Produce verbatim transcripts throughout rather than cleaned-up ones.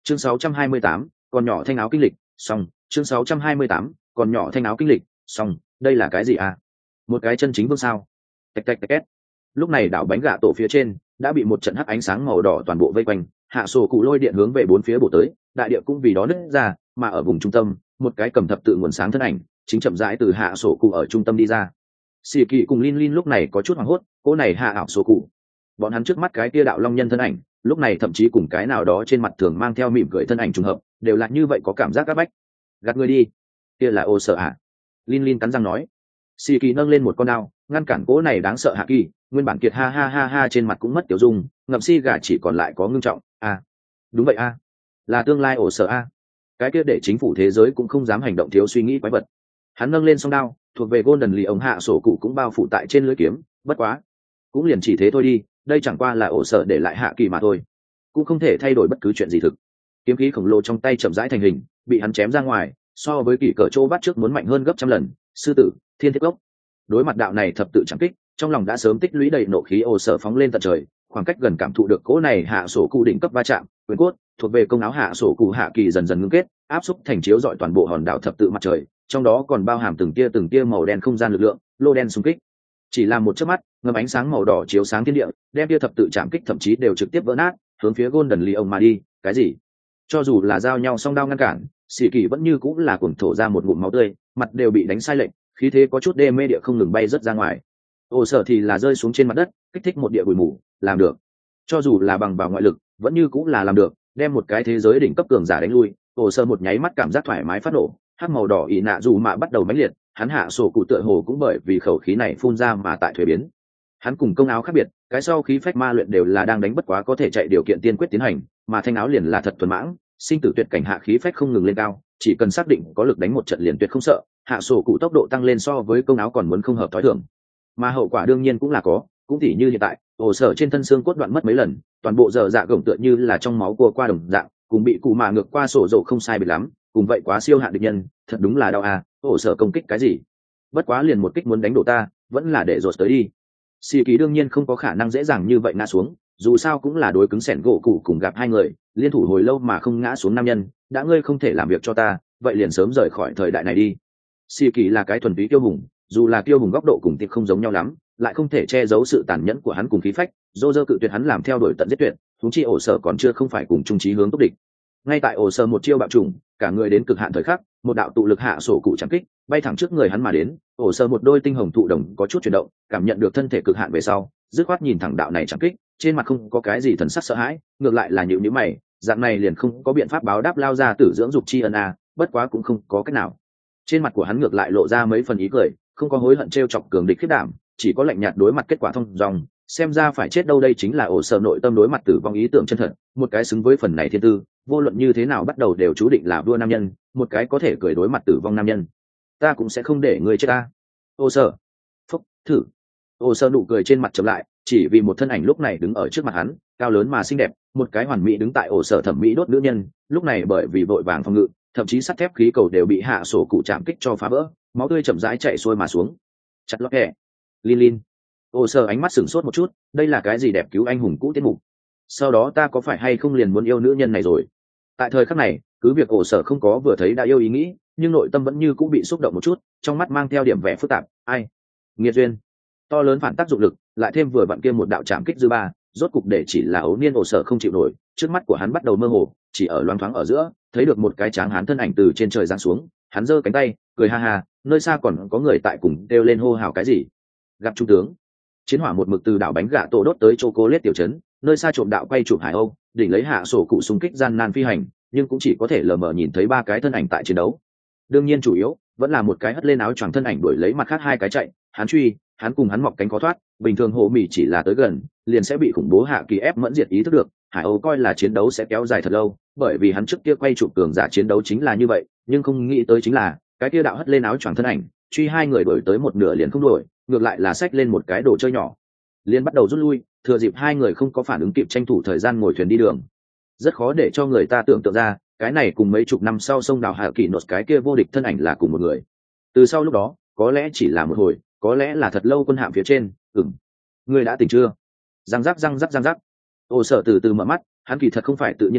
chương sáu trăm hai mươi tám, còn nhỏ thanh áo kinh lịch xong. Chương sáu trăm hai mươi tám, còn nhỏ thanh áo kinh lịch xong. Đây là cái gì à? Một cái chân chính vương sao? Tạch tạch tạch két. Lúc này đảo bánh gà tổ phía trên đã bị một trận hắc ánh sáng màu đỏ toàn bộ vây quanh, hạ sổ cụ lôi điện hướng về bốn phía bổ tới, đại địa cũng vì đó nứt ra, mà ở vùng trung tâm một cái cầm thập tự nguồn sáng thân ảnh chính chậm rãi từ hạ sổ cụ ở trung tâm đi ra. Xì Kỳ cùng Lin Lin lúc này có chút hoảng hốt, cô này hạ ảo sổ cụ, bọn hắn trước mắt cái kia đạo long nhân thân ảnh lúc này thậm chí cùng cái nào đó trên mặt thường mang theo mỉm cười thân ảnh trùng hợp đều là như vậy, có cảm giác áp bách. Gạt người đi, kia là ô sợ ạ. Lin Lin cắn răng nói. Xì Kỳ nâng lên một con dao ngăn cản cỗ này đáng sợ hạ kỳ, nguyên bản kiệt ha ha ha ha trên mặt cũng mất tiểu dung, ngậm si gà chỉ còn lại có ngưng trọng. A, đúng vậy a, là tương lai ổ sợ a, cái kia để chính phủ thế giới cũng không dám hành động thiếu suy nghĩ quái vật. Hắn nâng lên song đao thuộc về Golden lì ống hạ sổ cụ cũng bao phủ tại trên lưỡi kiếm, bất quá cũng liền chỉ thế thôi đi, đây chẳng qua là ổ sợ để lại hạ kỳ mà thôi, cũng không thể thay đổi bất cứ chuyện gì thực. Kiếm khí khổng lồ trong tay chậm rãi thành hình, bị hắn chém ra ngoài, so với kỷ cỡ chỗ bắt trước muốn mạnh hơn gấp trăm lần. Sư tử thiên thiết gốc. Đối mặt đạo này thập tự chẳng kích, trong lòng đã sớm tích lũy đầy nộ khí ồ sở phóng lên tận trời, khoảng cách gần cảm thụ được cỗ này hạ sổ cụ đỉnh cấp va chạm, quyền cốt thuộc về công áo hạ sổ cụ hạ kỳ dần dần ngưng kết, áp xúc thành chiếu dọi toàn bộ hòn đảo thập tự mặt trời, trong đó còn bao hàm từng tia từng tia màu đen không gian lực lượng, lô đen xung kích. Chỉ là một chớp mắt, ngầm ánh sáng màu đỏ chiếu sáng thiên địa, đem tia thập tự chạm kích thậm chí đều trực tiếp vỡ nát, hướng phía Golden Lion mà đi. Cái gì? Cho dù là giao nhau song đao ngăn cản, Sĩ Kỳ vẫn như cũng là cuồng thổ ra một ngụm máu tươi, mặt đều bị đánh sai lệch, khí thế có chút đê mê địa không ngừng bay rất ra ngoài. Ổ sở thì là rơi xuống trên mặt đất, kích thích một địa bụi mù, làm được. Cho dù là bằng vào ngoại lực, vẫn như cũng là làm được, đem một cái thế giới đỉnh cấp cường giả đánh lui. Ổ sở một nháy mắt cảm giác thoải mái phát nổ, hắc màu đỏ ỉ nạ dù mà bắt đầu mãnh liệt, hắn hạ sổ cụ tựa hồ cũng bởi vì khẩu khí này phun ra mà tại thuế biến. Hắn cùng công áo khác biệt, cái sau khí phách ma luyện đều là đang đánh bất quá có thể chạy điều kiện tiên quyết tiến hành, mà thanh áo liền là thật thuần mãng, sinh tử tuyệt cảnh hạ khí phách không ngừng lên cao, chỉ cần xác định có lực đánh một trận liền tuyệt không sợ, hạ sổ cụ tốc độ tăng lên so với công áo còn muốn không hợp thói thường. Mà hậu quả đương nhiên cũng là có, cũng tỉ như hiện tại, ổ sở trên thân xương cốt đoạn mất mấy lần, toàn bộ dở dạ gồng tựa như là trong máu cua qua đồng dạng, cùng bị cụ mà ngược qua sổ dầu không sai biệt lắm, cùng vậy quá siêu hạn địch nhân, thật đúng là đau à, ổ sở công kích cái gì? Bất quá liền một kích muốn đánh đổ ta, vẫn là để rột tới đi. Xì Kỳ đương nhiên không có khả năng dễ dàng như vậy ngã xuống, dù sao cũng là đối cứng sẻn gỗ cụ cùng gặp hai người, liên thủ hồi lâu mà không ngã xuống nam nhân, đã ngươi không thể làm việc cho ta, vậy liền sớm rời khỏi thời đại này đi. Xì Kỳ là cái thuần túy kiêu hùng, dù là kiêu hùng góc độ cùng tiệp không giống nhau lắm, lại không thể che giấu sự tàn nhẫn của hắn cùng khí phách, dô dơ cự tuyệt hắn làm theo đuổi tận giết tuyệt, huống chi ổ sở còn chưa không phải cùng trung trí hướng tốc địch. Ngay tại ổ sở một chiêu bạo trùng, cả người đến cực hạn thời khắc, một đạo tụ lực hạ sổ cụ chẳng kích, bay thẳng trước người hắn mà đến, ổ sở một đôi tinh hồng thụ đồng có chút chuyển động, cảm nhận được thân thể cực hạn về sau, dứt khoát nhìn thẳng đạo này chẳng kích, trên mặt không có cái gì thần sắc sợ hãi, ngược lại là nhíu nhíu mày, dạng này liền không có biện pháp báo đáp lao ra tử dưỡng dục tri ân a, bất quá cũng không có cách nào. Trên mặt của hắn ngược lại lộ ra mấy phần ý cười, không có hối hận trêu chọc cường địch khiết đảm, chỉ có lạnh nhạt đối mặt kết quả thông dòng, xem ra phải chết đâu, đây chính là ổ sở nội tâm đối mặt tử vong ý tưởng chân thật, một cái xứng với phần này thiên tư, vô luận như thế nào bắt đầu đều chú định là vua nam nhân, một cái có thể cười đối mặt tử vong nam nhân. Ta cũng sẽ không để ngươi chết ta. Ổ sở. Phúc, thử. Ổ sở nụ cười trên mặt chậm lại, chỉ vì một thân ảnh lúc này đứng ở trước mặt hắn, cao lớn mà xinh đẹp, một cái hoàn mỹ đứng tại ổ sở thẩm mỹ đốt nữ nhân, lúc này bởi vì vội vàng phòng ngự, thậm chí sắt thép khí cầu đều bị hạ sổ cụ chạm kích cho phá vỡ, máu tươi chậm rãi chảy xuôi mà xuống. Chặt lót kẻ. Lin Lin. Ổ sở ánh mắt sửng sốt một chút, đây là cái gì đẹp cứu anh hùng cũ tiết mục? Sau đó ta có phải hay không liền muốn yêu nữ nhân này rồi? Tại thời khắc này, cứ việc ổ sở không có vừa thấy đã yêu ý nghĩ, nhưng nội tâm vẫn như cũng bị xúc động một chút, trong mắt mang theo điểm vẻ phức tạp. Ai? Nghiệt duyên. To lớn phản tác dụng lực, lại thêm vừa vặn kia một đạo chạm kích dư ba, rốt cục để chỉ là ấu niên ổ sở không chịu nổi, trước mắt của hắn bắt đầu mơ hồ, chỉ ở loáng thoáng ở giữa, thấy được một cái tráng hán thân ảnh từ trên trời giáng xuống, hắn giơ cánh tay, cười ha ha, nơi xa còn có người tại cùng kêu lên hô hào cái gì. Gặp trung tướng. Chiến hỏa một mực từ đảo bánh gà tổ đốt tới chocolate tiểu trấn, nơi xa trộm đạo quay chụp hải âu, đỉnh lấy hạ sổ cụ xung kích gian nan phi hành, nhưng cũng chỉ có thể lờ mờ nhìn thấy ba cái thân ảnh tại chiến đấu. Đương nhiên chủ yếu vẫn là một cái hất lên áo choàng thân ảnh đuổi lấy mặt khác hai cái chạy, hắn truy, hắn cùng hắn mọc cánh khó thoát, bình thường hộ mỉ chỉ là tới gần, liền sẽ bị khủng bố hạ kỳ ép mẫn diệt ý thức được, hải âu coi là chiến đấu sẽ kéo dài thật lâu, bởi vì hắn trước kia quay chụp cường giả chiến đấu chính là như vậy, nhưng không nghĩ tới chính là cái kia đạo hất lên áo choàng thân ảnh, truy hai người đuổi tới một nửa liền không đuổi, ngược lại là xách lên một cái đồ chơi nhỏ, liền bắt đầu rút lui, thừa dịp hai người không có phản ứng kịp tranh thủ thời gian ngồi thuyền đi đường. Rất khó để cho người ta tưởng tượng ra, cái này cùng mấy chục năm sau sông đảo hạ kỳ nốt cái kia vô địch thân ảnh là cùng một người. Từ sau lúc đó, có lẽ chỉ là một hồi, có lẽ là thật lâu quân hạm phía trên. Ừm, ngươi đã tỉnh chưa? Răng rắc răng rắc răng rắc. Ồ sở từ từ mở mắt, hắn kỳ thật không phải tự nhiên tỉnh,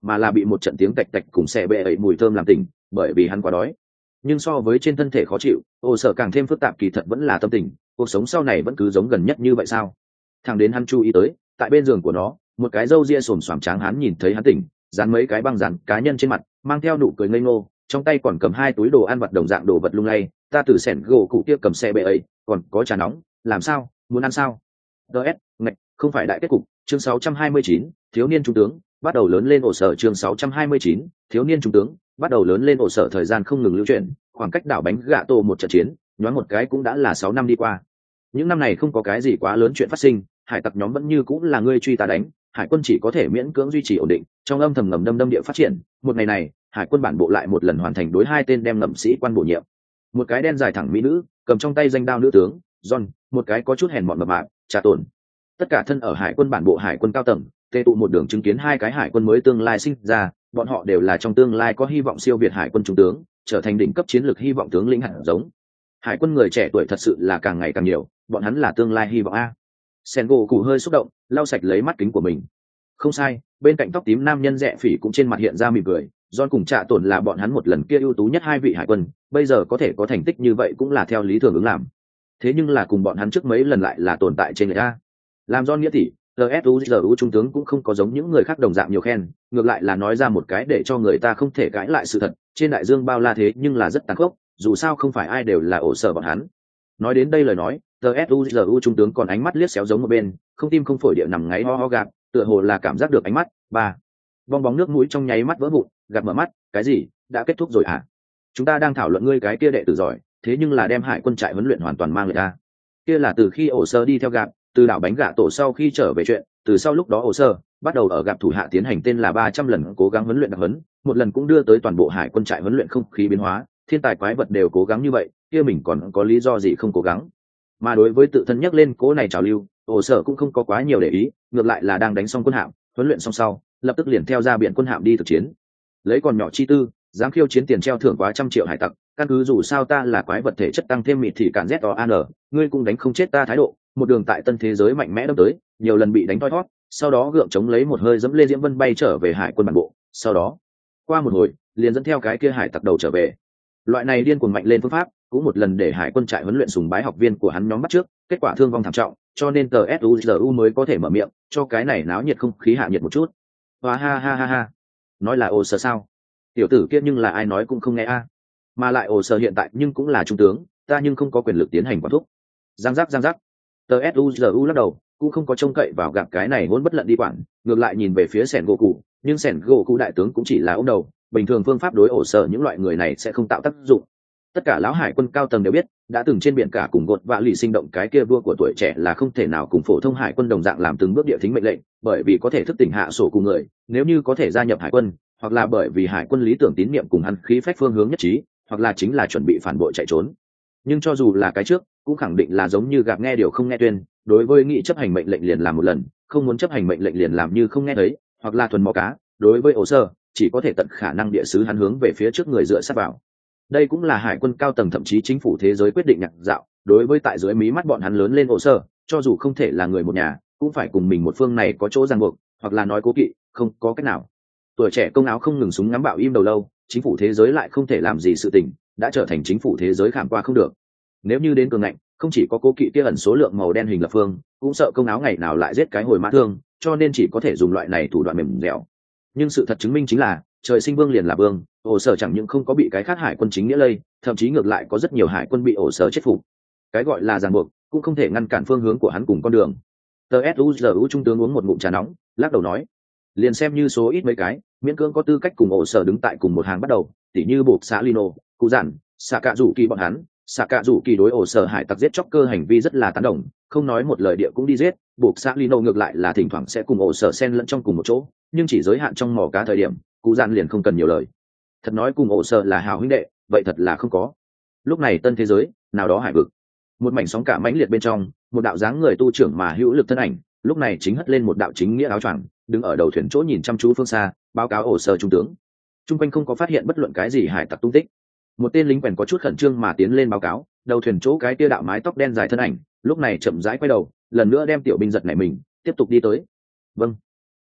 mà là bị một trận tiếng tạch tạch cùng xe bệ ấy mùi thơm làm tỉnh, bởi vì hắn quá đói. Nhưng so với trên thân thể khó chịu, ổ sở càng thêm phức tạp, kỳ thật vẫn là tâm tình, cuộc sống sau này vẫn cứ giống gần nhất như vậy sao? Thằng đến hắn chú ý tới, tại bên giường của nó, một cái râu ria xồm xoàm tráng hắn nhìn thấy hắn tỉnh, dán mấy cái băng dán cá nhân trên mặt, mang theo nụ cười ngây ngô, trong tay còn cầm hai túi đồ ăn vặt đồng dạng đồ vật lung lay. Ta từ sẻn gỗ cụ kia cầm xe bệ ấy, còn có trà nóng, làm sao, muốn ăn sao? ds ngạch, không phải đại kết cục. Chương sáu trăm hai mươi chín, thiếu niên trung tướng bắt đầu lớn lên ổ sở. Chương sáu trăm hai mươi chín, thiếu niên trung tướng bắt đầu lớn lên ổ sở. Thời gian không ngừng lưu chuyển, khoảng cách đảo bánh gạ tổ một trận chiến nhoáng một cái cũng đã là sáu năm đi qua. Những năm này không có cái gì quá lớn chuyện phát sinh, hải tặc nhóm vẫn như cũng là ngươi truy ta đánh, hải quân chỉ có thể miễn cưỡng duy trì ổn định, trong âm thầm ngầm đâm đâm địa phát triển. Một ngày này, hải quân bản bộ lại một lần hoàn thành đối hai tên đem ngầm sĩ quan bổ nhiệm. Một cái đen dài thẳng mỹ nữ cầm trong tay danh đao nữ tướng John, một cái có chút hèn mọn mập mạp Trà Tồn. Tất cả thân ở hải quân bản bộ hải quân cao tầng tề tụ một đường chứng kiến hai cái hải quân mới tương lai sinh ra, bọn họ đều là trong tương lai có hy vọng siêu việt hải quân trung tướng, trở thành đỉnh cấp chiến lược hy vọng tướng lĩnh hạt giống. Hải quân người trẻ tuổi thật sự là càng ngày càng nhiều, bọn hắn là tương lai hy vọng a. Sengo cụ hơi xúc động, lau sạch lấy mắt kính của mình. Không sai, bên cạnh tóc tím nam nhân rẻ phỉ cũng trên mặt hiện ra mỉm cười. John cùng Trạ Tổn là bọn hắn một lần kia ưu tú nhất hai vị hải quân, bây giờ có thể có thành tích như vậy cũng là theo lý thường ứng làm. Thế nhưng là cùng bọn hắn trước mấy lần lại là tồn tại trên người ta. Làm John nghĩa tỷ, tê ét u giê u trung tướng cũng không có giống những người khác đồng dạng nhiều khen, ngược lại là nói ra một cái để cho người ta không thể cãi lại sự thật, trên đại dương bao la thế nhưng là rất tàn khốc, dù sao không phải ai đều là ổ sở bọn hắn. Nói đến đây lời nói, tê ét u giê u trung tướng còn ánh mắt liếc xéo giống một bên, không tim không phổi địa nằm ngáy ho ho gạt, tựa hồ là cảm giác được ánh mắt. Ba, bong bóng nước mũi trong nháy mắt vỡ vụn, gạt mở mắt, cái gì, đã kết thúc rồi à? Chúng ta đang thảo luận ngươi cái kia đệ tử giỏi, thế nhưng là đem hải quân trại huấn luyện hoàn toàn mang lại ra. Kia là từ khi ổ sơ đi theo gạt, từ đảo bánh gạ tổ sau khi trở về chuyện, từ sau lúc đó ổ sơ bắt đầu ở gặp thủ hạ tiến hành tên là ba trăm lần cố gắng huấn luyện đặc huấn, một lần cũng đưa tới toàn bộ hải quân trại huấn luyện không khí biến hóa, thiên tài quái vật đều cố gắng như vậy, kia mình còn có lý do gì không cố gắng? Mà đối với tự thân nhắc lên cố này trào lưu, ổ sở cũng không có quá nhiều để ý, ngược lại là đang đánh xong quân hạm, huấn luyện xong sau, lập tức liền theo ra biển quân hạm đi thực chiến. Lấy còn nhỏ chi tư, dám khiêu chiến tiền treo thưởng quá trăm triệu hải tặc, căn cứ dù sao ta là quái vật thể chất tăng thêm mịt thì cản z o an, ngươi cũng đánh không chết ta thái độ, một đường tại tân thế giới mạnh mẽ đâm tới, nhiều lần bị đánh thoi thoát, sau đó gượng chống lấy một hơi dẫm lê diễm vân bay trở về hải quân bản bộ, sau đó qua một hồi liền dẫn theo cái kia hải tặc đầu trở về. Loại này điên cuồng mạnh lên phương pháp cũng một lần để hải quân trại huấn luyện sùng bái học viên của hắn nhóm bắt trước, kết quả thương vong thảm trọng, cho nên tờ ét u giê u mới có thể mở miệng cho cái này náo nhiệt không khí hạ nhiệt một chút. Và ha ha ha ha, nói là ồ sơ sao, tiểu tử kia nhưng là ai nói cũng không nghe a. Mà lại ồ sơ hiện tại nhưng cũng là trung tướng, ta nhưng không có quyền lực tiến hành quản thúc. Giang giác giang giác, tờ ét u giê u lắc đầu, cũng không có trông cậy vào gặp cái này hôn bất lận đi quản, ngược lại nhìn về phía sẻn gỗ cụ, nhưng sẻn gỗ cụ đại tướng cũng chỉ là ông đầu, bình thường phương pháp đối ổ sở những loại người này sẽ không tạo tác dụng. Tất cả lão hải quân cao tầng đều biết, đã từng trên biển cả cùng gột vạ lì sinh động cái kia vua của tuổi trẻ là không thể nào cùng phổ thông hải quân đồng dạng làm từng bước địa thính mệnh lệnh, bởi vì có thể thức tỉnh hạ sổ cùng người, nếu như có thể gia nhập hải quân, hoặc là bởi vì hải quân lý tưởng tín nhiệm cùng hắn khí phách phương hướng nhất trí, hoặc là chính là chuẩn bị phản bội chạy trốn. Nhưng cho dù là cái trước, cũng khẳng định là giống như gặp nghe điều không nghe tuyên, đối với nghị chấp hành mệnh lệnh liền làm một lần, không muốn chấp hành mệnh lệnh liền làm như không nghe thấy, hoặc là thuần mò cá. Đối với ổ sơ, chỉ có thể tận khả năng địa sứ hắn hướng về phía trước người dựa sát vào. Đây cũng là hải quân cao tầng thậm chí chính phủ thế giới quyết định nhạc dạo, đối với tại dưới mí mắt bọn hắn lớn lên ổ sơ, cho dù không thể là người một nhà, cũng phải cùng mình một phương này có chỗ ràng buộc, hoặc là nói cố kỵ, không có cách nào. Tuổi trẻ công áo không ngừng súng ngắm bạo im đầu lâu, chính phủ thế giới lại không thể làm gì sự tình, đã trở thành chính phủ thế giới khảm qua không được. Nếu như đến cường ngạnh, không chỉ có cố kỵ kia ẩn số lượng màu đen hình lập phương, cũng sợ công áo ngày nào lại giết cái hồi mã thương, cho nên chỉ có thể dùng loại này thủ đoạn mềm dẻo. Nhưng sự thật chứng minh chính là trời sinh vương liền là vương, ổ sở chẳng những không có bị cái khác hải quân chính nghĩa lây, thậm chí ngược lại có rất nhiều hải quân bị ổ sở chết phục. Cái gọi là ràng buộc cũng không thể ngăn cản phương hướng của hắn cùng con đường. tê ét u giê u trung tướng uống một ngụm trà nóng, lắc đầu nói, liền xem như số ít mấy cái miễn cưỡng có tư cách cùng ổ sở đứng tại cùng một hàng bắt đầu, tỉ như bột xã lino, cụ giản, xạ cạ rủ kỳ bọn hắn. Xạ cạ rủ kỳ đối ổ sở hải tặc giết chóc cơ hành vi rất là tán đồng, không nói một lời địa cũng đi giết. Buộc xã lino ngược lại là thỉnh thoảng sẽ cùng ổ sở xen lẫn trong cùng một chỗ, nhưng chỉ giới hạn trong mỏ cá thời điểm, cụ gian liền không cần nhiều lời. Thật nói cùng ổ sở là hào huynh đệ, vậy thật là không có. Lúc này tân thế giới nào đó hải vực, một mảnh sóng cả mãnh liệt bên trong, một đạo dáng người tu trưởng mà hữu lực thân ảnh lúc này chính hất lên một đạo chính nghĩa áo choàng, đứng ở đầu thuyền chỗ nhìn chăm chú phương xa, báo cáo ổ sở trung tướng. Trung quanh không có phát hiện bất luận cái gì hải tặc tung tích. Một tên lính quèn có chút khẩn trương mà tiến lên báo cáo, đầu thuyền chỗ cái tia đạo mái tóc đen dài thân ảnh lúc này chậm rãi quay đầu, lần nữa đem tiểu binh giật nảy mình, tiếp tục đi tới. Vâng.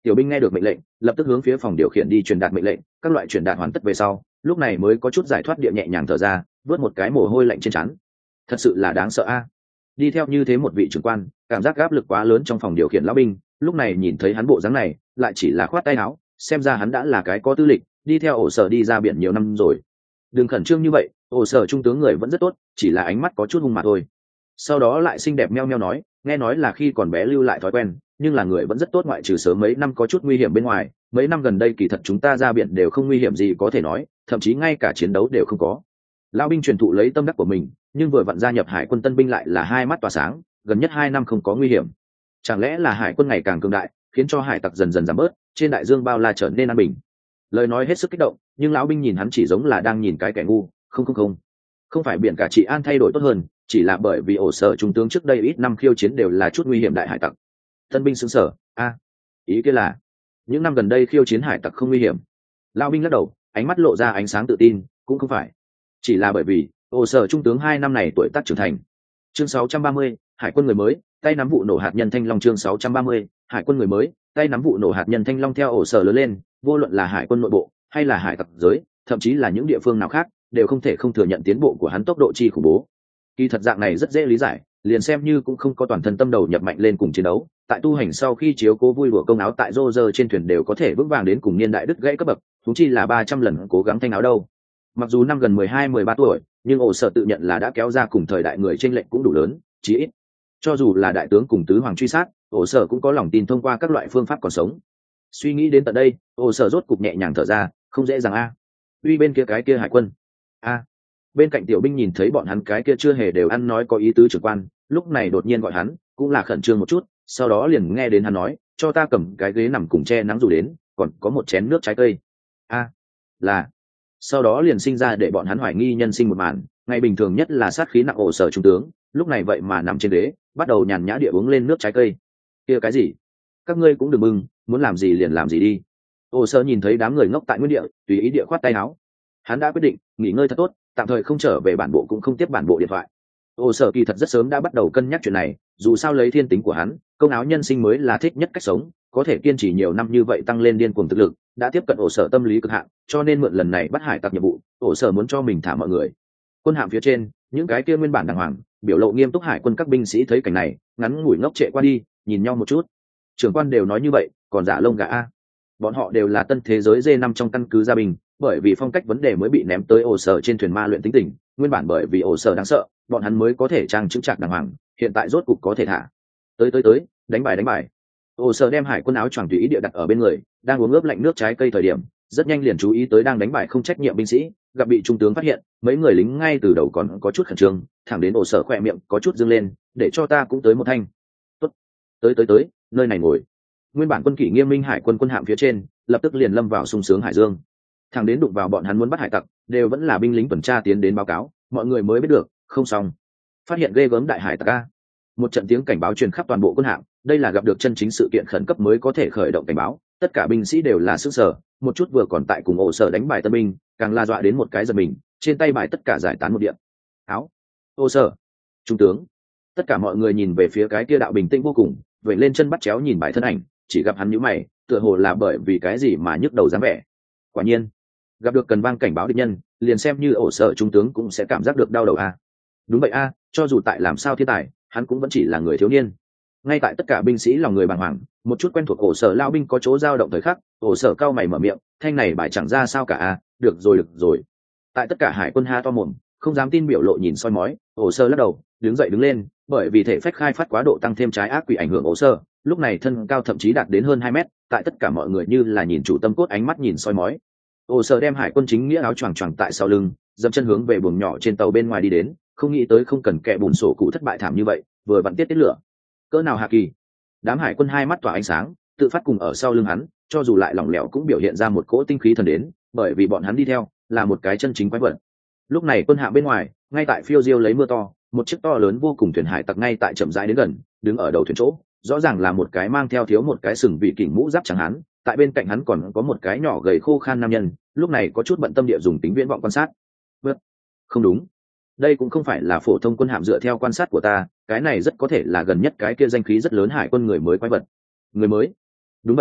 Tiểu binh nghe được mệnh lệnh, lập tức hướng phía phòng điều khiển đi truyền đạt mệnh lệnh. Các loại truyền đạt hoàn tất về sau, lúc này mới có chút giải thoát địa nhẹ nhàng thở ra, vớt một cái mồ hôi lạnh trên trán. Thật sự là đáng sợ a. Đi theo như thế một vị trưởng quan, cảm giác áp lực quá lớn trong phòng điều khiển lão binh, lúc này nhìn thấy hắn bộ dáng này, lại chỉ là khoát tay áo, xem ra hắn đã là cái có tư lịch, đi theo ổ sở đi ra biển nhiều năm rồi. Đừng khẩn trương như vậy, ổ sở trung tướng người vẫn rất tốt, chỉ là ánh mắt có chút hung mà thôi. Sau đó lại xinh đẹp meo meo nói, nghe nói là khi còn bé lưu lại thói quen, nhưng là người vẫn rất tốt, ngoại trừ sớm mấy năm có chút nguy hiểm bên ngoài, mấy năm gần đây kỳ thật chúng ta ra biển đều không nguy hiểm gì có thể nói, thậm chí ngay cả chiến đấu đều không có. Lão binh truyền thụ lấy tâm đắc của mình, nhưng vừa vặn gia nhập hải quân tân binh lại là hai mắt tỏa sáng, gần nhất hai năm không có nguy hiểm. Chẳng lẽ là hải quân ngày càng cường đại, khiến cho hải tặc dần dần giảm bớt, trên đại dương bao la trở nên an bình. Lời nói hết sức kích động, nhưng lão binh nhìn hắn chỉ giống là đang nhìn cái kẻ ngu. Không không không, không phải biển cả trị an thay đổi tốt hơn, chỉ là bởi vì ổ sở trung tướng trước đây ít năm khiêu chiến đều là chút nguy hiểm đại hải tặc. Tân binh xứng sở, a, ý kia là những năm gần đây khiêu chiến hải tặc không nguy hiểm. Lão binh lắc đầu, ánh mắt lộ ra ánh sáng tự tin, cũng không phải, chỉ là bởi vì ổ sở trung tướng hai năm này tuổi tác trưởng thành. Chương sáu trăm ba mươi, hải quân người mới, tay nắm vụ nổ hạt nhân thanh long. Chương sáu trăm ba mươi, hải quân người mới, tay nắm vụ nổ hạt nhân thanh long. Theo ổ sở lớn lên, vô luận là hải quân nội bộ hay là hải tặc giới, thậm chí là những địa phương nào khác, đều không thể không thừa nhận tiến bộ của hắn tốc độ chi khủng bố. Kỳ thật dạng này rất dễ lý giải, liền xem như cũng không có toàn thân tâm đầu nhập mạnh lên cùng chiến đấu, tại tu hành sau khi chiếu cố vui đùa công áo tại rô rơ trên thuyền đều có thể vững vàng đến cùng niên đại đứt gãy cấp bậc, thúng chi là ba trăm lần cố gắng thanh áo đâu. Mặc dù năm gần mười hai mười ba tuổi, nhưng ổ sở tự nhận là đã kéo ra cùng thời đại người chênh lệch cũng đủ lớn, chí ít cho dù là đại tướng cùng tứ hoàng truy sát, ổ sở cũng có lòng tin thông qua các loại phương pháp còn sống. Suy nghĩ đến tận đây, ổ sở rốt cục nhẹ nhàng thở ra, không dễ dàng a. Uy bên kia cái kia hải quân a. Bên cạnh tiểu binh nhìn thấy bọn hắn cái kia chưa hề đều ăn nói có ý tứ trưởng quan, lúc này đột nhiên gọi hắn, cũng là khẩn trương một chút, sau đó liền nghe đến hắn nói, cho ta cầm cái ghế nằm cùng che nắng dù đến, còn có một chén nước trái cây. A, là. Sau đó liền sinh ra để bọn hắn hoài nghi nhân sinh một màn, ngày bình thường nhất là sát khí nặng ổ sở trung tướng, lúc này vậy mà nằm trên ghế, bắt đầu nhàn nhã địa uống lên nước trái cây. Kia cái gì? Các ngươi cũng đừng mừng, muốn làm gì liền làm gì đi. Ổ sở nhìn thấy đám người ngốc tại nguyên địa, tùy ý địa khoát tay áo. Hắn đã quyết định, nghỉ ngơi thật tốt, tạm thời không trở về bản bộ cũng không tiếp bản bộ điện thoại. Ổ sở kỳ thật rất sớm đã bắt đầu cân nhắc chuyện này, dù sao lấy thiên tính của hắn, công áo nhân sinh mới là thích nhất cách sống, có thể kiên trì nhiều năm như vậy tăng lên điên cuồng thực lực, đã tiếp cận ổ sở tâm lý cực hạn, cho nên mượn lần này bắt hải tặc nhiệm vụ, ổ sở muốn cho mình thả mọi người. Quân hạm phía trên, những cái kia nguyên bản đàng hoàng, biểu lộ nghiêm túc hải quân các binh sĩ thấy cảnh này, ngắn ngủi ngốc trệ qua đi, nhìn nhau một chút. Trưởng quan đều nói như vậy, còn giả lông gà a. Bọn họ đều là tân thế giới D năm trong căn cứ gia bình, bởi vì phong cách vấn đề mới bị ném tới ổ sở trên thuyền ma luyện tính tình, nguyên bản bởi vì ổ sở đáng sợ, bọn hắn mới có thể trang chững chạc đàng hoàng, hiện tại rốt cục có thể thả. Tới tới tới, đánh bài đánh bài. Ổ sở đem hải quân áo choàng tùy ý địa đặt ở bên người, đang uống ướp lạnh nước trái cây thời điểm, rất nhanh liền chú ý tới đang đánh bài không trách nhiệm binh sĩ, gặp bị trung tướng phát hiện, mấy người lính ngay từ đầu còn có chút khẩn trương, thẳng đến ổ sở khỏe miệng có chút dương lên, để cho ta cũng tới một thanh. Tốt, tới tới tới, nơi này ngồi. Nguyên bản quân kỷ nghiêm minh hải quân quân hạm phía trên, lập tức liền lâm vào sung sướng hải dương. Thẳng đến đụng vào bọn hắn muốn bắt hải tặc, đều vẫn là binh lính tuần tra tiến đến báo cáo, mọi người mới biết được, không xong, phát hiện ghê gớm đại hải tặc a. Một trận tiếng cảnh báo truyền khắp toàn bộ quân hạm, đây là gặp được chân chính sự kiện khẩn cấp mới có thể khởi động cảnh báo, tất cả binh sĩ đều là sức sở, một chút vừa còn tại cùng ổ sở đánh bài tân binh, càng la dọa đến một cái giật mình, trên tay bài tất cả giải tán một điện. Áo, ổ sở, trung tướng, tất cả mọi người nhìn về phía cái kia đạo bình tĩnh vô cùng, vẩy lên chân bắt chéo nhìn bài thân ảnh, chỉ gặp hắn nhíu mày, tựa hồ là bởi vì cái gì mà nhức đầu dáng vẻ. Quả nhiên, gặp được cần vang cảnh báo địch nhân, liền xem như ổ sở trung tướng cũng sẽ cảm giác được đau đầu a. Đúng vậy a, cho dù tại làm sao thiên tài, hắn cũng vẫn chỉ là người thiếu niên. Ngay tại tất cả binh sĩ lòng người bàng hoàng, một chút quen thuộc ổ sở lao binh có chỗ dao động thời khắc, ổ sở cao mày mở miệng, thanh này bài chẳng ra sao cả a, được rồi được rồi. Tại tất cả hải quân ha to mồm, không dám tin biểu lộ nhìn soi mói, ổ sở lắc đầu, đứng dậy đứng lên, bởi vì thể phách khai phát quá độ tăng thêm trái ác quỷ ảnh hưởng ổ sở, lúc này thân cao thậm chí đạt đến hơn hai mét, tại tất cả mọi người như là nhìn chủ tâm cốt ánh mắt nhìn soi mói. Ổ sở đem hải quân chính nghĩa áo choàng choàng tại sau lưng, dậm chân hướng về buồng nhỏ trên tàu bên ngoài đi đến, không nghĩ tới không cần kẻ bùn sổ cụ thất bại thảm như vậy, vừa vặn tiết tiết lửa. Cỡ nào hạ kỳ. Đám hải quân hai mắt tỏa ánh sáng, tự phát cùng ở sau lưng hắn, cho dù lại lỏng lẻo cũng biểu hiện ra một cỗ tinh khí thần đến, bởi vì bọn hắn đi theo là một cái chân chính quái vật. Lúc này quân hạm bên ngoài, ngay tại phiêu diêu lấy mưa to, một chiếc to lớn vô cùng thuyền hải tặc ngay tại chậm rãi đến gần, đứng ở đầu thuyền chỗ, rõ ràng là một cái mang theo thiếu một cái sừng vị kình mũ giáp trắng hắn, tại bên cạnh hắn còn có một cái nhỏ gầy khô khan nam nhân, lúc này có chút bận tâm địa dùng tính viễn vọng quan sát. Bước. Không đúng, đây cũng không phải là phổ thông quân hạm, dựa theo quan sát của ta, cái này rất có thể là gần nhất cái kia danh khí rất lớn hải quân người mới quái vật. Người mới? Đúng vậy a,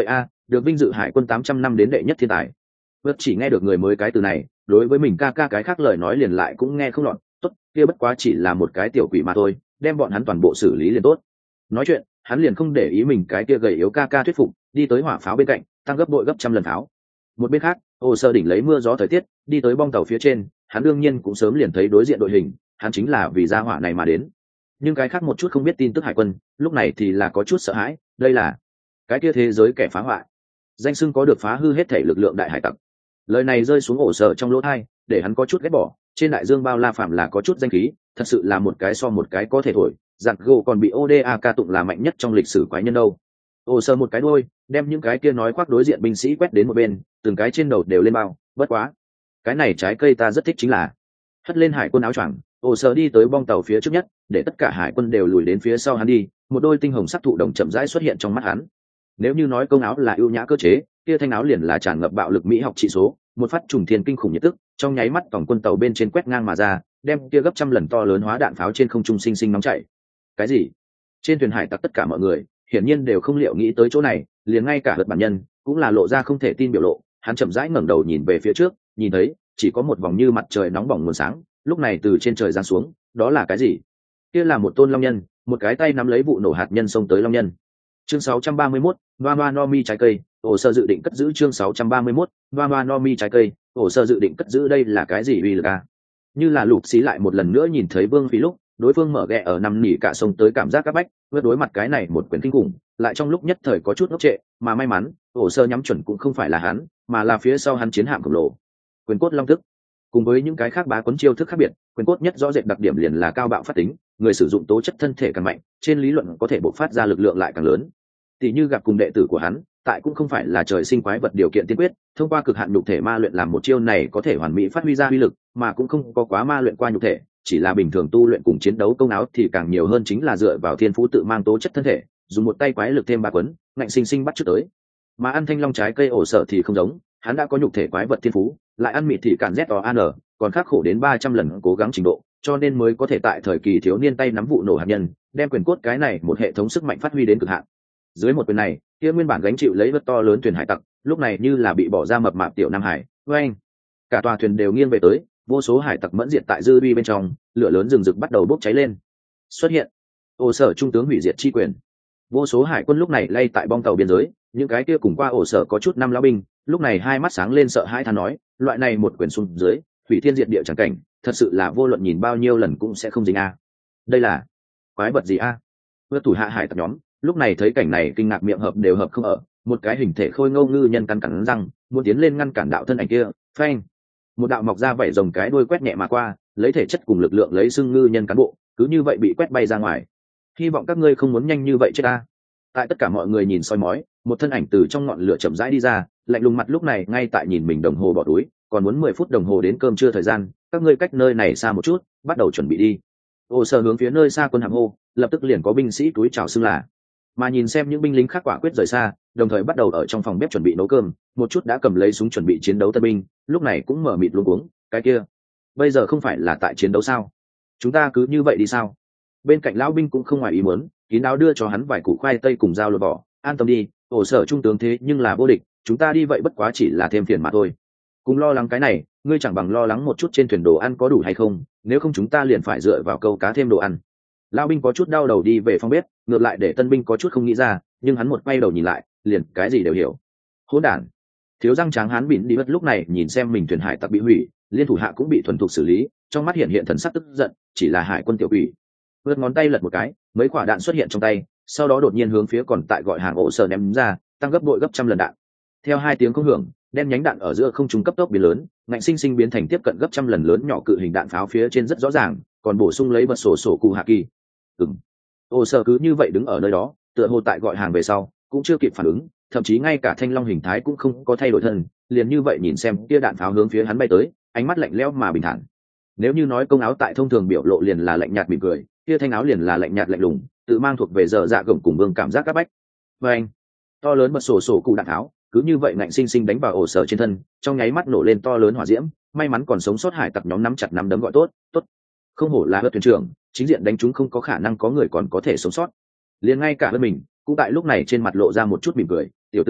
được vinh dự hải quân tám trăm năm đến đệ nhất thiên tài. Vượt chỉ nghe được người mới cái từ này, đối với mình ca ca cái khác lời nói liền lại cũng nghe không lọt. Tốt, kia bất quá chỉ là một cái tiểu quỷ mà thôi, đem bọn hắn toàn bộ xử lý liền tốt. Nói chuyện, hắn liền không để ý mình cái kia gầy yếu ca ca thuyết phục, đi tới hỏa pháo bên cạnh, tăng gấp bội gấp trăm lần pháo. Một bên khác, Hồ Sơ đỉnh lấy mưa gió thời tiết, đi tới bong tàu phía trên, hắn đương nhiên cũng sớm liền thấy đối diện đội hình, hắn chính là vì gia hỏa này mà đến. Nhưng cái khác một chút không biết tin tức hải quân, lúc này thì là có chút sợ hãi, đây là cái kia thế giới kẻ phá hoại, danh xưng có được phá hư hết thể lực lượng đại hải tặc. Lời này rơi xuống Hồ Sơ trong lỗ tai, để hắn có chút ghét bỏ, trên đại dương bao la phạm là có chút danh khí, thật sự là một cái so một cái có thể thổi, giặc gỗ còn bị o đê a ca tụng là mạnh nhất trong lịch sử quái nhân đâu. Hồ Sơ một cái đuôi, đem những cái kia nói khoác đối diện binh sĩ quét đến một bên, từng cái trên đầu đều lên bao, bất quá cái này trái cây ta rất thích chính là hất lên hải quân áo choàng. Hồ Sơ đi tới bong tàu phía trước nhất, để tất cả hải quân đều lùi đến phía sau hắn đi, một đôi tinh hồng sắc thụ đồng chậm rãi xuất hiện trong mắt hắn. Nếu như nói công áo là ưu nhã cơ chế, kia thanh áo liền là tràn ngập bạo lực mỹ học trị số, một phát trùng thiên kinh khủng nhiệt tức, trong nháy mắt tổng quân tàu bên trên quét ngang mà ra, đem kia gấp trăm lần to lớn hóa đạn pháo trên không trung sinh sinh nóng chảy. Cái gì? Trên thuyền hải tặc tất cả mọi người hiển nhiên đều không liệu nghĩ tới chỗ này, liền ngay cả Hật bản nhân cũng là lộ ra không thể tin biểu lộ. Hắn chậm rãi ngẩng đầu nhìn về phía trước, nhìn thấy chỉ có một vòng như mặt trời nóng bỏng nguồn sáng, lúc này từ trên trời giáng xuống, đó là cái gì? Kia là một tôn long nhân, một cái tay nắm lấy vụ nổ hạt nhân xông tới long nhân. Chương sáu trăm ba mươi mốt, Noa Noa no mi trái cây. Hồ Sơ dự định cất giữ chương sáu trăm ba mươi mốt, Noa Noa no mi trái cây. Hồ Sơ dự định cất giữ đây là cái gì uy lực à? Như là lục xí lại một lần nữa nhìn thấy Vương Phi lúc, đối phương mở ghẹ ở nằm nỉ cả sông tới cảm giác các bách, vượt đối mặt cái này một quyền kinh khủng, lại trong lúc nhất thời có chút ngốc trệ, mà may mắn, Hồ Sơ nhắm chuẩn cũng không phải là hắn, mà là phía sau hắn chiến hạm khổng lồ. Quyền cốt long thức. Cùng với những cái khác bá quấn chiêu thức khác biệt, quyền cốt nhất rõ rệt đặc điểm liền là cao bạo phát tính, người sử dụng tố chất thân thể càng mạnh, trên lý luận có thể bộc phát ra lực lượng lại càng lớn. Tỷ như gặp cùng đệ tử của hắn, tại cũng không phải là trời sinh quái vật điều kiện tiên quyết, thông qua cực hạn nhục thể ma luyện làm một chiêu này có thể hoàn mỹ phát huy ra uy lực, mà cũng không có quá ma luyện qua nhục thể, chỉ là bình thường tu luyện cùng chiến đấu công áo thì càng nhiều hơn chính là dựa vào thiên phú tự mang tố chất thân thể, dùng một tay quái lực thêm ba quấn, ngạnh sinh sinh bắt trước tới. Mà ăn thanh long trái cây ổ sợ thì không giống, hắn đã có nhục thể quái vật thiên phú, lại ăn mịt thì cản z o an, còn khắc khổ đến ba trăm lần cố gắng trình độ, cho nên mới có thể tại thời kỳ thiếu niên tay nắm vụ nổ hạt nhân, đem quyền cốt cái này một hệ thống sức mạnh phát huy đến cực hạn. Dưới một quyền này, kia nguyên bản gánh chịu lấy vật to lớn thuyền hải tặc, lúc này như là bị bỏ ra mập mạp tiểu nam hải, oeng, cả tòa thuyền đều nghiêng về tới, vô số hải tặc mẫn diệt tại dư uy bên trong, lửa lớn rừng rực bắt đầu bốc cháy lên. Xuất hiện, ổ sở trung tướng hủy diệt chi quyền. Vô số hải quân lúc này lay tại bong tàu biên giới, những cái kia cùng qua ổ sở có chút năm lão binh, lúc này hai mắt sáng lên sợ hãi than nói, loại này một quyền xuống dưới, hủy thiên diệt địa chẳng cảnh, thật sự là vô luận nhìn bao nhiêu lần cũng sẽ không dính a. Đây là quái vật gì a? Vượt thủ hạ hải tặc nhóm lúc này thấy cảnh này kinh ngạc miệng hợp đều hợp không ở, một cái hình thể khôi ngô ngư nhân cắn cắn răng, muốn tiến lên ngăn cản đạo thân ảnh kia, phanh, một đạo mọc ra vảy rồng cái đuôi quét nhẹ mà qua, lấy thể chất cùng lực lượng lấy xưng ngư nhân cán bộ, cứ như vậy bị quét bay ra ngoài. Hy vọng các ngươi không muốn nhanh như vậy chết ta. Tại tất cả mọi người nhìn soi mói, một thân ảnh từ trong ngọn lửa chậm rãi đi ra, lạnh lùng mặt lúc này ngay tại nhìn mình đồng hồ bỏ túi, còn muốn mười phút đồng hồ đến cơm trưa thời gian, các ngươi cách nơi này xa một chút, bắt đầu chuẩn bị đi. Ô Sở hướng phía nơi xa quân hạm hô, lập tức liền có binh sĩ túi chào xưng là. Mà nhìn xem những binh lính khác quả quyết rời xa, đồng thời bắt đầu ở trong phòng bếp chuẩn bị nấu cơm, một chút đã cầm lấy súng chuẩn bị chiến đấu tân binh, lúc này cũng mở mịt luống cuống, cái kia, bây giờ không phải là tại chiến đấu sao? Chúng ta cứ như vậy đi sao? Bên cạnh lão binh cũng không ngoài ý muốn, kín đáo đưa cho hắn vài củ khoai tây cùng dao lột vỏ, an tâm đi, ổ Sở trung tướng thế nhưng là vô địch, chúng ta đi vậy bất quá chỉ là thêm phiền mà thôi. Cùng lo lắng cái này, ngươi chẳng bằng lo lắng một chút trên thuyền đồ ăn có đủ hay không, nếu không chúng ta liền phải dựa vào câu cá thêm đồ ăn. Lão binh có chút đau đầu đi về phòng bếp, ngược lại để tân binh có chút không nghĩ ra, nhưng hắn một quay đầu nhìn lại, liền cái gì đều hiểu. Hỗn đản! Thiếu răng trắng hắn bỉn đi mất lúc này nhìn xem mình thuyền hải tặc bị hủy, liên thủ hạ cũng bị thuần thục xử lý, trong mắt hiện hiện thần sắc tức giận, chỉ là hải quân tiểu quỷ. Vượt ngón tay lật một cái, mấy quả đạn xuất hiện trong tay, sau đó đột nhiên hướng phía còn tại gọi hàng ổ Sở ném ra, tăng gấp bội gấp trăm lần đạn. Theo hai tiếng không hưởng, đen nhánh đạn ở giữa không trung cấp tốc biến lớn, ngạnh sinh sinh biến thành tiếp cận gấp trăm lần lớn nhỏ cự hình đạn pháo phía trên rất rõ ràng, còn bổ sung lấy bật sổ sổ cụ hạ kỳ. Ừm. Ổ Sở cứ như vậy đứng ở nơi đó, tựa hồ tại gọi hàng về sau, cũng chưa kịp phản ứng, thậm chí ngay cả thanh long hình thái cũng không có thay đổi thân, liền như vậy nhìn xem kia đạn pháo hướng phía hắn bay tới, ánh mắt lạnh lẽo mà bình thản. Nếu như nói công áo tại thông thường biểu lộ liền là lạnh nhạt mỉm cười, kia thanh áo liền là lạnh nhạt lạnh lùng, tự mang thuộc về giờ dạ gồng cùng vương cảm giác các bách. Và anh, to lớn bật sổ sổ cụ đạn tháo cứ như vậy ngạnh sinh sinh đánh vào ổ Sở trên thân, trong nháy mắt nổ lên to lớn hỏa diễm, may mắn còn sống sót hải tặc nhóm nắm chặt nắm đấm gọi tốt, tốt. Không hổ là hất thuyền trưởng, chính diện đánh chúng không có khả năng có người còn có thể sống sót. Liền ngay cả hơn mình cũng tại lúc này trên mặt lộ ra một chút mỉm cười, tiểu tử,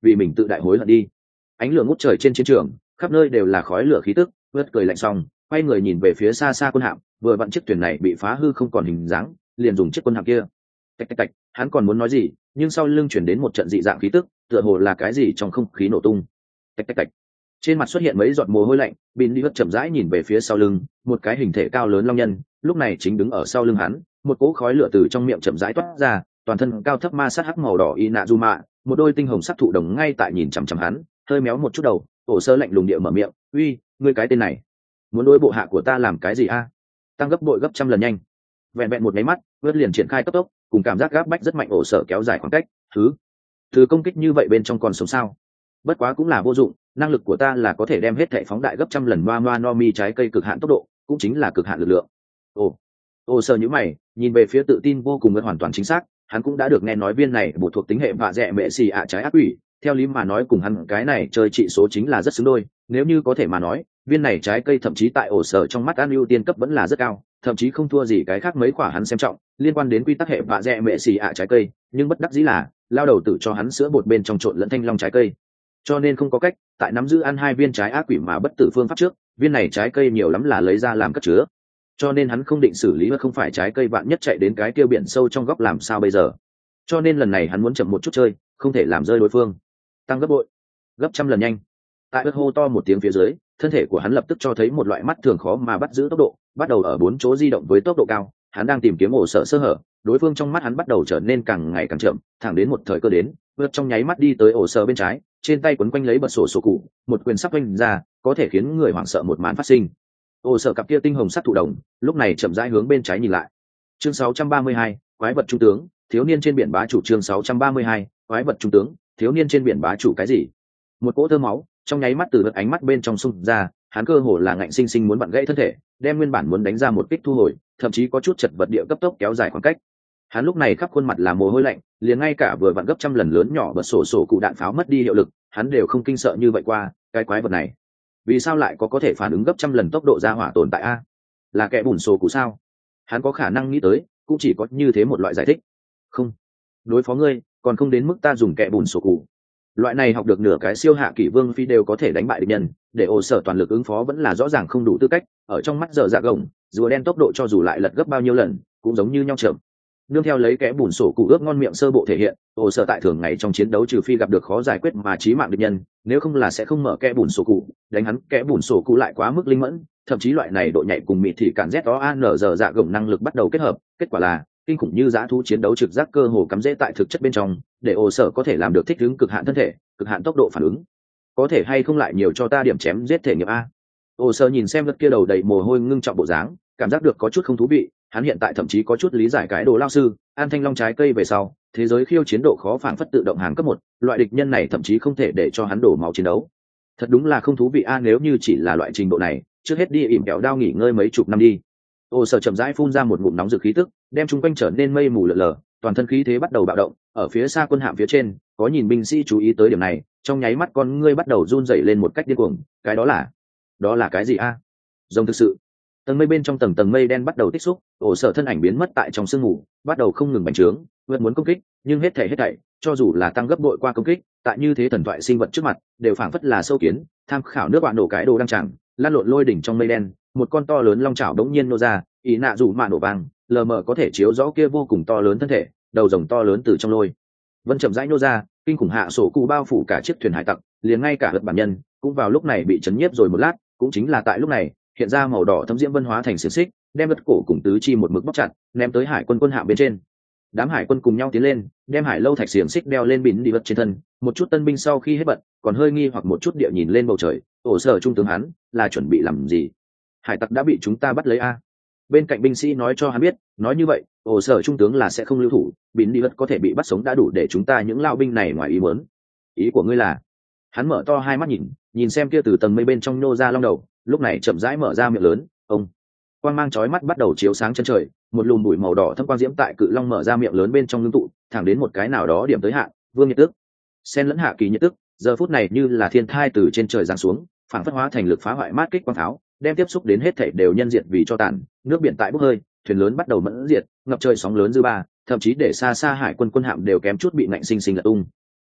vì mình tự đại hối hận đi. Ánh lửa ngút trời trên chiến trường, khắp nơi đều là khói lửa khí tức. Vớt cười lạnh xong, quay người nhìn về phía xa xa quân hạm, vừa vặn chiếc thuyền này bị phá hư không còn hình dáng, liền dùng chiếc quân hạm kia. Tạch tạch tạch, hắn còn muốn nói gì, nhưng sau lưng chuyển đến một trận dị dạng khí tức, tựa hồ là cái gì trong không khí nổ tung. Tạch tạch tạch, trên mặt xuất hiện mấy giọt mồ hôi lạnh. Bin đi hất chậm rãi nhìn về phía sau lưng, một cái hình thể cao lớn long nhân lúc này chính đứng ở sau lưng hắn, một cỗ khói lửa từ trong miệng chậm rãi toát ra, toàn thân cao thấp ma sát hắc màu đỏ Inazuma, một đôi tinh hồng sắc thụ đồng ngay tại nhìn chằm chằm hắn, hơi méo một chút đầu. Ổ Sơ lạnh lùng địa mở miệng, uy, ngươi cái tên này muốn đối bộ hạ của ta làm cái gì a? Tăng gấp bội gấp trăm lần nhanh. Vẹn vẹn một máy mắt, vớt liền triển khai cấp tốc, cùng cảm giác gáp bách rất mạnh. Ổ Sở kéo dài khoảng cách. Thứ thứ công kích như vậy bên trong còn sống sao? Bất quá cũng là vô dụng, năng lực của ta là có thể đem hết thể phóng đại gấp trăm lần Noa Noa no mi trái cây cực hạn tốc độ, cũng chính là cực hạn lực lượng. Ồ, Ổ Sở nhíu mày, nhìn về phía tự tin vô cùng vớt hoàn toàn chính xác, hắn cũng đã được nghe nói viên này bộ thuộc tính hệ vạ dẹ mẹ xì ạ trái ác quỷ, theo lý mà nói cùng hắn cái này chơi trị số chính là rất xứng đôi, nếu như có thể mà nói, viên này trái cây thậm chí tại Ổ Sở trong mắt an ưu tiên cấp vẫn là rất cao, thậm chí không thua gì cái khác mấy quả hắn xem trọng liên quan đến quy tắc hệ vạ dẹ mẹ xì ạ trái cây, nhưng bất đắc dĩ là lao đầu tự cho hắn sữa bột bên trong trộn lẫn thanh long trái cây, cho nên không có cách, tại nắm giữ ăn hai viên trái ác quỷ mà bất tử phương pháp trước, viên này trái cây nhiều lắm là lấy ra làm cất chứa, cho nên hắn không định xử lý mà không phải trái cây vạn nhất chạy đến cái kia biển sâu trong góc làm sao bây giờ, cho nên lần này hắn muốn chậm một chút chơi, không thể làm rơi đối phương. Tăng gấp bội, gấp trăm lần nhanh. Tại ớt hô to một tiếng phía dưới, thân thể của hắn lập tức cho thấy một loại mắt thường khó mà bắt giữ tốc độ, bắt đầu ở bốn chỗ di động với tốc độ cao. Hắn đang tìm kiếm Ổ Sở sơ hở, đối phương trong mắt hắn bắt đầu trở nên càng ngày càng chậm, thẳng đến một thời cơ đến, vượt trong nháy mắt đi tới Ổ Sở bên trái, trên tay quấn quanh lấy bật sổ sổ cụ, một quyền sắp quanh ra, có thể khiến người hoảng sợ một màn phát sinh. Ổ Sở cặp kia tinh hồng sắc thụ đồng, lúc này chậm rãi hướng bên trái nhìn lại. Chương sáu trăm ba mươi hai, quái vật trung tướng, thiếu niên trên biển bá chủ. Chương sáu trăm ba mươi hai, quái vật trung tướng, thiếu niên trên biển bá chủ. Cái gì? Một cỗ thơm máu trong nháy mắt từ vật ánh mắt bên trong xung ra, hắn cơ hồ là ngạnh sinh sinh muốn bặn gãy thân thể, đem nguyên bản muốn đánh ra một kích thu hồi, thậm chí có chút chật vật địa cấp tốc kéo dài khoảng cách. Hắn lúc này khắp khuôn mặt là mồ hôi lạnh, liền ngay cả vừa vặn gấp trăm lần lớn nhỏ bật sổ sổ cụ đạn pháo mất đi hiệu lực, hắn đều không kinh sợ như vậy qua. Cái quái vật này, vì sao lại có có thể phản ứng gấp trăm lần tốc độ ra hỏa tồn tại a? Là kẻ bùn sổ cụ sao? Hắn có khả năng nghĩ tới, cũng chỉ có như thế một loại giải thích. Không, đối phó ngươi, còn không đến mức ta dùng kẻ bùn sổ cụ. Loại này học được nửa cái siêu hạ kỷ vương phi đều có thể đánh bại địch nhân, để Ổ Sở toàn lực ứng phó vẫn là rõ ràng không đủ tư cách. Ở trong mắt dở dạ gồng, rùa đen tốc độ cho dù lại lật gấp bao nhiêu lần, cũng giống như nhau chậm. Nương theo lấy kẻ bùn sổ cụ ướp ngon miệng sơ bộ thể hiện, Ổ Sở tại thường ngày trong chiến đấu trừ phi gặp được khó giải quyết mà chí mạng địch nhân, nếu không là sẽ không mở kẻ bùn sổ cụ. Đánh hắn kẻ bùn sổ cụ lại quá mức linh mẫn, thậm chí loại này độ nhạy cùng mịt thì cản z đó an dở dạ gồng năng lực bắt đầu kết hợp, kết quả là kinh khủng như dã thú chiến đấu trực giác cơ hồ cắm rễ tại thực chất bên trong, để Ổ Sở có thể làm được thích ứng cực hạn thân thể, cực hạn tốc độ phản ứng. Có thể hay không lại nhiều cho ta điểm chém giết thể nghiệm a? Ổ Sở nhìn xem vật kia đầu đầy mồ hôi ngưng trọng bộ dáng, cảm giác được có chút không thú vị. Hắn hiện tại thậm chí có chút lý giải cái đồ lao sư an thanh long trái cây về sau, thế giới khiêu chiến độ khó phản phất tự động hàng cấp một, loại địch nhân này thậm chí không thể để cho hắn đổ máu chiến đấu. Thật đúng là không thú vị a, nếu như chỉ là loại trình độ này, trước hết đi ỉm kẹo đao nghỉ ngơi mấy chục năm đi. Ổ Sở chậm rãi phun ra một ngụm nóng rực khí tức, đem chung quanh trở nên mây mù lờ lờ, toàn thân khí thế bắt đầu bạo động. Ở phía xa quân hạm phía trên, có nhìn binh sĩ chú ý tới điểm này, trong nháy mắt con ngươi bắt đầu run rẩy lên một cách điên cuồng. Cái đó là, đó là cái gì a? À? Rồng thực sự. Tầng mây bên trong tầng tầng mây đen bắt đầu tích xúc, Ổ Sở thân ảnh biến mất tại trong sương mù, bắt đầu không ngừng bành trướng, vượt muốn công kích, nhưng hết thảy hết thảy, cho dù là tăng gấp bội qua công kích, tại như thế thần thoại sinh vật trước mặt, đều phảng phất là sâu kiến. Tham khảo nước bạn nổ cái đồ đang chẳng, lan lộn lôi đỉnh trong mây đen, một con to lớn long chảo đống nhiên nô ra, ý nạ rủ mạ nổ vang, lờ mờ có thể chiếu rõ kia vô cùng to lớn thân thể, đầu rồng to lớn từ trong lôi vân chậm rãi nô ra, kinh khủng hạ sổ cụ bao phủ cả chiếc thuyền hải tặc, liền ngay cả hật bản nhân cũng vào lúc này bị chấn nhiếp rồi một lát. Cũng chính là tại lúc này, hiện ra màu đỏ thấm diễm vân hóa thành xiềng xích, đem vật cổ cùng tứ chi một mực bóc chặt, ném tới hải quân quân hạm bên trên. Đám hải quân cùng nhau tiến lên, đem hải lâu thạch xiềng xích đeo lên bỉn đi vật trên thân. Một chút tân binh sau khi hết bận, còn hơi nghi hoặc một chút địa nhìn lên bầu trời. Ổ Sở trung tướng hắn là chuẩn bị làm gì? Hải tặc đã bị chúng ta bắt lấy a. Bên cạnh binh sĩ nói cho hắn biết, nói như vậy, Ổ Sở trung tướng là sẽ không lưu thủ, bỉn đi vật có thể bị bắt sống đã đủ để chúng ta những lao binh này ngoài ý muốn. Ý của ngươi là? Hắn mở to hai mắt nhìn, nhìn xem kia từ tầng mây bên trong nô ra long đầu, lúc này chậm rãi mở ra miệng lớn. Ông quang mang chói mắt bắt đầu chiếu sáng chân trời, một lùm bụi màu đỏ thâm quang diễm tại cự long mở ra miệng lớn bên trong ngưng tụ, thẳng đến một cái nào đó điểm tới hạn, vương nhiệt tức, sen lẫn hạ kỳ nhiệt tức, giờ phút này như là thiên thai từ trên trời giáng xuống, phảng phất hóa thành lực phá hoại mát kích quang tháo, đem tiếp xúc đến hết thảy đều nhân diệt vì cho tàn. Nước biển tại bốc hơi, thuyền lớn bắt đầu mẫn diệt, ngập trời sóng lớn dư ba, thậm chí để xa xa hải quân quân hạm đều kém chút bị ngạnh sinh sinh lật tung.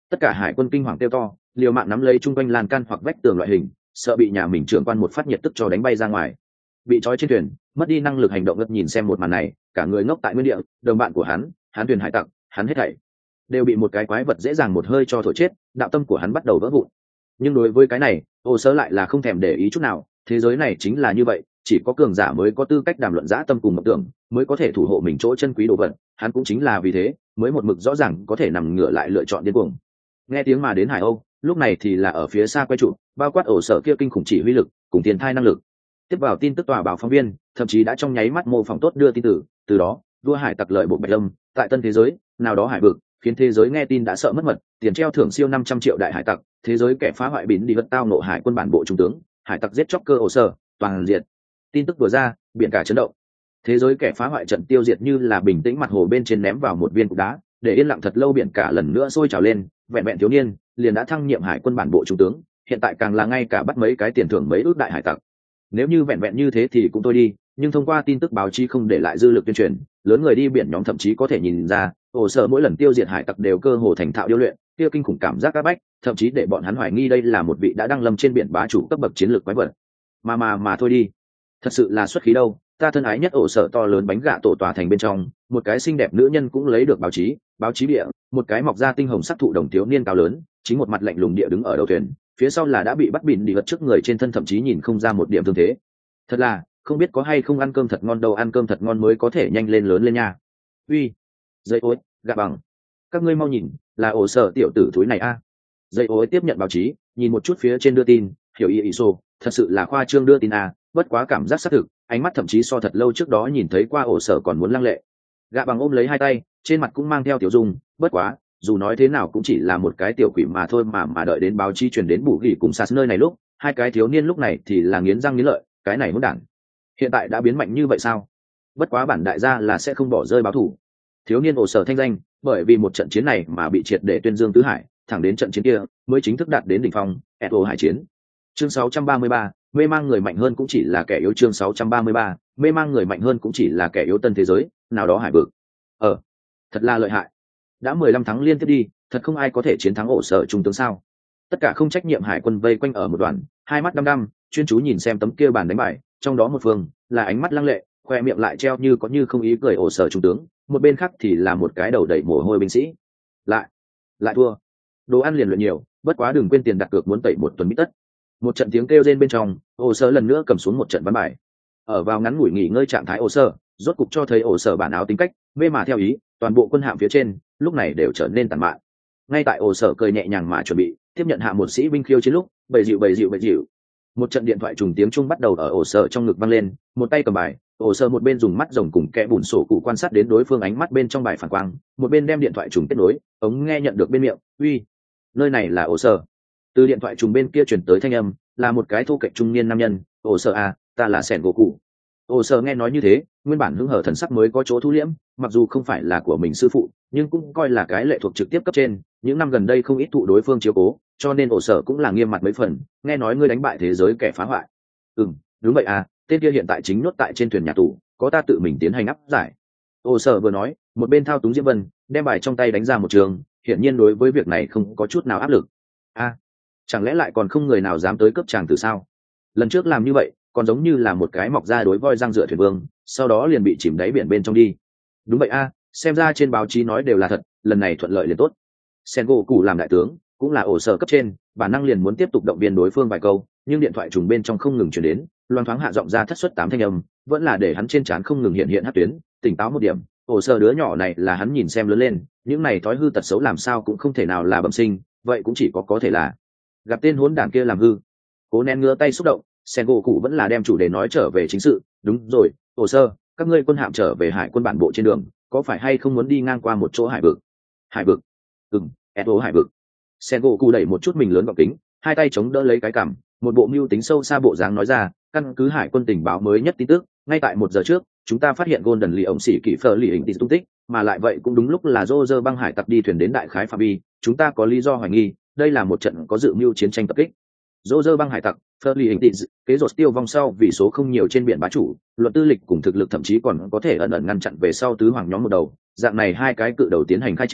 Tất cả hải quân kinh hoàng kêu to, liều mạng nắm lấy chung quanh lan can hoặc vách tường loại hình, sợ bị nhà mình trưởng quan một phát nhiệt tức cho đánh bay ra ngoài. Bị trói trên thuyền, mất đi năng lực hành động, ngất nhìn xem một màn này, cả người ngốc tại nguyên địa. Đồng bạn của hắn, hắn thuyền hải tặc, hắn hết thảy đều bị một cái quái vật dễ dàng một hơi cho thổi chết. Đạo tâm của hắn bắt đầu vỡ vụn. Nhưng đối với cái này, Ô Sơ lại là không thèm để ý chút nào. Thế giới này chính là như vậy, chỉ có cường giả mới có tư cách đàm luận dã tâm cùng mộng tưởng, mới có thể thủ hộ mình chỗ chân quý đồ vật. Hắn cũng chính là vì thế mới một mực rõ ràng có thể nằm ngửa lại lựa chọn điên cuồng. Nghe tiếng mà đến Hải Âu, lúc này thì là ở phía xa quay trụ, bao quát Ổ Sở kia kinh khủng chỉ huy lực cùng tiền thai năng lực. Tiếp vào tin tức tòa báo phóng viên, thậm chí đã trong nháy mắt mô phỏng tốt đưa tin tử, từ đó vua hải tặc lợi bộ Bạch Lâm tại tân thế giới nào đó hải vực, khiến thế giới nghe tin đã sợ mất mật, tiền treo thưởng siêu năm trăm triệu đại hải tặc, thế giới kẻ phá hoại bín đi vật tao nộ hải quân bản bộ trung tướng, hải tặc giết chóc cơ Ổ Sở, toàn diệt. Tin tức vừa ra, biển cả chấn động. Thế giới kẻ phá hoại trận tiêu diệt như là bình tĩnh mặt hồ bên trên ném vào một viên cục đá, để yên lặng thật lâu biển cả lần nữa sôi trào lên. Vẹn vẹn thiếu niên liền đã thăng nhiệm hải quân bản bộ trung tướng, hiện tại càng là ngay cả bắt mấy cái tiền thưởng mấy ước đại hải tặc. Nếu như vẹn vẹn như thế thì cũng thôi đi, nhưng thông qua tin tức báo chí không để lại dư lực tuyên truyền, lớn người đi biển nhóm thậm chí có thể nhìn ra, Ổ Sở mỗi lần tiêu diệt hải tặc đều cơ hồ thành thạo điêu luyện, kia kinh khủng cảm giác áp bách, thậm chí để bọn hắn hoài nghi đây là một vị đã đăng lâm trên biển bá chủ cấp bậc chiến lược quái vật. Mà mà mà thôi đi, thật sự là xuất khí đâu. Ta thân ái nhất Ổ Sở to lớn bánh gạ tổ tòa thành bên trong, một cái xinh đẹp nữ nhân cũng lấy được báo chí, báo chí địa, một cái mọc ra tinh hồng sắc thụ đồng thiếu niên cao lớn, chính một mặt lạnh lùng địa đứng ở đầu thuyền, phía sau là đã bị bắt bịn đi vật trước người trên thân, thậm chí nhìn không ra một điểm thương thế. Thật là không biết có hay không ăn cơm thật ngon đâu, ăn cơm thật ngon mới có thể nhanh lên lớn lên nha. Uy, dây ối, gạ bằng, các ngươi mau nhìn, là Ổ Sở tiểu tử thúi này a. À. Dây ối tiếp nhận báo chí, nhìn một chút phía trên đưa tin, hiểu ý ý xô, thật sự là khoa trương đưa tin a, à, bất quá cảm giác xác thực, ánh mắt thậm chí so thật lâu trước đó nhìn thấy qua Ổ Sở còn muốn lăng lệ. Gạ bằng ôm lấy hai tay, trên mặt cũng mang theo tiểu dung, bất quá dù nói thế nào cũng chỉ là một cái tiểu quỷ mà thôi, mà mà đợi đến báo chí truyền đến bù gỉ cùng sạt nơi này lúc, hai cái thiếu niên lúc này thì là nghiến răng nghiến lợi, cái này hỗn đản hiện tại đã biến mạnh như vậy sao? Bất quá bản đại gia là sẽ không bỏ rơi báo thủ. Thiếu niên Ổ Sở thanh danh bởi vì một trận chiến này mà bị triệt để tuyên dương tứ hải, thẳng đến trận chiến kia mới chính thức đạt đến đỉnh phong. Eto hải chiến. Chương sáu trăm ba mươi ba, mê mang người mạnh hơn cũng chỉ là kẻ yếu. Chương sáu trăm ba mươi ba, mê mang người mạnh hơn cũng chỉ là kẻ yếu tân thế giới nào đó hải vực. Ờ, thật là lợi hại. Đã mười lăm tháng liên tiếp đi, thật không ai có thể chiến thắng Ổ Sở trung tướng sao? Tất cả không trách nhiệm hải quân vây quanh ở một đoàn, hai mắt đăm đăm chuyên chú nhìn xem tấm kia bàn đánh bài, trong đó một phương là ánh mắt lăng lệ, khoe miệng lại treo như có như không ý cười Ổ Sở trung tướng, một bên khác thì là một cái đầu đầy mồ hôi binh sĩ. Lại, lại thua. Đồ ăn liền luyện nhiều, bất quá đừng quên tiền đặt cược muốn tẩy một tuần bít tất. Một trận tiếng kêu rên bên trong, Ổ Sở lần nữa cầm xuống một trận ván bài. Ở vào ngắn ngủi nghỉ ngơi trạng thái Ổ Sở, rốt cục cho thấy Ổ Sở bản áo tính cách, mê mà theo ý, toàn bộ quân hạm phía trên lúc này đều trở nên tàn mạn. Ngay tại Ổ Sở cười nhẹ nhàng mà chuẩn bị tiếp nhận hạ một sĩ binh khiêu chiến lúc, bầy dịu bầy dịu bầy dịu, một trận điện thoại trùng tiếng trung bắt đầu ở Ổ Sở trong ngực vang lên, một tay cầm bài, Ổ Sở một bên dùng mắt rồng cùng kẽ bùn sổ cụ quan sát đến đối phương ánh mắt bên trong bài phản quang, một bên đem điện thoại trùng kết nối, ống nghe nhận được bên miệng, uy, nơi này là Ổ Sở. Từ điện thoại trùng bên kia truyền tới thanh âm là một cái thô kệch trung niên nam nhân, Ổ Sở à, ta là Sẻn gỗ cụ. Ổ Sở nghe nói như thế, nguyên bản hứng hở thần sắc mới có chỗ thu liễm, mặc dù không phải là của mình sư phụ, nhưng cũng coi là cái lệ thuộc trực tiếp cấp trên, những năm gần đây không ít thụ đối phương chiếu cố, cho nên Ổ Sở cũng là nghiêm mặt mấy phần. Nghe nói ngươi đánh bại thế giới kẻ phá hoại. Ừm, đúng vậy à, tên kia hiện tại chính nhốt tại trên thuyền nhà tù, có ta tự mình tiến hành áp giải. Ổ Sở vừa nói, một bên thao túng Diễm Vân, đem bài trong tay đánh ra một trường, hiển nhiên đối với việc này không có chút nào áp lực. A, à, chẳng lẽ lại còn không người nào dám tới cướp chàng từ sao? Lần trước làm như vậy, còn giống như là một cái mọc ra đối voi răng dựa thuyền vương, sau đó liền bị chìm đáy biển bên trong đi. Đúng vậy a, à, xem ra trên báo chí nói đều là thật, lần này thuận lợi liền tốt. Sen gỗ cụ làm đại tướng, cũng là Ổ Sở cấp trên, bản năng liền muốn tiếp tục động viên đối phương vài câu, nhưng điện thoại trùng bên trong không ngừng truyền đến, loan thoáng hạ giọng ra thất suất tám thanh âm, vẫn là để hắn trên trán không ngừng hiện hiện hắc tuyến. Tỉnh táo một điểm, Ổ Sở đứa nhỏ này là hắn nhìn xem lớn lên, những này thói hư tật xấu làm sao cũng không thể nào là bẩm sinh, vậy cũng chỉ có có thể là gặp tên hỗn đản kia làm hư. Cố nén ngứa tay xúc động, Sen gỗ cụ vẫn là đem chủ đề nói trở về chính sự. Đúng rồi, Ổ Sở, các ngươi quân hạm trở về hải quân bản bộ trên đường, có phải hay không muốn đi ngang qua một chỗ hải vực? Hải vực? Ừm, Eto hải vực. Sen gỗ cụ đẩy một chút mình lớn gọng kính, hai tay chống đỡ lấy cái cằm, một bộ mưu tính sâu xa bộ dáng nói ra, căn cứ hải quân tình báo mới nhất tin tức, ngay tại một giờ trước, chúng ta phát hiện Golden Lee ổng xỉ kỹ phở lì hình tung tích, mà lại vậy cũng đúng lúc là Roger băng hải tặc đi thuyền đến đại khái phạm vi, chúng ta có lý do hoài nghi, đây là một trận có dự mưu chiến tranh tập kích. Roger băng hải tặc, phở lì hình kế rột tiêu vong sau vì số không nhiều trên biển bá chủ, luật tư lịch cùng thực lực thậm chí còn có thể ẩn ẩn ngăn chặn về sau tứ hoàng nhóm một đầu, dạng này hai cái cự đầu tiến hành khai chiến,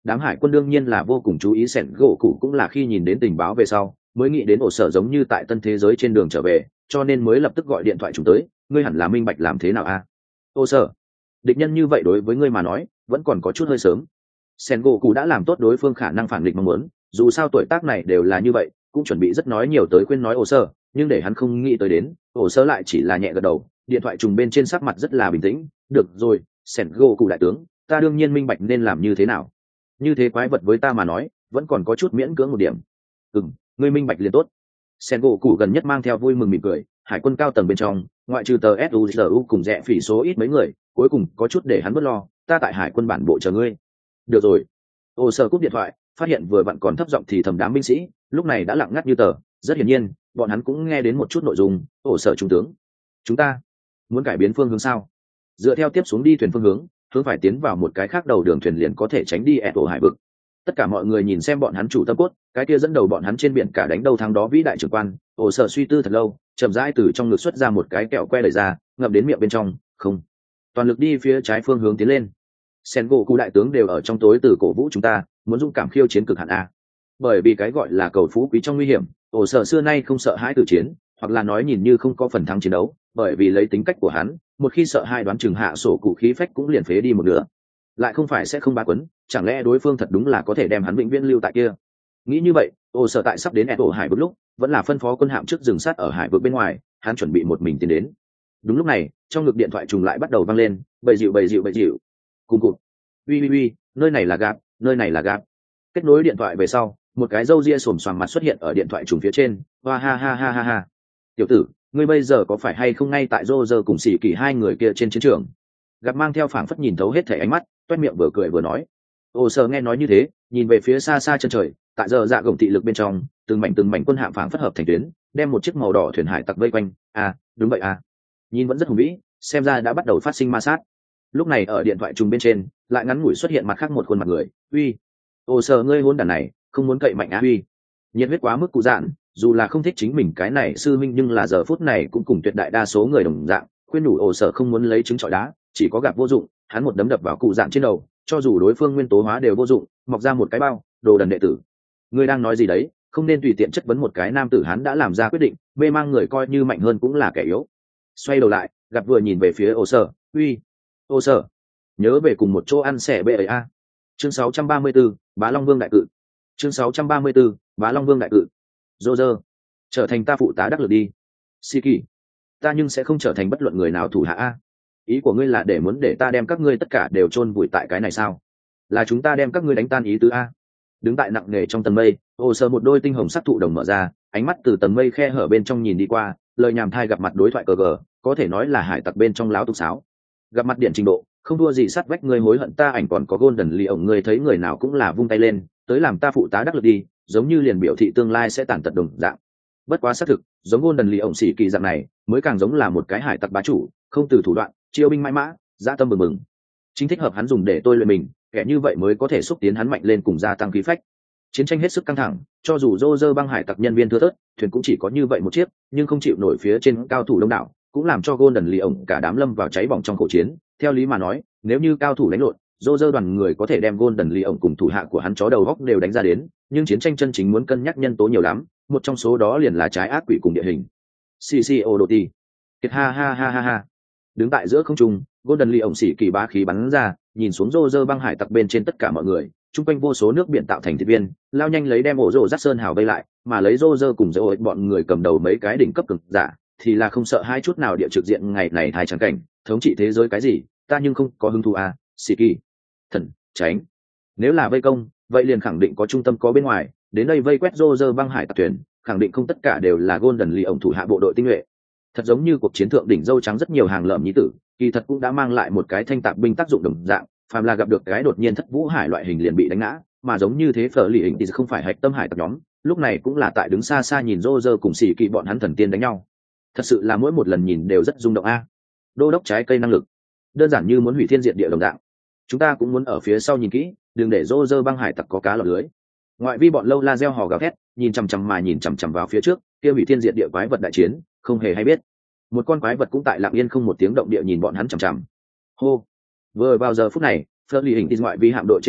Đám hải quân đương nhiên là vô cùng chú ý sẻn gỗ cụ, cũng là khi nhìn đến tình báo về sau mới nghĩ đến ổ sở giống như tại tân thế giới trên đường trở về, cho nên mới lập tức gọi điện thoại chúng tới. Ngươi hẳn là minh bạch làm thế nào a? Ổ sở, địch nhân như vậy đối với ngươi mà nói vẫn còn có chút hơi sớm. Sẻn gỗ cụ đã làm tốt đối phương khả năng phản địch mong muốn, dù sao tuổi tác này đều là như vậy, cũng chuẩn bị rất nói nhiều tới khuyên nói ổ sở, nhưng để hắn không nghĩ tới đến, ổ sở lại chỉ là nhẹ gật đầu. Điện thoại trùng bên trên sắc mặt rất là bình tĩnh. Được rồi, sẻn gỗ cụ đại tướng, ta đương nhiên minh bạch nên làm như thế nào. Như thế quái vật với ta mà nói vẫn còn có chút miễn cưỡng một điểm. Ừm, ngươi minh bạch liền tốt. Sen gỗ cụ gần nhất mang theo vui mừng mỉm cười. Hải quân cao tầng bên trong ngoại trừ tờ suzu cùng rẽ phỉ số ít mấy người, cuối cùng có chút để hắn bớt lo. Ta tại hải quân bản bộ chờ ngươi. Được rồi. Ô Sở cúp điện thoại, phát hiện vừa vặn còn thấp giọng thì thầm đám binh sĩ lúc này đã lặng ngắt như tờ. Rất hiển nhiên bọn hắn cũng nghe đến một chút nội dung. Ô Sở trung tướng, chúng ta muốn cải biến phương hướng sao? Dựa theo tiếp xuống đi thuyền phương hướng, hướng phải tiến vào một cái khác đầu đường thuyền liền có thể tránh đi ẹt ổ hải vực. Tất cả mọi người nhìn xem bọn hắn chủ tâm cốt, cái kia dẫn đầu bọn hắn trên biển cả đánh đâu thắng đó vĩ đại trưởng quan. Ổ Sở suy tư thật lâu, chậm rãi từ trong ngực xuất ra một cái kẹo que đẩy ra, ngậm đến miệng bên trong. Không, toàn lực đi phía trái phương hướng tiến lên. Sen gỗ cụ đại tướng đều ở trong tối từ cổ vũ chúng ta, muốn dũng cảm khiêu chiến cực hạn a. Bởi vì cái gọi là cầu phú quý trong nguy hiểm, Ổ Sở xưa nay không sợ hãi từ chiến, hoặc là nói nhìn như không có phần thắng chiến đấu, bởi vì lấy tính cách của hắn, một khi sợ hai đoán chừng hạ sổ cụ khí phách cũng liền phế đi một nửa, lại không phải sẽ không bá quấn, chẳng lẽ đối phương thật đúng là có thể đem hắn vĩnh viễn lưu tại kia. Nghĩ như vậy, Ổ Sở tại sắp đến ẹt ổ hải vực lúc vẫn là phân phó quân hạm trước dừng sát ở hải vực bên ngoài, hắn chuẩn bị một mình tiến đến. Đúng lúc này trong ngực điện thoại trùng lại bắt đầu vang lên, bầy dịu bầy dịu bầy dịu cùng cụt. Uy uy uy, nơi này là gạp, nơi này là gạp. Kết nối điện thoại về sau, một cái râu ria xồm xoàm mặt xuất hiện ở điện thoại trùng phía trên. Hoa ha ha ha ha ha. Tiểu tử, ngươi bây giờ có phải hay không ngay tại rô rơ cùng xỉ kỳ hai người kia trên chiến trường? Gặp mang theo phảng phất nhìn thấu hết thể ánh mắt, toét miệng vừa cười vừa nói. Ô Sở nghe nói như thế, nhìn về phía xa xa chân trời, tại giờ dạ gồng thị lực bên trong, từng mảnh từng mảnh quân hạm phảng phất hợp thành tuyến, đem một chiếc màu đỏ thuyền hải tặc vây quanh. À, đúng vậy à. Nhìn vẫn rất hùng vĩ, xem ra đã bắt đầu phát sinh ma sát. Lúc này ở điện thoại trùng bên trên, lại ngắn ngủi xuất hiện mặt khác một khuôn mặt người. Uy, Ô Sở ngươi hôn đàn này, không muốn cậy mạnh á uy. Nhiệt huyết quá mức cụ dạn, dù là không thích chính mình cái này sư minh, nhưng là giờ phút này cũng cùng tuyệt đại đa số người đồng dạng, khuyên nhủ Ổ Sở không muốn lấy trứng trọi đá, chỉ có gặp vô dụng. Hắn một đấm đập vào cụ dạn trên đầu, cho dù đối phương nguyên tố hóa đều vô dụng, mọc ra một cái bao, đồ đần đệ tử. Ngươi đang nói gì đấy? Không nên tùy tiện chất vấn một cái nam tử, hắn đã làm ra quyết định, mê mang người coi như mạnh hơn cũng là kẻ yếu. Xoay đầu lại, gặp vừa nhìn về phía Ổ Sở. Uy, Ổ Sở, nhớ về cùng một chỗ ăn xẻ bê ấy a. Chương sáu trăm ba mươi tư, Bá Long Vương đại cự. Chương sáu trăm ba mươi tư, Bá Long Vương đại cự. Dô dơ, trở thành ta phụ tá đắc lực đi. Siki, ta nhưng sẽ không trở thành bất luận người nào thủ hạ a. Ý của ngươi là để muốn để ta đem các ngươi tất cả đều chôn vùi tại cái này sao? Là chúng ta đem các ngươi đánh tan ý tứ a? Đứng tại nặng nề trong tầng mây, Ổ Sở một đôi tinh hồng sắc thụ đồng mở ra, ánh mắt từ tầng mây khe hở bên trong nhìn đi qua, lời nhảm thai gặp mặt đối thoại cờ gờ, có thể nói là hải tặc bên trong láo tục sáo. Gặp mặt điện trình độ, không thua gì sát vách ngươi hối hận ta ảnh còn có Golden Lee ổng, ngươi thấy người nào cũng là vung tay lên, tới làm ta phụ tá đắc lực đi, giống như liền biểu thị tương lai sẽ tàn tật đồng dạng. Bất quá xác thực, giống Golden Lee ổng xỉ kỳ dạng này, mới càng giống là một cái hải tặc bá chủ, không từ thủ đoạn, chiêu binh mãi mã, dã tâm bừng bừng. Chính thích hợp hắn dùng để tôi luyện mình, kẻ như vậy mới có thể xúc tiến hắn mạnh lên cùng gia tăng khí phách. Chiến tranh hết sức căng thẳng, cho dù Roger băng hải tặc nhân viên thưa thớt, thuyền cũng chỉ có như vậy một chiếc, nhưng không chịu nổi phía trên cao thủ đông đảo, cũng làm cho Golden Lee ổng cả đám lâm vào cháy bỏng trong khẩu chiến. Theo lý mà nói, nếu như cao thủ đánh lộn, Roger đoàn người có thể đem Golden Lee ổng cùng thủ hạ của hắn chó đầu góc đều đánh ra đến, nhưng chiến tranh chân chính muốn cân nhắc nhân tố nhiều lắm, một trong số đó liền là trái ác quỷ cùng địa hình. Xì xì ô đồ ti. Kiệt ha ha ha ha ha. Đứng tại giữa không trung, Golden Lee ổng xỉ kỳ bá khí bắn ra, nhìn xuống Roger băng hải tặc bên trên tất cả mọi người, chung quanh vô số nước biển tạo thành thịt viên, lao nhanh lấy đem ổ rồ rát sơn hào vây lại, mà lấy Roger cùng dễ ổi bọn người cầm đầu mấy cái đỉnh cấp cực giả, thì là không sợ hai chút nào địa trực diện ngày này hai trắng cảnh, thống trị thế giới cái gì, ta nhưng không có hứng thú à, xỉ kỳ. Thần, tránh. Nếu là vây công, vậy liền khẳng định có trung tâm có bên ngoài, đến đây vây quét Roger băng hải tặc thuyền, khẳng định không tất cả đều là Golden Lee ổng thủ hạ bộ đội tinh nhuệ. Thật giống như cuộc chiến thượng đỉnh dâu trắng rất nhiều hàng lợm nhí tử, kỳ thật cũng đã mang lại một cái thanh tạp binh tác dụng đồng dạng, phàm là gặp được cái đột nhiên thất vũ hải loại hình liền bị đánh ngã, mà giống như thế phở lì hình thì không phải hạch tâm hải tặc nhóm, lúc này cũng là tại đứng xa xa nhìn Roger cùng xỉ kỳ bọn hắn thần tiên đánh nhau. Thật sự là mỗi một lần nhìn đều rất rung động a. Đô đốc trái cây năng lực, đơn giản như muốn hủy thiên diệt địa đồng dạng. Chúng ta cũng muốn ở phía sau nhìn kỹ, đừng để Roger băng hải tặc có cá lọt lưới. Ngoại vi bọn lâu la reo hò gào thét, nhìn chằm chằm mà nhìn chằm chằm vào phía trước, kia hủy thiên diệt địa quái vật đại chiến, không hề hay biết. Một con quái vật cũng tại lặng yên không một tiếng động địa nhìn bọn hắn chằm chằm. Hô. Vừa vào giờ phút này, Fleur lì hình tin ngoại vi hạm đội trên không,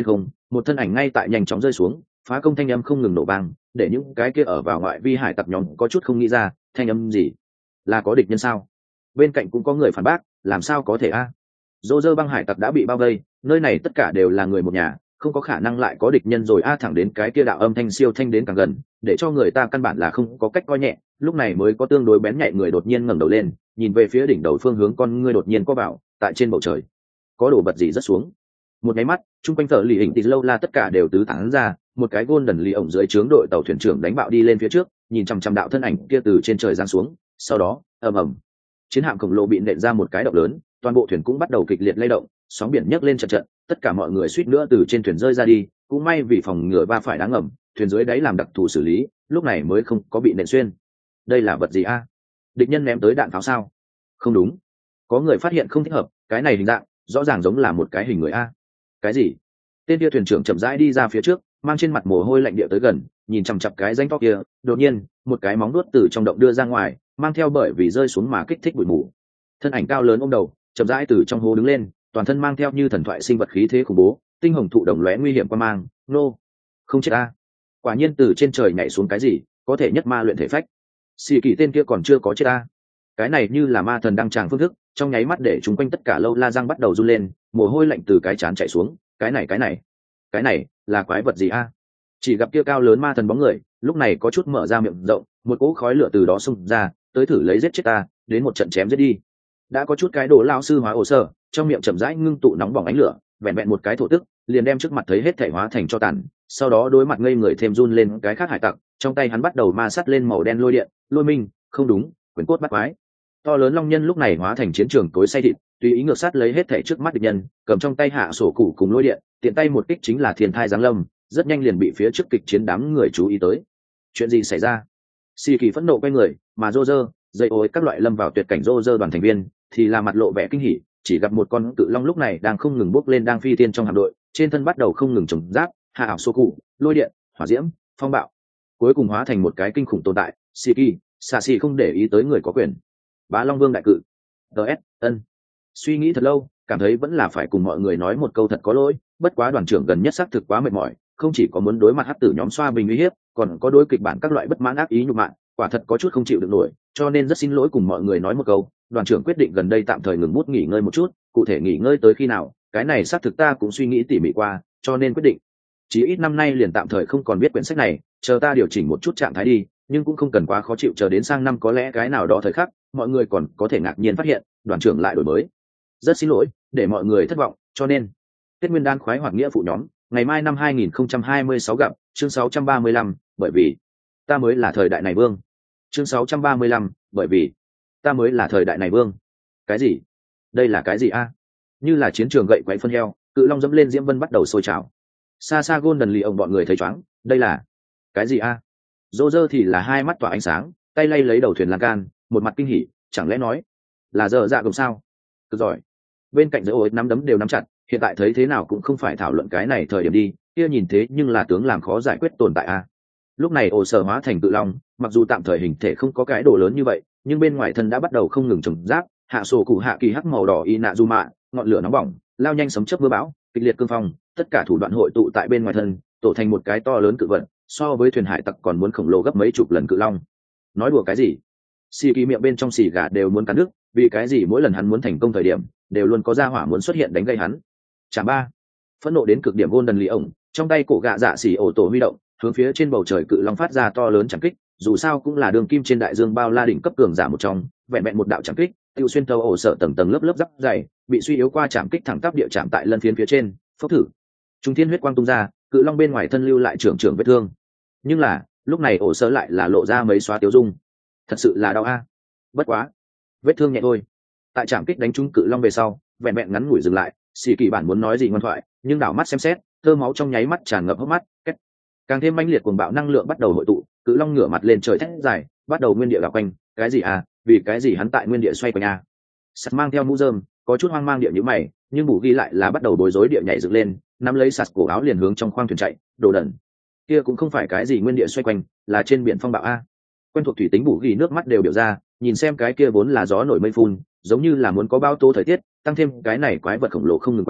một thân ảnh ngay tại nhanh chóng rơi xuống, phá công thanh âm không ngừng nổ vang, để những cái kia ở vào ngoại vi hải tặc nhóm có chút không nghĩ ra thanh âm gì, là có địch nhân sao? Bên cạnh cũng có người phản bác, làm sao có thể a? Dô dơ băng hải tặc đã bị bao vây, nơi này tất cả đều là người một nhà, không có khả năng lại có địch nhân rồi a. Thẳng đến cái kia đạo âm thanh siêu thanh đến càng gần, để cho người ta căn bản là không có cách coi nhẹ, lúc này mới có tương đối bén nhạy người đột nhiên ngẩng đầu lên, nhìn về phía đỉnh đầu phương hướng con ngươi đột nhiên có vào, tại trên bầu trời có đồ vật gì rất xuống. Một cái mắt, chung quanh thợ lì hình tí lâu la tất cả đều tứ tán ra, một cái golden lì ổng dưới trướng đội tàu thuyền trưởng đánh bạo đi lên phía trước, nhìn chằm chằm đạo thân ảnh kia từ trên trời giáng xuống, sau đó ầm ầm, chiến hạm khổng lồ bị nện ra một cái động lớn, toàn bộ thuyền cũng bắt đầu kịch liệt lay động, sóng biển nhấc lên trận trận, tất cả mọi người suýt nữa từ trên thuyền rơi ra đi, cũng may vì phòng ngừa va phải đáng ngầm, thuyền dưới đáy làm đặc thù xử lý, lúc này mới không có bị nện xuyên. Đây là vật gì a? Địch nhân ném tới đạn pháo sao? Không đúng, có người phát hiện không thích hợp, cái này hình dạng rõ ràng giống là một cái hình người a. Cái gì? Tên kia thuyền trưởng chậm rãi đi ra phía trước, mang trên mặt mồ hôi lạnh địa tới gần, nhìn chằm chằm cái danh to kia, đột nhiên một cái móng đuốt từ trong động đưa ra ngoài, mang theo bởi vì rơi xuống mà kích thích bụi mù. Thân ảnh cao lớn ôm đầu, chậm rãi từ trong hố đứng lên, toàn thân mang theo như thần thoại sinh vật khí thế khủng bố, tinh hồng thụ đồng lóe nguy hiểm qua mang, nô, không chết a. Quả nhiên từ trên trời nhảy xuống cái gì, có thể nhất ma luyện thể phách. Xì kỳ tên kia còn chưa có chết a. Cái này như là ma thần đăng tràng phương thức, trong nháy mắt để chúng quanh tất cả lâu la răng bắt đầu run lên, mồ hôi lạnh từ cái trán chảy xuống, cái này cái này, cái này là quái vật gì a? Chỉ gặp kia cao lớn ma thần bóng người, lúc này có chút mở ra miệng rộng, một cỗ khói lửa từ đó xông ra, tới thử lấy giết chết ta, đến một trận chém giết đi. Đã có chút cái đồ lao sư hóa ổ sơ, trong miệng chậm rãi ngưng tụ nóng bỏng ánh lửa, vẹn vẹn một cái thổ tức, liền đem trước mặt thấy hết thể hóa thành cho tàn, sau đó đối mặt ngây người thêm run lên cái khác hải tặc, trong tay hắn bắt đầu ma sát lên màu đen lôi điện, lôi minh, không đúng, quyền cốt bắt quái. To lớn long nhân lúc này hóa thành chiến trường cối xay thịt, tùy ý ngược sát lấy hết thể trước mắt địch nhân, cầm trong tay hạ sổ cụ cùng lôi điện, tiện tay một kích chính là thiên thai giáng lâm, rất nhanh liền bị phía trước kịch chiến đám người chú ý tới. Chuyện gì xảy ra? Xì kỳ phẫn nộ quay người, mà Roger, dây ối các loại lâm vào tuyệt cảnh Roger đoàn thành viên thì là mặt lộ vẻ kinh hỉ, chỉ gặp một con cự long lúc này đang không ngừng bốc lên đang phi tiên trong hạm đội, trên thân bắt đầu không ngừng trồng giáp, hạ ảo sổ cụ, lôi điện, hỏa diễm, phong bạo, cuối cùng hóa thành một cái kinh khủng tồn tại. Xì kỳ, xà xì không để ý tới người có quyền. Bá Long Vương đại cự. ts ân Suy nghĩ thật lâu, cảm thấy vẫn là phải cùng mọi người nói một câu thật có lỗi, bất quá đoàn trưởng gần nhất xác thực quá mệt mỏi, không chỉ có muốn đối mặt hắc tử nhóm xoa bình uy hiếp, còn có đối kịch bản các loại bất mãn ác ý nhục mạ, quả thật có chút không chịu được nổi, cho nên rất xin lỗi cùng mọi người nói một câu, đoàn trưởng quyết định gần đây tạm thời ngừng bút nghỉ ngơi một chút, cụ thể nghỉ ngơi tới khi nào, cái này xác thực ta cũng suy nghĩ tỉ mỉ qua, cho nên quyết định chỉ ít năm nay liền tạm thời không còn viết quyển sách này, chờ ta điều chỉnh một chút trạng thái đi, nhưng cũng không cần quá khó chịu, chờ đến sang năm có lẽ cái nào đó thời khắc mọi người còn có thể ngạc nhiên phát hiện đoàn trưởng lại đổi mới. Rất xin lỗi để mọi người thất vọng, cho nên Tết Nguyên Đán khoái hoạt nghĩa phụ nhóm, ngày mai năm hai nghìn không trăm hai mươi sáu gặp, chương sáu trăm ba mươi lăm, bởi vì ta mới là thời đại này vương. Chương sáu trăm ba mươi lăm, bởi vì ta mới là thời đại này vương. Cái gì? Đây là cái gì a? Như là chiến trường gậy quậy phân heo, cự long dẫm lên diễm vân bắt đầu sôi trào. Xa xa Golden lì ông bọn người thấy choáng, đây là cái gì a? Roger thì là hai mắt tỏa ánh sáng, tay lay lấy đầu thuyền lan can, một mặt kinh hỉ, chẳng lẽ nói là giờ dạ gồng sao? Cực giỏi. Bên cạnh giữa ối nắm đấm đều nắm chặt, hiện tại thấy thế nào cũng không phải thảo luận cái này thời điểm đi, kia nhìn thế nhưng là tướng làm khó giải quyết tồn tại a. Lúc này ổ sở hóa thành cự long, mặc dù tạm thời hình thể không có cái đồ lớn như vậy, nhưng bên ngoài thân đã bắt đầu không ngừng trồng giáp, hạ sổ cụ hạ kỳ hắc màu đỏ y nạ du mạ, ngọn lửa nóng bỏng, lao nhanh sấm chớp mưa bão, kịch liệt cương phong, tất cả thủ đoạn hội tụ tại bên ngoài thân, tổ thành một cái to lớn cự vật, so với thuyền hải tặc còn muốn khổng lồ gấp mấy chục lần cự long. Nói đùa cái gì? Xì kỳ miệng bên trong xì gà đều muốn cắn nước, vì cái gì mỗi lần hắn muốn thành công thời điểm đều luôn có gia hỏa muốn xuất hiện đánh gây hắn. Chả ba, phẫn nộ đến cực điểm Golden lì ổng, trong tay cổ gạ dạ xỉ ổ tổ huy động, hướng phía trên bầu trời cự long phát ra to lớn chẳng kích, dù sao cũng là đường kim trên đại dương bao la đỉnh cấp cường giả một trong, vẹn vẹn một đạo chẳng kích tiêu xuyên thấu ổ sợ tầng tầng lớp lớp giáp dày, bị suy yếu qua chạm kích thẳng tắp địa chạm tại lân phiến phía trên, phốc thử trung thiên huyết quang tung ra, cự long bên ngoài thân lưu lại trưởng trưởng vết thương. Nhưng là lúc này ổ sơ lại là lộ ra mấy xóa tiêu dung, thật sự là đau a. Bất quá vết thương nhẹ thôi. Tại trạm kích đánh trúng cự long về sau, vẹn vẹn ngắn ngủi dừng lại, xì kỳ bản muốn nói gì ngoan thoại, nhưng đảo mắt xem xét, thơ máu trong nháy mắt tràn ngập hốc mắt, kết càng thêm mãnh liệt cuồng bạo năng lượng bắt đầu hội tụ, cự long ngửa mặt lên trời thét dài, bắt đầu nguyên địa gặp quanh, cái gì à, vì cái gì hắn tại nguyên địa xoay quanh a. Sắt mang theo mũ rơm, có chút hoang mang địa như mày, nhưng bù ghi lại là bắt đầu bối rối địa nhảy dựng lên, nắm lấy sạt cổ áo liền hướng trong khoang thuyền chạy, đồ đần. Kia cũng không phải cái gì nguyên địa xoay quanh, là trên biển phong bạo a. Quen thuộc thủy tính bù ghi nước mắt đều biểu ra, nhìn xem cái kia vốn là gió nổi mây phun, giống như là muốn có bao tố thời tiết, tăng thêm cái này quái vật khổng lồ không ngừng quái,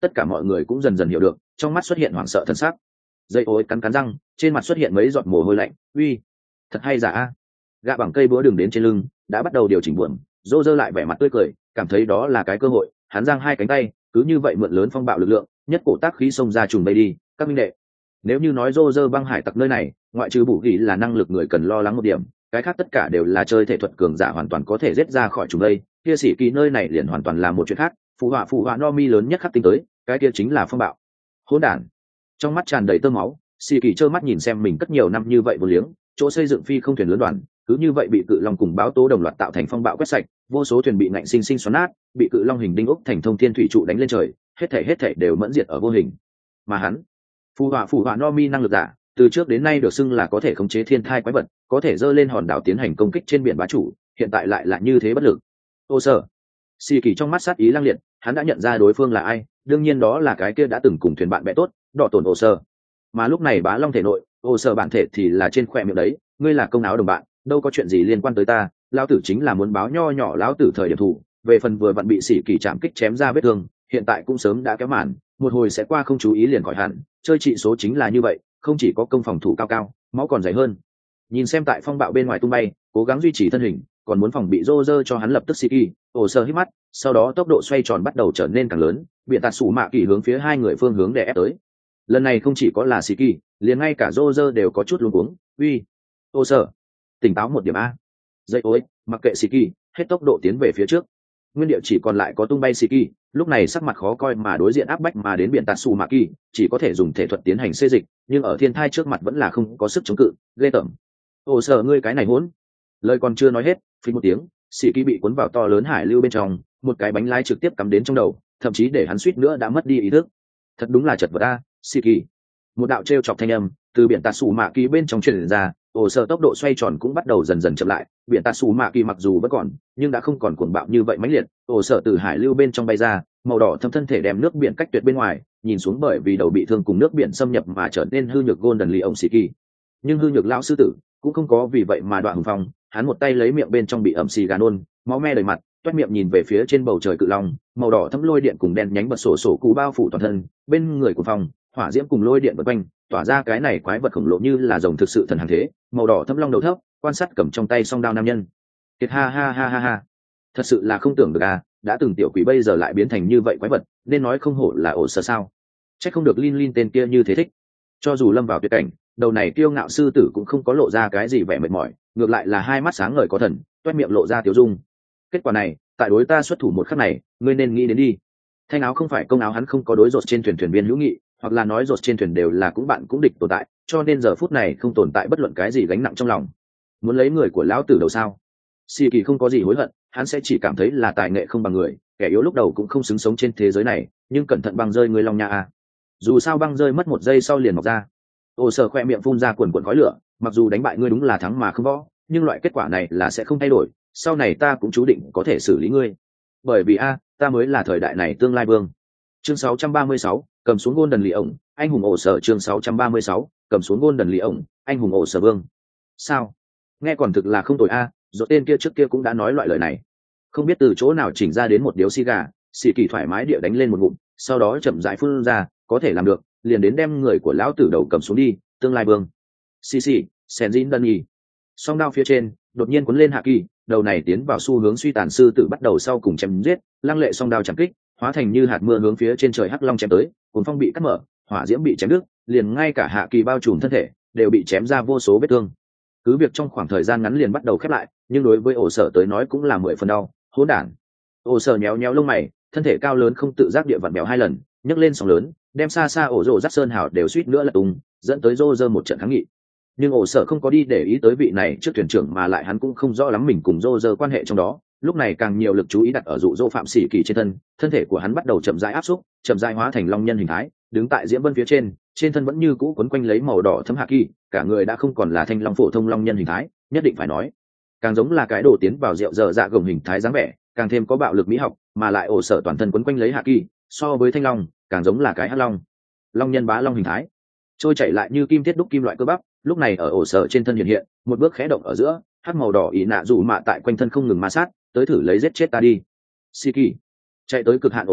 tất cả mọi người cũng dần dần hiểu được, trong mắt xuất hiện hoảng sợ thần sắc. Dây ối cắn cắn răng, trên mặt xuất hiện mấy giọt mồ hôi lạnh. Uy, thật hay giả a. Gạ bằng cây búa đường đến trên lưng đã bắt đầu điều chỉnh buồm. Rô rơ lại vẻ mặt tươi cười, cảm thấy đó là cái cơ hội. Hắn giang hai cánh tay, cứ như vậy mượn lớn phong bạo lực lượng, nhất cổ tác khí xông ra trùng bay đi. Các minh đệ, nếu như nói rô rơ băng hải tặc nơi này, ngoại trừ bù gỉ là năng lực người cần lo lắng một điểm, cái khác tất cả đều là chơi thể thuật cường giả hoàn toàn có thể giết ra khỏi trùng đây. Kia sĩ kỳ nơi này liền hoàn toàn là một chuyện khác. Phụ họa phụ họa no mi lớn nhất khắc tính tới, cái kia chính là phong bạo. Hỗn đản. Trong mắt tràn đầy tơ máu, sĩ kỳ trơ mắt nhìn xem mình cất nhiều năm như vậy vô liếng, chỗ xây dựng phi không thuyền lớn đoàn, cứ như vậy bị cự long cùng báo tố đồng loạt tạo thành phong bạo quét sạch, vô số thuyền bị ngạnh sinh sinh xoắn nát, bị cự long hình đinh ốc thành thông thiên thủy trụ đánh lên trời, hết thảy hết thảy đều mẫn diệt ở vô hình. Mà hắn, phù họa phù họa no mi năng lực giả, từ trước đến nay được xưng là có thể khống chế thiên thai quái vật, có thể dơ lên hòn đảo tiến hành công kích trên biển bá chủ, hiện tại lại là như thế bất lực. Ô sở, xì kỳ trong mắt sát ý lăng liệt, hắn đã nhận ra đối phương là ai, đương nhiên đó là cái kia đã từng cùng thuyền bạn bè tốt, đỏ tổn ô sở. Mà lúc này bá long thể nội, ô sở bản thể thì là trên khỏe miệng đấy, ngươi là công áo đồng bạn, đâu có chuyện gì liên quan tới ta, lão tử chính là muốn báo nho nhỏ lão tử thời điểm thủ, về phần vừa vặn bị xỉ kỳ chạm kích chém ra vết thương, hiện tại cũng sớm đã kéo màn, một hồi sẽ qua không chú ý liền khỏi hẳn, chơi trị số chính là như vậy, không chỉ có công phòng thủ cao cao, máu còn dày hơn. Nhìn xem tại phong bạo bên ngoài tung bay, cố gắng duy trì thân hình, còn muốn phòng bị rô rơ cho hắn lập tức xì kỳ, ổ sơ hít mắt, sau đó tốc độ xoay tròn bắt đầu trở nên càng lớn, biện tạt sủ mạ kỳ hướng phía hai người phương hướng để ép tới. Lần này không chỉ có là xì kỳ, liền ngay cả rô rơ đều có chút luống cuống. Uy, ổ sơ, tỉnh táo một điểm a. Dây ối, mặc kệ xì kỳ, hết tốc độ tiến về phía trước. Nguyên địa chỉ còn lại có tung bay xì kỳ, lúc này sắc mặt khó coi mà đối diện áp bách mà đến biển tạt xù mạ kỳ, chỉ có thể dùng thể thuật tiến hành xê dịch, nhưng ở thiên thai trước mặt vẫn là không có sức chống cự, ghê tởm. Ồ sợ ngươi cái này hỗn. Lời còn chưa nói hết, phí một tiếng, xì kỳ bị cuốn vào to lớn hải lưu bên trong, một cái bánh lái trực tiếp cắm đến trong đầu, thậm chí để hắn suýt nữa đã mất đi ý thức. Thật đúng là chật vật a, xì kỳ. Một đạo trêu chọc thanh âm từ biển tạt xù mạ kỳ bên trong truyền ra, ồ sợ tốc độ xoay tròn cũng bắt đầu dần dần chậm lại, biển tạt xù mạ kỳ mặc dù vẫn còn nhưng đã không còn cuồng bạo như vậy mãnh liệt. Ồ sợ từ hải lưu bên trong bay ra, màu đỏ thâm thân thể đem nước biển cách tuyệt bên ngoài, nhìn xuống bởi vì đầu bị thương cùng nước biển xâm nhập mà trở nên hư nhược golden lì ông xì kỳ. Nhưng hư nhược lão sư tử cũng không có vì vậy mà đoạn hùng phong, hắn một tay lấy miệng bên trong bị ẩm xì gà nôn, máu me đầy mặt, toét miệng nhìn về phía trên bầu trời cự long, màu đỏ thâm lôi điện cùng đen nhánh bật sổ sổ cụ bao phủ toàn thân, bên người của phong hỏa diễm cùng lôi điện vần quanh, tỏa ra cái này quái vật khổng lồ như là rồng thực sự thần hàng thế, màu đỏ thâm long đầu thấp, quan sát cầm trong tay song đao nam nhân. Kiệt ha ha ha ha ha, thật sự là không tưởng được à, đã từng tiểu quỷ bây giờ lại biến thành như vậy quái vật, nên nói không hổ là ổ sở sao. Chắc không được Lin Lin tên kia như thế thích. Cho dù lâm vào tuyệt cảnh, đầu này kiêu ngạo sư tử cũng không có lộ ra cái gì vẻ mệt mỏi, ngược lại là hai mắt sáng ngời có thần, toét miệng lộ ra tiểu dung. Kết quả này, tại đối ta xuất thủ một khắc này, ngươi nên nghĩ đến đi. Thanh áo không phải công áo, hắn không có đối rột trên thuyền thuyền viên hữu nghị, hoặc là nói rột trên thuyền đều là cũng bạn cũng địch tồn tại, cho nên giờ phút này không tồn tại bất luận cái gì gánh nặng trong lòng. Muốn lấy người của lão tử đầu sao? Xì kỳ không có gì hối hận, hắn sẽ chỉ cảm thấy là tài nghệ không bằng người, kẻ yếu lúc đầu cũng không xứng sống trên thế giới này, nhưng cẩn thận băng rơi người long nha a. Dù sao băng rơi mất một giây sau liền mọc ra. Ô sở khoe miệng phun ra quần quần khói lửa, mặc dù đánh bại ngươi đúng là thắng mà không võ, nhưng loại kết quả này là sẽ không thay đổi, sau này ta cũng chú định có thể xử lý ngươi. Bởi vì a, ta mới là thời đại này tương lai vương. Chương sáu trăm ba mươi sáu, cầm xuống Golden Lì ổng, anh hùng ổ sở. Chương sáu trăm ba mươi sáu, cầm xuống Golden Lì ổng, anh hùng ổ sở vương. Sao? Nghe còn thực là không tồi a, rồi tên kia trước kia cũng đã nói loại lời này. Không biết từ chỗ nào chỉnh ra đến một điếu xì gà, xì kỳ thoải mái địa đánh lên một ngụm, sau đó chậm rãi phun ra, có thể làm được, liền đến đem người của lão tử đầu cầm xuống đi, tương lai vương. Xì xì, Senjin Dunny. Song đao phía trên, đột nhiên cuốn lên hạ kỳ, đầu này tiến vào xu hướng suy tàn sư tử bắt đầu sau cùng chém giết, lăng lệ song đao chạm kích, hóa thành như hạt mưa hướng phía trên trời hắc long chém tới, cuốn phong bị cắt mở, hỏa diễm bị chém đứt, liền ngay cả hạ kỳ bao trùm thân thể đều bị chém ra vô số vết thương. Cứ việc trong khoảng thời gian ngắn liền bắt đầu khép lại, nhưng đối với ổ sở tới nói cũng là mười phần đau. Hỗn đản. Ổ sở nhéo nhéo lông mày, thân thể cao lớn không tự giác địa vặn bèo hai lần, nhấc lên sóng lớn, đem xa xa ổ rồ rắc sơn hào đều suýt nữa là tung, dẫn tới rô rơ một trận kháng nghị. Nhưng ổ sở không có đi để ý tới vị này trước thuyền trưởng, mà lại hắn cũng không rõ lắm mình cùng rô rơ quan hệ trong đó, lúc này càng nhiều lực chú ý đặt ở dụ dỗ phạm sĩ kỳ trên thân, thân thể của hắn bắt đầu chậm rãi áp xúc, chậm rãi hóa thành long nhân hình thái, đứng tại diễm vân phía trên, trên thân vẫn như cũ quấn quanh lấy màu đỏ thấm hạ kỳ, cả người đã không còn là thanh long phổ thông long nhân hình thái, nhất định phải nói, càng giống là cái đồ tiến vào rượu dở dạ gồng hình thái dáng vẻ, càng thêm có bạo lực mỹ học, mà lại ổ sở toàn thân quấn quanh lấy hạ kỳ, so với thanh long, càng giống là cái hắc long, long nhân bá long hình thái, trôi chảy lại như kim thiết đúc kim loại cơ bắp, lúc này ở ổ sở trên thân hiện hiện, một bước khẽ động ở giữa, hắc màu đỏ ý nạ dù mạ tại quanh thân không ngừng ma sát, tới thử lấy giết chết ta đi. Siki chạy tới cực hạn ổ sở,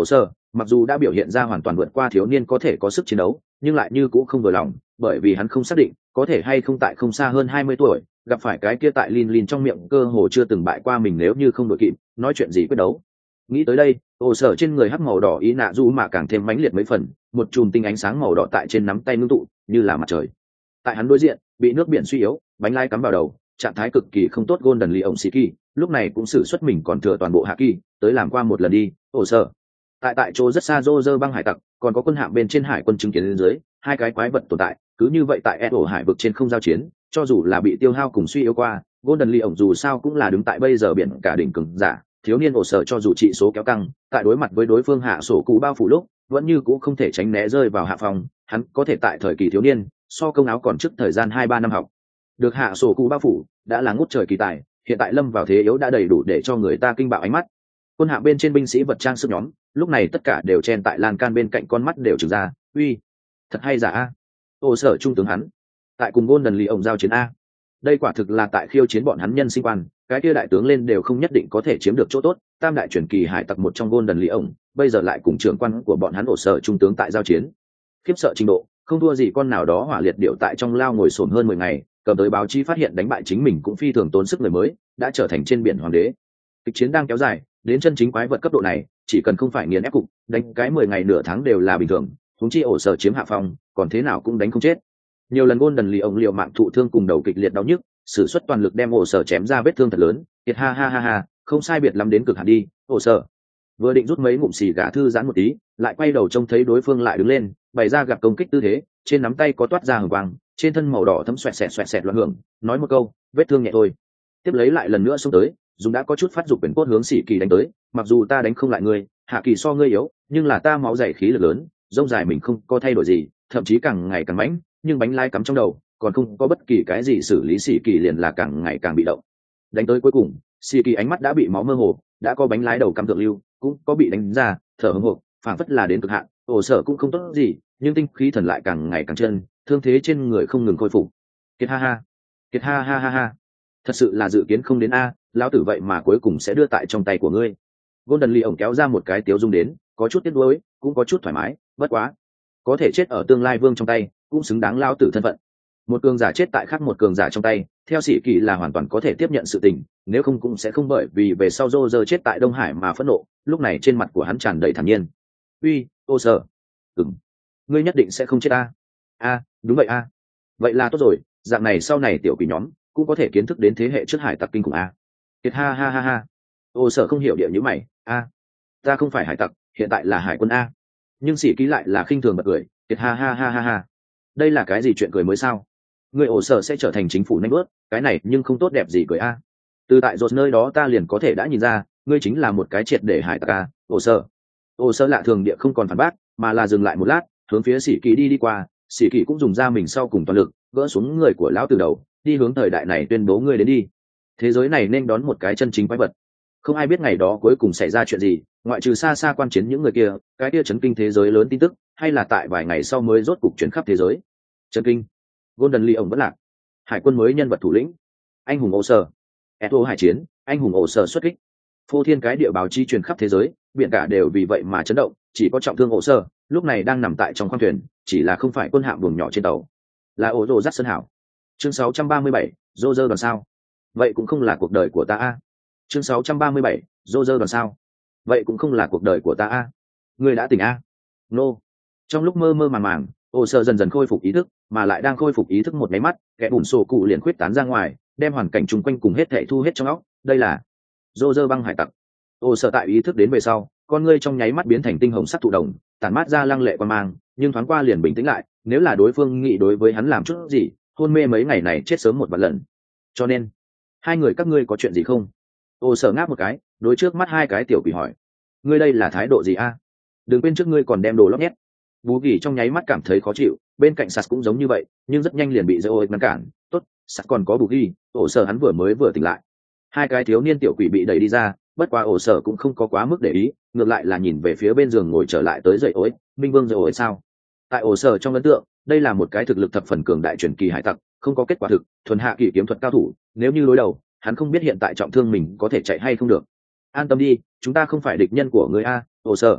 mặc dù đã biểu hiện ra hoàn toàn vượt qua thiếu niên có thể có sức chiến đấu nhưng lại như cũng không vừa lòng, bởi vì hắn không xác định có thể hay không tại không xa hơn hai mươi tuổi gặp phải cái kia tại Lin Lin trong miệng cơ hồ chưa từng bại qua mình, nếu như không đội kịp nói chuyện gì quyết đấu. Nghĩ tới đây, ổ sở trên người hắc màu đỏ ý nạ du mà càng thêm mãnh liệt mấy phần, một chùm tinh ánh sáng màu đỏ tại trên nắm tay ngưng tụ như là mặt trời. Tại hắn đối diện bị nước biển suy yếu, bánh lai cắm vào đầu, trạng thái cực kỳ không tốt Golden Lee ổng Siki lúc này cũng sử xuất mình còn thừa toàn bộ hạ kỳ tới làm qua một lần đi. Ổ sở tại tại chỗ rất xa rô rơ băng hải tặc còn có quân hạm bên trên hải quân chứng kiến lên dưới hai cái quái vật tồn tại, cứ như vậy tại eo hải vực trên không giao chiến, cho dù là bị tiêu hao cùng suy yếu qua, Golden Lee ổng dù sao cũng là đứng tại bây giờ biển cả đỉnh cường giả. Thiếu niên ổ sở cho dù trị số kéo căng, tại đối mặt với đối phương hạ sổ cụ bao phủ lúc vẫn như cũng không thể tránh né rơi vào hạ phòng. Hắn có thể tại thời kỳ thiếu niên so công áo còn trước thời gian hai ba năm học được hạ sổ cụ bao phủ đã là ngút trời kỳ tài, hiện tại lâm vào thế yếu đã đầy đủ để cho người ta kinh bạo ánh mắt. Quân hạ bên trên binh sĩ vật trang sức nhóm lúc này tất cả đều chen tại lan can bên cạnh, con mắt đều trừng ra. Uy, thật hay giả a? Ổ sở trung tướng hắn tại cùng Golden Lee ổng giao chiến a? Đây quả thực là tại khiêu chiến bọn hắn nhân sinh quan, cái kia đại tướng lên đều không nhất định có thể chiếm được chỗ tốt. Tam đại truyền kỳ hải tặc một trong Golden Lee ổng bây giờ lại cùng trưởng quan của bọn hắn ổ sở trung tướng tại giao chiến, khiếp sợ trình độ không thua gì con nào đó hỏa liệt điệu tại trong lao ngồi sồn hơn mười ngày, cầm tới báo chí phát hiện đánh bại chính mình cũng phi thường tốn sức người mới đã trở thành trên biển hoàng đế. Kịch chiến đang kéo dài đến chân chính quái vật cấp độ này, chỉ cần không phải nghiền ép cục đánh cái mười ngày nửa tháng đều là bình thường, huống chi ổ sở chiếm hạ phong còn thế nào cũng đánh không chết. Nhiều lần Golden Lee ổng liều mạng thụ thương cùng đầu kịch liệt đau nhức, sử xuất toàn lực đem ổ sở chém ra vết thương thật lớn. Kiệt ha ha ha ha, không sai biệt lắm đến cực hạn đi. Ổ sở vừa định rút mấy ngụm xì gà thư giãn một tí, lại quay đầu trông thấy đối phương lại đứng lên bày ra gặp công kích tư thế, trên nắm tay có toát ra hừng quang, trên thân màu đỏ thấm xoẹt xẹt xoẹt xẹt loạn hưởng, nói một câu vết thương nhẹ thôi, tiếp lấy lại lần nữa xông tới dùng đã có chút phát dục quyền cốt hướng sĩ kỳ đánh tới. Mặc dù ta đánh không lại ngươi, hạ kỳ so ngươi yếu, nhưng là ta máu dày khí lực lớn, rông dài mình không có thay đổi gì, thậm chí càng ngày càng mãnh, nhưng bánh lai cắm trong đầu còn không có bất kỳ cái gì xử lý, sĩ kỳ liền là càng ngày càng bị động. Đánh tới cuối cùng sĩ kỳ ánh mắt đã bị máu mơ hồ, đã có bánh lái đầu cắm thượng lưu, cũng có bị đánh ra thở hổn hộc, phảng phất là đến cực hạn. Ổ sở cũng không tốt gì, nhưng tinh khí thần lại càng ngày càng chân, thương thế trên người không ngừng khôi phục. Kiệt ha ha, kiệt ha ha ha ha, thật sự là dự kiến không đến a, lão tử vậy mà cuối cùng sẽ đưa tại trong tay của ngươi. Golden Lee ổng kéo ra một cái tiếu dung đến, có chút tiếc nuối cũng có chút thoải mái, bất quá có thể chết ở tương lai vương trong tay cũng xứng đáng lão tử thân phận. Một cường giả chết tại khác một cường giả trong tay, theo sĩ kỳ là hoàn toàn có thể tiếp nhận sự tình, nếu không cũng sẽ không bởi vì về sau rô rơ chết tại Đông Hải mà phẫn nộ. Lúc này trên mặt của hắn tràn đầy thản nhiên. Uy, ô sở, ừm, ngươi nhất định sẽ không chết a? A, đúng vậy a. Vậy là tốt rồi, dạng này sau này tiểu quỷ nhóm cũng có thể kiến thức đến thế hệ trước hải tặc kinh khủng a. Kiệt ha ha ha ha. Ô sở không hiểu địa như mày, a, ta không phải hải tặc, hiện tại là hải quân a. Nhưng sĩ ký lại là khinh thường bật cười, Kiệt ha ha ha ha ha. Đây là cái gì chuyện cười mới sao? Người ổ sở sẽ trở thành chính phủ nanh bớt, cái này nhưng không tốt đẹp gì cười a. Từ tại rột nơi đó ta liền có thể đã nhìn ra, ngươi chính là một cái triệt để hải tặc a. Ổ sở ổ sở lạ thường địa không còn phản bác, mà là dừng lại một lát, hướng phía sĩ kỳ đi đi qua. Sĩ kỳ cũng dùng ra mình sau cùng toàn lực gỡ xuống người của lão từ đầu, đi hướng thời đại này tuyên bố ngươi đến đi. Thế giới này nên đón một cái chân chính quái vật. Không ai biết ngày đó cuối cùng xảy ra chuyện gì, ngoại trừ xa xa quan chiến những người kia, cái kia chấn kinh thế giới lớn tin tức, hay là tại vài ngày sau mới rốt cục chuyển khắp thế giới. Chấn kinh, Golden Lee ổng vẫn lạc, hải quân mới nhân vật thủ lĩnh, anh hùng ổ sở, Eto hải chiến, anh hùng ổ sở xuất kích, phô thiên cái địa báo chi truyền khắp thế giới, biển cả đều vì vậy mà chấn động. Chỉ có trọng thương ổ sở lúc này đang nằm tại trong khoang thuyền, chỉ là không phải quân hạm buồng nhỏ trên tàu, là ổ rồ rắt sơn hảo. Chương sáu trăm ba mươi bảy, rô rơ đoàn sao? Vậy cũng không là cuộc đời của ta a. Chương sáu trăm ba mươi bảy, rô rơ đoàn sao? Vậy cũng không là cuộc đời của ta a. Ngươi đã tỉnh a? Nô. Trong lúc mơ mơ màng màng, ổ sở dần dần khôi phục ý thức, mà lại đang khôi phục ý thức một máy mắt, kẻ bùn sổ cụ liền khuyết tán ra ngoài, đem hoàn cảnh chung quanh cùng hết thảy thu hết trong óc. Đây là rô rơ băng hải tặc. Ổ sở tại ý thức đến về sau, con ngươi trong nháy mắt biến thành tinh hồng sắc thụ đồng, tản mát ra lăng lệ quan mang, nhưng thoáng qua liền bình tĩnh lại. Nếu là đối phương nghĩ đối với hắn làm chút gì, hôn mê mấy ngày này chết sớm một vạn lần. Cho nên hai người các ngươi có chuyện gì không? Ổ sở ngáp một cái, đối trước mắt hai cái tiểu quỷ hỏi, ngươi đây là thái độ gì a? Đừng quên trước ngươi còn đem đồ lót nhét. Bú Kỳ trong nháy mắt cảm thấy khó chịu, bên cạnh Sạt cũng giống như vậy, nhưng rất nhanh liền bị Zeoi ngăn cản. Tốt, Sạt còn có Bú Kỳ, ổ sở hắn vừa mới vừa tỉnh lại. Hai cái thiếu niên tiểu quỷ bị đẩy đi ra, bất quá ổ sở cũng không có quá mức để ý, ngược lại là nhìn về phía bên giường ngồi trở lại tới dậy ối, Minh Vương Zeoi sao? Tại ổ sở trong ấn tượng, đây là một cái thực lực thập phần cường đại truyền kỳ hải tặc, không có kết quả thực, thuần hạ kỳ kiếm thuật cao thủ, nếu như đối đầu, hắn không biết hiện tại trọng thương mình có thể chạy hay không được. An tâm đi, chúng ta không phải địch nhân của ngươi a, ổ sở.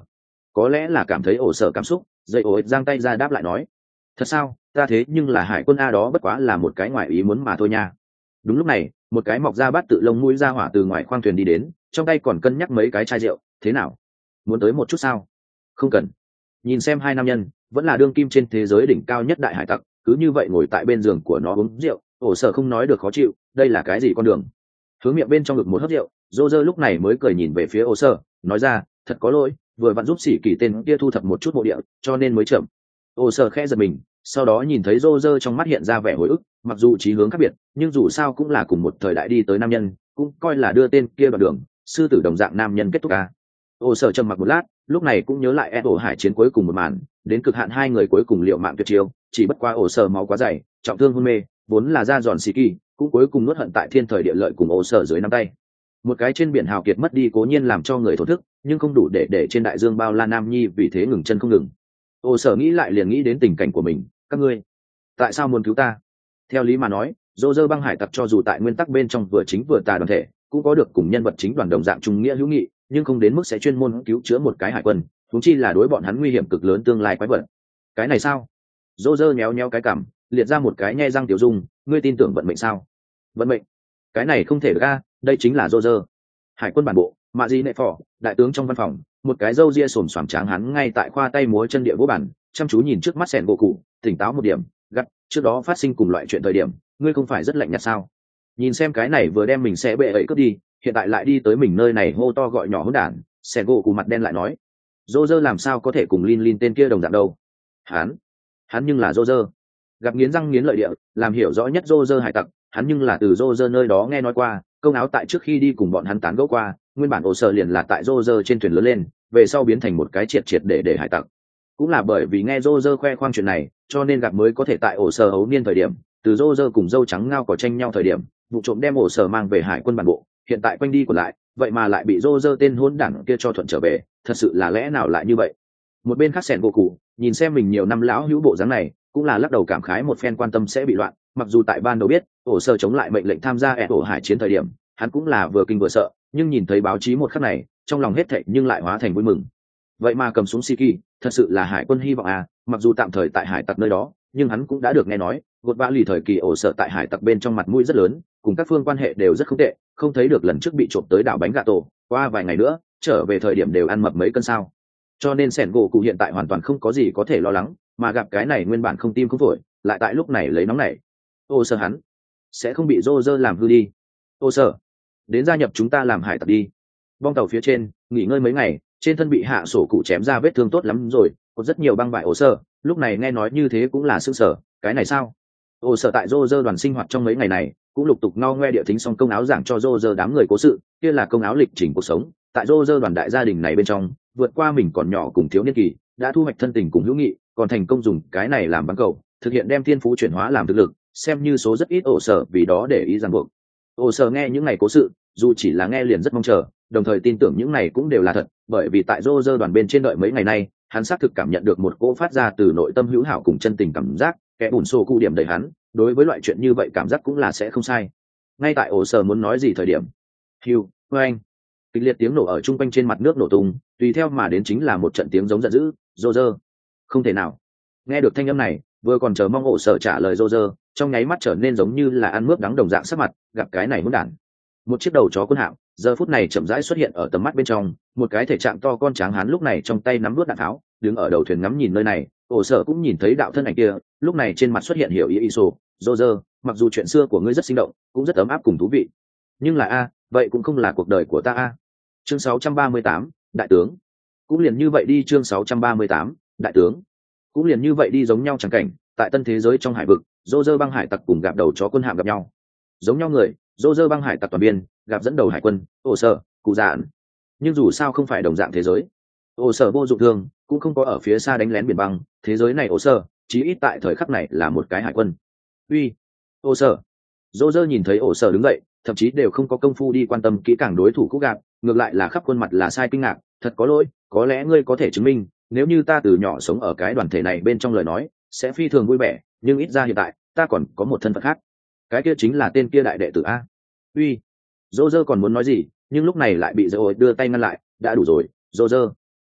có lẽ là cảm thấy ổ sở cảm xúc, dây ổ giang tay ra đáp lại nói: thật sao, ta thế nhưng là hải quân a, đó bất quá là một cái ngoài ý muốn mà thôi nha. Đúng lúc này, một cái mọc ra bát tự lông mũi ra hỏa từ ngoài khoang thuyền đi đến, trong tay còn cân nhắc mấy cái chai rượu. Thế nào, muốn tới một chút sao? Không cần. Nhìn xem hai nam nhân vẫn là đương kim trên thế giới đỉnh cao nhất đại hải tặc, cứ như vậy ngồi tại bên giường của nó uống rượu, ổ sở không nói được khó chịu, đây là cái gì con đường. Hướng miệng bên trong ngực một hớp rượu, dô dơ lúc này mới cười nhìn về phía ổ sở, nói ra: thật có lỗi, vừa vặn giúp xỉ kỳ tên kia thu thập một chút mộ địa, cho nên mới chậm. Ổ sở khẽ giật mình, sau đó nhìn thấy dô dơ trong mắt hiện ra vẻ hồi ức, mặc dù chí hướng khác biệt, nhưng dù sao cũng là cùng một thời đại đi tới nam nhân, cũng coi là đưa tên kia vào đường sư tử đồng dạng nam nhân kết thúc ca. Ổ sở trầm mặc một lát, lúc này cũng nhớ lại ổ hải chiến cuối cùng một màn, đến cực hạn hai người cuối cùng liệu mạng tuyệt chiêu, chỉ bất qua ổ sở máu quá dày, trọng thương hôn mê, vốn là ra giòn xì kỳ, cũng cuối cùng nuốt hận tại thiên thời địa lợi cùng ổ sở dưới nắm tay. Một cái trên biển hào kiệt mất đi cố nhiên làm cho người thổ thức, nhưng không đủ để để trên đại dương bao la nam nhi vì thế ngừng chân không ngừng. Ổ sở nghĩ lại liền nghĩ đến tình cảnh của mình, các ngươi tại sao muốn cứu ta? Theo lý mà nói, dô dơ băng hải tặc cho dù tại nguyên tắc bên trong vừa chính vừa tà đoàn thể, cũng có được cùng nhân vật chính đoàn đồng dạng trung nghĩa hữu nghị, nhưng không đến mức sẽ chuyên môn cứu chữa một cái hải quân, huống chi là đối bọn hắn nguy hiểm cực lớn tương lai quái vật. Cái này sao? Dô dơ nhéo nhéo cái cằm, liệt ra một cái nhe răng tiểu dung, ngươi tin tưởng vận mệnh sao? Vận mệnh? Cái này không thể ra, đây chính là dô dơ. Hải quân bản bộ, mạ di nệ phò, đại tướng trong văn phòng, một cái râu ria xồm xoàm tráng hắn ngay tại khoa tay múa chân địa vô bản, chăm chú nhìn trước mắt sẻn gỗ cụ, tỉnh táo một điểm, gắt, trước đó phát sinh cùng loại chuyện thời điểm, ngươi không phải rất lạnh nhạt sao? Nhìn xem cái này vừa đem mình sẽ bệ ấy cướp đi, hiện tại lại đi tới mình nơi này hô to gọi nhỏ hỗn đản, sẻn gỗ cụ mặt đen lại nói: dô dơ làm sao có thể cùng Lin Lin tên kia đồng dạng đâu? Hắn, hắn nhưng là dô dơ. Gặp nghiến răng nghiến lợi địa, làm hiểu rõ nhất dô dơ hải tặc, hắn nhưng là từ dô dơ nơi đó nghe nói qua, công áo tại trước khi đi cùng bọn hắn tán gẫu qua, nguyên bản ổ sở liền là tại dô dơ trên thuyền lớn lên, về sau biến thành một cái triệt triệt để để hải tặc. Cũng là bởi vì nghe dô dơ khoe khoang chuyện này, cho nên gặp mới có thể tại ổ sở ấu niên thời điểm, từ dô dơ cùng dâu trắng ngao cỏ tranh nhau thời điểm, vụ trộm đem ổ sở mang về hải quân bản bộ, hiện tại quanh đi còn lại, vậy mà lại bị dô dơ tên hôn đảng kia cho thuận trở về, thật sự là lẽ nào lại như vậy? Một bên khác sẻn gỗ cụ nhìn xem mình nhiều năm lão hữu bộ dáng này, cũng là lắc đầu cảm khái một phen, quan tâm sẽ bị loạn. Mặc dù tại ban đầu biết ổ sở chống lại mệnh lệnh tham gia ẹ ổ hải chiến thời điểm, hắn cũng là vừa kinh vừa sợ, nhưng nhìn thấy báo chí một khắc này, trong lòng hết thảy nhưng lại hóa thành vui mừng. Vậy mà cầm súng Siki, thật sự là hải quân hy vọng à? Mặc dù tạm thời tại hải tặc nơi đó, nhưng hắn cũng đã được nghe nói, gột vã lì thời kỳ ổ sở tại hải tặc bên trong mặt mũi rất lớn, cùng các phương quan hệ đều rất không tệ, không thấy được lần trước bị trộm tới đảo bánh gà tổ, qua vài ngày nữa trở về thời điểm đều ăn mập mấy cân sao. Cho nên sẻn gỗ cụ hiện tại hoàn toàn không có gì có thể lo lắng, mà gặp cái này nguyên bản không tim không phổi, lại tại lúc này lấy nóng này. Ô sở hắn sẽ không bị rô rơ làm hư đi. Ô sở, đến gia nhập chúng ta làm hải tặc đi. Bong tàu phía trên nghỉ ngơi mấy ngày, trên thân bị hạ sổ cụ chém ra vết thương tốt lắm rồi, có rất nhiều băng vải. Ô sở lúc này nghe nói như thế cũng là sững sờ, cái này sao? Ô sở tại rô rơ đoàn sinh hoạt trong mấy ngày này cũng lục tục ngao ngoe địa thính xong công áo giảng cho rô rơ đám người cố sự, kia là công áo lịch trình cuộc sống tại rô rơ đoàn đại gia đình này bên trong, vượt qua mình còn nhỏ cùng thiếu niên kỳ, đã thu hoạch thân tình cùng hữu nghị, còn thành công dùng cái này làm băng cầu, thực hiện đem thiên phú chuyển hóa làm thực lực, xem như số rất ít ổ sở vì đó để ý ràng buộc. Ổ sở nghe những ngày cố sự, dù chỉ là nghe liền rất mong chờ, đồng thời tin tưởng những này cũng đều là thật, bởi vì tại rô rơ đoàn bên trên đợi mấy ngày nay, hắn xác thực cảm nhận được một cỗ phát ra từ nội tâm hữu hảo cùng chân tình cảm giác, kẻ bùn xô cụ điểm đầy hắn, đối với loại chuyện như vậy cảm giác cũng là sẽ không sai. Ngay tại ổ sở muốn nói gì thời điểm, hiu, anh kịch liệt tiếng nổ ở chung quanh trên mặt nước nổ tung, tùy theo mà đến chính là một trận tiếng giống giận dữ, rô rơ. Không thể nào. Nghe được thanh âm này, vừa còn chờ mong ổ sở trả lời rô rơ, trong nháy mắt trở nên giống như là ăn mướp đắng đồng dạng sắc mặt, gặp cái này muốn đản. Một chiếc đầu chó quân hạm giờ phút này chậm rãi xuất hiện ở tầm mắt bên trong, một cái thể trạng to con tráng hán lúc này trong tay nắm đuốt đạn tháo, đứng ở đầu thuyền ngắm nhìn nơi này. Ổ sở cũng nhìn thấy đạo thân ảnh kia, lúc này trên mặt xuất hiện hiểu ý iso, rô rơ, mặc dù chuyện xưa của ngươi rất sinh động, cũng rất ấm áp cùng thú vị, nhưng là a, vậy cũng không là cuộc đời của ta a. Chương sáu trăm ba mươi tám, đại tướng. Cũng liền như vậy đi. Chương sáu trăm ba mươi tám, đại tướng. Cũng liền như vậy đi. Giống nhau chẳng cảnh tại tân thế giới trong hải vực, dô dơ băng hải tặc cùng gặp đầu chó quân hạm gặp nhau. Giống nhau người, dô dơ băng hải tặc toàn biên gặp dẫn đầu hải quân ổ sở cụ dạn, nhưng dù sao không phải đồng dạng thế giới. Ổ sở vô dụng thương cũng không có ở phía xa đánh lén biển băng, thế giới này ổ sở chí ít tại thời khắc này là một cái hải quân. Uy, ổ sở. Dô dơ nhìn thấy ổ sở đứng dậy, thậm chí đều không có công phu đi quan tâm kỹ càng đối thủ cũ gặp, ngược lại là khắp khuôn mặt là sai kinh ngạc. Thật có lỗi, có lẽ ngươi có thể chứng minh, nếu như ta từ nhỏ sống ở cái đoàn thể này bên trong lời nói, sẽ phi thường vui vẻ, nhưng ít ra hiện tại ta còn có một thân phận khác, cái kia chính là tên kia đại đệ tử a. Uy, dô dơ còn muốn nói gì, nhưng lúc này lại bị dô đưa tay ngăn lại. Đã đủ rồi, dô dơ.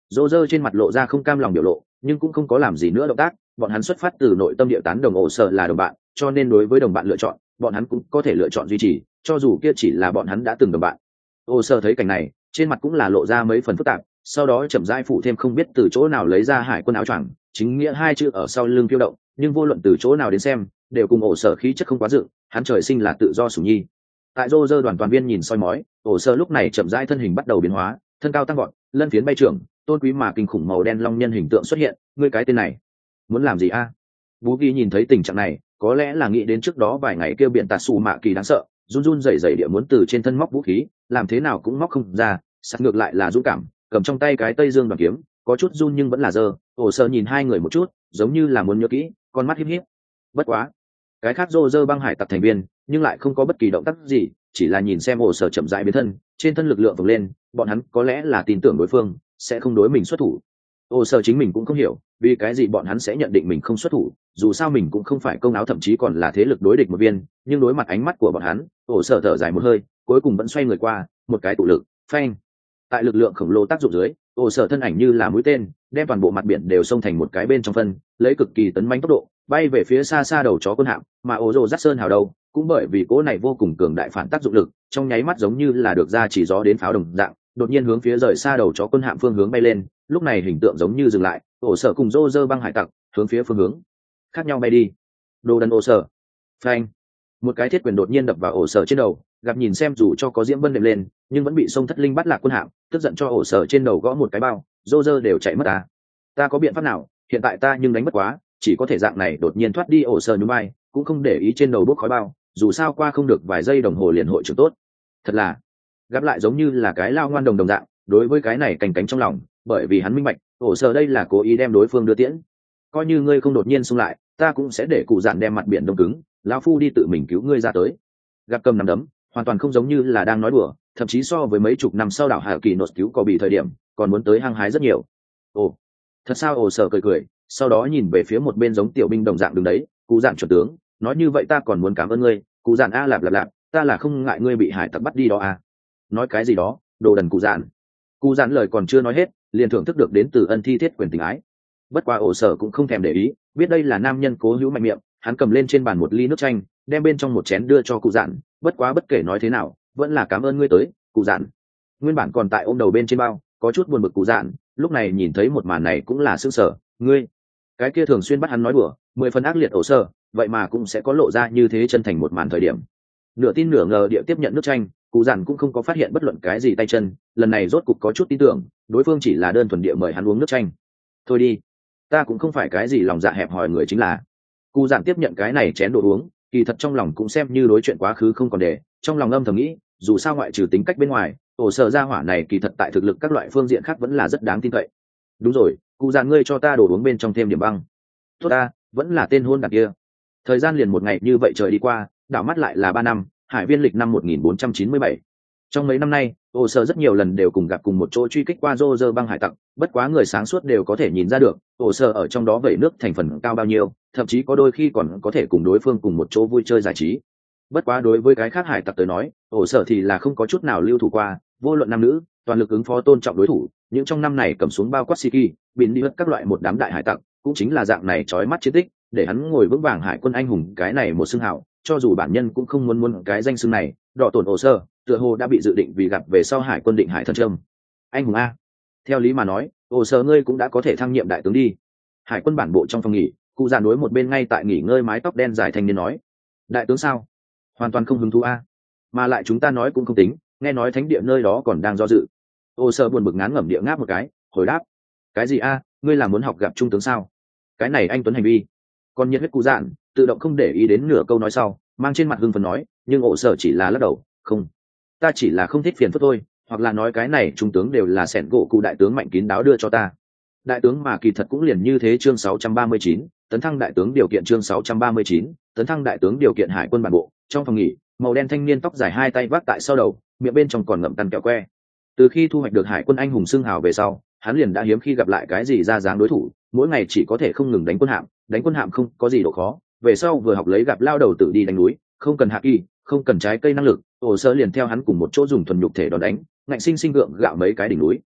Dô dơ trên mặt lộ ra không cam lòng biểu lộ, nhưng cũng không có làm gì nữa động tác. Bọn hắn xuất phát từ nội tâm địa tán đồng ổ sở là đồng bạn, cho nên đối với đồng bạn lựa chọn, bọn hắn cũng có thể lựa chọn duy trì, cho dù kia chỉ là bọn hắn đã từng đồng bạn. Ổ sở thấy cảnh này, trên mặt cũng là lộ ra mấy phần phức tạp, sau đó chậm rãi phụ thêm không biết từ chỗ nào lấy ra hải quân áo choàng, chính nghĩa hai chữ ở sau lưng phiêu động, nhưng vô luận từ chỗ nào đến xem, đều cùng ổ sở khí chất không quá dự, hắn trời sinh là tự do sủng nhi. Tại Rô Rơ đoàn toàn viên nhìn soi mói, ổ sở lúc này chậm rãi thân hình bắt đầu biến hóa, thân cao tăng vọt, lân phiến bay trưởng, tôn quý mà kinh khủng màu đen long nhân hình tượng xuất hiện. Ngươi cái tên này muốn làm gì a? Bú Ghi nhìn thấy tình trạng này, có lẽ là nghĩ đến trước đó vài ngày kêu biện tạt xù mạ kỳ đáng sợ, run run rẩy rẩy địa muốn từ trên thân móc vũ khí, làm thế nào cũng móc không ra, sắt ngược lại là dũng cảm, cầm trong tay cái tây dương đoàn kiếm, có chút run nhưng vẫn là dơ. Ổ sở nhìn hai người một chút, giống như là muốn nhớ kỹ, con mắt híp híp. Bất quá, cái khác Rô Rơ băng hải tặc thành viên, nhưng lại không có bất kỳ động tác gì, chỉ là nhìn xem ổ sở chậm rãi biến thân, trên thân lực lượng vượt lên, bọn hắn có lẽ là tin tưởng đối phương sẽ không đối mình xuất thủ. Ổ sở chính mình cũng không hiểu vì cái gì bọn hắn sẽ nhận định mình không xuất thủ, dù sao mình cũng không phải công áo, thậm chí còn là thế lực đối địch một viên. Nhưng đối mặt ánh mắt của bọn hắn, ổ sở thở dài một hơi, cuối cùng vẫn xoay người qua, một cái tụ lực phanh. Tại lực lượng khổng lồ tác dụng dưới, ổ sở thân ảnh như là mũi tên, đem toàn bộ mặt biển đều xông thành một cái bên trong phân, lấy cực kỳ tấn mãnh tốc độ bay về phía xa xa đầu chó quân hạm. Mà ổ rồ dắt sơn hào đầu cũng bởi vì cỗ này vô cùng cường đại phản tác dụng lực, trong nháy mắt giống như là được ra chỉ gió đến pháo đồng dạng, đột nhiên hướng phía rời xa đầu chó quân hạm phương hướng bay lên. Lúc này hình tượng giống như dừng lại, ổ sở cùng rô rơ băng hải tặc hướng phía phương hướng khác nhau bay đi. Đồ đần ổ sở phanh, một cái thiết quyền đột nhiên đập vào ổ sở trên đầu. Gặp nhìn xem dù cho có diễm vân đệm lên, nhưng vẫn bị sông thất linh bắt lạc quân hạm, tức giận cho ổ sở trên đầu gõ một cái bao. Rô rơ đều chạy mất à? Ta có biện pháp nào? Hiện tại ta nhưng đánh mất quá, chỉ có thể dạng này đột nhiên thoát đi. Ổ sở nhún vai, cũng không để ý trên đầu bốc khói bao, dù sao qua không được vài giây đồng hồ liền hội trưởng tốt. Thật là gặp lại giống như là cái lao ngoan đồng đồng dạng, đối với cái này cành cánh trong lòng, bởi vì hắn minh bạch ổ sở đây là cố ý đem đối phương đưa tiễn. Coi như ngươi không đột nhiên xung lại, ta cũng sẽ để cụ dạn đem mặt biển đông cứng, lão phu đi tự mình cứu ngươi ra tới. Gặp cầm nắm đấm, hoàn toàn không giống như là đang nói đùa, thậm chí so với mấy chục năm sau đảo Hà Kỳ nốt cứu có bị thời điểm còn muốn tới hăng hái rất nhiều. Ồ, thật sao? Ổ sở cười cười, sau đó nhìn về phía một bên giống tiểu binh đồng dạng đứng đấy, cụ dạn chuẩn tướng, nói như vậy ta còn muốn cảm ơn ngươi. Cụ dạn a lạp lạp lạp, ta là không ngại ngươi bị hải tặc bắt đi đó à? Nói cái gì đó, đồ đần cụ dạn. Cụ dạn lời còn chưa nói hết, liền thưởng thức được đến từ ân thi thiết quyền tình ái. Bất quá ổ sở cũng không thèm để ý, biết đây là nam nhân cố hữu mạnh miệng, hắn cầm lên trên bàn một ly nước chanh, đem bên trong một chén đưa cho cụ dạn. Bất quá bất kể nói thế nào, vẫn là cảm ơn ngươi tới, cụ dạn. Nguyên bản còn tại ôm đầu bên trên bao, có chút buồn bực cụ dạn, lúc này nhìn thấy một màn này cũng là sững sờ. Ngươi, cái kia thường xuyên bắt hắn nói đùa, mười phần ác liệt ổ sở, vậy mà cũng sẽ có lộ ra như thế chân thành một màn thời điểm. Nửa tin nửa ngờ địa tiếp nhận nước chanh, cụ dạn cũng không có phát hiện bất luận cái gì tay chân, lần này rốt cục có chút tin tưởng, đối phương chỉ là đơn thuần địa mời hắn uống nước chanh. Thôi đi, ta cũng không phải cái gì lòng dạ hẹp hòi người chính là. Cụ dạn tiếp nhận cái này chén đồ uống, kỳ thật trong lòng cũng xem như đối chuyện quá khứ không còn để, trong lòng âm thầm nghĩ, dù sao ngoại trừ tính cách bên ngoài, ổ sở gia hỏa này kỳ thật tại thực lực các loại phương diện khác vẫn là rất đáng tin cậy. Đúng rồi, cụ dạn ngươi cho ta đồ uống bên trong thêm điểm băng. Tốt ta, vẫn là tên hôn đặc kia. Thời gian liền một ngày như vậy trời đi qua, đảo mắt lại là ba năm, hải viên lịch năm một nghìn bốn trăm chín mươi bảy. Trong mấy năm nay, ổ sở rất nhiều lần đều cùng gặp cùng một chỗ truy kích qua rô rơ băng hải tặc, bất quá người sáng suốt đều có thể nhìn ra được, ổ sở ở trong đó vẩy nước thành phần cao bao nhiêu, thậm chí có đôi khi còn có thể cùng đối phương cùng một chỗ vui chơi giải trí. Bất quá đối với cái khác hải tặc tới nói, ổ sở thì là không có chút nào lưu thủ qua, vô luận nam nữ, toàn lực ứng phó tôn trọng đối thủ. Những trong năm này cầm xuống bao quát Shiki, biển đi mất các loại một đám đại hải tặc, cũng chính là dạng này chói mắt chiến tích, để hắn ngồi vững vàng hải quân anh hùng cái này một xưng hào. Cho dù bản nhân cũng không muốn muốn cái danh xưng này, đỏ tổn ổ sở tựa hồ đã bị dự định vì gặp về sau hải quân định hải thần trâm. Anh hùng a, theo lý mà nói, ổ sở ngươi cũng đã có thể thăng nhiệm đại tướng đi. Hải quân bản bộ trong phòng nghỉ, cụ già đối một bên ngay tại nghỉ ngơi mái tóc đen dài thanh niên nói, đại tướng sao? Hoàn toàn không hứng thú a, mà lại chúng ta nói cũng không tính, nghe nói thánh địa nơi đó còn đang do dự. Ổ sở buồn bực ngán ngẩm địa ngáp một cái, hồi đáp, cái gì a, ngươi là muốn học gặp trung tướng sao? Cái này anh tuấn hành vi. Còn nhiệt huyết cụ dạn tự động không để ý đến nửa câu nói sau, mang trên mặt hưng phấn nói, nhưng ổ sở chỉ là lắc đầu, không, ta chỉ là không thích phiền phức thôi, hoặc là nói cái này trung tướng đều là sẻn gỗ cụ đại tướng mạnh kín đáo đưa cho ta. Đại tướng mà kỳ thật cũng liền như thế. Chương sáu trăm ba mươi chín, tấn thăng đại tướng điều kiện. Chương sáu trăm ba mươi chín, tấn thăng đại tướng điều kiện. Hải quân bản bộ trong phòng nghỉ, màu đen thanh niên tóc dài hai tay vác tại sau đầu, miệng bên trong còn ngậm tăn kẹo que. Từ khi thu hoạch được hải quân anh hùng xưng hào về sau, hắn liền đã hiếm khi gặp lại cái gì ra dáng đối thủ, mỗi ngày chỉ có thể không ngừng đánh quân hạm, đánh quân hạm không có gì độ khó. Về sau vừa học lấy gặp lao đầu tự đi đánh núi, không cần hạ kỳ, không cần trái cây năng lực, ổ sở liền theo hắn cùng một chỗ dùng thuần nhục thể đòn đánh, ngạnh sinh sinh gượng gạo mấy cái đỉnh núi.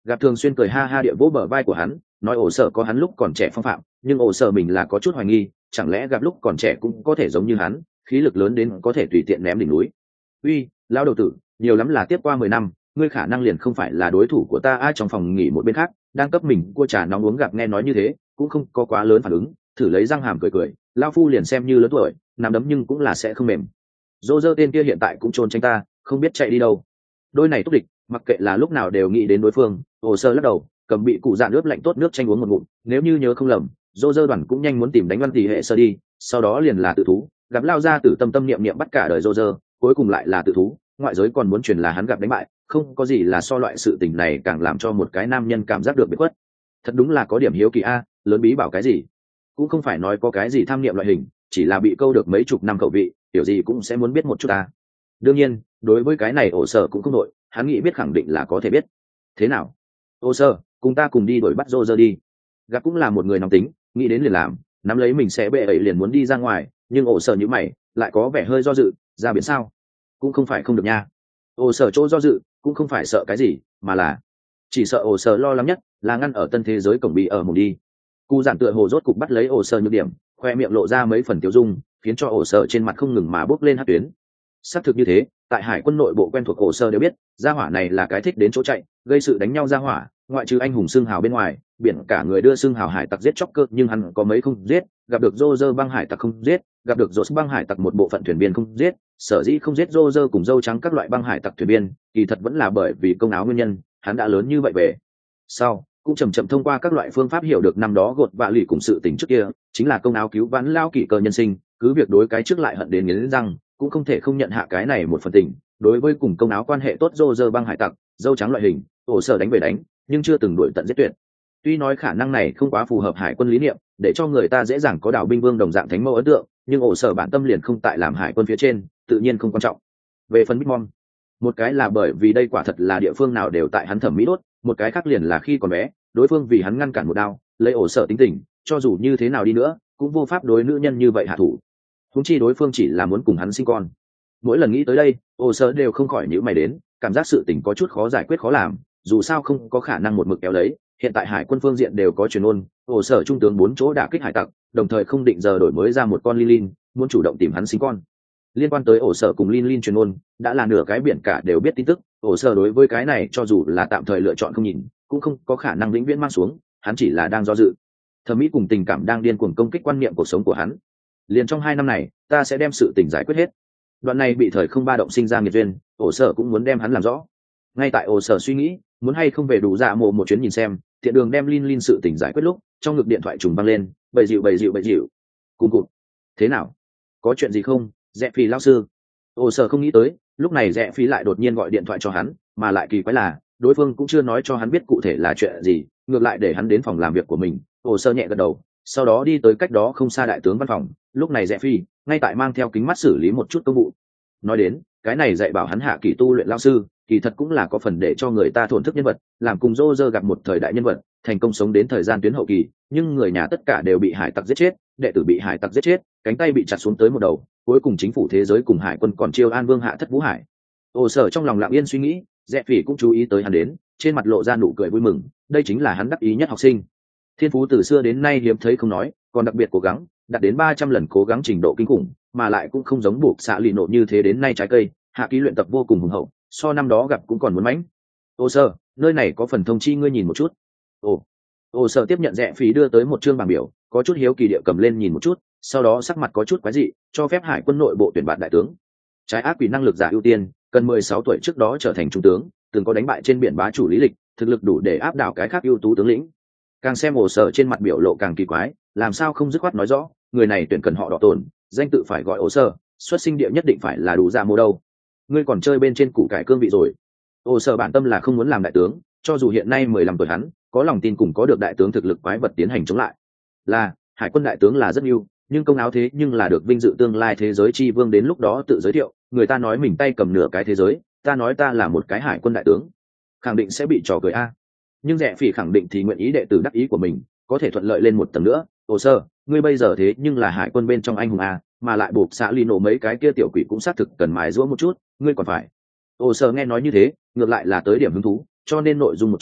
Gặp thường xuyên cười ha ha địa vỗ bờ vai của hắn, nói ổ sở có hắn lúc còn trẻ phong phạm, nhưng ổ sở mình là có chút hoài nghi, chẳng lẽ gặp lúc còn trẻ cũng có thể giống như hắn, khí lực lớn đến có thể tùy tiện ném đỉnh núi. Uy, lão đầu tử, nhiều lắm là tiếp qua mười năm, ngươi khả năng liền không phải là đối thủ của ta. Ai trong phòng nghỉ một bên khác, đang cấp mình cua trà nóng uống, gặp nghe nói như thế, cũng không có quá lớn phản ứng, thử lấy răng hàm cười cười, lão phu liền xem như lớn tuổi, nằm đấm nhưng cũng là sẽ không mềm. Dô dơ tên kia hiện tại cũng trốn tránh ta, không biết chạy đi đâu. Đôi này túc địch, mặc kệ là lúc nào đều nghĩ đến đối phương. Hồ sơ lắc đầu, cầm bị cụ dạn nước lạnh tốt nước chanh uống một ngụm. Nếu như nhớ không lầm, dô dơ đoàn cũng nhanh muốn tìm đánh văn tỷ hệ sơ đi, sau đó liền là tự thú. Gặp lao ra từ tâm tâm niệm niệm bắt cả đời dô dơ, cuối cùng lại là tự thú. Ngoại giới còn muốn truyền là hắn gặp đánh bại, không có gì là so loại sự tình này càng làm cho một cái nam nhân cảm giác được bị khuất. Thật đúng là có điểm hiếu kỳ a, lớn bí bảo cái gì? Cũng không phải nói có cái gì tham niệm loại hình, chỉ là bị câu được mấy chục năm khẩu vị, kiểu gì cũng sẽ muốn biết một chút ta. Đương nhiên, đối với cái này ổ sở cũng không nội, hắn nghĩ biết khẳng định là có thể biết. Thế nào? Ổ sở, cùng ta cùng đi đuổi bắt Roger đi. Gặp cũng là một người nóng tính, nghĩ đến liền làm, nắm lấy mình sẽ bệ ấy liền muốn đi ra ngoài, nhưng ổ sở như mày, lại có vẻ hơi do dự, ra biển sao? Cũng không phải không được nha. Ổ sở chỗ do dự, cũng không phải sợ cái gì, mà là chỉ sợ ổ sở lo lắng nhất là ngăn ở tân thế giới cổng bị ở mùng đi. Cụ giản tựa hồ rốt cục bắt lấy ổ sở nhược điểm, khoe miệng lộ ra mấy phần tiêu dung, khiến cho ổ sở trên mặt không ngừng mà bốc lên hát tuyến. Xác thực như thế, tại hải quân nội bộ quen thuộc ổ sở đều biết, gia hỏa này là cái thích đến chỗ chạy, gây sự đánh nhau gia hỏa, ngoại trừ anh hùng xương hào bên ngoài, biển cả người đưa xương hào hải tặc giết chóc cơ, nhưng hắn có mấy không giết, gặp được Roger băng hải tặc không giết, gặp được Rốt băng hải tặc một bộ phận thuyền viên không giết, sở dĩ không giết Roger cùng dâu trắng các loại băng hải tặc thuyền viên, kỳ thật vẫn là bởi vì công áo nguyên nhân, hắn đã lớn như vậy về. Sau, cũng chậm chậm thông qua các loại phương pháp hiểu được năm đó gột vạ lì cùng sự tình trước kia, chính là công áo cứu vãn lao kỷ cơ nhân sinh, cứ việc đối cái trước lại hận đến nghiến răng, cũng không thể không nhận hạ cái này một phần tình. Đối với cùng công áo quan hệ tốt Roger băng hải tặc, dâu trắng loại hình, ổ sở đánh về đánh, nhưng chưa từng đuổi tận giết tuyệt. Tuy nói khả năng này không quá phù hợp hải quân lý niệm, để cho người ta dễ dàng có đảo binh vương đồng dạng thánh mẫu ấn tượng, nhưng ổ sở bản tâm liền không tại làm hải quân phía trên, tự nhiên không quan trọng. Về phần Bitmon, một cái là bởi vì đây quả thật là địa phương nào đều tại hắn thẩm mỹ đốt, một cái khác liền là khi còn bé, đối phương vì hắn ngăn cản một đao, lấy ổ sở tính tình, cho dù như thế nào đi nữa, cũng vô pháp đối nữ nhân như vậy hạ thủ. Huống chi đối phương chỉ là muốn cùng hắn sinh con. Mỗi lần nghĩ tới đây, ổ sở đều không khỏi nhíu mày đến, cảm giác sự tình có chút khó giải quyết khó làm, dù sao không có khả năng một mực kéo lấy. Hiện tại hải quân phương diện đều có truyền ôn, ổ sở trung tướng bốn chỗ đả kích hải tặc, đồng thời không định giờ đổi mới ra một con Lilin, muốn chủ động tìm hắn sinh con. Liên quan tới ổ sở cùng Lilin truyền ôn, đã là nửa cái biển cả đều biết tin tức, ổ sở đối với cái này cho dù là tạm thời lựa chọn không nhìn, cũng không có khả năng vĩnh viễn mang xuống, hắn chỉ là đang do dự. Thẩm mỹ cùng tình cảm đang điên cuồng công kích quan niệm cuộc sống của hắn. Liền trong hai năm này, ta sẽ đem sự tình giải quyết hết. Đoạn này bị thời không ba động sinh ra nghiệt duyên, ổ sở cũng muốn đem hắn làm rõ. Ngay tại ổ sở suy nghĩ muốn hay không về đủ dạ mộ một chuyến nhìn xem, tiện đường đem Lin Lin sự tình giải quyết lúc, trong ngực điện thoại trùng vang lên, bầy dịu bầy dịu bầy dịu. Cùng cụt. Thế nào? Có chuyện gì không? Rẽ Phi lão sư. Ổ sở không nghĩ tới, lúc này Rẽ Phi lại đột nhiên gọi điện thoại cho hắn, mà lại kỳ quái là, đối phương cũng chưa nói cho hắn biết cụ thể là chuyện gì, ngược lại để hắn đến phòng làm việc của mình. Ổ sở nhẹ gật đầu, sau đó đi tới cách đó không xa đại tướng văn phòng. Lúc này Rẽ Phi ngay tại mang theo kính mắt xử lý một chút công vụ. Nói đến, cái này dạy bảo hắn hạ kỳ tu luyện lão sư, kỳ thật cũng là có phần để cho người ta thổn thức nhân vật, làm cùng Roger gặp một thời đại nhân vật, thành công sống đến thời gian tuyến hậu kỳ, nhưng người nhà tất cả đều bị hải tặc giết chết, đệ tử bị hải tặc giết chết, cánh tay bị chặt xuống tới một đầu, cuối cùng chính phủ thế giới cùng hải quân còn chiêu an vương hạ thất vũ hải. Ồ sở trong lòng lặng yên suy nghĩ, Rẽ Phỉ cũng chú ý tới hắn đến, trên mặt lộ ra nụ cười vui mừng, đây chính là hắn đắc ý nhất học sinh. Thiên phú từ xưa đến nay hiếm thấy không nói, còn đặc biệt cố gắng, đạt đến ba trăm lần cố gắng trình độ kinh khủng, mà lại cũng không giống buộc xạ lì nộ như thế đến nay trái cây, hạ ký luyện tập vô cùng hùng hậu, so năm đó gặp cũng còn muốn mãnh. Ô sơ, nơi này có phần thông chi ngươi nhìn một chút. Ồ, ô sơ tiếp nhận Rẽ Phỉ đưa tới một chương bảng biểu, có chút hiếu kỳ địa cầm lên nhìn một chút, sau đó sắc mặt có chút quái dị, cho phép hải quân nội bộ tuyển bạn đại tướng. Trái ác quỷ năng lực giả ưu tiên, cần mười sáu tuổi trước đó trở thành trung tướng, từng có đánh bại trên biển bá chủ lý lịch, thực lực đủ để áp đảo cái khác ưu tú tướng lĩnh. Càng xem hồ sơ trên mặt biểu lộ càng kỳ quái, làm sao không dứt khoát nói rõ, người này tuyển cần họ đỏ tồn, danh tự phải gọi hồ sơ, xuất sinh địa nhất định phải là đủ ra mô đâu. Ngươi còn chơi bên trên củ cải cương vị rồi. Hồ sơ bản tâm là không muốn làm đại tướng, cho dù hiện nay mười lăm tuổi hắn, có lòng tin cùng có được đại tướng thực lực quái vật tiến hành chống lại. Là, hải quân đại tướng là rất yêu, nhưng công áo thế nhưng là được vinh dự tương lai thế giới chi vương, đến lúc đó tự giới thiệu, người ta nói mình tay cầm nửa cái thế giới, ta nói ta là một cái hải quân đại tướng, khẳng định sẽ bị trò cười a. Nhưng Rẽ Phỉ khẳng định thì nguyện ý đệ tử đắc ý của mình có thể thuận lợi lên một tầng nữa. Hồ sơ, ngươi bây giờ thế nhưng là hải quân bên trong anh hùng a, mà lại buộc xã ly nổ mấy cái kia tiểu quỷ cũng xác thực cần mài giũa một chút, ngươi còn phải. Hồ sơ nghe nói như thế, ngược lại là tới điểm hứng thú, cho nên nội dung một trong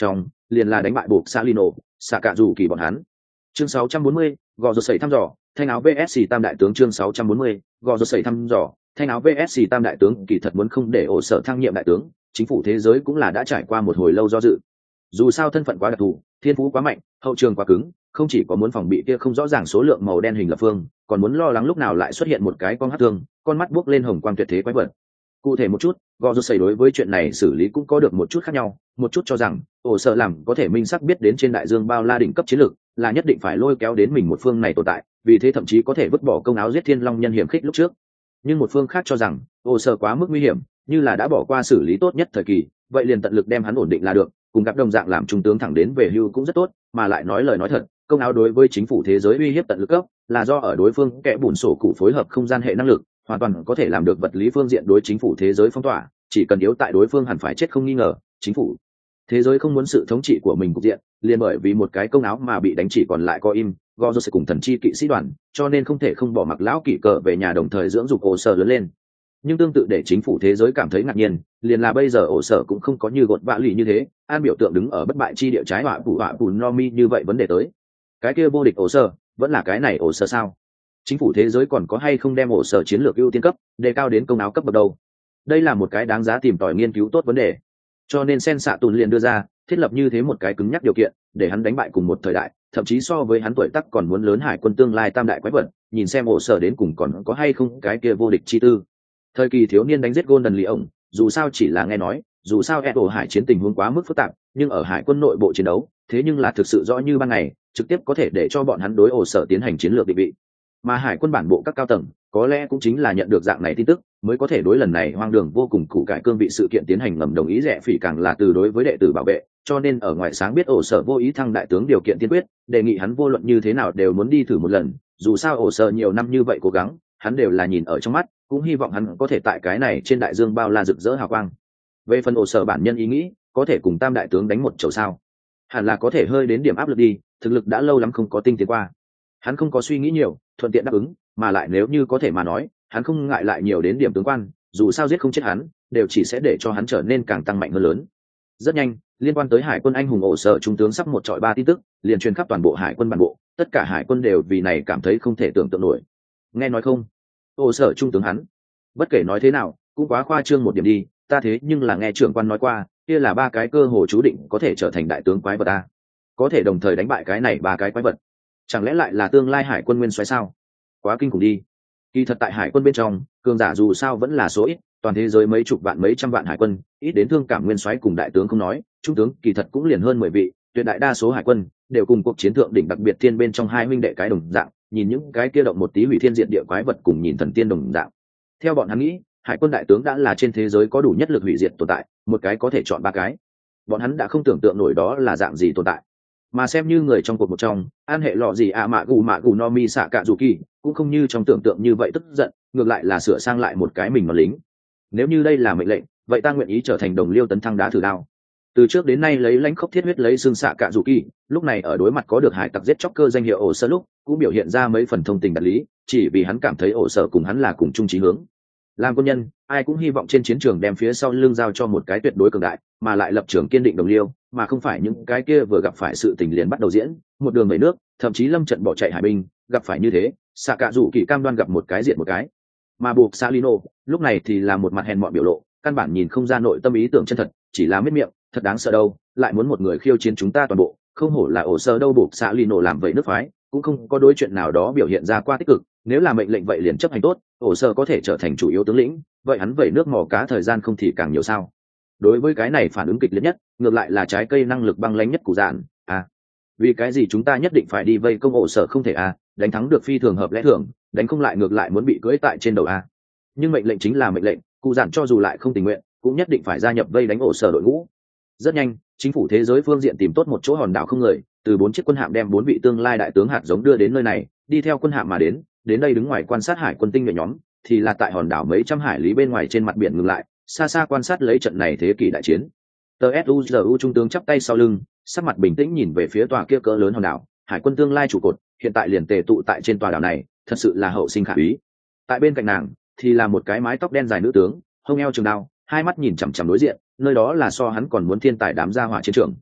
liền là đánh bại buộc Salino, xạ cạ dù kỳ bọn hắn. Chương sáu trăm bốn mươi, gò rột sẩy thăm dò, thanh áo vê ét tam đại tướng. Chương sáu trăm bốn mươi, gò rột sẩy thăm dò, thanh áo vê ét tam đại tướng. Kỳ thật muốn không để ổ sở thăng nhiệm đại tướng, chính phủ thế giới cũng là đã trải qua một hồi lâu do dự. Dù sao thân phận quá đặc thù, thiên phú quá mạnh, hậu trường quá cứng, không chỉ có muốn phòng bị kia không rõ ràng số lượng màu đen hình lập phương, còn muốn lo lắng lúc nào lại xuất hiện một cái con hắc thương, con mắt buốc lên hồng quang tuyệt thế quái vật. Cụ thể một chút, gò rột sẩy đối với chuyện này xử lý cũng có được một chút khác nhau, một chút cho rằng ổ sở làm có thể minh xác biết đến trên đại dương bao la đỉnh cấp chiến lược là nhất định phải lôi kéo đến mình một phương này tồn tại, vì thế thậm chí có thể vứt bỏ công áo giết thiên long nhân hiểm khích lúc trước. Nhưng một phương khác cho rằng ổ sở quá mức nguy hiểm, như là đã bỏ qua xử lý tốt nhất thời kỳ, vậy liền tận lực đem hắn ổn định là được, cùng gặp đồng dạng làm trung tướng thẳng đến về hưu cũng rất tốt, mà lại nói lời nói thật, công áo đối với chính phủ thế giới uy hiếp tận lực cấp là do ở đối phương kẻ bùn sổ cụ phối hợp không gian hệ năng lực, hoàn toàn có thể làm được vật lý phương diện đối chính phủ thế giới phong tỏa, chỉ cần yếu tại đối phương hẳn phải chết không nghi ngờ. Chính phủ thế giới không muốn sự thống trị của mình cục diện, liền bởi vì một cái công áo mà bị đánh chỉ còn lại có im gò rột sẽ cùng thần chi kỵ sĩ đoàn, cho nên không thể không bỏ mặc lão kỵ cờ về nhà đồng thời dưỡng dục ổ sở lớn lên. Nhưng tương tự để chính phủ thế giới cảm thấy ngạc nhiên, liền là bây giờ ổ sở cũng không có như gột vạ lì như thế an biểu tượng đứng ở bất bại chi địa trái họa phủ họa phủ nomi như vậy vấn đề tới. Cái kia vô địch ổ sở vẫn là cái này ổ sở sao? Chính phủ thế giới còn có hay không đem ổ sở chiến lược ưu tiên cấp đề cao đến công áo cấp bậc đầu? Đây là một cái đáng giá tìm tòi nghiên cứu tốt vấn đề. Cho nên sen xạ tùn liền đưa ra thiết lập như thế một cái cứng nhắc điều kiện để hắn đánh bại cùng một thời đại, thậm chí so với hắn tuổi tác còn muốn lớn hải quân tương lai tam đại quái vật, nhìn xem ổ sở đến cùng còn có hay không cái kia vô địch chi tư. Thời kỳ thiếu niên đánh giết Golden Lee ổng, dù sao chỉ là nghe nói, dù sao Edo hải chiến tình huống quá mức phức tạp, nhưng ở hải quân nội bộ chiến đấu, thế nhưng là thực sự rõ như ban ngày, trực tiếp có thể để cho bọn hắn đối ổ sở tiến hành chiến lược định vị. Mà hải quân bản bộ các cao tầng, có lẽ cũng chính là nhận được dạng này tin tức, mới có thể đối lần này hoang đường vô cùng củ cải cương vị sự kiện tiến hành ngầm đồng ý rẻ phỉ, càng là từ đối với đệ tử bảo vệ, cho nên ở ngoài sáng biết ổ sở vô ý thăng đại tướng điều kiện tiên quyết, đề nghị hắn vô luận như thế nào đều muốn đi thử một lần, dù sao ổ sở nhiều năm như vậy cố gắng, hắn đều là nhìn ở trong mắt, cũng hy vọng hắn có thể tại cái này trên đại dương bao la rực rỡ hào quang. Về phần ổ sở bản nhân ý nghĩ, có thể cùng tam đại tướng đánh một chầu sao? Hẳn là có thể hơi đến điểm áp lực đi, thực lực đã lâu lắm không có tinh tiến qua. Hắn không có suy nghĩ nhiều, thuận tiện đáp ứng, mà lại nếu như có thể mà nói, hắn không ngại lại nhiều đến điểm tướng quan, dù sao giết không chết hắn, đều chỉ sẽ để cho hắn trở nên càng tăng mạnh hơn lớn. Rất nhanh, liên quan tới hải quân anh hùng ổ sở trung tướng sắp một trọi ba tin tức, liền truyền khắp toàn bộ hải quân bản bộ, tất cả hải quân đều vì này cảm thấy không thể tưởng tượng nổi. Nghe nói không? Ổ sở trung tướng hắn, bất kể nói thế nào, cũng quá khoa trương một điểm đi, ta thế nhưng là nghe trưởng quan nói qua, kia là ba cái cơ hồ chú định có thể trở thành đại tướng quái vật ta. Có thể đồng thời đánh bại cái này ba cái quái vật. Chẳng lẽ lại là tương lai hải quân nguyên soái sao? Quá kinh khủng đi. Kỳ thật tại hải quân bên trong, cường giả dù sao vẫn là số ít, toàn thế giới mấy chục vạn mấy trăm vạn hải quân, ít đến thương cảm nguyên soái cùng đại tướng không nói, trung tướng kỳ thật cũng liền hơn mười vị, tuyệt đại đa số hải quân đều cùng cuộc chiến thượng đỉnh đặc biệt thiên bên trong hai huynh đệ cái đồng dạng, nhìn những cái kia động một tí hủy thiên diệt địa quái vật cùng nhìn thần tiên đồng dạng. Theo bọn hắn nghĩ, hải quân đại tướng đã là trên thế giới có đủ nhất lực hủy diệt tồn tại, một cái có thể chọn ba cái. Bọn hắn đã không tưởng tượng nổi đó là dạng gì tồn tại. Mà xem như người trong cuộc một trong, an hệ lọ gì à mạ gù mạ gù no mi xạ cạ dù kỳ cũng không như trong tưởng tượng như vậy tức giận, ngược lại là sửa sang lại một cái mình mà lính. Nếu như đây là mệnh lệnh, vậy ta nguyện ý trở thành đồng liêu tấn thăng đá thử đao. Từ trước đến nay lấy lãnh khốc thiết huyết lấy xương xạ cạ dù kỳ, lúc này ở đối mặt có được hải tặc giết chóc cơ danh hiệu ổ sở lúc cũng biểu hiện ra mấy phần thông tình đạt lý, chỉ vì hắn cảm thấy ổ sở cùng hắn là cùng chung chí hướng. Làm quân nhân, ai cũng hy vọng trên chiến trường đem phía sau lưng giao cho một cái tuyệt đối cường đại, mà lại lập trường kiên định đồng liêu, mà không phải những cái kia vừa gặp phải sự tình liền bắt đầu diễn, một đường mấy nước, thậm chí lâm trận bỏ chạy hải binh, gặp phải như thế, xạ cạ rủ kỳ cam đoan gặp một cái diện một cái. Mà buộc Salino, lúc này thì là một mặt hèn mọn biểu lộ, căn bản nhìn không ra nội tâm ý tưởng chân thật, chỉ là miết miệng, thật đáng sợ đâu, lại muốn một người khiêu chiến chúng ta toàn bộ, không hổ là ổ sơ đâu. Buộc Salino làm vậy nước phái, cũng không có đối chuyện nào đó biểu hiện ra qua tích cực, nếu là mệnh lệnh vậy liền chấp hành tốt, ổ sơ có thể trở thành chủ yếu tướng lĩnh, vậy hắn vẩy nước mò cá thời gian không thì càng nhiều sao. Đối với cái này phản ứng kịch liệt nhất, ngược lại là trái cây năng lực băng lãnh nhất của dạn. À, vì cái gì chúng ta nhất định phải đi vây công ổ sở không thể à, đánh thắng được phi thường hợp lẽ thường, đánh không lại ngược lại muốn bị cưỡi tại trên đầu à. Nhưng mệnh lệnh chính là mệnh lệnh, cụ dạn cho dù lại không tình nguyện cũng nhất định phải gia nhập vây đánh ổ sở đội ngũ. Rất nhanh, chính phủ thế giới phương diện tìm tốt một chỗ hòn đảo không người, từ bốn chiếc quân hạm đem bốn vị tương lai đại tướng hạt giống đưa đến nơi này, đi theo quân hạm mà đến, đến đây đứng ngoài quan sát hải quân tinh nhuệ nhóm, thì là tại hòn đảo mấy trăm hải lý bên ngoài trên mặt biển ngừng lại, xa xa quan sát lấy trận này thế kỷ đại chiến. tê ét u giê u trung tướng chắp tay sau lưng, sắc mặt bình tĩnh nhìn về phía tòa kia cỡ lớn hòn đảo, hải quân tương lai trụ cột hiện tại liền tề tụ tại trên tòa đảo này, thật sự là hậu sinh khả úy. Tại bên cạnh nàng thì là một cái mái tóc đen dài nữ tướng, hông eo trường đao, hai mắt nhìn chằm chằm đối diện, nơi đó là so hắn còn muốn thiên tài đám gia hỏa chiến trường.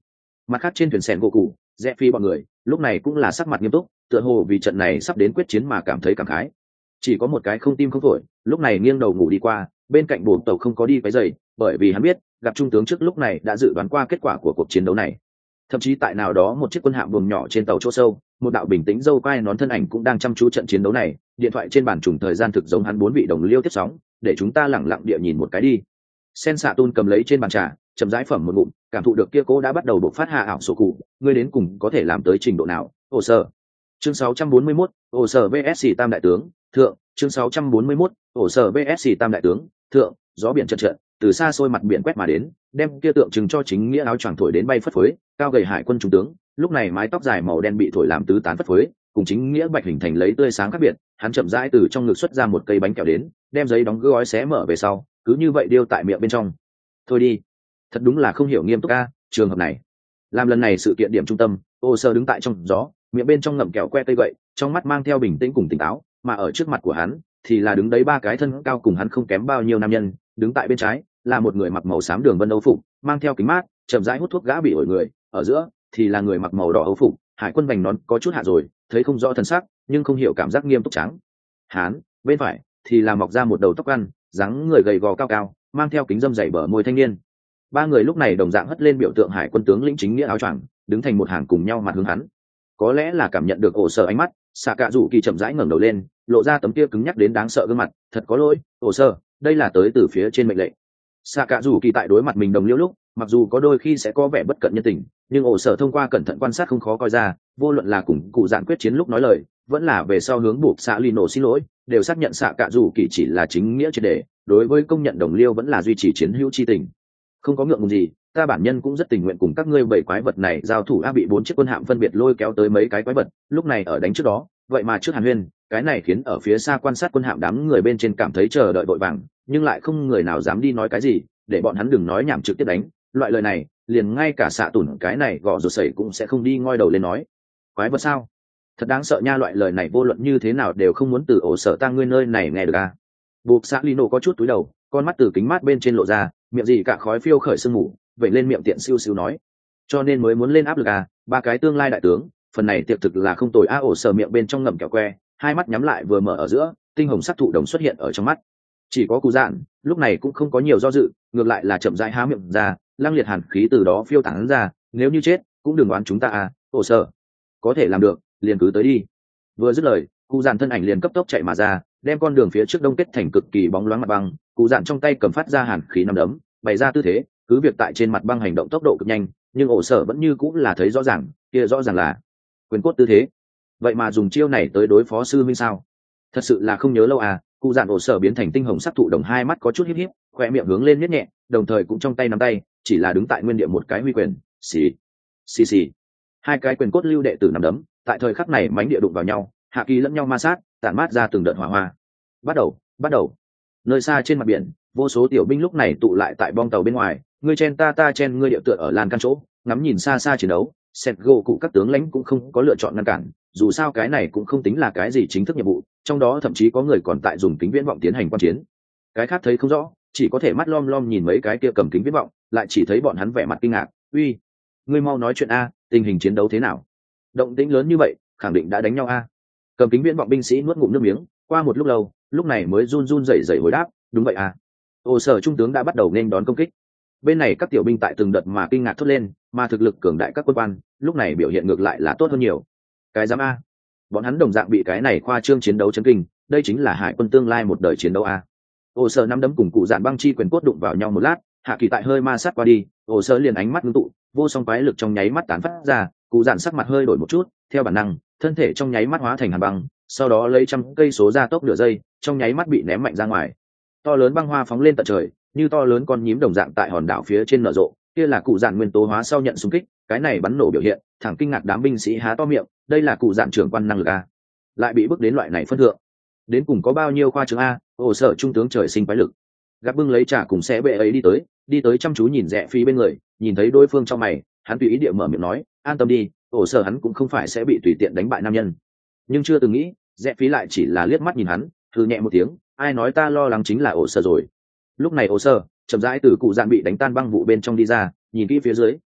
Mặt khác trên thuyền sẻn gỗ cụ rẽ phi bọn người lúc này cũng là sắc mặt nghiêm túc, tựa hồ vì trận này sắp đến quyết chiến mà cảm thấy cảm khái. Chỉ có một cái không tim không phổi lúc này nghiêng đầu ngủ đi qua, bên cạnh buồng tàu không có đi quấy rầy, bởi vì hắn biết gặp trung tướng trước lúc này đã dự đoán qua kết quả của cuộc chiến đấu này. Thậm chí tại nào đó một chiếc quân hạm buồng nhỏ trên tàu chỗ sâu, một đạo bình tĩnh dâu quai nón thân ảnh cũng đang chăm chú trận chiến đấu này. Điện thoại trên bàn trùng thời gian thực giống hắn bốn vị đồng liêu tiếp sóng, để chúng ta lẳng lặng địa nhìn một cái đi. Sen xạ tun cầm lấy trên bàn trà, chậm rãi phẩm một ngụm, cảm thụ được kia cố đã bắt đầu bộc phát hạ ảo sổ cụ, ngươi đến cùng có thể làm tới trình độ nào? Ồ sở. Chương sáu trăm bốn mươi mốt, ồ sở vê ét tam đại tướng, thượng, chương sáu trăm bốn mươi mốt, ồ sở vê ét tam đại tướng, thượng, gió biển chợt chợt, từ xa xôi mặt biển quét mà đến, đem kia tượng trưng cho chính nghĩa áo choàng thổi đến bay phất phới, cao gầy hải quân trung tướng, lúc này mái tóc dài màu đen bị thổi làm tứ tán phất phới, cùng chính nghĩa bạch hình thành lấy tươi sáng khác biệt, hắn chậm rãi từ trong ngực xuất ra một cây bánh kẹo đến, đem giấy đóng gói xé mở về sau, cứ như vậy điêu tại miệng bên trong. Thôi đi, thật đúng là không hiểu nghiêm túc a, trường hợp này. Làm lần này sự kiện điểm trung tâm, ô sơ đứng tại trong gió, miệng bên trong ngậm kẹo que cây gậy, trong mắt mang theo bình tĩnh cùng tỉnh táo, mà ở trước mặt của hắn thì là đứng đấy ba cái thân cao cùng hắn không kém bao nhiêu nam nhân, đứng tại bên trái là một người mặc màu xám đường vân âu phục, mang theo kính mát, chậm rãi hút thuốc gã bị ổi người, ở giữa thì là người mặc màu đỏ âu phục, hải quân vành nón có chút hạ rồi, thấy không rõ thân sắc, nhưng không hiểu cảm giác nghiêm túc trắng. Hán, bên phải thì là mọc ra một đầu tóc ăn, dáng người gầy gò cao cao, mang theo kính dâm dày bờ môi thanh niên. Ba người lúc này đồng dạng hất lên biểu tượng hải quân tướng lĩnh chính nghĩa áo choàng, đứng thành một hàng cùng nhau mặt hướng hắn. Có lẽ là cảm nhận được ổ sở ánh mắt, xạ cạ rủ kỳ chậm rãi ngẩng đầu lên, lộ ra tấm kia cứng nhắc đến đáng sợ gương mặt. Thật có lỗi, ổ sở, đây là tới từ phía trên mệnh lệnh. Xạ cạ rủ kỳ tại đối mặt mình đồng liễu lúc, mặc dù có đôi khi sẽ có vẻ bất cận nhân tình, nhưng ổ sở thông qua cẩn thận quan sát không khó coi ra, vô luận là cùng cụ dạn quyết chiến lúc nói lời, vẫn là về sau hướng buộc xạ lino xin lỗi, đều xác nhận xạ cạ rủ kỳ chỉ là chính nghĩa triệt để, đối với công nhận đồng liêu vẫn là duy trì chiến hữu chi tình. Không có ngượng ngùng gì, ta bản nhân cũng rất tình nguyện cùng các ngươi bảy quái vật này giao thủ. A bị bốn chiếc quân hạm phân biệt lôi kéo tới mấy cái quái vật, lúc này ở đánh trước đó, vậy mà trước Hàn Huyên, cái này khiến ở phía xa quan sát quân hạm đám người bên trên cảm thấy chờ đợi vội vàng, nhưng lại không người nào dám đi nói cái gì, để bọn hắn đừng nói nhảm trực tiếp đánh. Loại lời này, liền ngay cả xạ tủn cái này gõ rụt sẩy cũng sẽ không đi ngoi đầu lên nói. Quái vật sao? Thật đáng sợ nha, loại lời này vô luận như thế nào đều không muốn từ ổ sở ta ngươi nơi này nghe được a. Buộc xã Lino có chút túi đầu, con mắt từ kính mát bên trên lộ ra, miệng gì cả khói phiêu khởi sương mù, vậy lên miệng tiện siêu siêu nói, cho nên mới muốn lên áp lực à, ba cái tương lai đại tướng, phần này tiệc thực là không tồi a. Ổ sở miệng bên trong ngậm kẹo que, hai mắt nhắm lại vừa mở ở giữa, tinh hồng sắc thụ đồng xuất hiện ở trong mắt. Chỉ có cụ dạn lúc này cũng không có nhiều do dự, ngược lại là chậm rãi há miệng ra, lăng liệt hàn khí từ đó phiêu tán ra, nếu như chết cũng đừng đoán chúng ta à. Ổ sở có thể làm được liền cứ tới đi. Vừa dứt lời, cụ dạn thân ảnh liền cấp tốc chạy mà ra, đem con đường phía trước đông kết thành cực kỳ bóng loáng mặt băng. Cụ dạn trong tay cầm phát ra hàn khí nắm đấm, bày ra tư thế, cứ việc tại trên mặt băng hành động tốc độ cực nhanh, nhưng ổ sở vẫn như cũng là thấy rõ ràng, kia rõ ràng là quyền cốt tư thế. Vậy mà dùng chiêu này tới đối phó sư minh sao? Thật sự là không nhớ lâu à. Cụ dạn ổ sở biến thành tinh hồng sắc thụ đồng, hai mắt có chút híp híp, khoe miệng hướng lên nhếch nhẹ, đồng thời cũng trong tay nắm tay, chỉ là đứng tại nguyên địa một cái huy quyền, xì xì xì. Hai cái quyền cốt lưu đệ tử nắm đấm, tại thời khắc này mãnh địa đụng vào nhau, hạ kỳ lẫn nhau ma sát, tản mát ra từng đợt hỏa hoa. Bắt đầu, bắt đầu. Nơi xa trên mặt biển, vô số tiểu binh lúc này tụ lại tại bong tàu bên ngoài, ngươi chen ta ta chen ngươi, điệu tựa ở lan can chỗ, ngắm nhìn xa xa chiến đấu. Sét gỗ cụ các tướng lãnh cũng không có lựa chọn ngăn cản, dù sao cái này cũng không tính là cái gì chính thức nhiệm vụ, trong đó thậm chí có người còn tại dùng kính viễn vọng tiến hành quan chiến. Cái khác thấy không rõ, chỉ có thể mắt lom lom nhìn mấy cái kia cầm kính viễn vọng, lại chỉ thấy bọn hắn vẻ mặt kinh ngạc. Uy, ngươi mau nói chuyện a, tình hình chiến đấu thế nào? Động tĩnh lớn như vậy, khẳng định đã đánh nhau a. Cầm kính viễn vọng binh sĩ nuốt ngụm nước miếng, qua một lúc lâu, lúc này mới run run rẩy rẩy hồi đáp, đúng vậy a. Ồ sở trung tướng đã bắt đầu nên đón công kích. Bên này các tiểu binh tại từng đợt mà kinh ngạc thốt lên, mà thực lực cường đại các quân quan lúc này biểu hiện ngược lại là tốt hơn nhiều. Cái giám a, bọn hắn đồng dạng bị cái này khoa trương chiến đấu chấn kinh, đây chính là hải quân tương lai một đời chiến đấu a. Ồ sở năm đấm cùng cụ dạn băng chi quyền cốt đụng vào nhau một lát, hạ kỳ tại hơi ma sát qua đi, ồ sở liền ánh mắt ngưng tụ, vô song quái lực trong nháy mắt tán phát ra, cụ dạn sắc mặt hơi đổi một chút, theo bản năng thân thể trong nháy mắt hóa thành hàn băng, sau đó lấy trăm cây số ra tốc nửa giây, trong nháy mắt bị ném mạnh ra ngoài. To lớn băng hoa phóng lên tận trời, như to lớn con nhím đồng dạng tại hòn đảo phía trên nở rộ, kia là cụ dạn nguyên tố hóa sau nhận xung kích, cái này bắn nổ biểu hiện, thẳng kinh ngạc đám binh sĩ há to miệng, đây là cụ dạn trưởng quan năng lực a, lại bị bước đến loại này phân thượng, đến cùng có bao nhiêu khoa trương a. Ồ sở trung tướng trời sinh quái lực, gắp bưng lấy trà cùng xe bệ ấy đi tới, đi tới chăm chú nhìn Rẽ Phi bên người, nhìn thấy đối phương trong mày, hắn tùy ý địa mở miệng nói, an tâm đi, ổ sở hắn cũng không phải sẽ bị tùy tiện đánh bại nam nhân. Nhưng chưa từng nghĩ, Rẽ Phi lại chỉ là liếc mắt nhìn hắn, thư nhẹ một tiếng, ai nói ta lo lắng chính là ổ sở rồi. Lúc này ổ sở chậm rãi từ cụ dạn bị đánh tan băng vụ bên trong đi ra, nhìn kỹ phía dưới,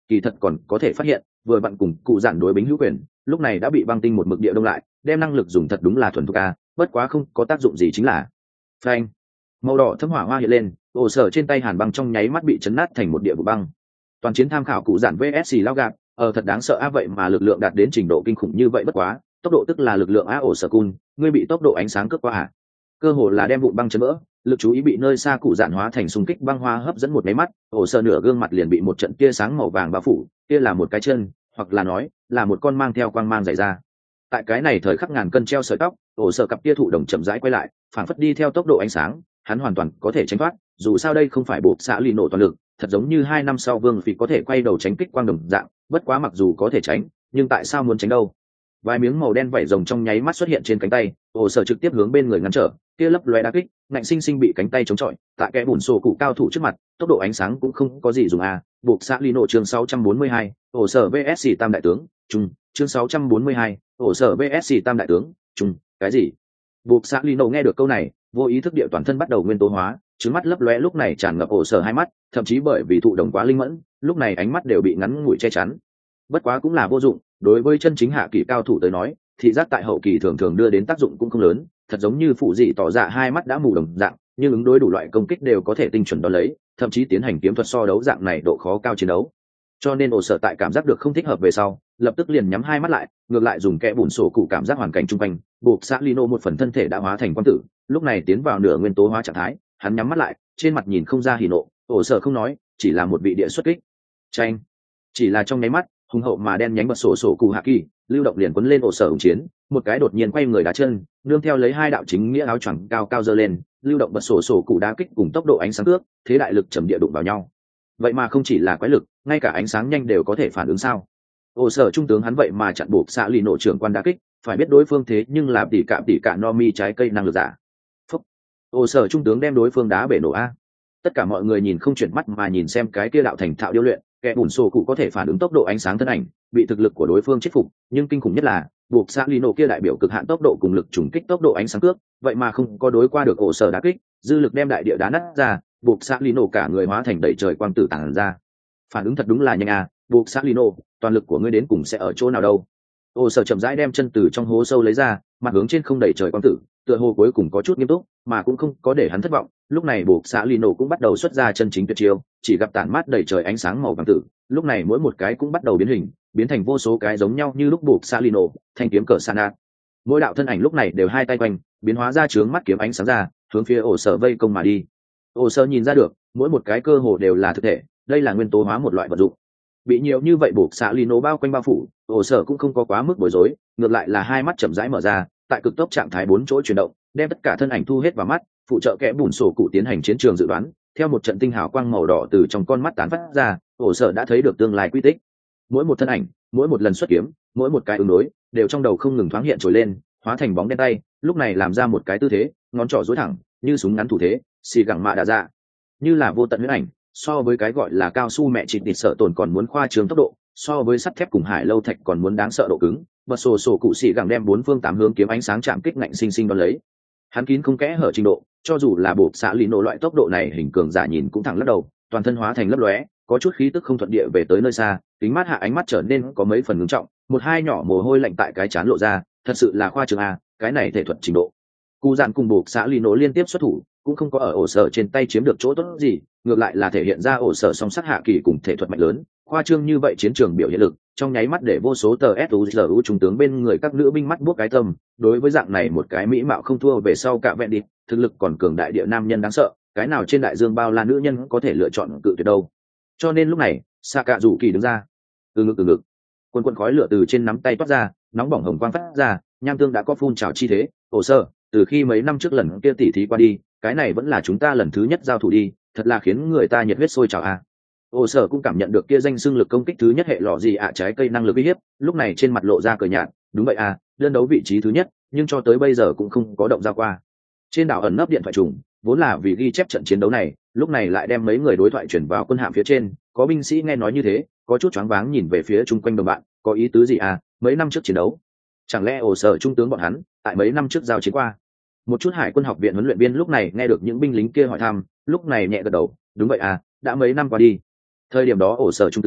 kỳ thật còn có thể phát hiện vừa bạn cùng cụ giản đối bính hữu quyền lúc này đã bị băng tinh một mực địa đông lại, đem năng lực dùng thật đúng là thuần thục a, bất quá không có tác dụng gì chính là phanh. Màu đỏ thấm hỏa hoa hiện lên, ổ sở trên tay hàn băng trong nháy mắt bị chấn nát thành một địa vụ băng. Toàn chiến tham khảo cụ giản vs lao gạt, ở thật đáng sợ a, vậy mà lực lượng đạt đến trình độ kinh khủng như vậy bất quá tốc độ tức là lực lượng a. Ổ sở cun, ngươi bị tốc độ ánh sáng cướp qua à? Cơ hồ là đem vụn băng chấn vỡ, lực chú ý bị nơi xa cụ giản hóa thành xung kích băng hoa hấp dẫn một máy mắt, ổ sở nửa gương mặt liền bị một trận tia sáng màu vàng bao phủ, kia là một cái chân, hoặc là nói là một con mang theo quang mang dày ra. Tại cái này thời khắc ngàn cân treo sợi tóc, ổ sở cặp kia thụ đồng chậm rãi quay lại, phản phất đi theo tốc độ ánh sáng, hắn hoàn toàn có thể tránh thoát, dù sao đây không phải bộ xã lì nổ toàn lực, thật giống như hai năm sau vương phi có thể quay đầu tránh kích quang đồng dạng, bất quá mặc dù có thể tránh, nhưng tại sao muốn tránh đâu? Vài miếng màu đen vảy rồng trong nháy mắt xuất hiện trên cánh tay, ổ sở trực tiếp hướng bên người ngăn trở, kia lấp lóe đá kích, ngạnh sinh sinh bị cánh tay chống chọi, tại kẽ bùn sổ cụ cao thủ trước mặt, tốc độ ánh sáng cũng không có gì dùng à. Buộc xã lì nổ chương sáu trăm bốn mươi hai, ổ sở vs tam đại tướng, trung, chương sáu trăm bốn mươi hai, ổ sở vs tam đại tướng, trung, cái gì? Buộc xã lì nổ nghe được câu này, vô ý thức địa toàn thân bắt đầu nguyên tố hóa, trứng mắt lấp lóe lúc này tràn ngập ổ sở hai mắt, thậm chí bởi vì thụ đồng quá linh mẫn, lúc này ánh mắt đều bị ngắn ngủi che chắn. Bất quá cũng là vô dụng, đối với chân chính hạ kỳ cao thủ tới nói, thị giác tại hậu kỳ thường thường đưa đến tác dụng cũng không lớn, thật giống như phụ dị tỏ dạ hai mắt đã mù đồng dạng, nhưng ứng đối đủ loại công kích đều có thể tinh chuẩn đo lấy, thậm chí tiến hành kiếm thuật so đấu dạng này độ khó cao chiến đấu. Cho nên ổ sở tại cảm giác được không thích hợp về sau, lập tức liền nhắm hai mắt lại, ngược lại dùng kẽ bùn sổ cụ cảm giác hoàn cảnh chung quanh, buộc xã Lino một phần thân thể đã hóa thành quang tử, lúc này tiến vào nửa nguyên tố hóa trạng thái, hắn nhắm mắt lại, trên mặt nhìn không ra hỉ nộ, ổ sở không nói, chỉ là một vị địa xuất kích. Chanh, chỉ là trong nháy mắt, hùng hậu mà đen nhánh bật sổ sổ cụ hạ kỳ, lưu động liền quấn lên ổ sở hùng chiến, một cái đột nhiên quay người đá chân, nương theo lấy hai đạo chính nghĩa áo choàng cao cao giơ lên, lưu động bật sổ sổ cụ đá kích cùng tốc độ ánh sáng cước, thế đại lực trầm địa đụng vào nhau. Vậy mà không chỉ là quái lực, ngay cả ánh sáng nhanh đều có thể phản ứng sao? Ổ sở trung tướng hắn vậy mà chặn buộc xạ lì nổ trưởng quan đá kích, phải biết đối phương thế nhưng là tỉ cạm tỉ cạ no mi trái cây năng lực giả. Phúc. Ổ sở trung tướng đem đối phương đá bể nổ a. Tất cả mọi người nhìn không chuyển mắt mà nhìn xem cái kia đạo thành thạo điêu luyện, kẻ bùn sổ cụ có thể phản ứng tốc độ ánh sáng thân ảnh, bị thực lực của đối phương chết phục, nhưng kinh khủng nhất là buộc xạ lì nổ kia đại biểu cực hạn tốc độ cùng lực trùng kích tốc độ ánh sáng cước, vậy mà không có đối qua được ổ sở đá kích, dư lực đem đại địa đá nát ra, buộc xạ lì nổ cả người hóa thành đầy trời quang tử tản ra. Phản ứng thật đúng là nhanh à, buộc xạ lì nổ, toàn lực của ngươi đến cùng sẽ ở chỗ nào đâu? Ổ sở chậm rãi đem chân từ trong hố sâu lấy ra, mặt hướng trên không đầy trời quang tử, tựa hồ cuối cùng có chút nghiêm túc, mà cũng không có để hắn thất vọng. Lúc này buộc xạ lì nổ cũng bắt đầu xuất ra chân chính tuyệt chiêu, chỉ gặp tản mát đầy trời ánh sáng màu vàng tử, lúc này mỗi một cái cũng bắt đầu biến hình, biến thành vô số cái giống nhau như lúc buộc xạ lì nổ, thanh kiếm cờ sa nát. Mỗi đạo thân ảnh lúc này đều hai tay quanh, biến hóa ra chướng mắt kiếm ánh sáng ra, hướng phía ổ sở vây công mà đi. Ổ sở nhìn ra được, mỗi một cái cơ hồ đều là thực thể, đây là nguyên tố hóa một loại vật dụng. Bị nhiều như vậy buộc xạ lì nổ bao quanh bao phủ, ổ sở cũng không có quá mức bối rối, ngược lại là hai mắt chậm rãi mở ra, tại cực tốc trạng thái bốn chỗ chuyển động, đem tất cả thân ảnh thu hết vào mắt, phụ trợ kẽ bùn sổ cụ tiến hành chiến trường dự đoán. Theo một trận tinh hào quang màu đỏ từ trong con mắt tán phát ra, ổ sở đã thấy được tương lai quy tích. Mỗi một thân ảnh, mỗi một lần xuất kiếm, mỗi một cái ứng đối, đều trong đầu không ngừng thoáng hiện trồi lên, hóa thành bóng đen tay, lúc này làm ra một cái tư thế, ngón trỏ duỗi thẳng, như súng ngắn thủ thế, xì gẳng mạ đã ra, như là vô tận huyễn ảnh. So với cái gọi là cao su mẹ chịt địt sợ tồn còn muốn khoa trương tốc độ, so với sắt thép cùng hải lâu thạch còn muốn đáng sợ độ cứng, bật sổ sổ cụ xì gẳng đem bốn phương tám hướng kiếm ánh sáng chạm kích ngạnh sinh sinh đón lấy. Hắn kín không kẽ hở trình độ, cho dù là bộ xạ lì nổ loại tốc độ này hình cường giả nhìn cũng thẳng lắc đầu, toàn thân hóa thành lấp lóe, có chút khí tức không thuận địa về tới nơi xa, kính mắt hạ ánh mắt trở nên có mấy phần ngưng trọng, một hai nhỏ mồ hôi lạnh tại cái chán lộ ra, thật sự là khoa trương a, cái này thể thuật trình độ. Cú dạn cùng bộ xạ lì nổ liên tiếp xuất thủ, cũng không có ở ổ sở trên tay chiếm được chỗ tốt gì, ngược lại là thể hiện ra ổ sở song sắc hạ kỳ cùng thể thuật mạnh lớn, khoa trương như vậy chiến trường biểu hiện lực, trong nháy mắt để vô số tờ suzu trung tướng bên người các nữ binh mắt buốc cái tâm. Đối với dạng này một cái mỹ mạo không thua về sau cả vẹn đi, thực lực còn cường đại địa nam nhân đáng sợ, cái nào trên đại dương bao la nữ nhân có thể lựa chọn cự tuyệt đâu. Cho nên lúc này xạ cạ rủ kỳ đứng ra, từ ngực từ ngực, quần quần khói lửa từ trên nắm tay toát ra, nóng bỏng hồng quang phát ra, nham tương đã có phun trào chi thế. Ổ sở, từ khi mấy năm trước lần kia tỉ thí qua đi, cái này vẫn là chúng ta lần thứ nhất giao thủ đi, thật là khiến người ta nhiệt huyết sôi trào a. Ổ sở cũng cảm nhận được kia danh xưng lực công kích thứ nhất hệ lọ gì ạ trái cây năng lực uy hiếp, lúc này trên mặt lộ ra cười nhạt, đúng vậy à, đơn đấu vị trí thứ nhất, nhưng cho tới bây giờ cũng không có động ra qua. Trên đảo ẩn nấp điện thoại trùng, vốn là vì ghi chép trận chiến đấu này, lúc này lại đem mấy người đối thoại chuyển vào quân hạm phía trên, có binh sĩ nghe nói như thế, có chút choáng váng nhìn về phía chung quanh đồng bạn, có ý tứ gì à, mấy năm trước chiến đấu, chẳng lẽ ổ sở trung tướng bọn hắn tại mấy năm trước giao chiến qua? Một chút hải quân học viện huấn luyện viên lúc này nghe được những binh lính kia hỏi thăm, lúc này nhẹ gật đầu, đúng vậy à, đã mấy năm qua đi. Thời điểm đó ổ sở trung tướng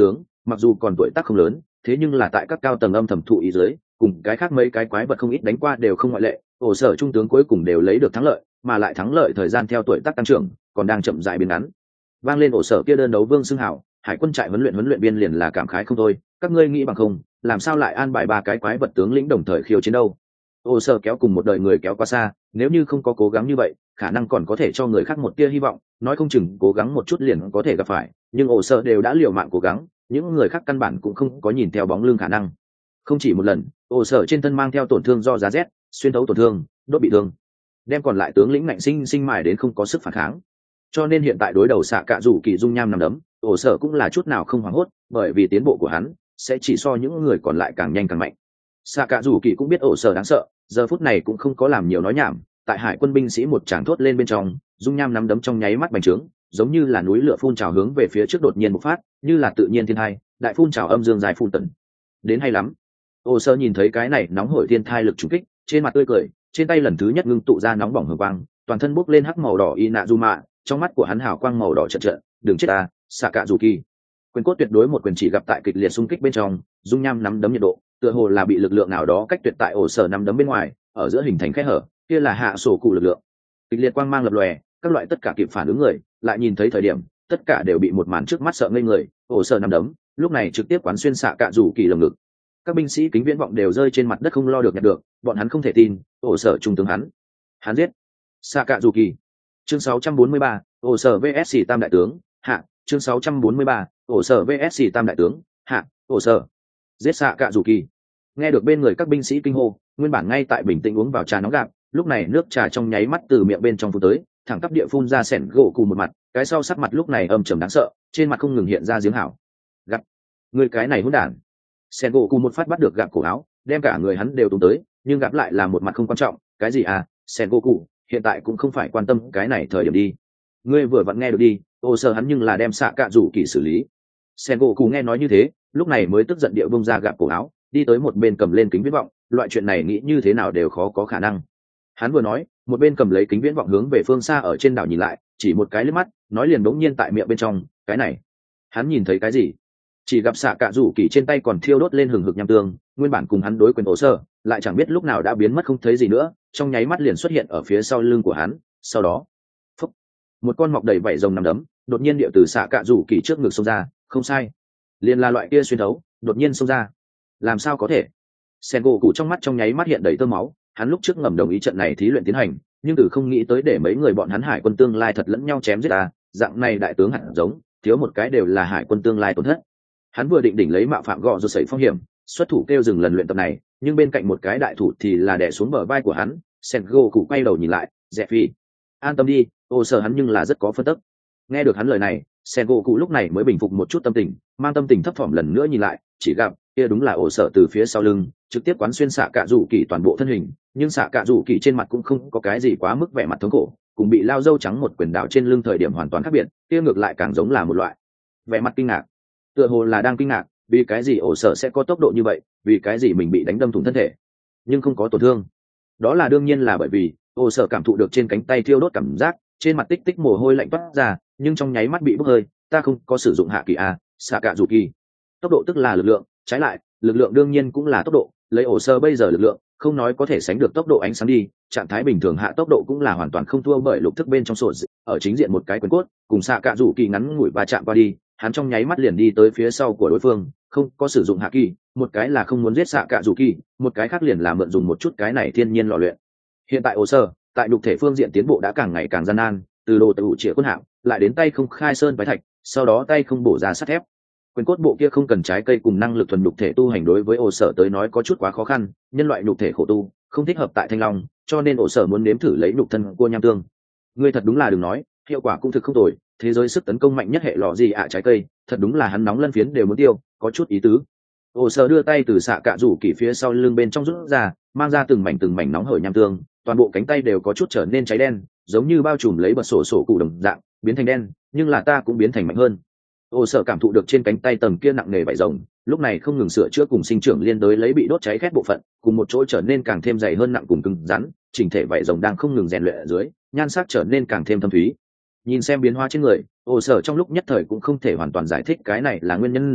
mặc dù còn tuổi tác không lớn, thế nhưng là tại các cao tầng âm thầm thụ ý dưới, cùng cái khác mấy cái quái vật không ít đánh qua đều không ngoại lệ, ổ sở trung tướng cuối cùng đều lấy được thắng lợi, mà lại thắng lợi thời gian theo tuổi tác tăng trưởng còn đang chậm rãi biến ngắn. Vang lên ổ sở kia đơn đấu vương xưng hảo, hải quân trại huấn luyện huấn luyện viên liền là cảm khái không thôi, các ngươi nghĩ bằng không, làm sao lại an bài ba cái quái vật tướng lĩnh đồng thời khiêu chiến đâu? Ổ sở kéo cùng một đời người kéo quá xa, nếu như không có cố gắng như vậy, khả năng còn có thể cho người khác một tia hy vọng, nói không chừng cố gắng một chút liền có thể gặp phải, nhưng ổ sở đều đã liều mạng cố gắng, những người khác căn bản cũng không có nhìn theo bóng lưng khả năng. Không chỉ một lần, ổ sở trên thân mang theo tổn thương do giá rét, xuyên thấu tổn thương, đốt bị thương, đem còn lại tướng lĩnh ngạnh sinh sinh mài đến không có sức phản kháng. Cho nên hiện tại đối đầu xạ cạ rủ kỳ dung nham nằm đấm, ổ sở cũng là chút nào không hoảng hốt, bởi vì tiến bộ của hắn sẽ chỉ so những người còn lại càng nhanh càng mạnh. Xạ cạ rủ kỳ cũng biết ổ sở đáng sợ, giờ phút này cũng không có làm nhiều nói nhảm, tại hải quân binh sĩ một tràng thốt lên bên trong, dung nham nắm đấm trong nháy mắt bành trướng, giống như là núi lửa phun trào hướng về phía trước đột nhiên bộc phát, như là tự nhiên thiên hai, đại phun trào âm dương dài phun tận. Đến hay lắm. Ổ sở nhìn thấy cái này nóng hổi thiên thai lực trùng kích, trên mặt tươi cười, trên tay lần thứ nhất ngưng tụ ra nóng bỏng hừng quang, toàn thân bốc lên hắc màu đỏ Inazuma, trong mắt của hắn hào quang màu đỏ chợt chợt, đừng chết ta, xạ cạ dù kỳ. Quyền cốt tuyệt đối một quyền chỉ gặp tại kịch liệt xung kích bên trong, dung nham nắm đấm nhiệt độ, tựa hồ là bị lực lượng nào đó cách tuyệt tại ổ sở nắm đấm bên ngoài, ở giữa hình thành khe hở, kia là hạ sổ cụ lực lượng. Kịch liệt quang mang lập lòe, các loại tất cả kịp phản ứng người, lại nhìn thấy thời điểm, tất cả đều bị một màn trước mắt sợ ngây người, ổ sở nắm đấm, lúc này trực tiếp quán xuyên xạ cạ dù kỳ lồng ngực. Các binh sĩ kính viễn vọng đều rơi trên mặt đất không lo được nhặt được, bọn hắn không thể tin, ổ sở trung tướng hắn, hắn giết xạ cạ dù kỳ. Chương sáu trăm bốn mươi ba, ổ sở vs tam đại tướng hạ. Chương sáu trăm bốn mươi ba, ổ sở vs tam đại tướng hạ. Ổ sở giết xạ cạ dù kỳ. Nghe được bên người các binh sĩ kinh hô, nguyên bản ngay tại bình tĩnh uống vào trà nóng gạo, lúc này nước trà trong nháy mắt từ miệng bên trong phun tới, thẳng tắp địa phun ra sẻn gỗ cù một mặt, cái sau sắc mặt lúc này âm trầm đáng sợ, trên mặt không ngừng hiện ra giếng hảo. Gặp người cái này hỗn đản. Sẻn gỗ cù một phát bắt được gạo cổ áo, đem cả người hắn đều túm tới, nhưng gặp lại là một mặt không quan trọng, cái gì à, sẻn gỗ cù, hiện tại cũng không phải quan tâm cái này thời điểm đi. Ngươi vừa vặn nghe được đi, ô sơ hắn nhưng là đem xạ cạ rủ kỳ xử lý. Sen gỗ cù nghe nói như thế, lúc này mới tức giận địa bông ra gạp cổ áo, đi tới một bên cầm lên kính viễn vọng, loại chuyện này nghĩ như thế nào đều khó có khả năng. Hắn vừa nói, một bên cầm lấy kính viễn vọng hướng về phương xa ở trên đảo nhìn lại, chỉ một cái liếc mắt, nói liền bỗng nhiên tại miệng bên trong, cái này, hắn nhìn thấy cái gì? Chỉ gặp xạ cạ rủ kỳ trên tay còn thiêu đốt lên hừng hực nham tương, nguyên bản cùng hắn đối quyền ổ sơ, lại chẳng biết lúc nào đã biến mất không thấy gì nữa, trong nháy mắt liền xuất hiện ở phía sau lưng của hắn. Sau đó, phúc, một con mọc đầy vảy rồng nằm đấm, đột nhiên điệu từ xạ cạ rủ kỳ trước ngực xông ra, không sai, liền là loại kia xuyên thấu, đột nhiên xông ra. Làm sao có thể? Sen gỗ cụ trong mắt trong nháy mắt hiện đầy tơ máu, hắn lúc trước ngầm đồng ý trận này thí luyện tiến hành, nhưng từ không nghĩ tới để mấy người bọn hắn hải quân tương lai thật lẫn nhau chém giết ta, dạng này đại tướng hẳn giống, thiếu một cái đều là hải quân tương lai tổn thất. Hắn vừa định đỉnh lấy mạo phạm gọ rồi xảy phong hiểm, xuất thủ kêu dừng lần luyện tập này, nhưng bên cạnh một cái đại thủ thì là đè xuống bờ vai của hắn. Sen gỗ cụ quay đầu nhìn lại, dẹp phi, an tâm đi, ô sợ hắn nhưng là rất có phân tức. Nghe được hắn lời này, Sen gỗ cụ lúc này mới bình phục một chút tâm tình, mang tâm tình thấp thỏm lần nữa nhìn lại, chỉ gặp kia đúng là ổ sợ từ phía sau lưng trực tiếp quán xuyên xạ cạ rủ kỳ toàn bộ thân hình, nhưng xạ cạ rủ kỳ trên mặt cũng không có cái gì quá mức vẻ mặt thống khổ, cùng bị lao dâu trắng một quyền đạo trên lưng thời điểm hoàn toàn khác biệt, kia ngược lại càng giống là một loại vẻ mặt kinh ngạc, tựa hồ là đang kinh ngạc vì cái gì ổ sợ sẽ có tốc độ như vậy, vì cái gì mình bị đánh đâm thủng thân thể nhưng không có tổn thương. Đó là đương nhiên là bởi vì ổ sợ cảm thụ được trên cánh tay thiêu đốt cảm giác, trên mặt tích tích mồ hôi lạnh toát ra, nhưng trong nháy mắt bị bốc hơi. Ta không có sử dụng hạ kỳ a, xạ cạ rủ kỳ. Tốc độ tức là lực lượng, trái lại lực lượng đương nhiên cũng là tốc độ, lấy ổ sơ bây giờ lực lượng không nói có thể sánh được tốc độ ánh sáng đi, trạng thái bình thường hạ tốc độ cũng là hoàn toàn không thua bởi lục thức bên trong sổ dị. Ở chính diện một cái quyền cốt cùng xạ cạ rủ kỳ ngắn ngủi va chạm qua đi, hắn trong nháy mắt liền đi tới phía sau của đối phương, không có sử dụng hạ kỳ, một cái là không muốn giết xạ cạ rủ kỳ, một cái khác liền là mượn dùng một chút cái này thiên nhiên lò luyện. Hiện tại ổ sơ tại đục thể phương diện tiến bộ đã càng ngày càng gian nan, từ đồ tự chĩa quân hạng lại đến tay không khai sơn bái thạch, sau đó tay không bổ ra sắt thép. Quyền cốt bộ kia không cần trái cây cùng năng lực thuần nhục thể tu hành đối với ổ sở tới nói có chút quá khó khăn, nhân loại nhục thể khổ tu không thích hợp tại thanh long, cho nên ổ sở muốn nếm thử lấy nhục thân cua nham tương. Ngươi thật đúng là đừng nói, hiệu quả cũng thực không tồi, thế giới sức tấn công mạnh nhất hệ lọ gì ạ trái cây, thật đúng là hắn nóng lân phiến đều muốn tiêu, có chút ý tứ. Ổ sở đưa tay từ xạ cạ rủ kỳ phía sau lưng bên trong rút ra, mang ra từng mảnh từng mảnh nóng hởi nham tương, toàn bộ cánh tay đều có chút trở nên cháy đen, giống như bao trùm lấy bật sổ sổ cụ đồng dạng, biến thành đen, nhưng là ta cũng biến thành mạnh hơn. Ô sợ cảm thụ được trên cánh tay tầng kia nặng nề vảy rồng, lúc này không ngừng sửa chữa cùng sinh trưởng liên đối lấy bị đốt cháy khét bộ phận, cùng một chỗ trở nên càng thêm dày hơn, nặng cùng cứng rắn, chỉnh thể vảy rồng đang không ngừng rèn luyện ở dưới, nhan sắc trở nên càng thêm thâm thúy. Nhìn xem biến hóa trên người, ô sợ trong lúc nhất thời cũng không thể hoàn toàn giải thích cái này là nguyên nhân gì,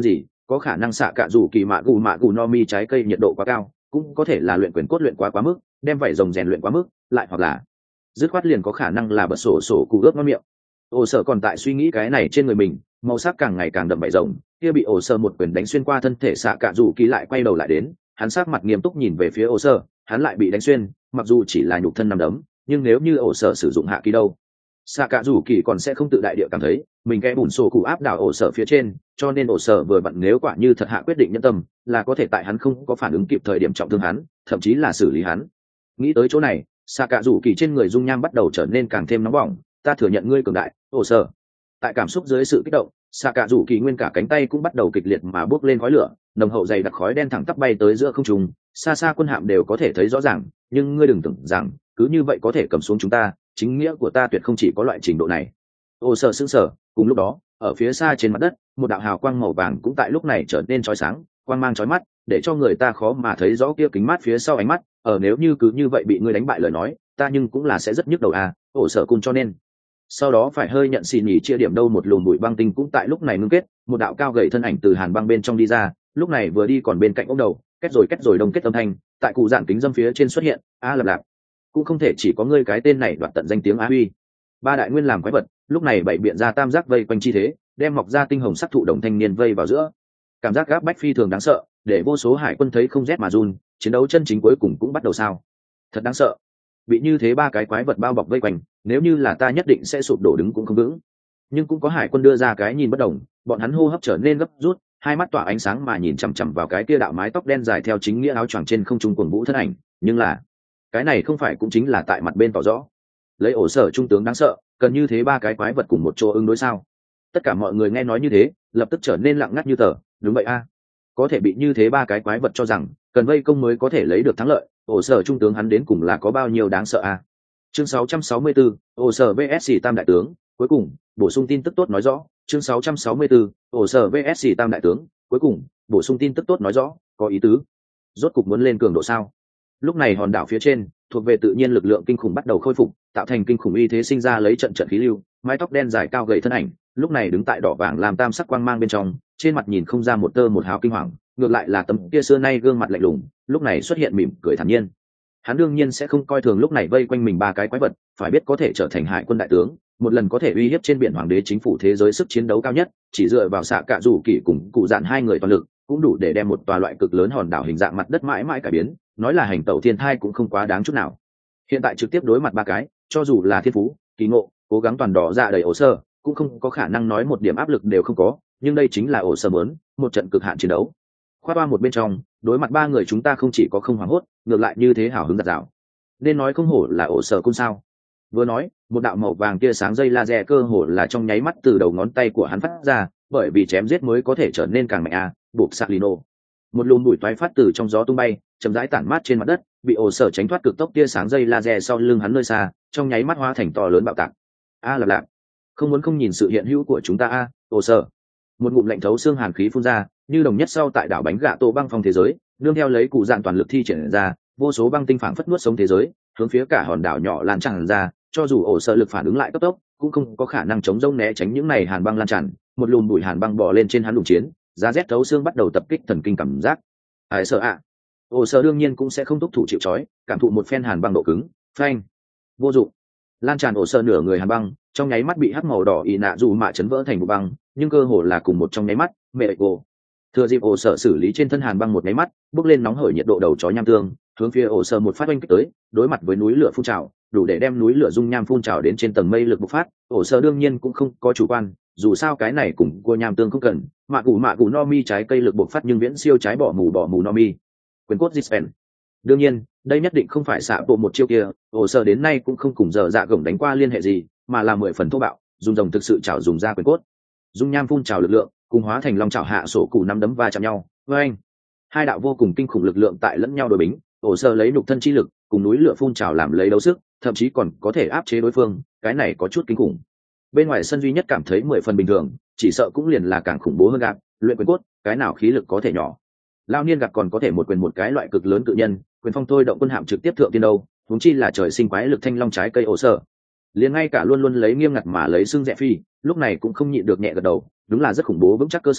có khả năng xạ cạ rủ kỳ mạ gù mạ gù no mi trái cây nhiệt độ quá cao, cũng có thể là luyện quyền cốt luyện quá quá mức, đem vảy rồng rèn luyện quá mức, lại hoặc là dứt khoát liền có khả năng là bật sổ sổ cụ ướp ngon miệng. Ổ sở còn tại suy nghĩ cái này trên người mình, màu sắc càng ngày càng đậm vảy rồng, kia bị ổ sở một quyền đánh xuyên qua thân thể xạ cạ rủ kỳ lại quay đầu lại đến, hắn sắc mặt nghiêm túc nhìn về phía ổ sở, hắn lại bị đánh xuyên, mặc dù chỉ là nhục thân nằm đấm, nhưng nếu như ổ sở sử dụng hạ kỳ đâu, xạ cạ rủ kỳ còn sẽ không tự đại địa cảm thấy mình kẽ bùn sổ cụ áp đảo ổ sở phía trên, cho nên ổ sở vừa vặn nếu quả như thật hạ quyết định nhân tâm, là có thể tại hắn không có phản ứng kịp thời điểm trọng thương hắn, thậm chí là xử lý hắn. Nghĩ tới chỗ này, xạ cạ rủ kỳ trên người dung nham bắt đầu trở nên càng thêm nóng bỏng. Ta thừa nhận ngươi cường đại, ổ sở. Tại cảm xúc dưới sự kích động, xạ cạ rủ kỳ nguyên cả cánh tay cũng bắt đầu kịch liệt mà bốc lên khói lửa, nồng hậu dày đặc khói đen thẳng tắp bay tới giữa không trung, xa xa quân hạm đều có thể thấy rõ ràng, nhưng ngươi đừng tưởng rằng cứ như vậy có thể cầm xuống chúng ta, chính nghĩa của ta tuyệt không chỉ có loại trình độ này. Ổ sở sững sờ, cùng lúc đó, ở phía xa trên mặt đất, một đạo hào quang màu vàng cũng tại lúc này trở nên chói sáng, quang mang chói mắt, để cho người ta khó mà thấy rõ kia kính mát phía sau ánh mắt, ở nếu như cứ như vậy bị ngươi đánh bại lời nói, ta nhưng cũng là sẽ rất nhức đầu à, ổ sở cun cho nên. Sau đó phải hơi nhận xì nhỉ chia điểm đâu một lùm bụi băng tinh cũng tại lúc này ngưng kết, một đạo cao gầy thân ảnh từ hàn băng bên trong đi ra, lúc này vừa đi còn bên cạnh ốc đầu, kết rồi kết rồi đông kết âm thanh, tại cụ dạng kính dâm phía trên xuất hiện, a lập lạp. Cũng không thể chỉ có ngươi cái tên này đoạt tận danh tiếng á huy. Ba đại nguyên làm quái vật, lúc này bảy biện ra tam giác vây quanh chi thế, đem mọc ra tinh hồng sắc thụ đồng thanh niên vây vào giữa. Cảm giác gáp bách phi thường đáng sợ, để vô số hải quân thấy không rét mà run, chiến đấu chân chính cuối cùng cũng bắt đầu sao. Thật đáng sợ. Bị như thế ba cái quái vật bao bọc vây quanh, nếu như là ta nhất định sẽ sụp đổ đứng cũng không vững. Nhưng cũng có hải quân đưa ra cái nhìn bất đồng, bọn hắn hô hấp trở nên gấp rút, hai mắt tỏa ánh sáng mà nhìn chằm chằm vào cái kia đạo mái tóc đen dài theo chính nghĩa áo choàng trên không trung cuồng vũ thân ảnh, nhưng là cái này không phải cũng chính là tại mặt bên tỏ rõ. Lấy ổ sở trung tướng đáng sợ, cần như thế ba cái quái vật cùng một chỗ ứng đối sao? Tất cả mọi người nghe nói như thế, lập tức trở nên lặng ngắt như tờ. Đúng vậy a, có thể bị như thế ba cái quái vật cho rằng cần vây công mới có thể lấy được thắng lợi, ổ sở trung tướng hắn đến cùng là có bao nhiêu đáng sợ a? Chương sáu trăm sáu mươi tư, ổ sở vs tam đại tướng, cuối cùng bổ sung tin tức tốt nói rõ. Chương sáu trăm sáu mươi tư, ổ sở vs tam đại tướng, cuối cùng bổ sung tin tức tốt nói rõ, có ý tứ. Rốt cục muốn lên cường độ sao? Lúc này hòn đảo phía trên thuộc về tự nhiên lực lượng kinh khủng bắt đầu khôi phục, tạo thành kinh khủng uy thế sinh ra lấy trận trận khí lưu, mái tóc đen dài cao gầy thân ảnh lúc này đứng tại đỏ vàng làm tam sắc quang mang bên trong, trên mặt nhìn không ra một tơ một hào kinh hoàng, ngược lại là tấm kia xưa nay gương mặt lạnh lùng lúc này xuất hiện mỉm cười thản nhiên. Hắn đương nhiên sẽ không coi thường lúc này vây quanh mình ba cái quái vật, phải biết có thể trở thành hải quân đại tướng, một lần có thể uy hiếp trên biển hoàng đế chính phủ thế giới sức chiến đấu cao nhất, chỉ dựa vào xạ cạ rủ kỳ cùng cụ dạn hai người toàn lực cũng đủ để đem một tòa loại cực lớn hòn đảo hình dạng mặt đất mãi mãi cải biến, nói là hành tẩu thiên thai cũng không quá đáng chút nào. Hiện tại trực tiếp đối mặt ba cái, cho dù là thiên phú kỳ ngộ cố gắng toàn đỏ dạ đầy ổ sơ cũng không có khả năng nói một điểm áp lực đều không có, nhưng đây chính là ổ sơ mớn một trận cực hạn chiến đấu. Khoa ba một bên trong đối mặt ba người chúng ta không chỉ có không hoảng hốt, ngược lại như thế hào hứng giặt rào, nên nói không hổ là ổ sơ cung sao. Vừa nói một đạo màu vàng tia sáng dây laser cơ hồ là trong nháy mắt từ đầu ngón tay của hắn phát ra, bởi vì chém giết mới có thể trở nên càng mạnh a. Buộc sạc lino một lùm bụi toái phát từ trong gió tung bay, chậm rãi tản mát trên mặt đất, bị ổ sở tránh thoát cực tốc tia sáng dây laser sau lưng hắn nơi xa, trong nháy mắt hóa thành to lớn bạo tạc. A lạp lạp, không muốn không nhìn sự hiện hữu của chúng ta a. Ổ sở một ngụm lạnh thấu xương hàn khí phun ra, như đồng nhất sau tại đảo bánh gạ tổ băng phong thế giới, nương theo lấy cụ dạn toàn lực thi triển ra, vô số băng tinh phảng phất nuốt sống thế giới, hướng phía cả hòn đảo nhỏ lan tràn ra, cho dù ổ sở lực phản ứng lại cấp tốc, cũng không có khả năng chống rông né tránh những này hàn băng lan tràn. Một lùm bụi hàn băng bò lên trên hắn lùng chiến, giá rét thấu xương bắt đầu tập kích thần kinh cảm giác. Ai sợ ạ? À. Ổ sở đương nhiên cũng sẽ không thúc thủ chịu trói, cảm thụ một phen hàn băng độ cứng, phanh, vô dụng. Lan tràn ổ sở nửa người hàn băng, trong nháy mắt bị hắc màu đỏ ỉ nạ dù mạ chấn vỡ thành vụ băng, nhưng cơ hồ là cùng một trong nháy mắt, mẹ cô. Thừa dịp ổ sở xử lý trên thân hàn băng một nháy mắt, bốc lên nóng hởi nhiệt độ đầu chó nham tương, hướng phía ổ sở một phát oanh kích tới, đối mặt với núi lửa phun trào, đủ để đem núi lửa dung nham phun trào đến trên tầng mây lực bộc phát, ổ sở đương nhiên cũng không có chủ quan, dù sao cái này cùng cua nham tương không cần, mạ củ mạ củ no mi trái cây lực bộc phát nhưng viễn siêu trái bỏ mù bỏ mù no mi. Quyền cốt Dispen. Đương nhiên, đây nhất định không phải xạ bộ một chiêu kia, ổ sở đến nay cũng không cùng giờ dạ gồng đánh qua liên hệ gì, mà là mười phần thô bạo, dùng rồng thực sự chảo dùng ra quyền cốt. Dung nham phun trào lực lượng, cùng hóa thành long chảo hạ sổ cụ năm đấm va chạm nhau, với anh hai đạo vô cùng kinh khủng lực lượng tại lẫn nhau đối bính, ổ sở lấy nục thân chi lực cùng núi lửa phun trào làm lấy đấu sức, thậm chí còn có thể áp chế đối phương, cái này có chút kinh khủng. Bên ngoài sân duy nhất cảm thấy mười phần bình thường, chỉ sợ cũng liền là càng khủng bố hơn gạc, luyện quyền cốt, cái nào khí lực có thể nhỏ. Lao niên gạc còn có thể một quyền một cái loại cực lớn tự nhân, quyền phong thôi động quân hạm trực tiếp thượng tiên đâu, huống chi là trời sinh quái lực thanh long trái cây ổ sở. Liền ngay cả luôn luôn lấy nghiêm ngặt mà lấy xương rẻ phi, lúc này cũng không nhịn được nhẹ gật đầu, đúng là rất khủng bố vững chắc cơ sở,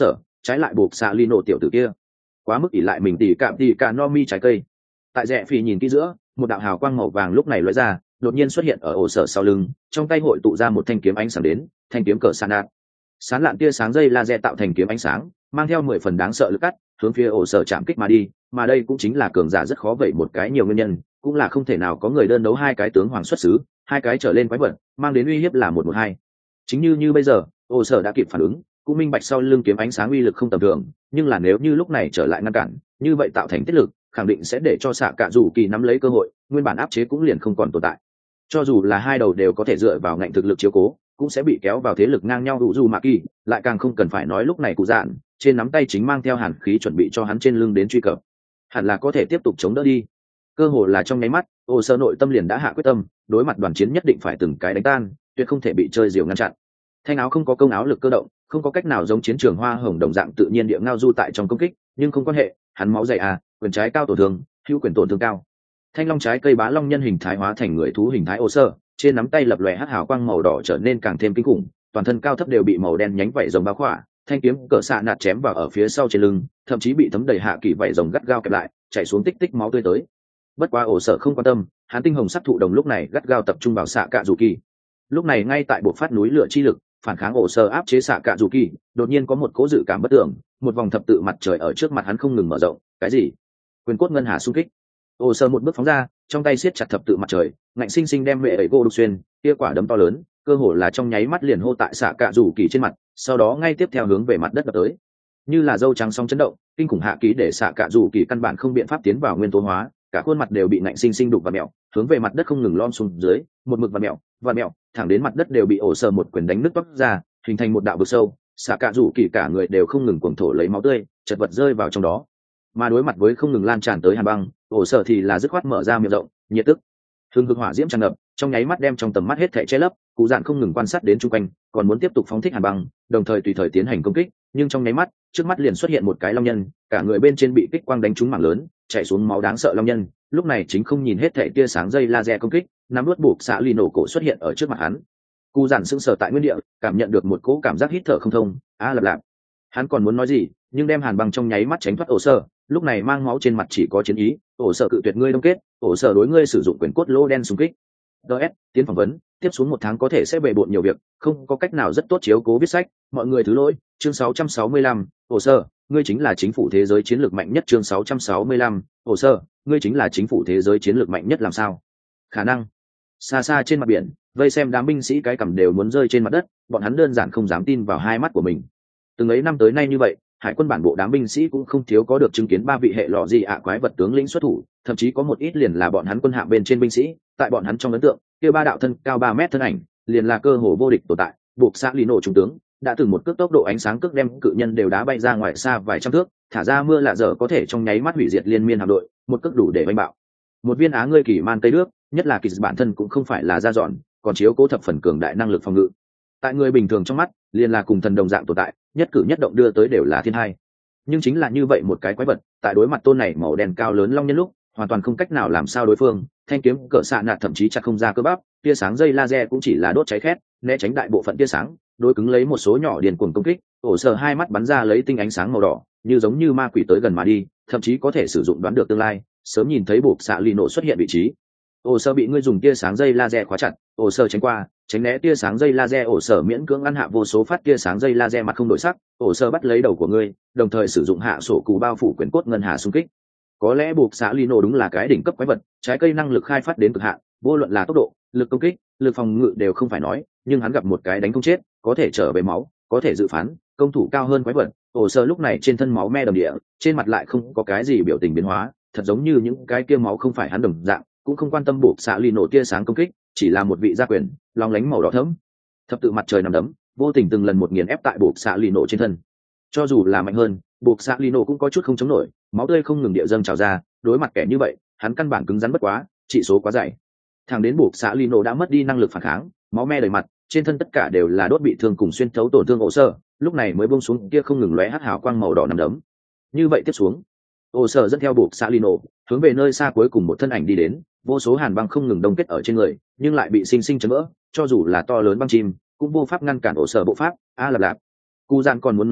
trái lại buộc xạ lì nổ tiểu tử kia quá mức ỉ lại mình tỉ cạm tỉ cả no mi trái cây. Tại rẽ phì nhìn kỹ giữa, một đạo hào quang màu vàng lúc này lóe ra, đột nhiên xuất hiện ở ổ sở sau lưng, trong tay hội tụ ra một thanh kiếm ánh sáng đến, thanh kiếm cỡ san nạt. Sán lạn tia sáng dây laser tạo thành kiếm ánh sáng, mang theo mười phần đáng sợ lực cắt, hướng phía ổ sở chạm kích mà đi, mà đây cũng chính là cường giả rất khó vậy một cái nhiều nguyên nhân, cũng là không thể nào có người đơn đấu hai cái tướng hoàng xuất xứ, hai cái trở lên quái vật, mang đến uy hiếp là một một hai. Chính như như bây giờ, ổ sở đã kịp phản ứng, cũng minh bạch sau lưng kiếm ánh sáng uy lực không tầm thường, nhưng là nếu như lúc này trở lại ngăn cản, như vậy tạo thành tiết lực, khẳng định sẽ để cho xạ cả rủ kỳ nắm lấy cơ hội, nguyên bản áp chế cũng liền không còn tồn tại. Cho dù là hai đầu đều có thể dựa vào ngạnh thực lực chiếu cố, cũng sẽ bị kéo vào thế lực ngang nhau đủ dù mà kỳ, lại càng không cần phải nói lúc này cụ dạn, trên nắm tay chính mang theo hàn khí chuẩn bị cho hắn trên lưng đến truy cập. Hẳn là có thể tiếp tục chống đỡ đi. Cơ hồ là trong nháy mắt, Ô Sơ nội tâm liền đã hạ quyết tâm, đối mặt đoàn chiến nhất định phải từng cái đánh tan, tuyệt không thể bị chơi diều ngăn chặn. Thanh áo không có công áo lực cơ động, không có cách nào giống chiến trường hoa hồng đồng dạng tự nhiên địa ngao du tại trong công kích, nhưng không quan hệ, hắn máu dày à, quyền trái cao tổn thương, hữu quyền tổn thương cao. Thanh long trái cây bá long nhân hình thái hóa thành người thú hình thái Ô Sơ, trên nắm tay lập lòe hắc hào quang màu đỏ trở nên càng thêm kinh khủng, toàn thân cao thấp đều bị màu đen nhánh vảy rồng bao khỏa, thanh kiếm cỡ xạ nạt chém vào ở phía sau trên lưng, thậm chí bị thấm đầy hạ kỳ vảy rồng gắt gao kẹp lại, chảy xuống tích tích máu tươi tới. Bất quá Ổ Sở không quan tâm, hắn tinh hồng sắc thụ đồng lúc này gắt gao tập trung vào xạ cạ dù kỳ. Lúc này ngay tại bộ phát núi lửa chi lực, phản kháng Ổ Sở áp chế xạ cạ dù kỳ, đột nhiên có một cố dự cảm bất tưởng, một vòng thập tự mặt trời ở trước mặt hắn không ngừng mở rộng. Cái gì? Quyền cốt ngân hà xung kích. Ổ Sở một bước phóng ra, trong tay siết chặt thập tự mặt trời, ngạnh sinh sinh đem mẹ ấy gô đục xuyên, kia quả đấm to lớn, cơ hồ là trong nháy mắt liền hô tại xạ cạ rủ kỳ trên mặt, sau đó ngay tiếp theo hướng về mặt đất đập tới. Như là dâu trắng song chấn động, kinh khủng hạ ký để xạ cạ rủ kỳ căn bản không biện pháp tiến vào nguyên tố hóa, cả khuôn mặt đều bị ngạnh sinh sinh đục và mèo, hướng về mặt đất không ngừng lom xuống dưới, một mực và mèo, và mèo, thẳng đến mặt đất đều bị Ổ Sở một quyền đánh nứt toác ra, hình thành một đạo vực sâu, xạ cạ rủ kỳ cả người đều không ngừng cuồng thổ lấy máu tươi, chật vật rơi vào trong đó. Mà đối mặt với không ngừng lan tràn tới hàn băng, Ổ Sở thì là dứt khoát mở ra miệng rộng, nhiệt tức hương cực hỏa diễm tràn ngập, trong nháy mắt đem trong tầm mắt hết thảy che lấp. Cụ dạn không ngừng quan sát đến chung quanh, còn muốn tiếp tục phóng thích hàn băng, đồng thời tùy thời tiến hành công kích, nhưng trong nháy mắt trước mắt liền xuất hiện một cái long nhân, cả người bên trên bị kích quang đánh trúng mảng lớn, chảy xuống máu đáng sợ long nhân, lúc này chính không nhìn hết thảy tia sáng dây laser công kích, nắm đuốt buộc xạ lì nổ cổ xuất hiện ở trước mặt hắn. Cụ dạn sững sờ tại nguyên địa, cảm nhận được một cỗ cảm giác hít thở không thông, a lạp lạp. Hắn còn muốn nói gì, nhưng đem hàn băng trong nháy mắt tránh thoát Ổ Sở, lúc này mang máu trên mặt chỉ có chiến ý. Ổ Sở cự tuyệt ngươi đông kết, Ổ Sở đối ngươi sử dụng quyền cốt lô đen xung kích. ds tiến phỏng vấn, tiếp xuống một tháng có thể sẽ bề bộn nhiều việc, không có cách nào rất tốt chiếu cố viết sách, mọi người thứ lỗi. Chương sáu trăm sáu mươi lăm, Ổ Sở, ngươi chính là chính phủ thế giới chiến lược mạnh nhất. Chương sáu trăm sáu mươi lăm, Ổ Sở, ngươi chính là chính phủ thế giới chiến lược mạnh nhất. Làm sao khả năng? Xa xa trên mặt biển, vây xem đám binh sĩ cái cằm đều muốn rơi trên mặt đất, bọn hắn đơn giản không dám tin vào hai mắt của mình. Từng ấy năm tới nay như vậy, hải quân bản bộ đám binh sĩ cũng không thiếu có được chứng kiến ba vị hệ lọ gì ạ quái vật tướng lĩnh xuất thủ, thậm chí có một ít liền là bọn hắn quân hạm bên trên binh sĩ. Tại bọn hắn trong ấn tượng, kia ba đạo thân cao ba mét thân ảnh liền là cơ hồ vô địch tồn tại. Buộc xã lì nổ trung tướng đã từng một cước tốc độ ánh sáng cước đem cự nhân đều đá bay ra ngoài xa vài trăm thước, thả ra mưa lạ dở có thể trong nháy mắt hủy diệt liên miên hạm đội, một cước đủ để đánh bạo một viên á ngươi kỳ man tây nước. Nhất là kỳ bản thân cũng không phải là da dọn, còn chiếu cố thập phần cường đại năng lực phòng ngự, tại người bình thường trong mắt liền là cùng thần đồng dạng tồn tại, nhất cử nhất động đưa tới đều là thiên hai. Nhưng chính là như vậy một cái quái vật, tại đối mặt tôn này màu đen cao lớn long nhân lúc, hoàn toàn không cách nào làm sao đối phương. Thanh kiếm cỡ xạ nạt thậm chí chặt không ra cơ bắp, tia sáng dây laser cũng chỉ là đốt cháy khét, né tránh đại bộ phận tia sáng, đối cứng lấy một số nhỏ điền cuồng công kích. Ổ Sở hai mắt bắn ra lấy tinh ánh sáng màu đỏ, như giống như ma quỷ tới gần mà đi, thậm chí có thể sử dụng đoán được tương lai, sớm nhìn thấy buộc xạ lì nổ xuất hiện vị trí. Ổ Sở bị ngươi dùng tia sáng dây laser khóa chặt, Ổ Sở tránh qua, tránh né tia sáng dây laser. Ổ Sở miễn cưỡng ăn hạ vô số phát tia sáng dây laser mặt không đổi sắc. Ổ Sở bắt lấy đầu của ngươi, đồng thời sử dụng hạ sổ cụ bao phủ quyền cốt ngân hà xung kích. Có lẽ buộc xã Lino đúng là cái đỉnh cấp quái vật, trái cây năng lực khai phát đến cực hạn, vô luận là tốc độ, lực công kích, lực phòng ngự đều không phải nói, nhưng hắn gặp một cái đánh không chết, có thể trở về máu, có thể dự phán, công thủ cao hơn quái vật. Ổ Sở lúc này trên thân máu me đầm địa, trên mặt lại không có cái gì biểu tình biến hóa, thật giống như những cái kia máu không phải hắn đồng dạng, cũng không quan tâm buộc xã Lino tia sáng công kích, chỉ là một vị gia quyền, long lánh màu đỏ thẫm. Thập tự mặt trời nằm đấm, vô tình từng lần một nghiền ép tại buộc xã Lino trên thân. Cho dù là mạnh hơn, buộc xã Lino cũng có chút không chống nổi, máu tươi không ngừng địa dâng trào ra. Đối mặt kẻ như vậy, hắn căn bản cứng rắn bất quá, trị số quá dày. Thằng đến buộc xã Lino đã mất đi năng lực phản kháng, máu me đầy mặt, trên thân tất cả đều là đốt bị thương cùng xuyên thấu tổn thương. Ổ Sở lúc này mới buông xuống kia không ngừng lóe hắt hào quang màu đỏ nằm đấm. Như vậy tiếp xuống, Ổ Sở dẫn theo buộc xã Lino hướng về nơi xa cuối cùng một thân ảnh đi đến. Vô số hàn băng không ngừng đông kết ở trên người, nhưng lại bị sinh sinh chấn vỡ, cho dù là to lớn băng chim cũng vô pháp ngăn cản Ổ Sở bộ pháp. A lạp lạp. Cụ Dạn còn muốn nói gì,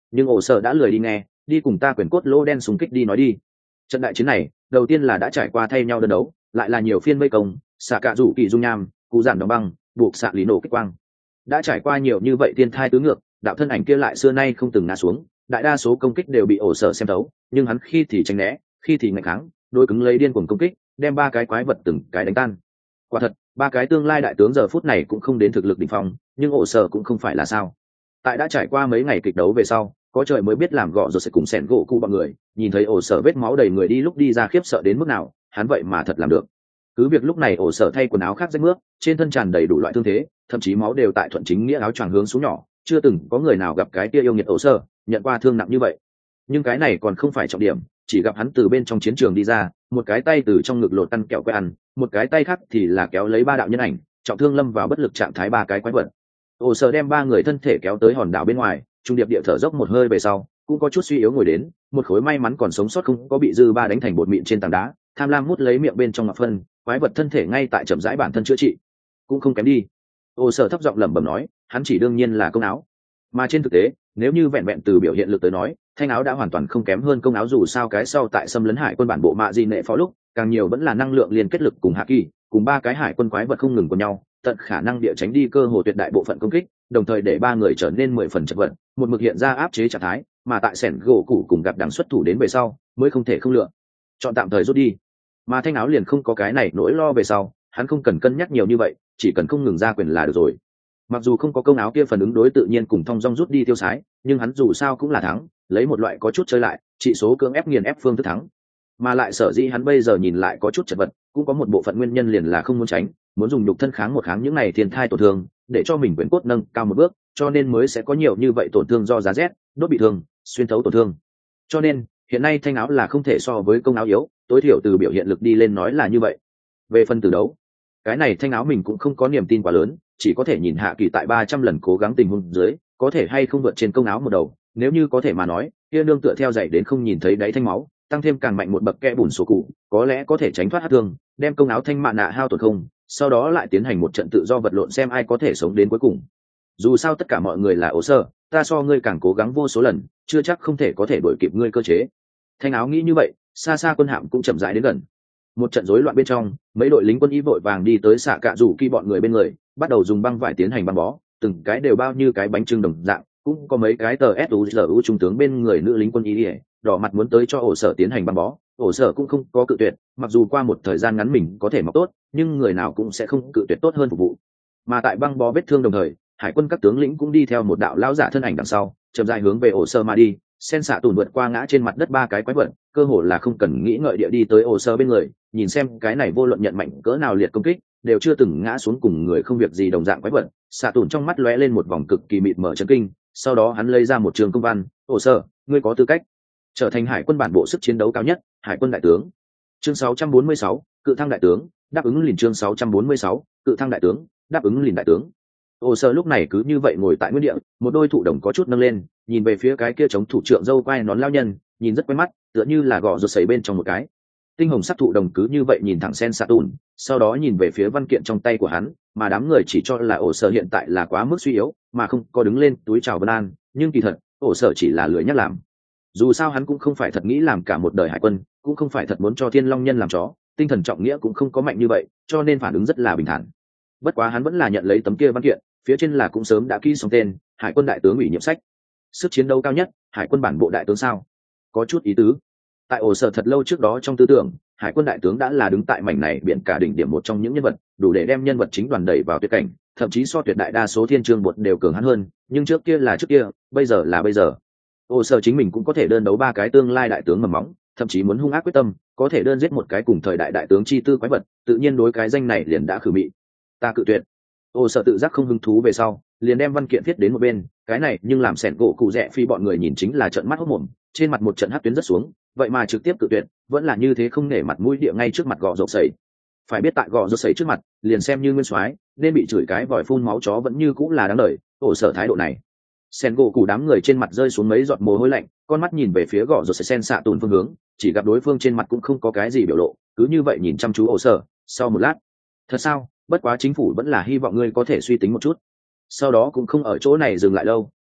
nhưng ổ sở đã lười đi nghe, đi cùng ta quyền cốt lô đen xung kích đi nói đi. Trận đại chiến này đầu tiên là đã trải qua thay nhau đơn đấu, lại là nhiều phiên vây công, xạ cạ rủ kỳ dung nham, cụ giản đóng băng, buộc xạ lý nổ kích quang. Đã trải qua nhiều như vậy thiên thai tứ ngược, đạo thân ảnh kia lại xưa nay không từng ngã xuống, đại đa số công kích đều bị ổ sở xem thấu, nhưng hắn khi thì tránh né, khi thì ngạch kháng, đối cứng lấy điên cuồng công kích, đem ba cái quái vật từng cái đánh tan. Quả thật, ba cái tương lai đại tướng giờ phút này cũng không đến thực lực đỉnh phong, nhưng ổ sở cũng không phải là sao. Tại đã trải qua mấy ngày kịch đấu về sau, có trời mới biết làm gọ rồi sẽ cùng sẻn gỗ cụ bọn người, nhìn thấy ổ sở vết máu đầy người đi lúc đi ra khiếp sợ đến mức nào, hắn vậy mà thật làm được. Cứ việc lúc này ổ sở thay quần áo khác rách mướp, trên thân tràn đầy đủ loại thương thế, thậm chí máu đều tại thuận chính nghĩa áo choàng hướng xuống nhỏ, chưa từng có người nào gặp cái kia yêu nghiệt ổ sở nhận qua thương nặng như vậy. Nhưng cái này còn không phải trọng điểm, chỉ gặp hắn từ bên trong chiến trường đi ra, một cái tay từ trong ngực lột ăn kẹo que ăn, một cái tay khác thì là kéo lấy ba đạo nhân ảnh, trọng thương lâm vào bất lực trạng thái ba cái quái vật. Ổ sở đem ba người thân thể kéo tới hòn đảo bên ngoài, trung điệp địa thở dốc một hơi về sau, cũng có chút suy yếu ngồi đến, một khối may mắn còn sống sót không có bị dư ba đánh thành bột mịn trên tảng đá, tham lam mút lấy miệng bên trong ngọc phân, quái vật thân thể ngay tại chậm rãi bản thân chữa trị, cũng không kém đi. Ổ sở thấp giọng lẩm bẩm nói, hắn chỉ đương nhiên là công áo, mà trên thực tế, nếu như vẹn vẹn từ biểu hiện lực tới nói, thanh áo đã hoàn toàn không kém hơn công áo, dù sao cái sau tại xâm lấn hải quân bản bộ mạ di nệ phó lúc, càng nhiều vẫn là năng lượng liên kết lực cùng hạ kỳ, cùng ba cái hải quân quái vật không ngừng của nhau, tận khả năng địa tránh đi cơ hồ tuyệt đại bộ phận công kích, đồng thời để ba người trở nên mười phần chật vật, một mực hiện ra áp chế trạng thái, mà tại sẻn gỗ cụ cùng gặp đằng xuất thủ đến về sau, mới không thể không lựa chọn tạm thời rút đi. Mà thanh áo liền không có cái này nỗi lo về sau, hắn không cần cân nhắc nhiều như vậy, chỉ cần không ngừng ra quyền là được rồi. Mặc dù không có công áo kia phần ứng đối tự nhiên cùng thong dong rút đi tiêu sái, nhưng hắn dù sao cũng là thắng, lấy một loại có chút chơi lại, trị số cưỡng ép nghiền ép phương thức thắng. Mà lại sở dĩ hắn bây giờ nhìn lại có chút chật vật, cũng có một bộ phận nguyên nhân liền là không muốn tránh, muốn dùng nhục thân kháng một kháng những này thiên thai tổn thương, để cho mình quyển cốt nâng cao một bước, cho nên mới sẽ có nhiều như vậy tổn thương do giá rét, đốt bị thương, xuyên thấu tổn thương. Cho nên, hiện nay thanh áo là không thể so với công áo yếu, tối thiểu từ biểu hiện lực đi lên nói là như vậy. Về phần từ đấu, cái này thanh áo mình cũng không có niềm tin quá lớn, chỉ có thể nhìn hạ kỳ tại ba trăm lần cố gắng tình huống dưới, có thể hay không vượt trên công áo một đầu, nếu như có thể mà nói, kia nương tựa theo dạy đến không nhìn thấy đáy thanh máu, tăng thêm càng mạnh một bậc kẽ bùn sổ cụ, có lẽ có thể tránh thoát hắc thương, đem công áo thanh mạn nạ hao tổn không, sau đó lại tiến hành một trận tự do vật lộn xem ai có thể sống đến cuối cùng. Dù sao tất cả mọi người là ổ sở, ta so ngươi càng cố gắng vô số lần, chưa chắc không thể có thể đuổi kịp ngươi cơ chế. Thanh áo nghĩ như vậy, xa xa quân hạm cũng chậm rãi đến gần. Một trận rối loạn bên trong, mấy đội lính quân y vội vàng đi tới xạ cạ rủ kỳ bọn người bên người, bắt đầu dùng băng vải tiến hành băng bó, từng cái đều bao như cái bánh trưng đồng dạng, cũng có mấy cái tờ ét u giê u trung tướng bên người nữ lính quân y đỏ mặt muốn tới cho ổ sở tiến hành băng bó. Ổ sở cũng không có cự tuyệt, mặc dù qua một thời gian ngắn mình có thể mọc tốt, nhưng người nào cũng sẽ không cự tuyệt tốt hơn phục vụ. Mà tại băng bó vết thương đồng thời, hải quân các tướng lĩnh cũng đi theo một đạo lão giả thân ảnh đằng sau, chậm rãi hướng về ổ sở mà đi. Sen xạ tùn vượt qua ngã trên mặt đất ba cái quái vật, cơ hồ là không cần nghĩ ngợi địa đi tới ổ sở bên người, nhìn xem cái này vô luận nhận mạnh cỡ nào liệt công kích, đều chưa từng ngã xuống cùng người không việc gì đồng dạng quái vật. Xạ tùn trong mắt lóe lên một vòng cực kỳ mịt mờ chấn kinh, sau đó hắn lấy ra một trường công văn, ổ sở, ngươi có tư cách trở thành hải quân bản bộ sức chiến đấu cao nhất, hải quân đại tướng. Chương sáu trăm bốn mươi sáu, cự thăng đại tướng, đáp ứng liền. Chương sáu trăm bốn mươi sáu, cự thăng đại tướng, đáp ứng liền đại tướng. Ổ sở lúc này cứ như vậy ngồi tại nguyên địa, một đôi thụ đồng có chút nâng lên, nhìn về phía cái kia chống thủ trưởng dâu quai nón lao nhân, nhìn rất quen mắt, tựa như là gò ruột sấy bên trong một cái. Tinh hồng sắc thụ đồng cứ như vậy nhìn thẳng Sen xạ tùn, sau đó nhìn về phía văn kiện trong tay của hắn, mà đám người chỉ cho là ổ sở hiện tại là quá mức suy yếu, mà không có đứng lên túi chào vân an, nhưng kỳ thật, ổ sở chỉ là lười nhắc làm. Dù sao hắn cũng không phải thật nghĩ làm cả một đời hải quân, cũng không phải thật muốn cho Thiên Long Nhân làm chó, tinh thần trọng nghĩa cũng không có mạnh như vậy, cho nên phản ứng rất là bình thản. Bất quá hắn vẫn là nhận lấy tấm kia văn kiện, phía trên là cũng sớm đã ký xong tên, hải quân đại tướng ủy nhiệm sách. Sức chiến đấu cao nhất, hải quân bản bộ đại tướng sao? Có chút ý tứ. Tại ổ sở thật lâu trước đó trong tư tưởng, hải quân đại tướng đã là đứng tại mảnh này biển cả đỉnh điểm một trong những nhân vật, đủ để đem nhân vật chính đoàn đẩy vào tuyệt cảnh, thậm chí so tuyệt đại đa số thiên chương bột đều cường hắn hơn, nhưng trước kia là trước kia, bây giờ là bây giờ. Ổ sở chính mình cũng có thể đơn đấu ba cái tương lai đại tướng mầm móng, thậm chí muốn hung ác quyết tâm, có thể đơn giết một cái cùng thời đại đại tướng chi tư quái vật, tự nhiên đối cái danh này liền đã khử mị. Ta cự tuyệt. Ổ sở tự giác không hứng thú về sau, liền đem văn kiện viết đến một bên, cái này nhưng làm sẻn gỗ cụ rẻ phi bọn người nhìn chính là trợn mắt hốt mồm, trên mặt một trận hắc tuyến rất xuống, vậy mà trực tiếp cự tuyệt, vẫn là như thế không nể mặt mũi địa ngay trước mặt gò rộp sẩy. Phải biết tại gò rộp sẩy trước mặt, liền xem như nguyên soái, nên bị chửi cái vòi phun máu chó vẫn như cũng là đáng đời. Ổ sở thái độ này, sẻn gỗ cụ đám người trên mặt rơi xuống mấy giọt mồ hôi lạnh, con mắt nhìn về phía gò rộp sẩy sen xạ tùn phương hướng, chỉ gặp đối phương trên mặt cũng không có cái gì biểu lộ, cứ như vậy nhìn chăm chú ổ sở. Sau một lát, thật sao? Bất quá chính phủ vẫn là hy vọng ngươi có thể suy tính một chút. Sau đó cũng không ở chỗ này dừng lại lâu,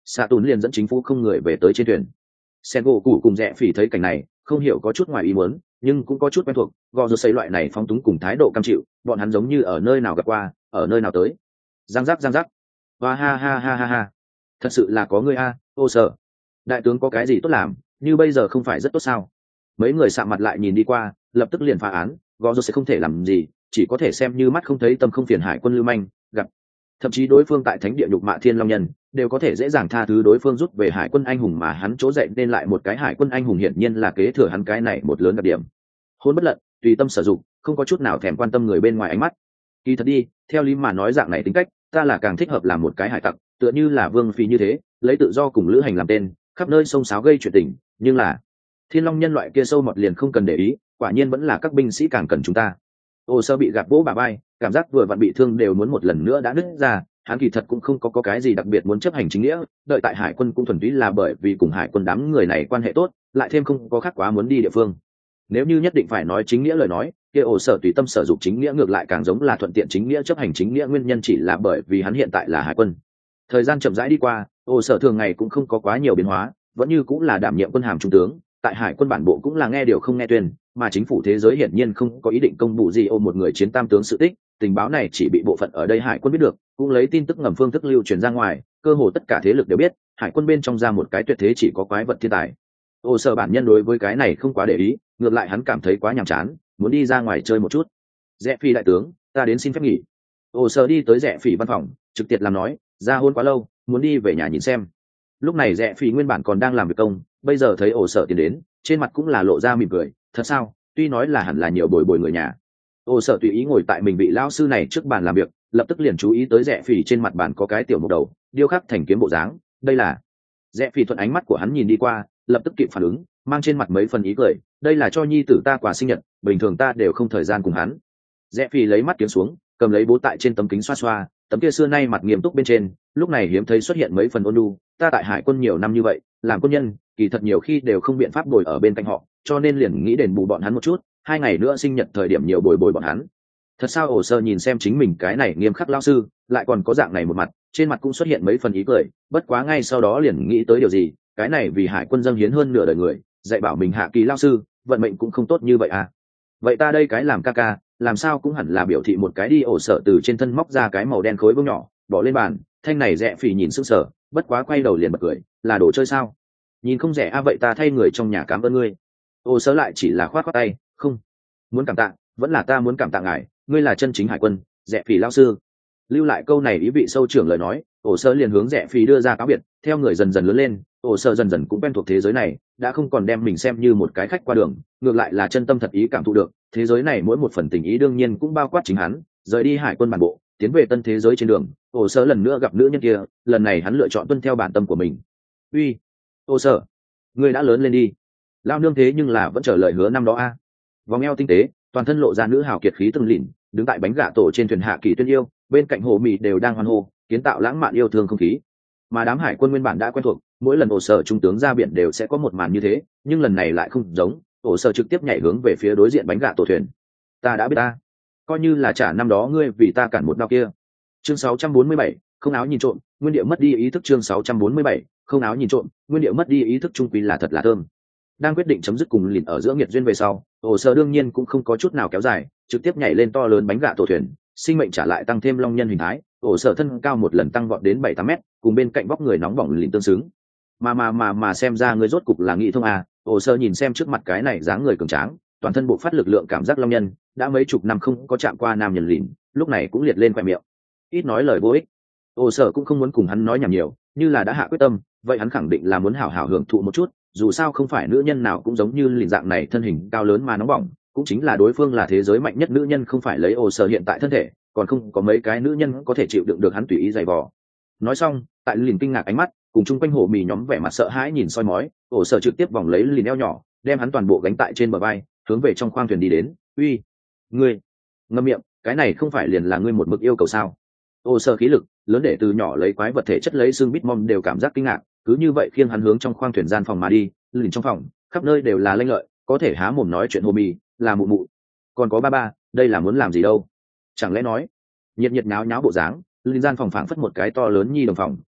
xạ tùn liền dẫn chính phủ không người về tới trên thuyền. Sen gỗ cụ cùng rẽ phỉ thấy cảnh này không hiểu có chút ngoài ý muốn, nhưng cũng có chút quen thuộc. Gò rô xây loại này phóng túng cùng thái độ cam chịu, bọn hắn giống như ở nơi nào gặp qua, ở nơi nào tới. Giang giác giang giác, và ha ha ha ha ha, thật sự là có người a. Ô sở đại tướng có cái gì tốt làm, như bây giờ không phải rất tốt sao? Mấy người sạm mặt lại nhìn đi qua, lập tức liền phá án. Gò rô sẽ không thể làm gì, chỉ có thể xem như mắt không thấy tâm không phiền hải quân lưu manh gặp. Thậm chí đối phương tại thánh địa nhục mạ thiên long nhân đều có thể dễ dàng tha thứ đối phương rút về hải quân anh hùng mà hắn chỗ dậy nên lại một cái hải quân anh hùng hiển nhiên là kế thừa hắn cái này một lớn đặc điểm. Hôn bất lận, tùy tâm sử dụng, không có chút nào thèm quan tâm người bên ngoài ánh mắt. Kỳ thật đi, theo lý mà nói dạng này tính cách, ta là càng thích hợp làm một cái hải tặc, tựa như là Vương Phi như thế, lấy tự do cùng lữ hành làm tên, khắp nơi sông sáo gây chuyện tình. Nhưng là thiên long nhân loại kia sâu mọt liền không cần để ý, quả nhiên vẫn là các binh sĩ càng cần chúng ta. Ô sơ bị gạt vỗ bà bay, cảm giác vừa vặn bị thương đều muốn một lần nữa đã nứt ra. Hắn kỳ thật cũng không có, có cái gì đặc biệt muốn chấp hành chính nghĩa, đợi tại hải quân cũng thuần túy là bởi vì cùng hải quân đám người này quan hệ tốt, lại thêm không có khác quá muốn đi địa phương. Nếu như nhất định phải nói chính nghĩa lời nói, kia ổ sở tùy tâm sử dụng chính nghĩa ngược lại càng giống là thuận tiện chính nghĩa chấp hành chính nghĩa, nguyên nhân chỉ là bởi vì hắn hiện tại là hải quân. Thời gian chậm rãi đi qua, ổ sở thường ngày cũng không có quá nhiều biến hóa, vẫn như cũng là đảm nhiệm quân hàm trung tướng, tại hải quân bản bộ cũng là nghe điều không nghe tuyên, mà chính phủ thế giới hiển nhiên không có ý định công bố gì ôm một người chiến tam tướng sự tích. Tình báo này chỉ bị bộ phận ở đây hải quân biết được, cũng lấy tin tức ngầm phương thức lưu truyền ra ngoài, cơ hồ tất cả thế lực đều biết hải quân bên trong ra một cái tuyệt thế chỉ có quái vật thiên tài. Ô sở bản nhân đối với cái này không quá để ý, ngược lại hắn cảm thấy quá nhàm chán, muốn đi ra ngoài chơi một chút. Rẽ phi đại tướng, ta đến xin phép nghỉ. Ô sở đi tới rẽ phi văn phòng, trực tiếp làm nói, ra hôn quá lâu, muốn đi về nhà nhìn xem. Lúc này rẽ phi nguyên bản còn đang làm việc công, bây giờ thấy ổ sở tiến đến, trên mặt cũng là lộ ra mỉm cười. Thật sao? Tuy nói là hẳn là nhiều bồi bồi người nhà. Ô sở tùy ý ngồi tại mình vị lão sư này trước bàn làm việc, lập tức liền chú ý tới rẽ phỉ trên mặt bàn có cái tiểu mục đầu điêu khắc thành kiếm bộ dáng. Đây là rẽ phỉ thuận ánh mắt của hắn nhìn đi qua, lập tức kịp phản ứng, mang trên mặt mấy phần ý cười. Đây là cho nhi tử ta quà sinh nhật, bình thường ta đều không thời gian cùng hắn. Rẽ phỉ lấy mắt kiếm xuống, cầm lấy bố tại trên tấm kính xoa xoa, tấm kia xưa nay mặt nghiêm túc bên trên lúc này hiếm thấy xuất hiện mấy phần ôn nhu. Ta tại hải quân nhiều năm như vậy, làm quân nhân kỳ thật nhiều khi đều không biện pháp bồi ở bên cạnh họ, cho nên liền nghĩ đền bù bọn hắn một chút, hai ngày nữa sinh nhật thời điểm nhiều bồi bồi bọn hắn. Thật sao? Ổ sơ nhìn xem chính mình cái này nghiêm khắc lao sư lại còn có dạng này một mặt, trên mặt cũng xuất hiện mấy phần ý cười, bất quá ngay sau đó liền nghĩ tới điều gì, cái này vì hải quân dâng hiến hơn nửa đời người dạy bảo mình hạ kỳ lao sư, vận mệnh cũng không tốt như vậy à. Vậy ta đây cái làm ca ca làm sao cũng hẳn là biểu thị một cái đi. Ổ sở từ trên thân móc ra cái màu đen khối vương nhỏ bỏ lên bàn, thanh này rẽ phì nhìn sững sờ, bất quá quay đầu liền bật cười, là đồ chơi sao? Nhìn không rẻ a, vậy ta thay người trong nhà cảm ơn ngươi. Ổ sở lại chỉ là khoát khoát tay, không muốn cảm tạ, vẫn là ta muốn cảm tạ ngài, ngươi là chân chính hải quân, rẽ phì lao sư. Lưu lại câu này ý vị sâu trưởng lời nói, ổ sơ liền hướng rẽ phì đưa ra cáo biệt. Theo người dần dần lớn lên, ổ sơ dần dần cũng quen thuộc thế giới này, đã không còn đem mình xem như một cái khách qua đường, ngược lại là chân tâm thật ý cảm thụ được thế giới này mỗi một phần tình ý, đương nhiên cũng bao quát chính hắn. Rời đi hải quân bản bộ, tiến về tân thế giới trên đường, ổ sơ lần nữa gặp nữ nhân kia, lần này hắn lựa chọn tuân theo bản tâm của mình. Uy, ổ sơ, ngươi đã lớn lên đi. Lao nương thế nhưng là vẫn chờ lời hứa năm đó a. Vòng eo tinh tế, toàn thân lộ ra nữ hào kiệt khí từng lìn, đứng tại bánh gà tổ trên thuyền hạ kỳ tuyên yêu, bên cạnh hồ mị đều đang hoan hô, kiến tạo lãng mạn yêu thương không khí. Mà đám hải quân nguyên bản đã quen thuộc, mỗi lần ổ sở trung tướng ra biển đều sẽ có một màn như thế, nhưng lần này lại không giống. Ổ sở trực tiếp nhảy hướng về phía đối diện bánh gà tổ thuyền. Ta đã biết ta, coi như là trả năm đó ngươi vì ta cản một đao kia. Chương sáu trăm bốn mươi bảy, không áo nhìn trộm, nguyên điệu mất đi ý thức. Chương sáu trăm bốn mươi bảy, không áo nhìn trộm, nguyên điệu mất đi ý thức, trung quy là thật là thơm. Đang quyết định chấm dứt cùng lìn ở giữa nghiệt duyên về sau, ổ sở đương nhiên cũng không có chút nào kéo dài, trực tiếp nhảy lên to lớn bánh gà tổ thuyền, sinh mệnh trả lại tăng thêm long nhân hình thái. Ổ sở thân cao một lần tăng vọt đến bảy tám mét, cùng bên cạnh vóc người nóng bỏng lìn tương xứng. Mà mà mà mà xem ra người rốt cục là nghĩ thông à. Ổ sở nhìn xem trước mặt cái này dáng người cường tráng, toàn thân bộ phát lực lượng cảm giác long nhân, đã mấy chục năm không có chạm qua nam nhân lìn, lúc này cũng liệt lên khóe miệng. Ít nói lời vô ích. Ổ sở cũng không muốn cùng hắn nói nhảm nhiều, như là đã hạ quyết tâm, vậy hắn khẳng định là muốn hảo hảo hưởng thụ một chút. Dù sao không phải nữ nhân nào cũng giống như lìn dạng này thân hình cao lớn mà nóng bỏng, cũng chính là đối phương là thế giới mạnh nhất nữ nhân, không phải lấy ổ sở hiện tại thân thể, còn không có mấy cái nữ nhân có thể chịu đựng được hắn tùy ý giày vò. Nói xong, tại lìn kinh ngạc ánh mắt cùng chung quanh hồ mì nhóm vẻ mặt sợ hãi nhìn soi mói, ổ sở trực tiếp vòng lấy lìn eo nhỏ, đem hắn toàn bộ gánh tại trên bờ vai, hướng về trong khoang thuyền đi đến. Uy, ngươi ngậm miệng, cái này không phải liền là ngươi một mực yêu cầu sao? Ổ sở khí lực lớn để từ nhỏ lấy quái vật thể chất lấy xương bít mom đều cảm giác kinh ngạc, cứ như vậy khiêng hắn hướng trong khoang thuyền gian phòng mà đi. Lìn trong phòng khắp nơi đều là lanh lợi, có thể há mồm nói chuyện hồ mì, là mụ mụ, còn có ba ba, đây là muốn làm gì đâu? Chẳng lẽ nói nhiệt nhiệt nháo nháo bộ dáng, linh gian phòng phảng phất một cái to lớn nhi đồng phòng,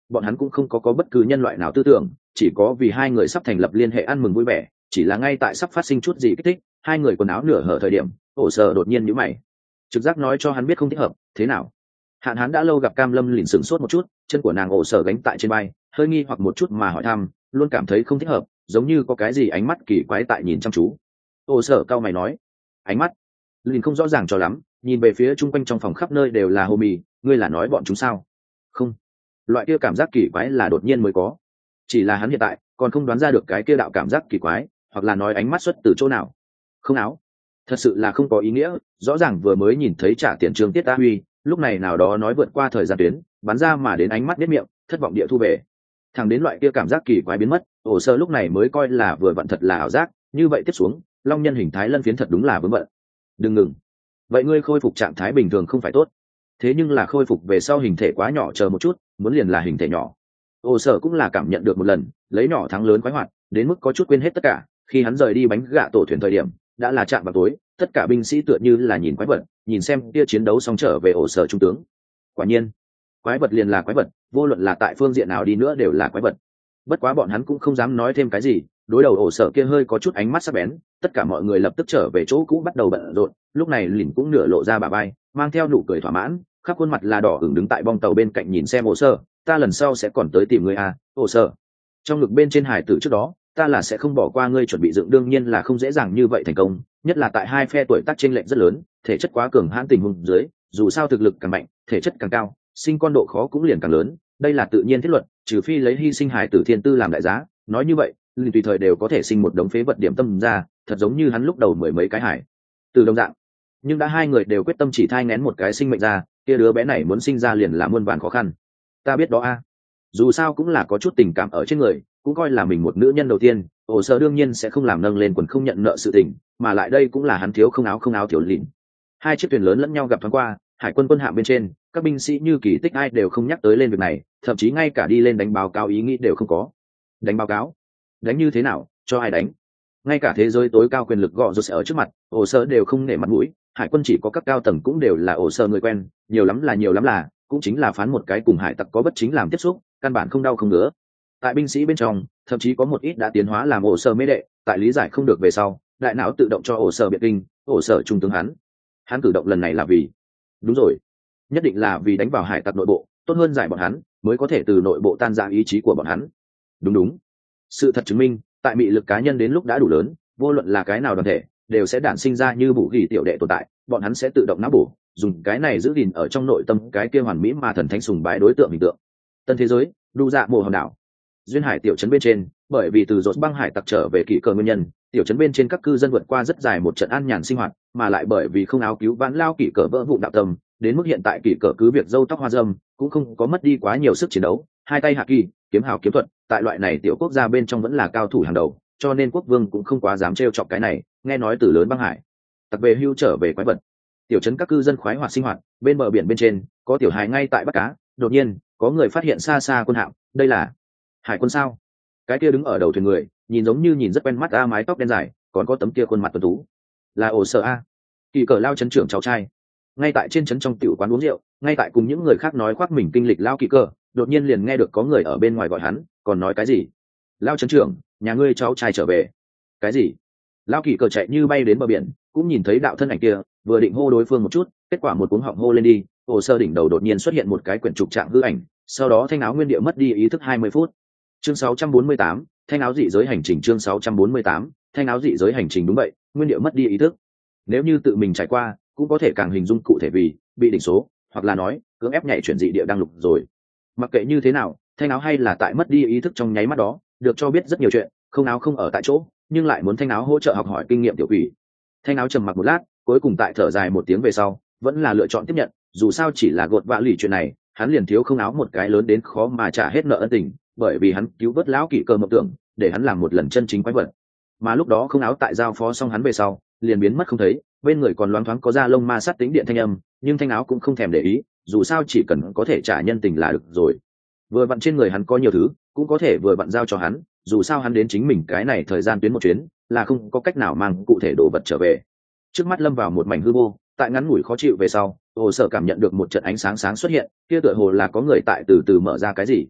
bọn hắn cũng không có có bất cứ nhân loại nào tư tưởng, chỉ có vì hai người sắp thành lập liên hệ ăn mừng vui vẻ. Chỉ là ngay tại sắp phát sinh chút gì kích thích, hai người quần áo nửa hở thời điểm, ổ sở đột nhiên nhíu mày. Trực giác nói cho hắn biết không thích hợp. Thế nào? Hạn Hán đã lâu gặp Cam Lâm lỉnh sửng sốt một chút, chân của nàng ổ sở gánh tại trên vai, hơi nghi hoặc một chút mà hỏi thăm, luôn cảm thấy không thích hợp, giống như có cái gì ánh mắt kỳ quái tại nhìn chăm chú. Ổ sở cau mày nói, ánh mắt? Lìn không rõ ràng cho lắm, nhìn về phía chung quanh trong phòng khắp nơi đều là hồ mì, ngươi là nói bọn chúng sao? Không, loại kia cảm giác kỳ quái là đột nhiên mới có, chỉ là hắn hiện tại còn không đoán ra được cái kia đạo cảm giác kỳ quái, hoặc là nói ánh mắt xuất từ chỗ nào. Không áo, thật sự là không có ý nghĩa, rõ ràng vừa mới nhìn thấy trả tiền Trương Tiết Ta Huy, lúc này nào đó nói vượt qua thời gian tuyến, bắn ra mà đến ánh mắt biết miệng, thất vọng địa thu về. Thẳng đến loại kia cảm giác kỳ quái biến mất, ổ sơ lúc này mới coi là vừa vặn thật là ảo giác, như vậy tiếp xuống, long nhân hình thái lân phiến thật đúng là vướng bận. Đừng ngừng. Vậy ngươi khôi phục trạng thái bình thường không phải tốt, thế nhưng là khôi phục về sau hình thể quá nhỏ, chờ một chút, muốn liền là hình thể nhỏ. Ổ sở cũng là cảm nhận được một lần lấy nhỏ thắng lớn khoái hoạt, đến mức có chút quên hết tất cả. Khi hắn rời đi bánh gạ tổ thuyền thời điểm, đã là chạm vào tối, tất cả binh sĩ tựa như là nhìn quái vật, nhìn xem kia chiến đấu xong trở về ổ sở trung tướng. Quả nhiên, quái vật liền là quái vật, vô luận là tại phương diện nào đi nữa đều là quái vật. Bất quá bọn hắn cũng không dám nói thêm cái gì, đối đầu ổ sở kia hơi có chút ánh mắt sắc bén, tất cả mọi người lập tức trở về chỗ cũ bắt đầu bận rộn. Lúc này lỉnh cũng nửa lộ ra bả vai, mang theo nụ cười thỏa mãn, khắp khuôn mặt là đỏ ửng đứng tại bong tàu bên cạnh nhìn xem ổ sở. Ta lần sau sẽ còn tới tìm ngươi à, ổ sở. Trong ngực bên trên hải tử trước đó, ta là sẽ không bỏ qua ngươi chuẩn bị dựng, đương nhiên là không dễ dàng như vậy thành công, nhất là tại hai phe tuổi tác chênh lệch rất lớn, thể chất quá cường hãn tình huống dưới, dù sao thực lực càng mạnh, thể chất càng cao, sinh con độ khó cũng liền càng lớn, đây là tự nhiên thiết luật, trừ phi lấy hy sinh hải tử thiên tư làm đại giá. Nói như vậy, liền tùy thời đều có thể sinh một đống phế vật điểm tâm ra, thật giống như hắn lúc đầu mười mấy cái hải từ đồng dạng. Nhưng đã hai người đều quyết tâm chỉ thai nghén một cái sinh mệnh ra, kia đứa bé này muốn sinh ra liền là muôn vàn khó khăn. Ta biết đó a, dù sao cũng là có chút tình cảm ở trên người, cũng coi là mình một nữ nhân đầu tiên, ổ sở đương nhiên sẽ không làm nâng lên quần không nhận nợ sự tình, mà lại đây cũng là hắn thiếu không áo không áo thiếu lìn. Hai chiếc thuyền lớn lẫn nhau gặp thoáng qua, hải quân quân hạm bên trên, các binh sĩ như kỳ tích ai đều không nhắc tới lên việc này, thậm chí ngay cả đi lên đánh báo cáo ý nghĩ đều không có. Đánh báo cáo? Đánh như thế nào, cho ai đánh? Ngay cả thế giới tối cao quyền lực gọ rột sẽ ở trước mặt, ổ sở đều không nể mặt mũi, hải quân chỉ có các cao tầng cũng đều là ổ sở người quen, nhiều lắm là nhiều lắm là cũng chính là phán một cái cùng hải tặc có bất chính làm tiếp xúc, căn bản không đau không ngứa. Tại binh sĩ bên trong, thậm chí có một ít đã tiến hóa làm ổ sở mê đệ, tại lý giải không được về sau, đại não tự động cho ổ sở biện kinh, ổ sở trung tướng hắn. Hắn cử động lần này là vì, đúng rồi, nhất định là vì đánh vào hải tặc nội bộ, tốt hơn giải bọn hắn, mới có thể từ nội bộ tan ra ý chí của bọn hắn. Đúng đúng. Sự thật chứng minh, tại mị lực cá nhân đến lúc đã đủ lớn, vô luận là cái nào đoàn thể, đều sẽ đản sinh ra như bù ghi tiểu đệ tồn tại, bọn hắn sẽ tự động não bổ, dùng cái này giữ gìn ở trong nội tâm cái kia hoàn mỹ mà thần thánh sùng bái đối tượng hình tượng. Tân thế giới, đu dạ mộ hòn đảo, duyên hải tiểu trấn bên trên, bởi vì từ dột băng hải tặc trở về kỷ cờ nguyên nhân, tiểu trấn bên trên các cư dân vượt qua rất dài một trận an nhàn sinh hoạt, mà lại bởi vì không áo cứu vãn lao kỷ cờ vỡ vụn đạo tâm, đến mức hiện tại kỷ cờ cứ việc râu tóc hoa râm, cũng không có mất đi quá nhiều sức chiến đấu, hai tay hạ kỳ, kiếm hào kiếm thuật, tại loại này tiểu quốc gia bên trong vẫn là cao thủ hàng đầu, cho nên quốc vương cũng không quá dám trêu chọc cái này. Nghe nói từ lớn băng hải tặc về hưu trở về quái vật, tiểu trấn các cư dân khoái hoạt sinh hoạt, bên bờ biển bên trên có tiểu hài ngay tại bắt cá, đột nhiên có người phát hiện xa xa quân hạm, đây là hải quân sao? Cái kia đứng ở đầu thuyền người nhìn giống như nhìn rất quen mắt, a mái tóc đen dài, còn có tấm kia khuôn mặt tuấn tú, là ổ sở a, kỳ cờ lao trấn trưởng cháu trai. Ngay tại trên trấn trong tiểu quán uống rượu, ngay tại cùng những người khác nói khoác mình kinh lịch lao kỳ cờ, đột nhiên liền nghe được có người ở bên ngoài gọi hắn, còn nói cái gì? Lao trấn trưởng, nhà ngươi cháu trai trở về. Cái gì? Lao kỳ cờ chạy như bay đến bờ biển, cũng nhìn thấy đạo thân ảnh kia, vừa định hô đối phương một chút, kết quả một cuống họng hô lên đi, hồ sơ đỉnh đầu đột nhiên xuất hiện một cái quyển trục trạng hư ảnh, sau đó thanh áo nguyên địa mất đi ý thức hai mươi phút. Chương sáu trăm bốn mươi tám, thanh áo dị giới hành trình. Chương sáu trăm bốn mươi tám, thanh áo dị giới hành trình. Đúng vậy, nguyên địa mất đi ý thức. Nếu như tự mình trải qua, cũng có thể càng hình dung cụ thể vì bị đỉnh số, hoặc là nói cưỡng ép nhảy chuyển dị địa đang lục rồi. Mặc kệ như thế nào, thanh áo hay là tại mất đi ý thức trong nháy mắt đó, được cho biết rất nhiều chuyện, không áo không ở tại chỗ, nhưng lại muốn thanh áo hỗ trợ học hỏi kinh nghiệm tiểu quỷ. Thanh áo trầm mặc một lát, cuối cùng tại thở dài một tiếng về sau, vẫn là lựa chọn tiếp nhận, dù sao chỉ là gột vạ lì chuyện này, hắn liền thiếu không áo một cái lớn đến khó mà trả hết nợ ân tình, bởi vì hắn cứu vớt lão kỵ cơ mộng tưởng, để hắn làm một lần chân chính quái vật. Mà lúc đó không áo tại giao phó xong hắn về sau, liền biến mất không thấy, bên người còn loáng thoáng có da lông ma sát tính điện thanh âm, nhưng thanh áo cũng không thèm để ý, dù sao chỉ cần có thể trả nhân tình là được rồi. Vừa vặn trên người hắn có nhiều thứ, cũng có thể vừa vặn giao cho hắn, dù sao hắn đến chính mình cái này thời gian tuyến một chuyến, là không có cách nào mang cụ thể đồ vật trở về. Trước mắt lâm vào một mảnh hư vô, tại ngắn ngủi khó chịu về sau, hồ sở cảm nhận được một trận ánh sáng sáng xuất hiện, kia tựa hồ là có người tại từ từ mở ra cái gì.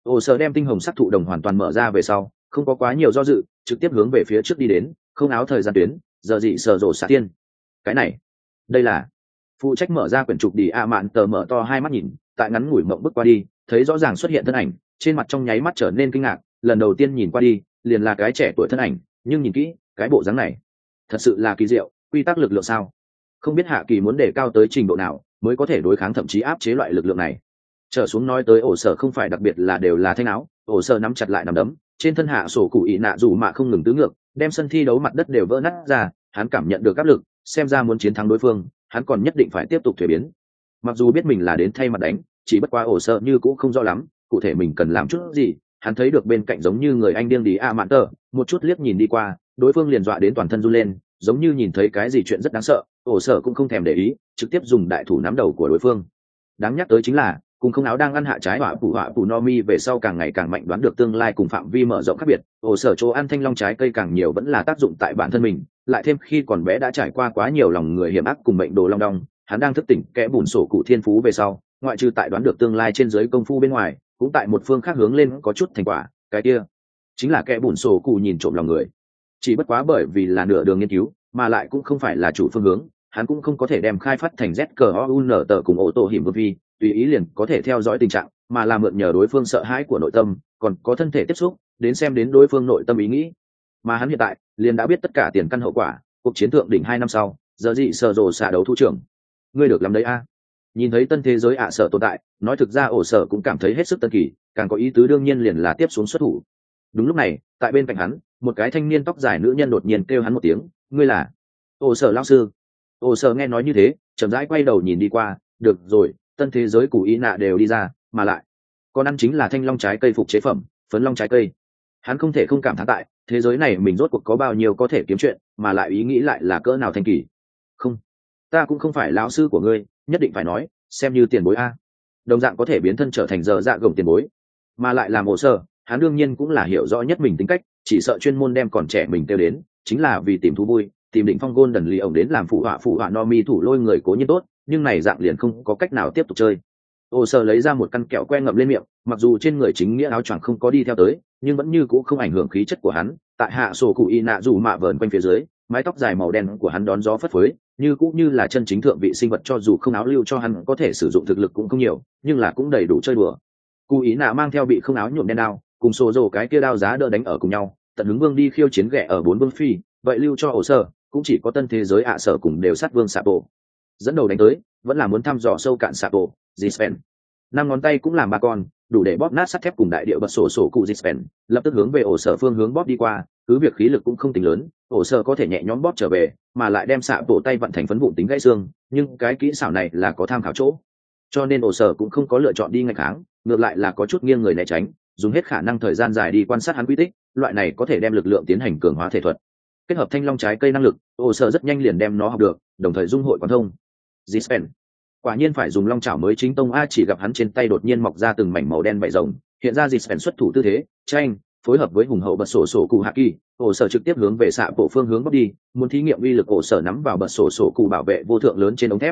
ổ sở đem tinh hồng sắc thụ đồng hoàn toàn mở ra về sau không có quá nhiều do dự, trực tiếp hướng về phía trước đi đến, không áo thời gian tuyến, giờ dị sở rộ xạ tiên. Cái này, đây là phụ trách mở ra quyển trục đi a mạn tờ mở to hai mắt nhìn, tại ngắn ngủi mộng bước qua đi, thấy rõ ràng xuất hiện thân ảnh, trên mặt trong nháy mắt trở nên kinh ngạc, lần đầu tiên nhìn qua đi, liền là cái trẻ tuổi thân ảnh, nhưng nhìn kỹ, cái bộ dáng này, thật sự là kỳ diệu, quy tắc lực lượng sao? Không biết hạ kỳ muốn đề cao tới trình độ nào mới có thể đối kháng thậm chí áp chế loại lực lượng này. Trở xuống nói tới ổ sở không phải đặc biệt là đều là thanh áo, ổ sở nắm chặt lại nắm đấm, trên thân hạ sổ cụ ý nạ dù mà không ngừng tứ ngược, đem sân thi đấu mặt đất đều vỡ nát ra, hắn cảm nhận được áp lực, xem ra muốn chiến thắng đối phương, hắn còn nhất định phải tiếp tục thuế biến. Mặc dù biết mình là đến thay mặt đánh, chỉ bất quá ổ sở như cũng không rõ lắm, cụ thể mình cần làm chút gì. Hắn thấy được bên cạnh giống như người anh điên đi a mạn tờ, một chút liếc nhìn đi qua, đối phương liền dọa đến toàn thân run lên, giống như nhìn thấy cái gì chuyện rất đáng sợ. Ổ sở cũng không thèm để ý, trực tiếp dùng đại thủ nắm đầu của đối phương. Đáng nhắc tới chính là, cùng không áo đang ăn hạ trái hỏa phụ hỏa phụ no mi về sau càng ngày càng mạnh, đoán được tương lai cùng phạm vi mở rộng khác biệt. Ổ sở chỗ ăn thanh long trái cây càng nhiều vẫn là tác dụng tại bản thân mình, lại thêm khi còn bé đã trải qua quá nhiều lòng người hiểm ác cùng mệnh đồ long đong, hắn đang thức tỉnh kẽ bùn sổ cụ thiên phú về sau, ngoại trừ tại đoán được tương lai trên giới công phu bên ngoài, cũng tại một phương khác hướng lên có chút thành quả. Cái kia chính là kẽ bùn sổ cụ nhìn trộm lòng người. Chỉ bất quá bởi vì là nửa đường nghiên cứu, mà lại cũng không phải là chủ phương hướng, hắn cũng không có thể đem khai phát thành z cờ o u n tờ cùng ô tô hiểm vương vi tùy ý liền có thể theo dõi tình trạng, mà là mượn nhờ đối phương sợ hãi của nội tâm, còn có thân thể tiếp xúc, đến xem đến đối phương nội tâm ý nghĩ. Mà hắn hiện tại liền đã biết tất cả tiền căn hậu quả. Cuộc chiến thượng đỉnh hai năm sau, giờ dị sở rồ xả đấu thủ trưởng, ngươi được làm đấy a. Nhìn thấy tân thế giới ạ sở tồn tại, nói thực ra ổ sở cũng cảm thấy hết sức tân kỳ, càng có ý tứ đương nhiên liền là tiếp xuống xuất thủ. Đúng lúc này, tại bên cạnh hắn, một cái thanh niên tóc dài nữ nhân đột nhiên kêu hắn một tiếng, ngươi là ổ sở lão sư. Ổ sở nghe nói như thế, chậm rãi quay đầu nhìn đi qua, được rồi, tân thế giới của ý nạ đều đi ra, mà lại còn ăn chính là thanh long trái cây phục chế phẩm, phấn long trái cây. Hắn không thể không cảm thán tại thế giới này mình rốt cuộc có bao nhiêu có thể kiếm chuyện, mà lại ý nghĩ lại là cỡ nào thanh kỳ. Không, ta cũng không phải lão sư của ngươi, nhất định phải nói, xem như tiền bối a. Đồng dạng có thể biến thân trở thành giờ dạ gồng tiền bối, mà lại làm ổ sở, hắn đương nhiên cũng là hiểu rõ nhất mình tính cách, chỉ sợ chuyên môn đem còn trẻ mình tiêu đến, chính là vì tìm thú vui, tìm định phong gôn đần lì ổng đến làm phụ họa phụ họa no mi thủ lôi người cố nhiên tốt, nhưng này dạng liền không có cách nào tiếp tục chơi. Ổ sở lấy ra một căn kẹo que ngậm lên miệng, mặc dù trên người chính nghĩa áo choàng không có đi theo tới, nhưng vẫn như cũ không ảnh hưởng khí chất của hắn. Tại hạ sổ cụ y nạ dù mạ vờn quanh phía dưới, mái tóc dài màu đen của hắn đón gió phất phới, như cũng như là chân chính thượng vị sinh vật, cho dù không áo lưu cho hắn có thể sử dụng thực lực cũng không nhiều, nhưng là cũng đầy đủ chơi đùa. Cụ ý nạ mang theo bị không áo nhuộm đen đao, cùng sổ rồ cái kia đao giá đỡ đánh ở cùng nhau, tận hứng vương đi khiêu chiến ghẻ ở bốn vương phi, vậy lưu cho ổ sở cũng chỉ có tân thế giới ạ sở cùng đều sát vương xạ bộ. Dẫn đầu đánh tới, vẫn là muốn thăm dò sâu cạn xạ bộ, Gispen. Năm ngón tay cũng làm ba con, đủ để bóp nát sắt thép cùng đại địa bật sổ sổ cụ Gispen, lập tức hướng về ổ sở phương hướng bóp đi qua, cứ việc khí lực cũng không tính lớn, ổ sở có thể nhẹ nhõm bóp trở về, mà lại đem xạ bộ tay vận thành phấn vụn tính gãy xương, nhưng cái kỹ xảo này là có tham khảo chỗ. Cho nên ổ sở cũng không có lựa chọn đi nghênh kháng, ngược lại là có chút nghiêng người né tránh, dùng hết khả năng thời gian dài đi quan sát hắn quy tích, loại này có thể đem lực lượng tiến hành cường hóa thể thuật. Kết hợp thanh long trái cây năng lực, ổ sở rất nhanh liền đem nó học được, đồng thời dung hội quán thông. Gispen quả nhiên phải dùng long chảo mới chính tông a. Chỉ gặp hắn trên tay đột nhiên mọc ra từng mảnh màu đen vảy rồng, hiện ra Gispen xuất thủ tư thế tranh phối hợp với hùng hậu bật sổ sổ cụ hạ kỳ, ổ sở trực tiếp hướng về xạ bộ phương hướng bóc đi, muốn thí nghiệm uy lực. Ổ sở nắm vào bật sổ sổ cụ bảo vệ vô thượng lớn trên ống thép,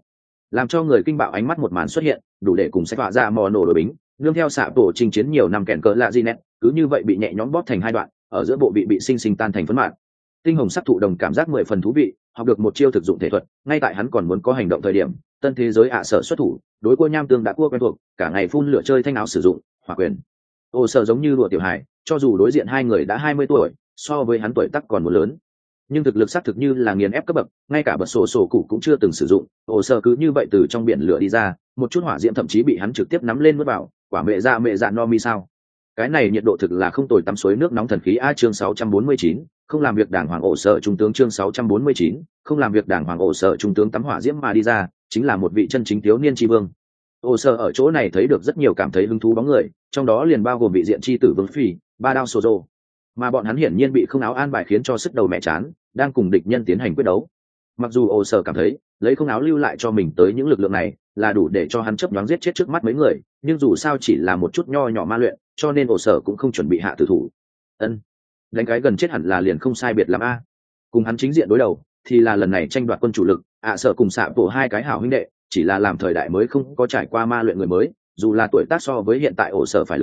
làm cho người kinh bạo ánh mắt một màn xuất hiện, đủ để cùng sách họa ra mò nổ đội bính, nương theo xạ bộ chinh chiến nhiều năm kèn cỡ lạ di nét, cứ như vậy bị nhẹ nhõm bóp thành hai đoạn, ở giữa bộ bị bị sinh sinh tan thành phấn mạn. Tinh hồng sắc thụ đồng cảm giác mười phần thú vị, học được một chiêu thực dụng thể thuật, ngay tại hắn còn muốn có hành động thời điểm, tân thế giới ạ sở xuất thủ, đối cua nham tương đã cua quen thuộc, cả ngày phun lửa chơi thanh áo sử dụng hỏa quyền. Ổ sở giống như đùa tiểu hài, cho dù đối diện hai người đã hai mươi tuổi, so với hắn tuổi tác còn một lớn, nhưng thực lực xác thực như là nghiền ép cấp bậc, ngay cả bật sổ sổ cụ cũng chưa từng sử dụng. Ổ sở cứ như vậy từ trong biển lửa đi ra, một chút hỏa diễm thậm chí bị hắn trực tiếp nắm lên nuốt vào, quả mẹ dạ mẹ dạ no mi sao. Cái này nhiệt độ thực là không tồi, tắm suối nước nóng thần khí a. Chương sáu trăm bốn mươi chín, không làm việc đảng hoàng ổ sở trung tướng. Chương sáu trăm bốn mươi chín, không làm việc đảng hoàng ổ sở trung tướng tắm hỏa diễm mà đi ra, chính là một vị chân chính thiếu niên tri vương. Ổ sở ở chỗ này thấy được rất nhiều cảm thấy hứng thú bóng người, trong đó liền bao gồm vị diện tri tử vương phi, ba đao sô rô, mà bọn hắn hiển nhiên bị không áo an bài khiến cho sức đầu mẹ chán, đang cùng địch nhân tiến hành quyết đấu. Mặc dù ổ sở cảm thấy lấy không áo lưu lại cho mình tới những lực lượng này là đủ để cho hắn chấp nhoáng giết chết trước mắt mấy người, nhưng dù sao chỉ là một chút nho nhỏ ma luyện, cho nên ổ sở cũng không chuẩn bị hạ tử thủ. Ân, đánh cái gần chết hẳn là liền không sai biệt lắm a. Cùng hắn chính diện đối đầu thì là lần này tranh đoạt quân chủ lực, ạ sở cùng xạ bộ hai cái hảo huynh đệ, chỉ là làm thời đại mới không có trải qua ma luyện người mới, dù là tuổi tác so với hiện tại ổ sở phải lớn,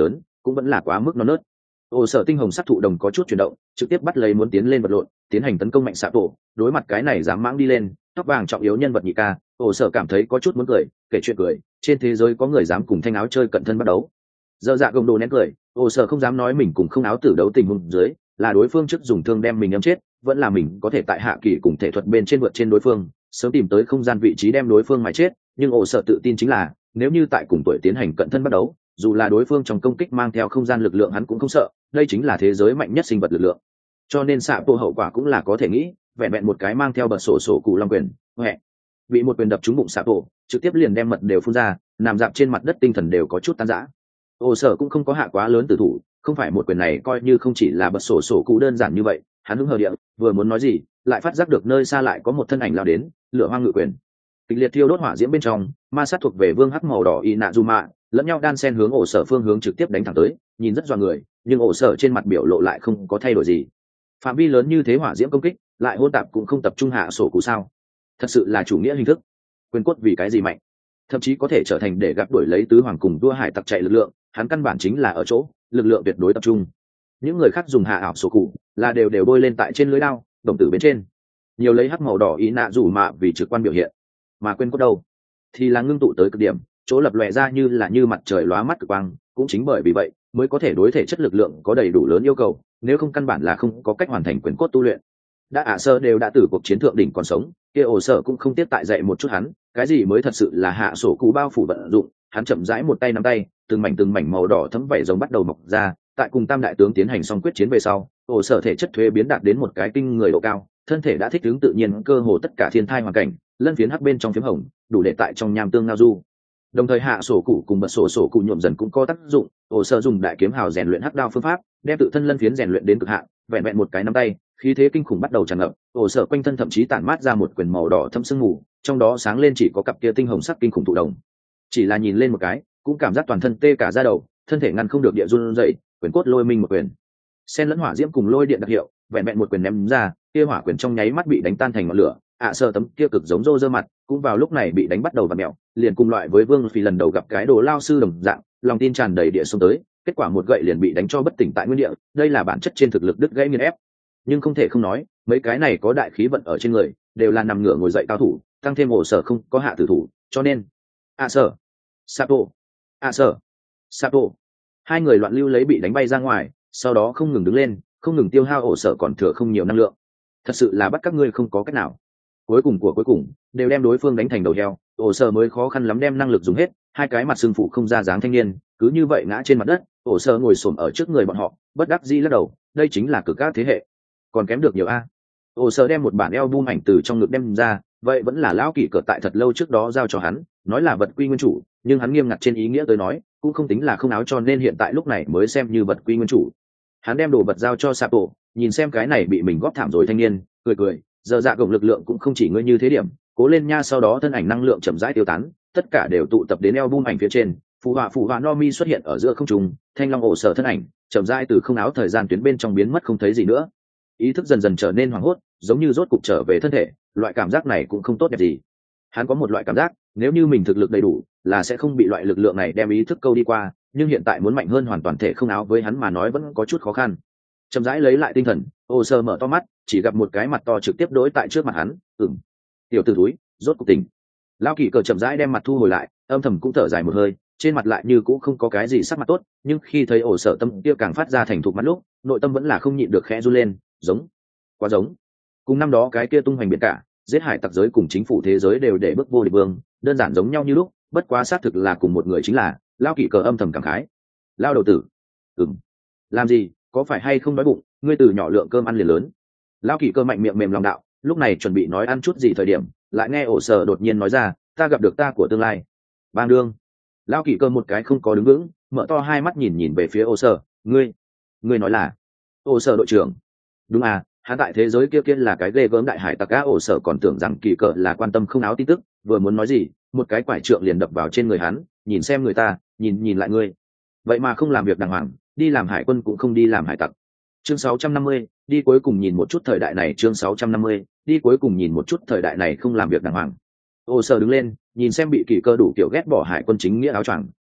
cũng vẫn là quá mức non nớt. Ổ sở tinh hồng sắc thụ đồng có chút chuyển động, trực tiếp bắt lấy muốn tiến lên vật lộn, tiến hành tấn công mạnh xạ tổ. Đối mặt cái này dám mãng đi lên, tóc vàng trọng yếu nhân vật nhị ca, ổ sở cảm thấy có chút muốn cười, kể chuyện cười. Trên thế giới có người dám cùng thanh áo chơi cận thân bắt đấu. Dơ dạ gồng đồ nén cười, ổ sở không dám nói mình cùng không áo tử đấu tình huống dưới, là đối phương trước dùng thương đem mình nhắm chết, vẫn là mình có thể tại hạ kỳ cùng thể thuật bên trên vượt trên đối phương, sớm tìm tới không gian vị trí đem đối phương mà chết. Nhưng ổ sở tự tin chính là, nếu như tại cùng tuổi tiến hành cận thân bắt đấu, dù là đối phương trong công kích mang theo không gian lực lượng hắn cũng không sợ, đây chính là thế giới mạnh nhất sinh vật lực lượng. Cho nên xạ bộ hậu quả cũng là có thể nghĩ, vẹn vẹn một cái mang theo bật sổ sổ cụ long quyền, huệ, bị một quyền đập trúng bụng xạ bộ, trực tiếp liền đem mật đều phun ra, nằm dạp trên mặt đất tinh thần đều có chút tan rã. Ổ sở cũng không có hạ quá lớn tử thủ, không phải một quyền này coi như không chỉ là bật sổ sổ cụ đơn giản như vậy, hắn hứng hờ địa, vừa muốn nói gì, lại phát giác được nơi xa lại có một thân ảnh lao đến, lửa hoang ngự quyền. Kịch liệt thiêu đốt hỏa diễm bên trong, ma sát thuộc về vương hắc màu đỏ Inazuma, lẫn nhau đan xen hướng ổ sở phương hướng trực tiếp đánh thẳng tới, nhìn rất dọa người, nhưng ổ sở trên mặt biểu lộ lại không có thay đổi gì. Phạm vi lớn như thế hỏa diễm công kích, lại hỗn tạp cũng không tập trung hạ sổ cụ sao? Thật sự là chủ nghĩa hình thức. Quyền cốt vì cái gì mạnh? Thậm chí có thể trở thành để gặp đuổi lấy tứ hoàng cùng đua hải tặc chạy lực lượng, hắn căn bản chính là ở chỗ, lực lượng tuyệt đối tập trung. Những người khác dùng hạ ảo sổ cụ, là đều đều bôi lên tại trên lưới đao, đồng tử bên trên. Nhiều lấy hắc màu đỏ ý nạ rủ mạ vì trực quan biểu hiện. Mà quên cốt đâu? Thì là ngưng tụ tới cực điểm, chỗ lập lòe ra như là như mặt trời lóa mắt cực quang, cũng chính bởi vì vậy mới có thể đối thể chất lực lượng có đầy đủ lớn yêu cầu, nếu không căn bản là không có cách hoàn thành quyền cốt tu luyện. Đã ả sơ đều đã từ cuộc chiến thượng đỉnh còn sống, kia ổ sở cũng không tiếp tại dạy một chút hắn, cái gì mới thật sự là hạ sổ cụ bao phủ vận dụng. Hắn chậm rãi một tay nắm tay, từng mảnh từng mảnh màu đỏ thấm vảy giống bắt đầu mọc ra, tại cùng tam đại tướng tiến hành xong quyết chiến về sau, ổ sở thể chất thuế biến đạt đến một cái kinh người độ cao, thân thể đã thích ứng tự nhiên cơ hồ tất cả thiên thai hoàn cảnh, lân phiến hắc bên trong phiếm hồng, đủ để tại trong nham tương ngao du. Đồng thời hạ sổ cụ cùng bật sổ sổ cụ nhuộm dần cũng có tác dụng, ổ sở dùng đại kiếm hào rèn luyện hắc đao phương pháp, đem tự thân lân phiến rèn luyện đến cực hạn, vẹn vẹn một cái nắm tay, khí thế kinh khủng bắt đầu tràn ngập, ổ sở quanh thân thậm chí tản mát ra một quyền màu đỏ thâm sương mù, trong đó sáng lên chỉ có cặp kia tinh hồng sắc kinh khủng thụ đồng. Chỉ là nhìn lên một cái, cũng cảm giác toàn thân tê cả da đầu, thân thể ngăn không được địa run rẩy, quyền cốt lôi minh một quyền. Xen lẫn hỏa diễm cùng lôi điện đặc hiệu, vẹn vẹn một quyền ném ra, kia hỏa quyền trong nháy mắt bị đánh tan thành ngọn lửa, ạ à, sơ tấm kia cực giống rô rơ mặt, cũng vào lúc này bị đánh bắt đầu vặn mèo, liền cùng loại với Vương Phi lần đầu gặp cái đồ lao sư đồng dạng, lòng tin tràn đầy địa xông tới, kết quả một gậy liền bị đánh cho bất tỉnh tại nguyên địa, đây là bản chất trên thực lực đứt gãy nghiền ép. Nhưng không thể không nói, mấy cái này có đại khí vận ở trên người, đều là nằm ngửa ngồi dậy cao thủ, tăng thêm ổ sở không có hạ tử thủ, cho nên ạ à, sở Sapo, ạ à, sở Sapo, hai người loạn lưu lấy bị đánh bay ra ngoài, sau đó không ngừng đứng lên, không ngừng tiêu hao ổ sở còn thừa không nhiều năng lượng. Thật sự là bắt các ngươi không có cách nào. Cuối cùng của cuối cùng đều đem đối phương đánh thành đầu heo, ổ sở mới khó khăn lắm đem năng lực dùng hết, hai cái mặt xương phụ không ra dáng thanh niên cứ như vậy ngã trên mặt đất, ổ sở ngồi xổm ở trước người bọn họ, bất đắc dĩ lắc đầu, đây chính là cực các thế hệ, còn kém được nhiều a. Ổ sở đem một bản album ảnh từ trong ngực đem ra, vậy vẫn là lão kỷ cờ tại thật lâu trước đó giao cho hắn, nói là vật quy nguyên chủ, nhưng hắn nghiêm ngặt trên ý nghĩa tới nói, cũng không tính là không áo, cho nên hiện tại lúc này mới xem như vật quy nguyên chủ. Hắn đem đồ vật giao cho Sapo, nhìn xem cái này bị mình góp thảm rồi thanh niên, cười cười, giờ dạ gồng lực lượng cũng không chỉ ngươi như thế điểm, cố lên nha. Sau đó thân ảnh năng lượng chậm rãi tiêu tán, tất cả đều tụ tập đến album ảnh phía trên, phù họa phù họa Nomi xuất hiện ở giữa không trung, thanh long ổ sở thân ảnh chậm rãi từ không áo thời gian tuyến bên trong biến mất không thấy gì nữa. Ý thức dần dần trở nên hoảng hốt, giống như rốt cục trở về thân thể, loại cảm giác này cũng không tốt đẹp gì. Hắn có một loại cảm giác, nếu như mình thực lực đầy đủ, là sẽ không bị loại lực lượng này đem ý thức câu đi qua, nhưng hiện tại muốn mạnh hơn hoàn toàn thể không áo với hắn mà nói vẫn có chút khó khăn. Chậm rãi lấy lại tinh thần, ô sơ mở to mắt, chỉ gặp một cái mặt to trực tiếp đối tại trước mặt hắn. Ừm, tiểu tử túi, rốt cục tỉnh. Lão Kỳ cờ chậm rãi đem mặt thu hồi lại, âm thầm cũng thở dài một hơi, trên mặt lại như cũng không có cái gì sắc mặt tốt, nhưng khi thấy ổ sở tâm kia càng phát ra thành thục mắt lúc, nội tâm vẫn là không nhịn được khẽ run lên, giống, quá giống. Cùng năm đó cái kia tung hoành biển cả, giết hải tặc giới cùng chính phủ thế giới đều để bước vô địch vương, đơn giản giống nhau như lúc, bất quá xác thực là cùng một người, chính là Lão Kỳ cờ âm thầm cảm khái. Lao đầu tử, ừm, làm gì, có phải hay không đói bụng, ngươi từ nhỏ lượng cơm ăn liền lớn. Lão Kỳ cơ mạnh miệng mềm lòng đạo, lúc này chuẩn bị nói ăn chút gì thời điểm, lại nghe ổ sở đột nhiên nói ra, ta gặp được ta của tương lai. Bang đương. Lão Kỳ cơ một cái không có đứng vững, mở to hai mắt nhìn nhìn về phía ổ sở, ngươi, ngươi nói là ổ sở đội trưởng? Đúng à, hắn tại thế giới kia kia là cái ghê gớm đại hải tặc. Á ổ sở còn tưởng rằng Kỳ cờ là quan tâm không áo tin tức, vừa muốn nói gì, một cái quải trượng liền đập vào trên người hắn, nhìn xem người ta, nhìn nhìn lại ngươi, vậy mà không làm việc đàng hoàng, đi làm hải quân cũng không đi làm hải tặc. Chương sáu trăm năm mươi, đi cuối cùng nhìn một chút thời đại này. Chương sáu trăm năm mươi, đi cuối cùng nhìn một chút thời đại này không làm việc đàng hoàng. Ô sở đứng lên, nhìn xem bị Kỳ cơ đủ kiểu ghét bỏ hải quân chính nghĩa áo choàng,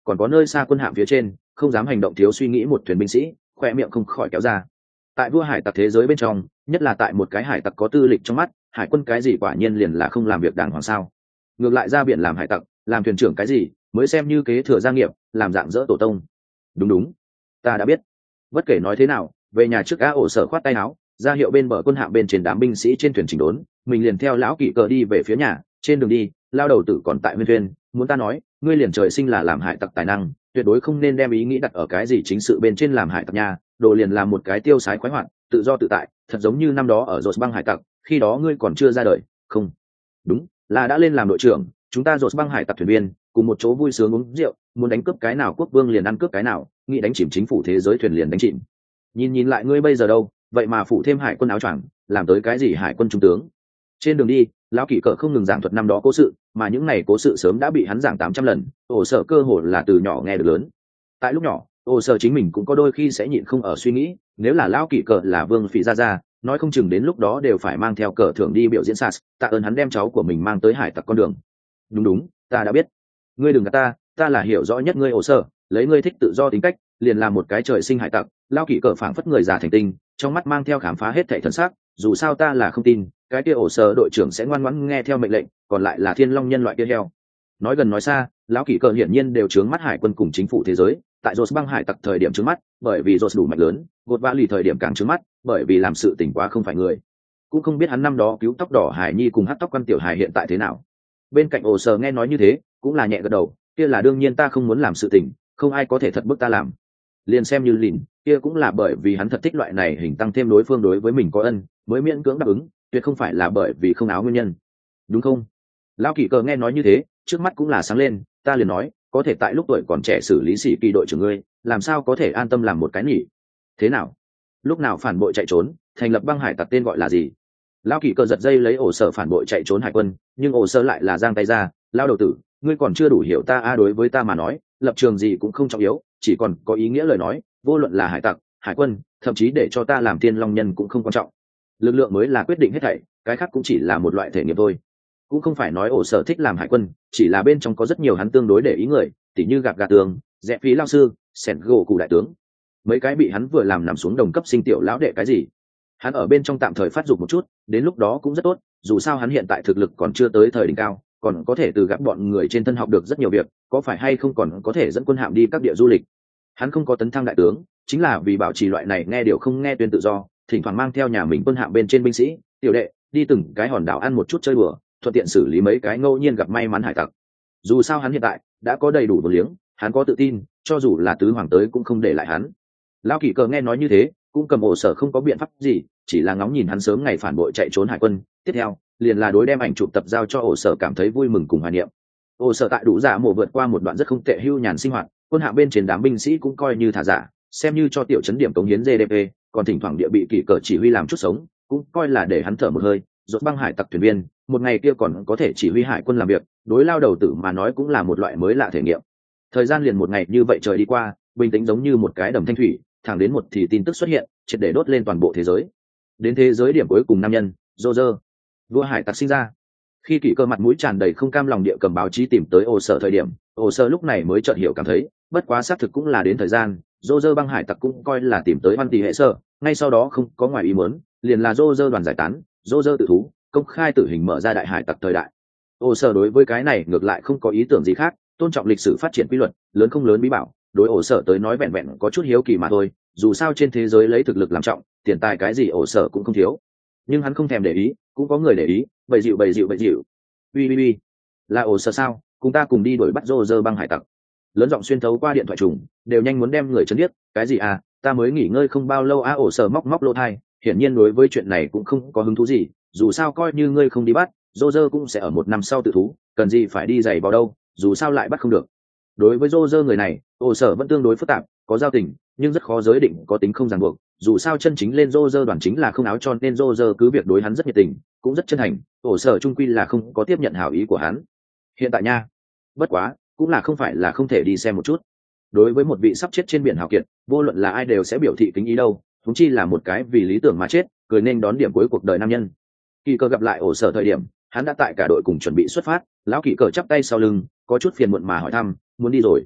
còn có nơi xa quân hạm phía trên không dám hành động thiếu suy nghĩ một thuyền binh sĩ khoe miệng không khỏi kéo ra. Tại vua hải tặc thế giới bên trong, nhất là tại một cái hải tặc có tư lịch trong mắt, hải quân cái gì quả nhiên liền là không làm việc đàng hoàng sao. Ngược lại ra biển làm hải tặc, làm thuyền trưởng cái gì mới xem như kế thừa gia nghiệp, làm dạng dỡ tổ tông. Đúng đúng, ta đã biết. Bất kể nói thế nào, về nhà trước á ổ sở khoát tay áo, ra hiệu bên bờ quân hạm bên trên đám binh sĩ trên thuyền chỉnh đốn, mình liền theo lão kỵ cờ đi về phía nhà. Trên đường đi, lao đầu tử còn tại nguyên thuyền, muốn ta nói, ngươi liền trời sinh là làm hải tặc tài năng, tuyệt đối không nên đem ý nghĩ đặt ở cái gì chính sự bên trên làm hải tặc nha. Đồ liền làm một cái tiêu sái khoái hoạt, tự do tự tại, thật giống như năm đó ở Rốt băng hải tặc, khi đó ngươi còn chưa ra đời. Không đúng, là đã lên làm đội trưởng, chúng ta Rốt băng hải tặc thuyền viên cùng một chỗ vui sướng uống rượu, muốn đánh cướp cái nào quốc vương liền ăn cướp cái nào, nghĩ đánh chìm chính phủ thế giới thuyền liền đánh chìm. Nhìn nhìn lại ngươi bây giờ đâu, vậy mà phủ thêm hải quân áo choàng, làm tới cái gì hải quân trung tướng. Trên đường đi, lão kỷ cờ không ngừng giảng thuật năm đó cố sự, mà những này cố sự sớm đã bị hắn giảng tám trăm lần, ổ sở cơ hồ là từ nhỏ nghe được lớn. Tại lúc nhỏ, ổ sở chính mình cũng có đôi khi sẽ nhịn không ở suy nghĩ, nếu là lão kỷ cờ là vương phỉ gia gia, nói không chừng đến lúc đó đều phải mang theo cờ thưởng đi biểu diễn sas, tạ ơn hắn đem cháu của mình mang tới hải tặc con đường. Đúng đúng, ta đã biết. Ngươi đừng gạt ta, ta là hiểu rõ nhất ngươi ổ sở, lấy ngươi thích tự do tính cách, liền làm một cái trời sinh hải tặc. Lão kỷ cờ phảng phất người già thành tinh, trong mắt mang theo khám phá hết thảy thần sắc, dù sao ta là không tin cái kia ổ sở đội trưởng sẽ ngoan ngoãn nghe theo mệnh lệnh, còn lại là thiên long nhân loại kia heo. Nói gần nói xa, lão kỷ cờ hiển nhiên đều trướng mắt hải quân cùng chính phủ thế giới, tại Rốt băng hải tặc thời điểm trướng mắt, bởi vì Rốt đủ mạnh lớn, gột vã lì thời điểm càng trướng mắt, bởi vì làm sự tình quá không phải người. Cũng không biết hắn năm đó cứu tóc đỏ hải nhi cùng hắt tóc quan tiểu hải hiện tại thế nào. Bên cạnh ổ sở nghe nói như thế, cũng là nhẹ gật đầu, kia là đương nhiên ta không muốn làm sự tình, không ai có thể thật bức ta làm. Liền xem như lìn, kia cũng là bởi vì hắn thật thích loại này hình tăng thêm đối phương đối với mình có ân, mới miễn cưỡng đáp ứng, tuyệt không phải là bởi vì không áo nguyên nhân. Đúng không? Lão kỷ cờ nghe nói như thế, trước mắt cũng là sáng lên, ta liền nói, có thể tại lúc tuổi còn trẻ xử lý sĩ kỳ đội trưởng ngươi, làm sao có thể an tâm làm một cái nhỉ? Thế nào? Lúc nào phản bội chạy trốn, thành lập băng hải tặc tên gọi là gì? Lão kỷ cờ giật dây lấy ổ sở phản bội chạy trốn hải quân, nhưng ổ sở lại là giang tay ra, lao đầu tử, ngươi còn chưa đủ hiểu ta a, đối với ta mà nói, lập trường gì cũng không trọng yếu, chỉ còn có ý nghĩa lời nói, vô luận là hải tặc, hải quân, thậm chí để cho ta làm thiên long nhân cũng không quan trọng. Lực lượng mới là quyết định hết thảy, cái khác cũng chỉ là một loại thể nghiệm thôi. Cũng không phải nói ổ sở thích làm hải quân, chỉ là bên trong có rất nhiều hắn tương đối để ý người, tỉ như gạt gà tường, dẹp phí lao sư, sẻn gỗ cụ đại tướng, mấy cái bị hắn vừa làm nằm xuống đồng cấp sinh tiểu lão đệ cái gì, hắn ở bên trong tạm thời phát dục một chút, đến lúc đó cũng rất tốt, dù sao hắn hiện tại thực lực còn chưa tới thời đỉnh cao, còn có thể từ gặp bọn người trên thân học được rất nhiều việc, có phải hay không còn có thể dẫn quân hạm đi các địa du lịch. Hắn không có tấn thăng đại tướng, chính là vì bảo trì loại này nghe điều không nghe tuyên tự do, thỉnh thoảng mang theo nhà mình quân hạm bên trên binh sĩ, tiểu đệ, đi từng cái hòn đảo ăn một chút chơi bừa, thuận tiện xử lý mấy cái ngẫu nhiên gặp may mắn hải tặc. Dù sao hắn hiện tại đã có đầy đủ vô liếng, hắn có tự tin, cho dù là tứ hoàng tới cũng không để lại hắn. Lão kỷ cờ nghe nói như thế, cũng cầm ổ sở không có biện pháp gì, chỉ là ngóng nhìn hắn sớm ngày phản bội chạy trốn hải quân. Tiếp theo, liền là đối đem ảnh chụp tập giao cho ổ sở cảm thấy vui mừng cùng hoài niệm. Ổ sở tại đủ giả mổ vượt qua một đoạn rất không tệ hưu nhàn sinh hoạt, quân hạng bên trên đám binh sĩ cũng coi như thả giả, xem như cho tiểu chấn điểm cống hiến giê đê pê, còn thỉnh thoảng địa bị kỷ cờ chỉ huy làm chút sống, cũng coi là để hắn thở một hơi. Rốt băng hải tặc thuyền viên, một ngày kia còn có thể chỉ huy hải quân làm việc, đối lao đầu tử mà nói cũng là một loại mới lạ thể nghiệm. Thời gian liền một ngày như vậy trời đi qua, bình tĩnh giống như một cái đầm thanh thủy, thẳng đến một thì tin tức xuất hiện, triệt để đốt lên toàn bộ thế giới. Đến thế giới điểm cuối cùng nam nhân, Roger, vua hải tặc sinh ra. Khi kỷ cơ mặt mũi tràn đầy không cam lòng địa cầm báo chí tìm tới ổ sở thời điểm, ổ sở lúc này mới chợt hiểu cảm thấy, bất quá xác thực cũng là đến thời gian, Roger băng hải tặc cũng coi là tìm tới văn tỷ hệ sở, ngay sau đó không có ngoài ý muốn, liền là Roger đoàn giải tán, Roger tự thú, công khai tử hình mở ra đại hải tặc thời đại. Ổ sở đối với cái này ngược lại không có ý tưởng gì khác, tôn trọng lịch sử phát triển quy luật, lớn không lớn bí bảo, đối ổ sở tới nói vẹn vẹn có chút hiếu kỳ mà thôi, dù sao trên thế giới lấy thực lực làm trọng, tiền tài cái gì ổ sở cũng không thiếu. Nhưng hắn không thèm để ý, cũng có người để ý, bầy dịu bầy dịu bầy dịu. Ui ui ui, là ổ sở sao, cùng ta cùng đi đuổi bắt Roger băng hải tặc. Lớn giọng xuyên thấu qua điện thoại trùng, đều nhanh muốn đem người chấn điếc, cái gì à, ta mới nghỉ ngơi không bao lâu á. Ổ sở móc móc lỗ tai, hiển nhiên đối với chuyện này cũng không có hứng thú gì, dù sao coi như ngươi không đi bắt, Roger cũng sẽ ở một năm sau tự thú, cần gì phải đi giày vào đâu, dù sao lại bắt không được. Đối với Roger người này, ổ sở vẫn tương đối phức tạp, có giao tình, nhưng rất khó giới định có tính không ràng buộc, dù sao chân chính lên Roger đoàn chính là không áo, cho nên Roger cứ việc đối hắn rất nhiệt tình, cũng rất chân thành, ổ sở trung quy là không có tiếp nhận hảo ý của hắn. Hiện tại nha, bất quá, cũng là không phải là không thể đi xem một chút. Đối với một vị sắp chết trên biển hào kiệt, vô luận là ai đều sẽ biểu thị kính ý đâu, huống chi là một cái vì lý tưởng mà chết, cười nên đón điểm cuối cuộc đời nam nhân. Kỳ Cơ gặp lại ổ sở thời điểm, hắn đã tại cả đội cùng chuẩn bị xuất phát, lão Kỳ Cơ chắp tay sau lưng, có chút phiền muộn mà hỏi thăm, muốn đi rồi?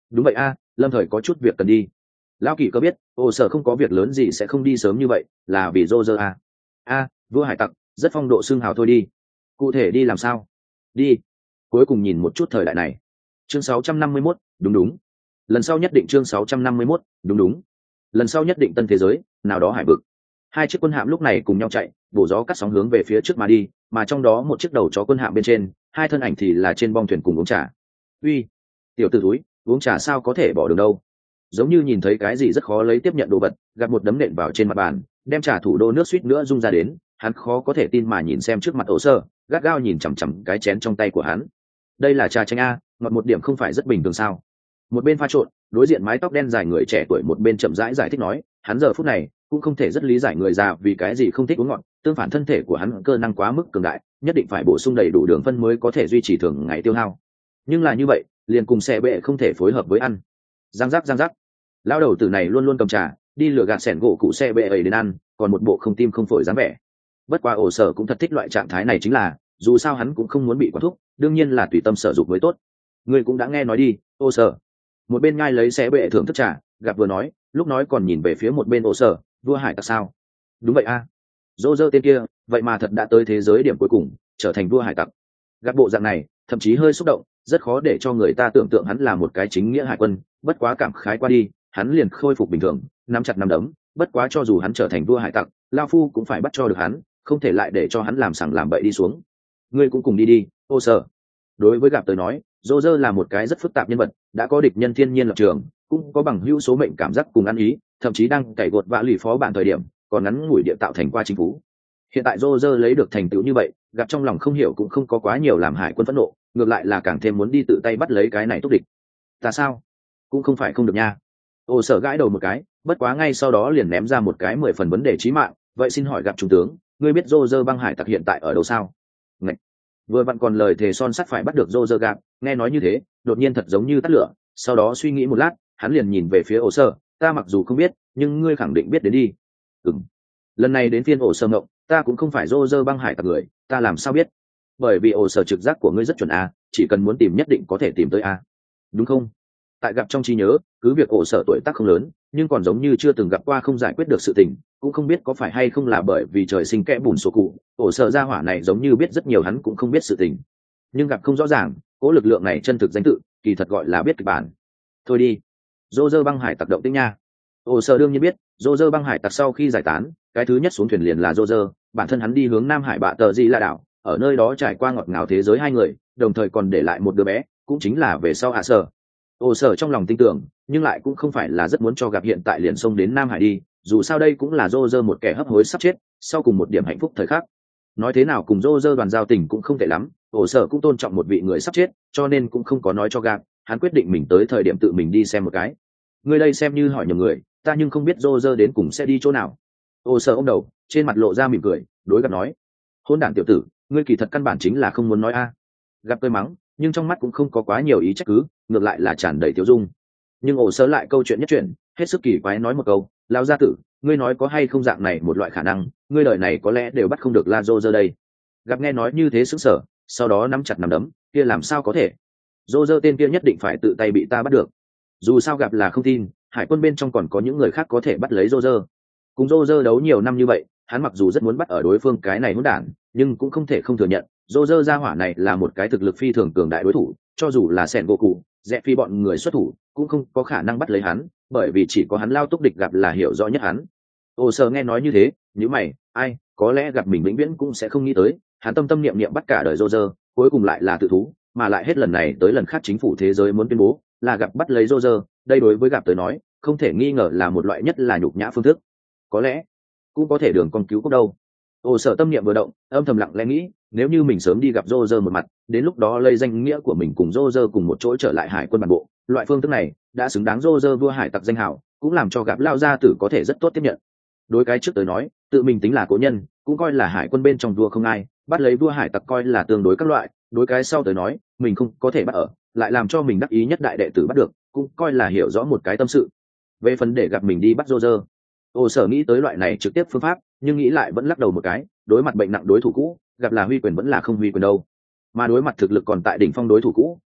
đúng vậy a, lâm thời có chút việc cần đi. Lão Kỷ có biết ổ sở không có việc lớn gì sẽ không đi sớm như vậy, là vì rô rơ a. A, vua hải tặc rất phong độ xương hào thôi đi. Cụ thể đi làm sao? Đi, cuối cùng nhìn một chút thời đại này. Chương sáu trăm năm mươi mốt, đúng đúng. Lần sau nhất định chương sáu trăm năm mươi mốt, đúng đúng. Lần sau nhất định tân thế giới, nào đó hải vực. Hai chiếc quân hạm lúc này cùng nhau chạy, bổ gió cắt sóng hướng về phía trước mà đi, mà trong đó một chiếc đầu chó quân hạm bên trên, hai thân ảnh thì là trên bong thuyền cùng uống trà. Uy, tiểu tử túi, uống trà sao có thể bỏ đường đâu? Giống như nhìn thấy cái gì rất khó lấy tiếp nhận đồ vật, gặp một đấm nện vào trên mặt bàn, đem trà thủ đô nước suýt nữa rung ra đến, hắn khó có thể tin mà nhìn xem trước mặt ổ sơ, gắt gao nhìn chằm chằm cái chén trong tay của hắn. Đây là trà chanh a, ngọt một điểm không phải rất bình thường sao? Một bên pha trộn, đối diện mái tóc đen dài người trẻ tuổi một bên chậm rãi giải thích nói, hắn giờ phút này cũng không thể rất lý giải người già vì cái gì không thích uống ngọt, tương phản thân thể của hắn cơ năng quá mức cường đại, nhất định phải bổ sung đầy đủ đường phân mới có thể duy trì thường ngày tiêu hao. Nhưng là như vậy, liền cùng xe bệ không thể phối hợp với ăn. Giang giác giang giác. Lão đầu tử này luôn luôn cầm trà, đi lừa gạt sẻn gỗ cụ xe bệ ấy đến ăn, còn một bộ không tim không phổi dáng vẻ. Bất quá ổ sở cũng thật thích loại trạng thái này, chính là dù sao hắn cũng không muốn bị quản thúc, đương nhiên là tùy tâm sở dụng mới tốt. Ngươi cũng đã nghe nói đi, ổ sở. Một bên ngai lấy xe bệ thưởng thức trà, gặp vừa nói, lúc nói còn nhìn về phía một bên ổ sở, vua hải tặc sao? Đúng vậy a. Dô dơ tên kia, vậy mà thật đã tới thế giới điểm cuối cùng, trở thành vua hải tặc. Gặp bộ dạng này, thậm chí hơi xúc động, rất khó để cho người ta tưởng tượng hắn là một cái chính nghĩa hải quân. Bất quá cảm khái qua đi, hắn liền khôi phục bình thường, nắm chặt nắm đấm. Bất quá cho dù hắn trở thành vua hải tặc, lao phu cũng phải bắt cho được hắn, không thể lại để cho hắn làm sằng làm bậy đi xuống. Ngươi cũng cùng đi đi, ô sở. Đối với gặp tới nói, dô dơ là một cái rất phức tạp nhân vật, đã có địch nhân thiên nhiên lập trường, cũng có bằng hữu số mệnh cảm giác cùng ăn ý, thậm chí đang cày gột vạ lì phó bản thời điểm còn ngắn ngủi địa tạo thành qua chính phủ. Hiện tại dô dơ lấy được thành tựu như vậy, gặp trong lòng không hiểu cũng không có quá nhiều làm hải quân phẫn nộ, ngược lại là càng thêm muốn đi tự tay bắt lấy cái này túc địch. Ta sao? Cũng không phải không được nha. Ô sở gãi đầu một cái, bất quá ngay sau đó liền ném ra một cái mười phần vấn đề chí mạng. Vậy xin hỏi gặp trung tướng, ngươi biết dô dơ băng hải tặc hiện tại ở đâu sao? Ngậy. Vừa vặn còn lời thề son sắt phải bắt được dô dơ gặp, nghe nói như thế đột nhiên thật giống như tắt lửa. Sau đó suy nghĩ một lát, hắn liền nhìn về phía ổ sở, ta mặc dù không biết, nhưng ngươi khẳng định biết đến đi. Ừm. Lần này đến phiên ổ sở ngộng, ta cũng không phải dô dơ băng hải tặc người, ta làm sao biết? Bởi vì ổ sở trực giác của ngươi rất chuẩn a, chỉ cần muốn tìm nhất định có thể tìm tới a. Đúng không? Tại gặp trong trí nhớ, cứ việc ổ sở tuổi tác không lớn, nhưng còn giống như chưa từng gặp qua không giải quyết được sự tình, cũng không biết có phải hay không là bởi vì trời sinh kẽ bùn sổ cụ, ổ sở gia hỏa này giống như biết rất nhiều hắn cũng không biết sự tình. Nhưng gặp không rõ ràng, cố lực lượng này chân thực danh tự, kỳ thật gọi là biết kịch bản. Thôi đi, dô dơ băng hải tặc động tĩnh nha. Ổ sở đương nhiên biết, dô dơ băng hải tặc sau khi giải tán, cái thứ nhất xuống thuyền liền là dô dơ, bản thân hắn đi hướng Nam Hải bạ tờ gì là đảo, ở nơi đó trải qua ngọt ngào thế giới hai người, đồng thời còn để lại một đứa bé, cũng chính là về sau hạ sở. Ổ sở trong lòng tin tưởng, nhưng lại cũng không phải là rất muốn cho gặp hiện tại liền xông đến Nam Hải đi, dù sao đây cũng là dô dơ một kẻ hấp hối sắp chết, sau cùng một điểm hạnh phúc thời khắc. Nói thế nào cùng dô dơ đoàn giao tình cũng không tệ lắm, ổ sở cũng tôn trọng một vị người sắp chết, cho nên cũng không có nói cho gặp, hắn quyết định mình tới thời điểm tự mình đi xem một cái. Người đây xem như hỏi nhầm người, ta nhưng không biết dô dơ đến cùng sẽ đi chỗ nào. Ổ sở ông đầu, trên mặt lộ ra mỉm cười, đối gặp nói, hôn đản tiểu tử, ngươi kỳ thật căn bản chính là không muốn nói a. Gặp tôi mắng, nhưng trong mắt cũng không có quá nhiều ý trách cứ, ngược lại là tràn đầy tiêu dung. Nhưng ổ sở lại câu chuyện nhất chuyện, hết sức kỳ quái nói một câu, lão gia tử, ngươi nói có hay không dạng này một loại khả năng, ngươi đời này có lẽ đều bắt không được la dô dơ đây. Gặp nghe nói như thế sững sờ, sau đó nắm chặt nắm đấm, kia làm sao có thể? Dô dơ tên kia nhất định phải tự tay bị ta bắt được. Dù sao gặp là không tin, hải quân bên trong còn có những người khác có thể bắt lấy dô dơ. Cùng dô dơ đấu nhiều năm như vậy, hắn mặc dù rất muốn bắt ở đối phương cái này hỗn đản, nhưng cũng không thể không thừa nhận, dô dơ gia hỏa này là một cái thực lực phi thường cường đại đối thủ, cho dù là sẻn gỗ cụ, dẹ phi bọn người xuất thủ, cũng không có khả năng bắt lấy hắn, bởi vì chỉ có hắn lao túc địch gặp là hiểu rõ nhất hắn. Ô sơ nghe nói như thế, nhíu mày, ai, có lẽ gặp mình vĩnh viễn cũng sẽ không nghĩ tới, hắn tâm tâm niệm niệm bắt cả đời dô dơ, cuối cùng lại là tự thú, mà lại hết lần này tới lần khác chính phủ thế giới muốn tuyên bố là gặp bắt lấy dô dơ, đây đối với gặp tới nói, không thể nghi ngờ là một loại nhất là nhục nhã phương thức. Có lẽ cũng có thể đường con cứu cốc đâu. Ồ sở tâm niệm vừa động, âm thầm lặng lẽ nghĩ, nếu như mình sớm đi gặp Rô Rơ một mặt, đến lúc đó lây danh nghĩa của mình cùng Rô Rơ cùng một chỗ trở lại hải quân bản bộ, loại phương thức này đã xứng đáng Rô Rơ vua hải tặc danh hào, cũng làm cho gặp lao gia tử có thể rất tốt tiếp nhận. Đối cái trước tới nói, tự mình tính là cố nhân, cũng coi là hải quân bên trong vua không ai, bắt lấy vua hải tặc coi là tương đối các loại, đối cái sau tới nói, mình không có thể bắt ở, lại làm cho mình đắc ý nhất đại đệ tử bắt được, cũng coi là hiểu rõ một cái tâm sự. Về phần để gặp mình đi bắt Rô Rơ, Ồ sở nghĩ tới loại này trực tiếp phương pháp, nhưng nghĩ lại vẫn lắc đầu một cái, đối mặt bệnh nặng đối thủ cũ, gặp là huy quyền vẫn là không huy quyền đâu. Mà đối mặt thực lực còn tại đỉnh phong đối thủ cũ,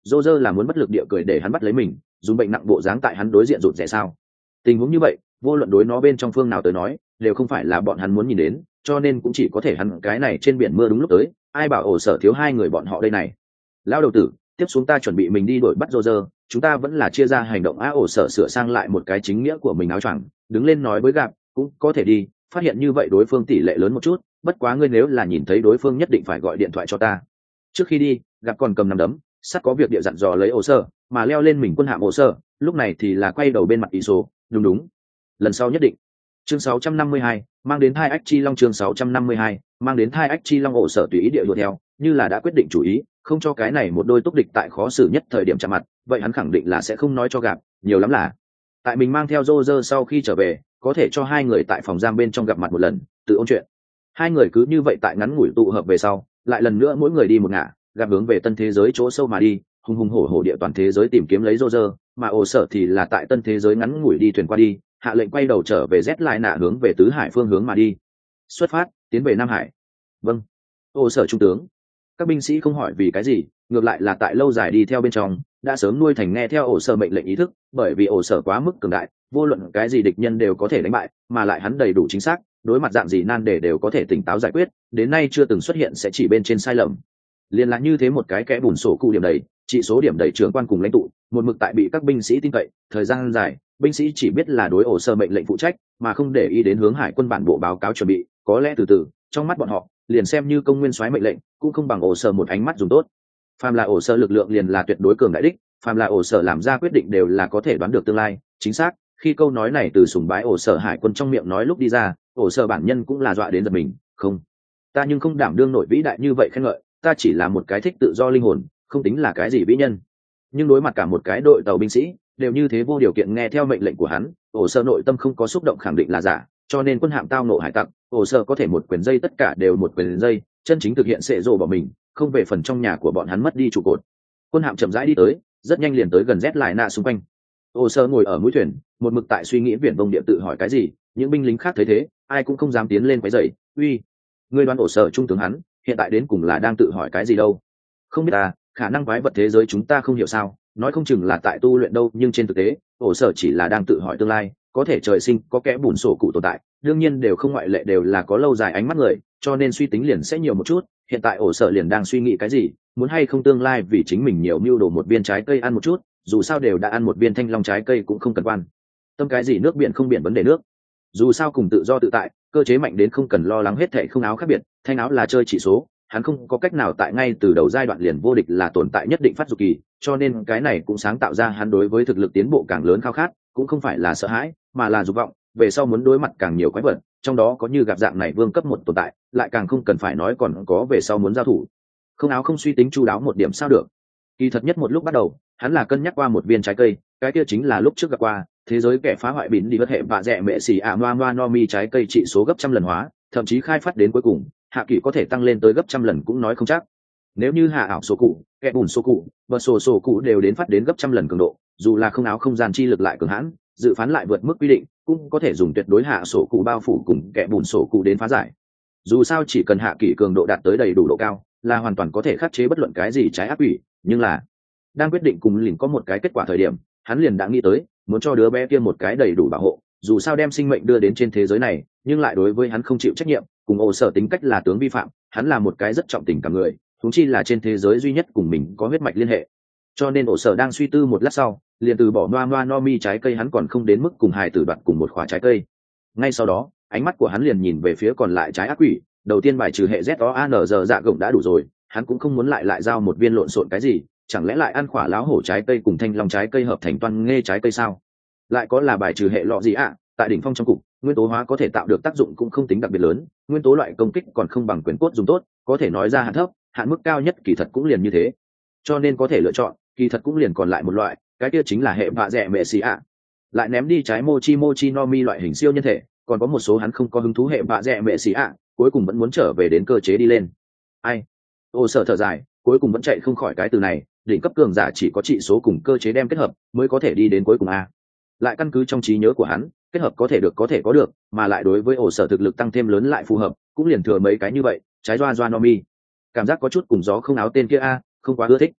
dô dơ là muốn bất lực địa cười để hắn bắt lấy mình, dùng bệnh nặng bộ dáng tại hắn đối diện rụt rẻ sao? Tình huống như vậy, vô luận đối nó bên trong phương nào tới nói, đều không phải là bọn hắn muốn nhìn đến, cho nên cũng chỉ có thể hắn cái này trên biển mưa đúng lúc tới, ai bảo ổ sở thiếu hai người bọn họ đây này. Lao đầu tử, tiếp xuống ta chuẩn bị mình đi đuổi bắt dô dơ, chúng ta vẫn là chia ra hành động. Á ổ sở sửa sang lại một cái chính nghĩa của mình áo choàng, đứng lên nói với gặp, cũng có thể đi, phát hiện như vậy đối phương tỷ lệ lớn một chút, bất quá ngươi nếu là nhìn thấy đối phương nhất định phải gọi điện thoại cho ta. Trước khi đi, gặp còn cầm nắm đấm, sắt có việc địa dặn dò lấy ổ sở, mà leo lên mình quân hạm ổ sở, lúc này thì là quay đầu bên mặt ý số, đúng đúng, lần sau nhất định. Chương sáu trăm năm mươi hai, mang đến hai ách chi long. Chương sáu trăm năm mươi hai, mang đến hai ách chi long. Ổ sở tùy ý địa đuổi theo, như là đã quyết định chủ ý, không cho cái này một đôi túc địch tại khó xử nhất thời điểm chạm mặt, vậy hắn khẳng định là sẽ không nói cho gặp, nhiều lắm là tại mình mang theo Roger sau khi trở về, có thể cho hai người tại phòng giam bên trong gặp mặt một lần, tự ôn chuyện. Hai người cứ như vậy tại ngắn ngủi tụ hợp về sau, lại lần nữa mỗi người đi một ngả, gặp hướng về tân thế giới chỗ sâu mà đi, hùng hùng hổ hổ địa toàn thế giới tìm kiếm lấy Roger, mà ổ sở thì là tại tân thế giới ngắn ngủi đi thuyền qua đi, hạ lệnh quay đầu trở về Z lại nạ hướng về tứ hải phương hướng mà đi. Xuất phát, tiến về Nam Hải. Vâng. Ổ sở trung tướng. Các binh sĩ không hỏi vì cái gì, ngược lại là tại lâu dài đi theo bên trong, đã sớm nuôi thành nghe theo ổ sở mệnh lệnh ý thức, bởi vì ổ sở quá mức cường đại, vô luận cái gì địch nhân đều có thể đánh bại, mà lại hắn đầy đủ chính xác, đối mặt dạng gì nan đề đều có thể tỉnh táo giải quyết, đến nay chưa từng xuất hiện sẽ chỉ bên trên sai lầm. Liên là như thế một cái kẽ bùn sổ cụ điểm đầy, chỉ số điểm đầy trưởng quan cùng lãnh tụ, một mực tại bị các binh sĩ tin cậy, thời gian dài, binh sĩ chỉ biết là đối ổ sở mệnh lệnh phụ trách, mà không để ý đến hướng hải quân bản bộ báo cáo chuẩn bị, có lẽ từ từ, trong mắt bọn họ, liền xem như công nguyên soái mệnh lệnh, cũng không bằng ổ sở một ánh mắt dùng tốt. Phàm là ổ sở lực lượng liền là tuyệt đối cường đại đích, phàm là ổ sở làm ra quyết định đều là có thể đoán được tương lai, chính xác. Khi câu nói này từ sùng bái ổ sở hải quân trong miệng nói lúc đi ra, ổ sở bản nhân cũng là dọa đến giật mình. Không, ta nhưng không đảm đương nổi vĩ đại như vậy khen ngợi, ta chỉ là một cái thích tự do linh hồn, không tính là cái gì vĩ nhân. Nhưng đối mặt cả một cái đội tàu binh sĩ đều như thế vô điều kiện nghe theo mệnh lệnh của hắn, ổ sở nội tâm không có xúc động khẳng định là giả, cho nên quân hạm tao nộ hải tặc, ổ sở có thể một quyền dây tất cả đều một quyền dây, chân chính thực hiện sệ rồ bỏ mình, không về phần trong nhà của bọn hắn mất đi trụ cột. Quân hạm chậm rãi đi tới, rất nhanh liền tới gần Z lại nạ xung quanh. Ổ sở ngồi ở mũi thuyền, một mực tại suy nghĩ viển vông địa tự hỏi cái gì, những binh lính khác thấy thế, ai cũng không dám tiến lên quấy rầy. Uy, ngươi đoán ổ sở trung tướng hắn hiện tại đến cùng là đang tự hỏi cái gì đâu? Không biết ta, khả năng quái vật thế giới chúng ta không hiểu sao, nói không chừng là tại tu luyện đâu, nhưng trên thực tế, ổ sở chỉ là đang tự hỏi tương lai, có thể trời sinh có kẽ bùn sổ cụ tồn tại, đương nhiên đều không ngoại lệ đều là có lâu dài ánh mắt người, cho nên suy tính liền sẽ nhiều một chút. Hiện tại ổ sở liền đang suy nghĩ cái gì, muốn hay không tương lai vì chính mình nhiều mưu đồ một viên trái cây ăn một chút, dù sao đều đã ăn một viên thanh long trái cây cũng không cần quan tâm cái gì nước biển không biển vấn đề nước, dù sao cùng tự do tự tại, cơ chế mạnh đến không cần lo lắng hết thệ không áo khác biệt, thanh áo là chơi chỉ số, hắn không có cách nào tại ngay từ đầu giai đoạn liền vô địch là tồn tại nhất định phát dục kỳ, cho nên cái này cũng sáng tạo ra hắn đối với thực lực tiến bộ càng lớn khao khát, cũng không phải là sợ hãi, mà là dục vọng, về sau muốn đối mặt càng nhiều quái vật, trong đó có như gặp dạng này vương cấp một tồn tại, lại càng không cần phải nói còn có về sau muốn giao thủ. Không áo không suy tính chu đáo một điểm sao được. Kỳ thật nhất một lúc bắt đầu, hắn là cân nhắc qua một viên trái cây, cái kia chính là lúc trước gặp qua, thế giới kẻ phá hoại bỉn đi bất hệ và rẻ mẹ xì ạ noa noa no mi trái cây trị số gấp trăm lần hóa, thậm chí khai phát đến cuối cùng, hạ kỳ có thể tăng lên tới gấp trăm lần cũng nói không chắc. Nếu như hạ ảo số cụ, kẻ bùn số cụ, và sổ sổ cụ đều đến phát đến gấp trăm lần cường độ, dù là không áo không gian chi lực lại cường hãn, dự phán lại vượt mức quy định, cũng có thể dùng tuyệt đối hạ sổ cụ bao phủ cùng kẻ bùn sổ cụ đến phá giải. Dù sao chỉ cần hạ kỳ cường độ đạt tới đầy đủ độ cao, là hoàn toàn có thể khắc chế bất luận cái gì trái ác quỷ, nhưng là đang quyết định cùng lìn có một cái kết quả thời điểm, hắn liền đã nghĩ tới muốn cho đứa bé kia một cái đầy đủ bảo hộ, dù sao đem sinh mệnh đưa đến trên thế giới này, nhưng lại đối với hắn không chịu trách nhiệm, cùng ổ sở tính cách là tướng vi phạm, hắn là một cái rất trọng tình cảm người, thúng chi là trên thế giới duy nhất cùng mình có huyết mạch liên hệ. Cho nên ổ sở đang suy tư một lát sau, liền từ bỏ noa noa no mi trái cây, hắn còn không đến mức cùng hài tử đoạt cùng một khóa trái cây. Ngay sau đó, ánh mắt của hắn liền nhìn về phía còn lại trái ác quỷ, đầu tiên bài trừ hệ Z O A N giờ dạ gồng đã đủ rồi, hắn cũng không muốn lại lại giao một viên lộn xộn cái gì, chẳng lẽ lại ăn khỏa láo hổ trái cây cùng thanh long trái cây hợp thành toan nghe trái cây sao? Lại có là bài trừ hệ lọ gì ạ? À? Tại đỉnh phong trong cục, nguyên tố hóa có thể tạo được tác dụng cũng không tính đặc biệt lớn, nguyên tố loại công kích còn không bằng quyền cốt dùng tốt, có thể nói ra hạn thấp, hạn mức cao nhất kỳ thật cũng liền như thế. Cho nên có thể lựa chọn, kỳ thật cũng liền còn lại một loại, cái kia chính là hệ vạ rẻ mẹ xì ạ. Lại ném đi trái mochi mochi no mi loại hình siêu nhân thể, còn có một số hắn không có hứng thú hệ vạ rẻ mẹ xì ạ, cuối cùng vẫn muốn trở về đến cơ chế đi lên. Ai? Ô sở thở dài, cuối cùng vẫn chạy không khỏi cái từ này, đỉnh cấp cường giả chỉ có trị số cùng cơ chế đem kết hợp mới có thể đi đến cuối cùng a. Lại căn cứ trong trí nhớ của hắn, kết hợp có thể được có thể có được, mà lại đối với ổ sở thực lực tăng thêm lớn lại phù hợp, cũng liền thừa mấy cái như vậy, trái doa doa no mi. Cảm giác có chút cùng gió không áo tên kia a, không quá ưa thích.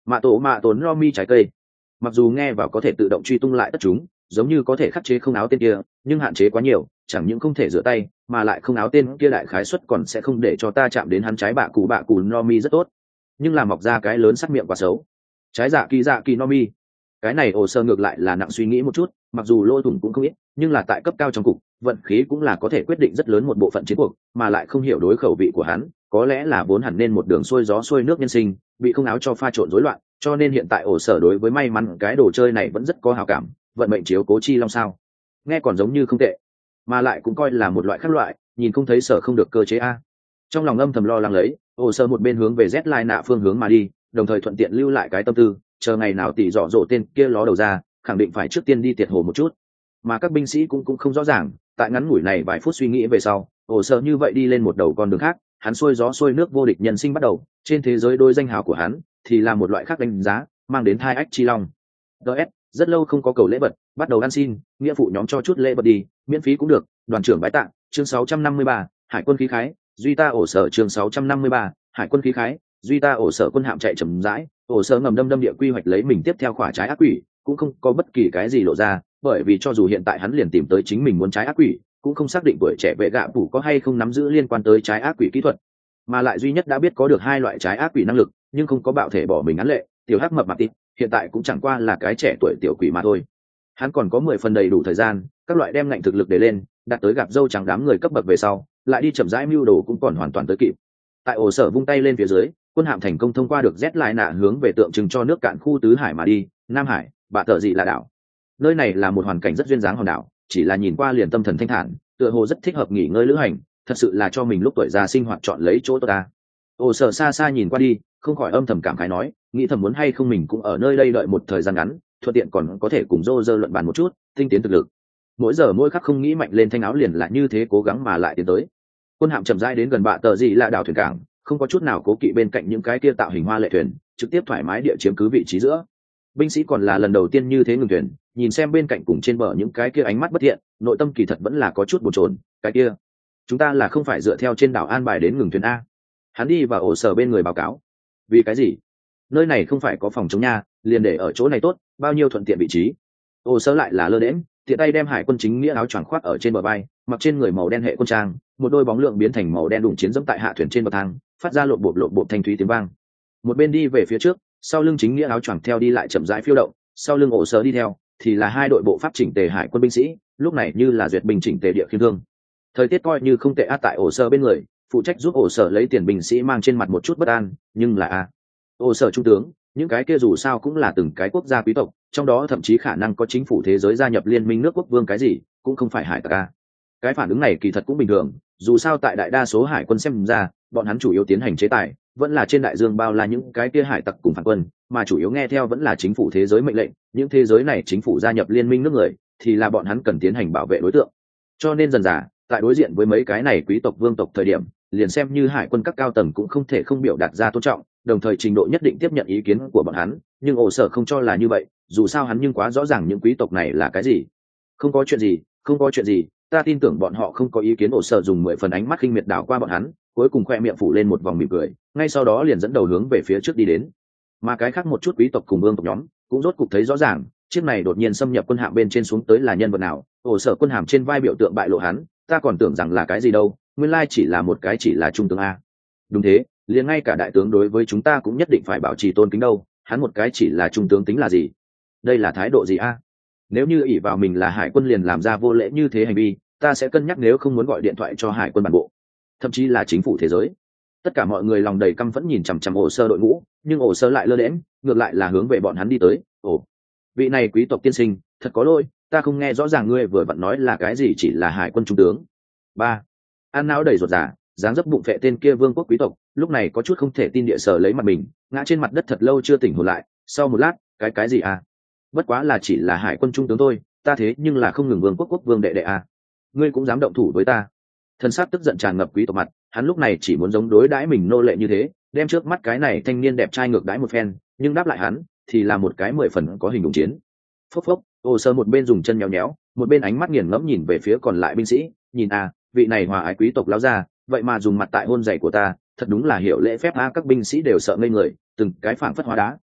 mạ tổ mạ tổ no mi trái cây. Mặc dù nghe vào có thể tự động truy tung lại tất chúng, giống như có thể khắc chế không áo tên kia, nhưng hạn chế quá nhiều, chẳng những không thể rửa tay, mà lại không áo tên kia đại khái suất còn sẽ không để cho ta chạm đến hắn trái bạ cụ bạ cụ no mi rất tốt, nhưng làm mọc ra cái lớn sắc miệng quá xấu. Trái dạ kỳ dạ kỳ no mi, cái này ổ sơ ngược lại là nặng suy nghĩ một chút, mặc dù lỗ thủng cũng không ít, nhưng là tại cấp cao trong cục, vận khí cũng là có thể quyết định rất lớn một bộ phận chiến cuộc, mà lại không hiểu đối khẩu vị của hắn, có lẽ là vốn hẳn nên một đường xuôi gió xuôi nước nhân sinh, bị không áo cho pha trộn rối loạn, cho nên hiện tại ổ sở đối với may mắn cái đồ chơi này vẫn rất có hảo cảm, vận mệnh chiếu cố chi long sao, nghe còn giống như không tệ, mà lại cũng coi là một loại khác loại, nhìn không thấy sở không được cơ chế a. Trong lòng âm thầm lo lắng lấy, ổ sở một bên hướng về Z Line nạ phương hướng mà đi, đồng thời thuận tiện lưu lại cái tâm tư, chờ ngày nào tỷ dọ dỗ tên kia ló đầu ra, khẳng định phải trước tiên đi tiệt hồ một chút. Mà các binh sĩ cũng cũng không rõ ràng, tại ngắn ngủi này vài phút suy nghĩ về sau, ổ sở như vậy đi lên một đầu con đường khác, hắn xuôi gió xuôi nước vô địch nhân sinh bắt đầu, trên thế giới đôi danh hào của hắn thì là một loại khác đánh giá, mang đến thai ách chi long. ds rất lâu không có cầu lễ vật, bắt đầu ăn xin, nghĩa phụ nhóm cho chút lễ vật đi, miễn phí cũng được. Đoàn trưởng bái tạ. Chương sáu trăm năm mươi ba, hải quân khí khái, duy ta ổ sở. Chương sáu trăm năm mươi ba, hải quân khí khái, duy ta ổ sở. Quân hạm chạy chậm rãi, ổ sở ngầm đâm đâm địa quy hoạch lấy mình tiếp theo khỏa trái ác quỷ, cũng không có bất kỳ cái gì lộ ra, bởi vì cho dù hiện tại hắn liền tìm tới chính mình muốn trái ác quỷ, cũng không xác định tuổi trẻ vệ gạ phủ có hay không nắm giữ liên quan tới trái ác quỷ kỹ thuật, mà lại duy nhất đã biết có được hai loại trái ác quỷ năng lực, nhưng không có bạo thể bỏ mình án lệ, tiểu hắc mập mặt tít hiện tại cũng chẳng qua là cái trẻ tuổi tiểu quỷ mà thôi. Hắn còn có mười phần đầy đủ thời gian, các loại đem ngạnh thực lực để lên, đạt tới gặp dâu chẳng đám người cấp bậc về sau, lại đi chậm rãi mưu đồ cũng còn hoàn toàn tới kịp. Tại ổ sở vung tay lên phía dưới, quân hạm thành công thông qua được Z lại nạ hướng về tượng trưng cho nước cạn khu tứ hải mà đi, Nam Hải, bạ tợ dị là đảo. Nơi này là một hoàn cảnh rất duyên dáng hòn đảo, chỉ là nhìn qua liền tâm thần thanh thản, tựa hồ rất thích hợp nghỉ ngơi lữ hành, thật sự là cho mình lúc tuổi già sinh hoạt chọn lấy chỗ tốt ta. Ổ sở xa xa nhìn qua đi, không khỏi âm thầm cảm khái nói, nghĩ thầm muốn hay không mình cũng ở nơi đây đợi một thời gian ngắn, thuận tiện còn có thể cùng dô dơ luận bàn một chút, tinh tiến thực lực. Mỗi giờ mỗi khắc không nghĩ mạnh lên thanh áo liền là như thế cố gắng mà lại tiến tới. Quân hạm chậm rãi đến gần bạ tờ gì là đảo thuyền cảng, không có chút nào cố kỵ bên cạnh những cái kia tạo hình hoa lệ thuyền, trực tiếp thoải mái địa chiếm cứ vị trí giữa. Binh sĩ còn là lần đầu tiên như thế ngừng thuyền, nhìn xem bên cạnh cùng trên bờ những cái kia ánh mắt bất thiện, nội tâm kỳ thật vẫn là có chút bồn chồn. Cái kia, chúng ta là không phải dựa theo trên đảo an bài đến ngừng thuyền a? Hắn đi vào ổ sở bên người báo cáo. Vì cái gì? Nơi này không phải có phòng chống nha, liền để ở chỗ này tốt, bao nhiêu thuận tiện vị trí. Ổ sở lại là lơ đễnh, tiện tay đem hải quân chính nghĩa áo choàng khoác ở trên bờ vai, mặc trên người màu đen hệ quân trang, một đôi bóng lượng biến thành màu đen đụng chiến dẫm tại hạ thuyền trên bậc thang, phát ra lộp bộp lộp bộp thanh thúy tiếng vang. Một bên đi về phía trước, sau lưng chính nghĩa áo choàng theo đi lại chậm rãi phiêu động, sau lưng ổ sở đi theo thì là hai đội bộ pháp chỉnh tề hải quân binh sĩ, lúc này như là duyệt binh chỉnh tề địa khiêm thương. Thời tiết coi như không tệ át tại ổ sở bên người, phụ trách giúp ổ sở lấy tiền binh sĩ mang trên mặt một chút bất an, nhưng là a ổ sở trung tướng, những cái kia dù sao cũng là từng cái quốc gia quý tộc, trong đó thậm chí khả năng có chính phủ thế giới gia nhập liên minh nước quốc vương cái gì, cũng không phải hải tặc a. Cái phản ứng này kỳ thật cũng bình thường, dù sao tại đại đa số hải quân xem ra, bọn hắn chủ yếu tiến hành chế tài, vẫn là trên đại dương bao la những cái kia hải tặc cùng phản quân, mà chủ yếu nghe theo vẫn là chính phủ thế giới mệnh lệnh, những thế giới này chính phủ gia nhập liên minh nước người, thì là bọn hắn cần tiến hành bảo vệ đối tượng. Cho nên dần dà, tại đối diện với mấy cái này quý tộc vương tộc thời điểm, liền xem như hải quân các cao tầng cũng không thể không biểu đạt ra tôn trọng, đồng thời trình độ nhất định tiếp nhận ý kiến của bọn hắn, nhưng ổ sở không cho là như vậy, dù sao hắn nhưng quá rõ ràng những quý tộc này là cái gì. Không có chuyện gì, không có chuyện gì, ta tin tưởng bọn họ không có ý kiến. Ổ sở dùng mười phần ánh mắt khinh miệt đảo qua bọn hắn, cuối cùng khoe miệng phủ lên một vòng mỉm cười, ngay sau đó liền dẫn đầu hướng về phía trước đi đến. Mà cái khác một chút quý tộc cùng vương tộc nhóm cũng rốt cục thấy rõ ràng, chiếc này đột nhiên xâm nhập quân hạm bên trên xuống tới là nhân vật nào. Ổ sở quân hàm trên vai biểu tượng bại lộ hắn, ta còn tưởng rằng là cái gì đâu, nguyên lai chỉ là một cái chỉ là trung tướng a. Đúng thế, liền ngay cả đại tướng đối với chúng ta cũng nhất định phải bảo trì tôn kính đâu, hắn một cái chỉ là trung tướng tính là gì? Đây là thái độ gì a? Nếu như ỷ vào mình là hải quân liền làm ra vô lễ như thế hành vi, ta sẽ cân nhắc nếu không muốn gọi điện thoại cho hải quân bản bộ, thậm chí là chính phủ thế giới. Tất cả mọi người lòng đầy căm phẫn nhìn chằm chằm ổ sơ đội ngũ, nhưng ổ sơ lại lơ đễnh, ngược lại là hướng về bọn hắn đi tới. Ồ, vị này quý tộc tiên sinh, thật có lỗi, ta không nghe rõ ràng ngươi vừa vặn nói là cái gì, chỉ là hải quân trung tướng. Ba, an não đầy ruột giả, dáng dấp bụng phệ tên kia vương quốc quý tộc, lúc này có chút không thể tin địa sở lấy mặt mình, ngã trên mặt đất thật lâu chưa tỉnh hồn lại. Sau một lát, cái cái gì à? Bất quá là chỉ là hải quân trung tướng thôi, ta thế nhưng là không ngừng vương quốc quốc vương đệ đệ à? Ngươi cũng dám động thủ với ta? Thân xác tức giận tràn ngập quý tộc mặt, hắn lúc này chỉ muốn giống đối đãi mình nô lệ như thế, đem trước mắt cái này thanh niên đẹp trai ngược đãi một phen, nhưng đáp lại hắn thì là một cái mười phần có hình đụng chiến. Phốc phốc, Ô Sơ một bên dùng chân nhéo nhéo, một bên ánh mắt nghiền ngẫm nhìn về phía còn lại binh sĩ, nhìn à, vị này hòa ái quý tộc lão gia, vậy mà dùng mặt tại hôn giày của ta, thật đúng là hiểu lễ phép a. Các binh sĩ đều sợ ngây người, từng cái phảng phất hóa đá,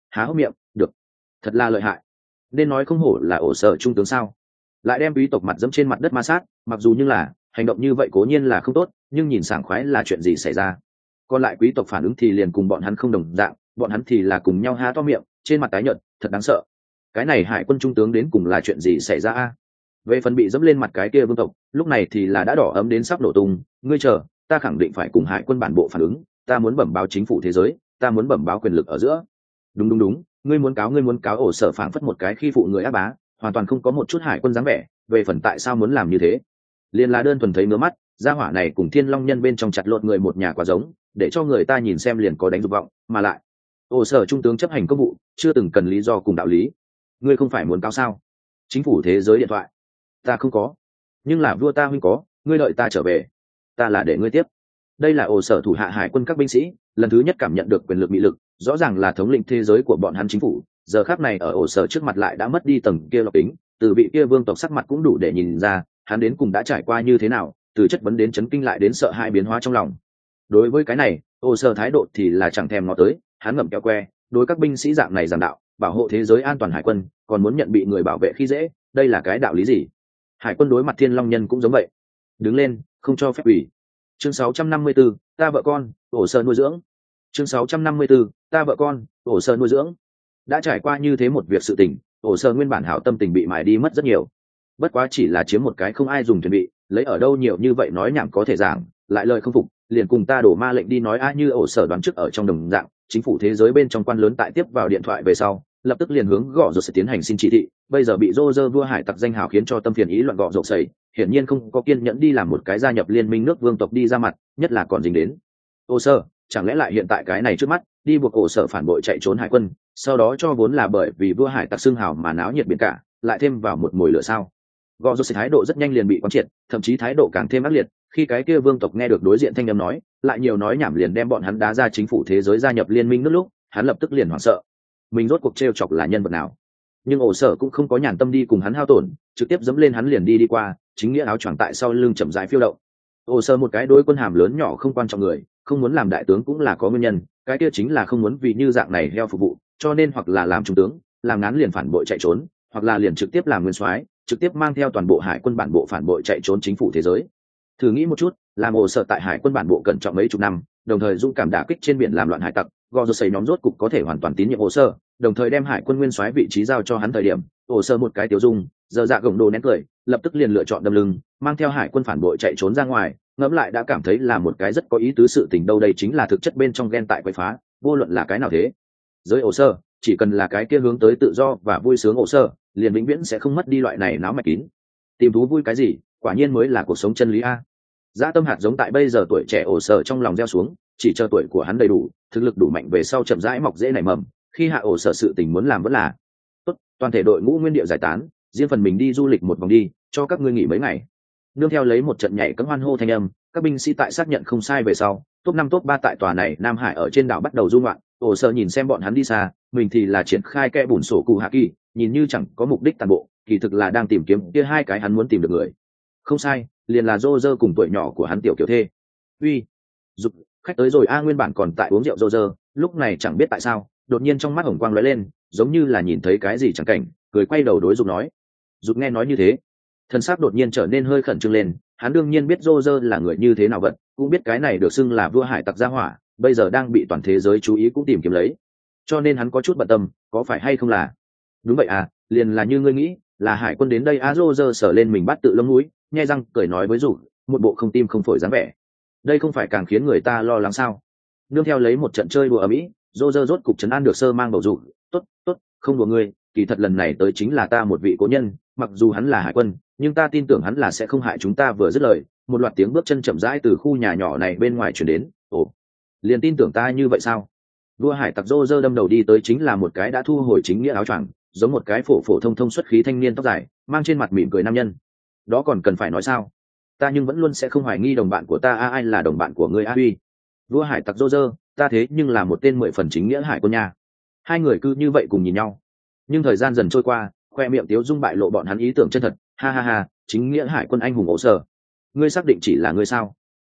há hốc miệng được, thật là lợi hại, nên nói không hổ là ổ sở trung tướng sao. Lại đem quý tộc mặt dẫm trên mặt đất ma sát, mặc dù như là hành động như vậy cố nhiên là không tốt, nhưng nhìn sảng khoái là chuyện gì xảy ra. Còn lại quý tộc phản ứng thì liền cùng bọn hắn không đồng dạng, bọn hắn thì là cùng nhau há to miệng, trên mặt tái nhợt, thật đáng sợ. Cái này hải quân trung tướng đến cùng là chuyện gì xảy ra a? Về phần bị dẫm lên mặt cái kia vương tộc, lúc này thì là đã đỏ ấm đến sắp nổ tung. Ngươi chờ, ta khẳng định phải cùng hải quân bản bộ phản ứng, ta muốn bẩm báo chính phủ thế giới, ta muốn bẩm báo quyền lực ở giữa. Đúng đúng đúng, ngươi muốn cáo ngươi muốn cáo ổ sở phảng phất một cái khi phụ người ác bá, hoàn toàn không có một chút hải quân dáng vẻ. Về phần tại sao muốn làm như thế, liền là đơn thuần thấy ngứa mắt. Gia hỏa này cùng thiên long nhân bên trong chặt lột người một nhà quá giống, để cho người ta nhìn xem liền có đánh dục vọng. Mà lại ổ sở trung tướng chấp hành công vụ chưa từng cần lý do cùng đạo lý. Ngươi không phải muốn cáo sao? Chính phủ thế giới điện thoại ta không có, nhưng là vua ta huynh có, ngươi đợi ta trở về, ta là để ngươi tiếp. Đây là ổ sở thủ hạ hải quân các binh sĩ lần thứ nhất cảm nhận được quyền lực mị lực, rõ ràng là thống lĩnh thế giới của bọn hắn chính phủ, giờ khắc này ở ổ sở trước mặt lại đã mất đi tầng kia lọc tính. Từ vị kia vương tộc sắc mặt cũng đủ để nhìn ra hắn đến cùng đã trải qua như thế nào, từ chất vấn đến chấn kinh lại đến sợ hãi biến hóa trong lòng. Đối với cái này ổ sở thái độ thì là chẳng thèm ngó tới, hắn ngậm kẹo que, đối các binh sĩ dạng này giảng đạo bảo hộ thế giới an toàn hải quân, còn muốn nhận bị người bảo vệ khi dễ, đây là cái đạo lý gì? Hải quân đối mặt thiên long nhân cũng giống vậy, đứng lên, không cho phép ủy. Chương sáu trăm năm mươi tư, ta vợ con ổ sở nuôi dưỡng. Chương sáu trăm năm mươi tư, ta vợ con ổ sở nuôi dưỡng. Đã trải qua như thế một việc sự tình, ổ sở nguyên bản hảo tâm tình bị mài đi mất rất nhiều. Bất quá chỉ là chiếm một cái không ai dùng chuẩn bị, lấy ở đâu nhiều như vậy nói nhảm có thể giảng, lại lời không phục, liền cùng ta đổ ma lệnh đi nói a như ổ sở đoán trước ở trong đồng dạng, chính phủ thế giới bên trong quan lớn tại tiếp vào điện thoại về sau, lập tức liền hướng gõ rột sẽ tiến hành xin chỉ thị. Bây giờ bị rô rơ vua hải tặc danh hào khiến cho tâm phiền ý loạn gõ rột sẩy, hiển nhiên không có kiên nhẫn đi làm một cái gia nhập liên minh nước vương tộc đi ra mặt, nhất là còn dính đến ổ sở. Chẳng lẽ lại hiện tại cái này trước mắt đi buộc ổ sở phản bội chạy trốn hải quân, sau đó cho vốn là bởi vì vua hải tặc xưng hào mà náo nhiệt biển cả lại thêm vào một mồi lửa sao? Gõ rột sẽ thái độ rất nhanh liền bị quán triệt, thậm chí thái độ càng thêm ác liệt. Khi cái kia vương tộc nghe được đối diện thanh âm nói lại nhiều nói nhảm liền đem bọn hắn đá ra chính phủ thế giới gia nhập liên minh nước lúc, hắn lập tức liền hoảng sợ, mình rốt cuộc trêu chọc là nhân vật nào. Nhưng ổ sở cũng không có nhàn tâm đi cùng hắn hao tổn, trực tiếp dẫm lên hắn liền đi đi qua, chính nghĩa áo choàng tại sau lưng chậm rãi phiêu động. Ổ sở một cái đối quân hàm lớn nhỏ không quan trọng người, không muốn làm đại tướng cũng là có nguyên nhân, cái kia chính là không muốn vì như dạng này heo phục vụ, cho nên hoặc là làm trung tướng, làm ngán liền phản bội chạy trốn, hoặc là liền trực tiếp làm nguyên soái, trực tiếp mang theo toàn bộ hải quân bản bộ phản bội chạy trốn chính phủ thế giới. Thử nghĩ một chút, làm ổ sở tại hải quân bản bộ cẩn trọng mấy chục năm, đồng thời dũng cảm đả kích trên biển làm loạn hải tặc, gò rột sẩy nhóm rốt cục có thể hoàn toàn tín nhiệm ổ sở, đồng thời đem hải quân nguyên soái vị trí giao cho hắn thời điểm, ổ sở một cái tiểu dung, giờ dạ gồng đồ nén cười, lập tức liền lựa chọn đâm lưng, mang theo hải quân phản bội chạy trốn ra ngoài. Ngẫm lại đã cảm thấy là một cái rất có ý tứ sự tình đâu, đây chính là thực chất bên trong ghen tại quậy phá, vô luận là cái nào thế giới ổ sở, chỉ cần là cái kia hướng tới tự do và vui sướng ổ sở, liền vĩnh viễn sẽ không mất đi loại này náo mạch kín. Tìm thú vui cái gì, quả nhiên mới là cuộc sống chân lý a. Dã tâm hạt giống tại bây giờ tuổi trẻ ổ sở trong lòng gieo xuống, chỉ chờ tuổi của hắn đầy đủ, thực lực đủ mạnh về sau chậm rãi mọc dễ nảy mầm, khi hạ ổ sở sự tình muốn làm vẫn là tốt. Toàn thể đội ngũ nguyên địa giải tán, riêng phần mình đi du lịch một vòng đi, cho các ngươi nghỉ mấy ngày. Nương theo lấy một trận nhảy cẫng hoan hô thanh âm, các binh sĩ tại xác nhận không sai về sau, top năm top ba tại tòa này Nam Hải ở trên đảo bắt đầu du ngoạn. Ổ sở nhìn xem bọn hắn đi xa, mình thì là triển khai kẽ bùn sổ cụ hạ kỳ, nhìn như chẳng có mục đích toàn bộ, kỳ thực là đang tìm kiếm kia hai cái hắn muốn tìm được người. Không sai, liền là Roger cùng tuổi nhỏ của hắn tiểu kiểu thê. Uy, dục khách tới rồi a. Nguyên bản còn tại uống rượu Roger, lúc này chẳng biết tại sao, đột nhiên trong mắt hồng quang lóe lên, giống như là nhìn thấy cái gì chẳng cảnh, cười quay đầu đối dục nói. Dục nghe nói như thế, thân xác đột nhiên trở nên hơi khẩn trương lên. Hắn đương nhiên biết Roger là người như thế nào vậy, cũng biết cái này được xưng là vua hải tặc gia hỏa, bây giờ đang bị toàn thế giới chú ý cũng tìm kiếm lấy, cho nên hắn có chút bận tâm, có phải hay không là đúng vậy à, liền là như ngươi nghĩ, là hải quân đến đây. a. Roger sở lên mình bắt tự lông núi, nhe răng cười nói với dục, một bộ không tim không phổi dáng vẻ. Đây không phải càng khiến người ta lo lắng sao? Nương theo lấy một trận chơi đùa ở mỹ, Roger rốt cục trấn an được sơ mang bầu dục. Tốt, tốt, không đùa ngươi, kỳ thật lần này tới chính là ta một vị cố nhân, mặc dù hắn là hải quân, nhưng ta tin tưởng hắn là sẽ không hại chúng ta. Vừa dứt lời, một loạt tiếng bước chân chậm rãi từ khu nhà nhỏ này bên ngoài truyền đến. Ồ, liền tin tưởng ta như vậy sao? Vua hải tặc Roger đâm đầu đi tới chính là một cái đã thu hồi chính nghĩa áo choàng, giống một cái phổ phổ thông thông xuất khí thanh niên tóc dài, mang trên mặt mỉm cười nam nhân. Đó còn cần phải nói sao? Ta nhưng vẫn luôn sẽ không hoài nghi đồng bạn của ta. A. Ai là đồng bạn của ngươi a? Uy, vua hải tặc Roger, ta thế nhưng là một tên mười phần chính nghĩa hải quân nha. Hai người cứ như vậy cùng nhìn nhau, nhưng thời gian dần trôi qua, khoe miệng tiếu dung bại lộ bọn hắn ý tưởng chân thật. Ha ha ha, chính nghĩa hải quân anh hùng ổ sở, ngươi xác định chỉ là ngươi sao?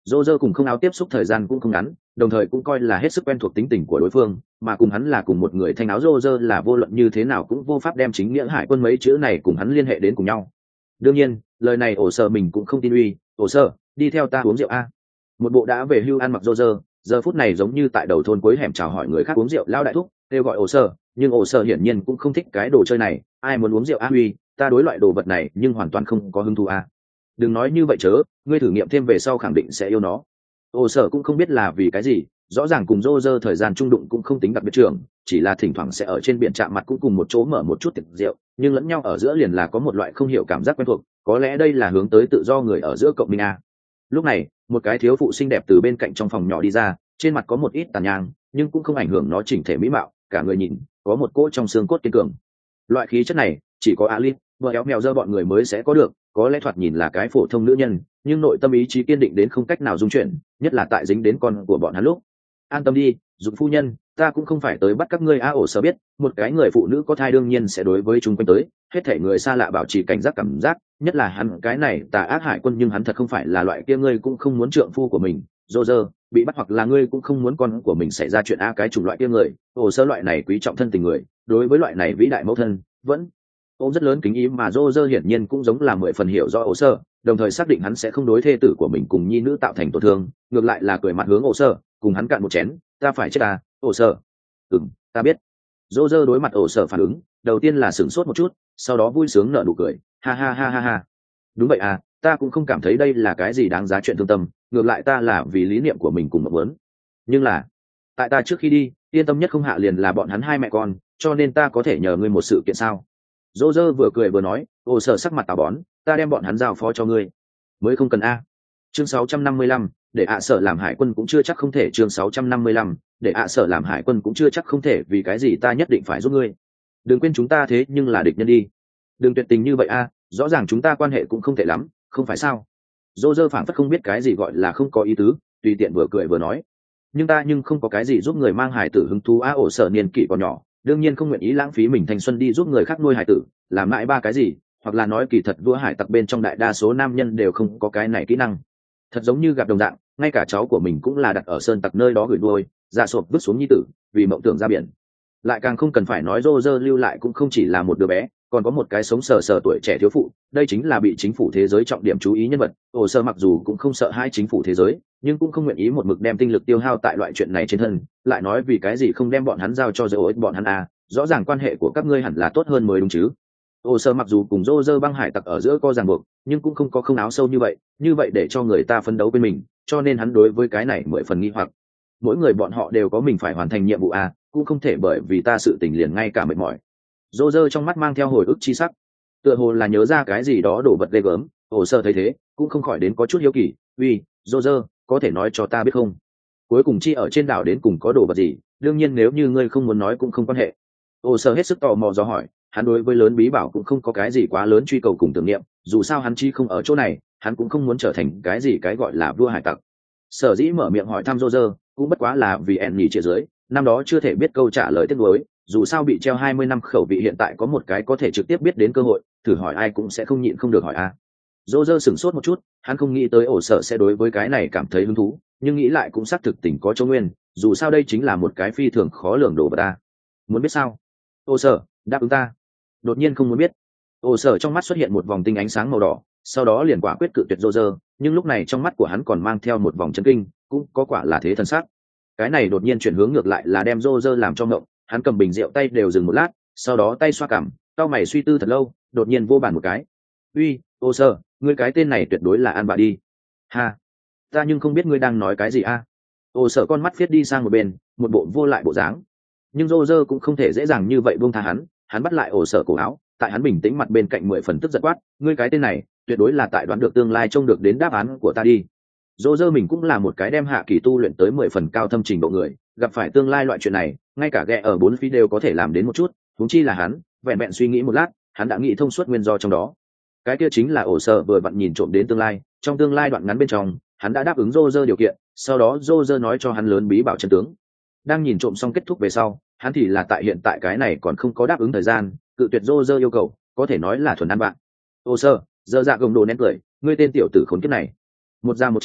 dô dơ cùng không áo tiếp xúc thời gian cũng không ngắn, đồng thời cũng coi là hết sức quen thuộc tính tình của đối phương, mà cùng hắn là cùng một người thanh áo dô dơ là vô luận như thế nào cũng vô pháp đem chính nghĩa hải quân mấy chữ này cùng hắn liên hệ đến cùng nhau. Đương nhiên lời này ổ sở mình cũng không tin uy. Ổ sở, đi theo ta uống rượu a. Một bộ đã về hưu ăn mặc dô dơ, giờ phút này giống như tại đầu thôn cuối hẻm chào hỏi người khác uống rượu lao đại thúc, kêu gọi ổ sở, nhưng ổ sở hiển nhiên cũng không thích cái đồ chơi này. Ai muốn uống rượu a uy, ta đối loại đồ vật này nhưng hoàn toàn không có hứng thú a. Đừng nói như vậy chớ, ngươi thử nghiệm thêm về sau khẳng định sẽ yêu nó. Ổ sở cũng không biết là vì cái gì, rõ ràng cùng dô dơ thời gian trung đụng cũng không tính đặc biệt trường, chỉ là thỉnh thoảng sẽ ở trên biển chạm mặt cũng cùng một chỗ mở một chút tiệc rượu, nhưng lẫn nhau ở giữa liền là có một loại không hiểu cảm giác quen thuộc, có lẽ đây là hướng tới tự do người ở giữa cộng minh a. Lúc này một cái thiếu phụ xinh đẹp từ bên cạnh trong phòng nhỏ đi ra, trên mặt có một ít tàn nhang nhưng cũng không ảnh hưởng nó chỉnh thể mỹ mạo, cả người nhìn có một cỗ trong xương cốt kiên cường. Loại khí chất này chỉ có Ali, vợ éo mèo dơ bọn người mới sẽ có được, có lẽ thoạt nhìn là cái phổ thông nữ nhân nhưng nội tâm ý chí kiên định đến không cách nào dung chuyển, nhất là tại dính đến con của bọn hắn lúc. An tâm đi Dục phu nhân, ta cũng không phải tới bắt các ngươi a. Ổ sở biết một cái người phụ nữ có thai đương nhiên sẽ đối với chúng quanh tới hết thể người xa lạ bảo trì cảnh giác cảm giác, nhất là hắn cái này tà ác hải quân, nhưng hắn thật không phải là loại kia ngươi cũng không muốn trượng phu của mình dô dơ bị bắt, hoặc là ngươi cũng không muốn con của mình xảy ra chuyện a cái chủng loại kia người. Ổ sở loại này quý trọng thân tình người, đối với loại này vĩ đại mẫu thân vẫn ôm rất lớn kính ý, mà dô dơ hiển nhiên cũng giống là mười phần hiểu do ổ sở, đồng thời xác định hắn sẽ không đối thê tử của mình cùng nhi nữ tạo thành tổn thương, ngược lại là cười mặt hướng ổ sở, cùng hắn cạn một chén. Ta phải chết à, ổ sở? Ừm, ta biết. Dô dơ đối mặt ổ sở phản ứng, đầu tiên là sửng sốt một chút, sau đó vui sướng nở nụ cười, ha ha ha ha ha. Đúng vậy à, ta cũng không cảm thấy đây là cái gì đáng giá chuyện thương tâm, ngược lại ta là vì lý niệm của mình cùng mộng muốn. Nhưng là, tại ta trước khi đi, yên tâm nhất không hạ liền là bọn hắn hai mẹ con, cho nên ta có thể nhờ ngươi một sự kiện sao? Dô dơ vừa cười vừa nói, ổ sở sắc mặt táo bón, ta đem bọn hắn giao phó cho ngươi. Mới không cần a. Chương sáu trăm năm mươi lăm, để ạ sở làm hải quân cũng chưa chắc không thể. Chương sáu trăm năm mươi lăm, để ạ sở làm hải quân cũng chưa chắc không thể, vì cái gì ta nhất định phải giúp ngươi? Đừng quên chúng ta thế nhưng là địch nhân đi. Đừng tuyệt tình như vậy a, rõ ràng chúng ta quan hệ cũng không tệ lắm, không phải sao? Dô dơ phảng phất không biết cái gì gọi là không có ý tứ, tùy tiện vừa cười vừa nói. Nhưng ta nhưng không có cái gì giúp người mang hải tử hứng thú a. Ổ sở niên kỷ còn nhỏ, đương nhiên không nguyện ý lãng phí mình thanh xuân đi giúp người khác nuôi hải tử, làm mãi ba cái gì, hoặc là nói kỳ thật vua hải tặc bên trong đại đa số nam nhân đều không có cái này kỹ năng. Thật giống như gặp đồng dạng, ngay cả cháu của mình cũng là đặt ở sơn tặc nơi đó gửi nuôi, dạ sộp vứt xuống nhi tử vì mộng tưởng ra biển. Lại càng không cần phải nói rô rơ lưu lại cũng không chỉ là một đứa bé, còn có một cái sống sờ sờ tuổi trẻ thiếu phụ. Đây chính là bị chính phủ thế giới trọng điểm chú ý nhân vật. Ổ sơ mặc dù cũng không sợ hai chính phủ thế giới, nhưng cũng không nguyện ý một mực đem tinh lực tiêu hao tại loại chuyện này trên thân. Lại nói vì cái gì không đem bọn hắn giao cho dỡ ối bọn hắn à? Rõ ràng quan hệ của các ngươi hẳn là tốt hơn mới đúng chứ. Ổ sơ mặc dù cùng rô rơ băng hải tặc ở giữa co ràng buộc, nhưng cũng không có không áo sâu như vậy, như vậy để cho người ta phấn đấu bên mình, cho nên hắn đối với cái này mười phần nghi hoặc. Mỗi người bọn họ đều có mình phải hoàn thành nhiệm vụ à, cũng không thể bởi vì ta sự tình liền ngay cả mệt mỏi. Rô rơ trong mắt mang theo hồi ức chi sắc, tựa hồ là nhớ ra cái gì đó đổ vật ghê gớm. Ổ sơ thấy thế cũng không khỏi đến có chút hiếu kỳ, uy, rô rơ, có thể nói cho ta biết không, cuối cùng chi ở trên đảo đến cùng có đồ vật gì? Đương nhiên nếu như ngươi không muốn nói cũng không quan hệ. Ổ sơ hết sức tò mò do hỏi, hắn đối với lớn bí bảo cũng không có cái gì quá lớn truy cầu cùng tưởng niệm, dù sao hắn chi không ở chỗ này, hắn cũng không muốn trở thành cái gì cái gọi là vua hải tặc. Sở dĩ mở miệng hỏi thăm Roger cũng bất quá là vì ẻn nhì chia dưới năm đó chưa thể biết câu trả lời tiếc nuối, dù sao bị treo hai mươi năm khẩu vị, hiện tại có một cái có thể trực tiếp biết đến cơ hội, thử hỏi ai cũng sẽ không nhịn không được hỏi a. À. Roger sửng sốt một chút, hắn không nghĩ tới ổ sở sẽ đối với cái này cảm thấy hứng thú, nhưng nghĩ lại cũng xác thực tình có chỗ nguyên, dù sao đây chính là một cái phi thường khó lường đồ vật ta. Muốn biết sao? Ổ sở đáp ứng ta. Đột nhiên không muốn biết. Ổ sở trong mắt xuất hiện một vòng tinh ánh sáng màu đỏ, sau đó liền quả quyết cự tuyệt Roger, nhưng lúc này trong mắt của hắn còn mang theo một vòng chấn kinh, cũng có quả là thế thần sắc. Cái này đột nhiên chuyển hướng ngược lại là đem Roger làm cho ngộng, hắn cầm bình rượu tay đều dừng một lát, sau đó tay xoa cằm, cau mày suy tư thật lâu, đột nhiên vô bàn một cái. "Uy, Roger, ngươi cái tên này tuyệt đối là An Bạ đi." "Ha, ta nhưng không biết ngươi đang nói cái gì a." Roger con mắt viết đi sang một bên, một bộ vô lại bộ dáng. Nhưng Roger cũng không thể dễ dàng như vậy buông tha hắn, hắn bắt lại Roger cổ áo, tại hắn bình tĩnh mặt bên cạnh mười phần tức giận quát, "Ngươi cái tên này, tuyệt đối là tại đoán được tương lai trông được đến đáp án của ta đi." Roger mình cũng là một cái đem hạ kỳ tu luyện tới mười phần cao thâm trình độ người, gặp phải tương lai loại chuyện này, ngay cả ghẹ ở bốn phía đều có thể làm đến một chút, huống chi là hắn. Vẹn vẹn suy nghĩ một lát, hắn đã nghĩ thông suốt nguyên do trong đó. Cái kia chính là ổ sở vừa vặn nhìn trộm đến tương lai, trong tương lai đoạn ngắn bên trong, hắn đã đáp ứng Roger điều kiện, sau đó Roger nói cho hắn lớn bí bảo chân tướng. Đang nhìn trộm xong kết thúc về sau, hắn thì là tại hiện tại cái này còn không có đáp ứng thời gian, cự tuyệt Roger yêu cầu, có thể nói là thuần ăn bạn. Ổ sở, giờ dạ gồng đồ nén cười, ngươi tên tiểu tử khốn kiếp này, một già một trẻ,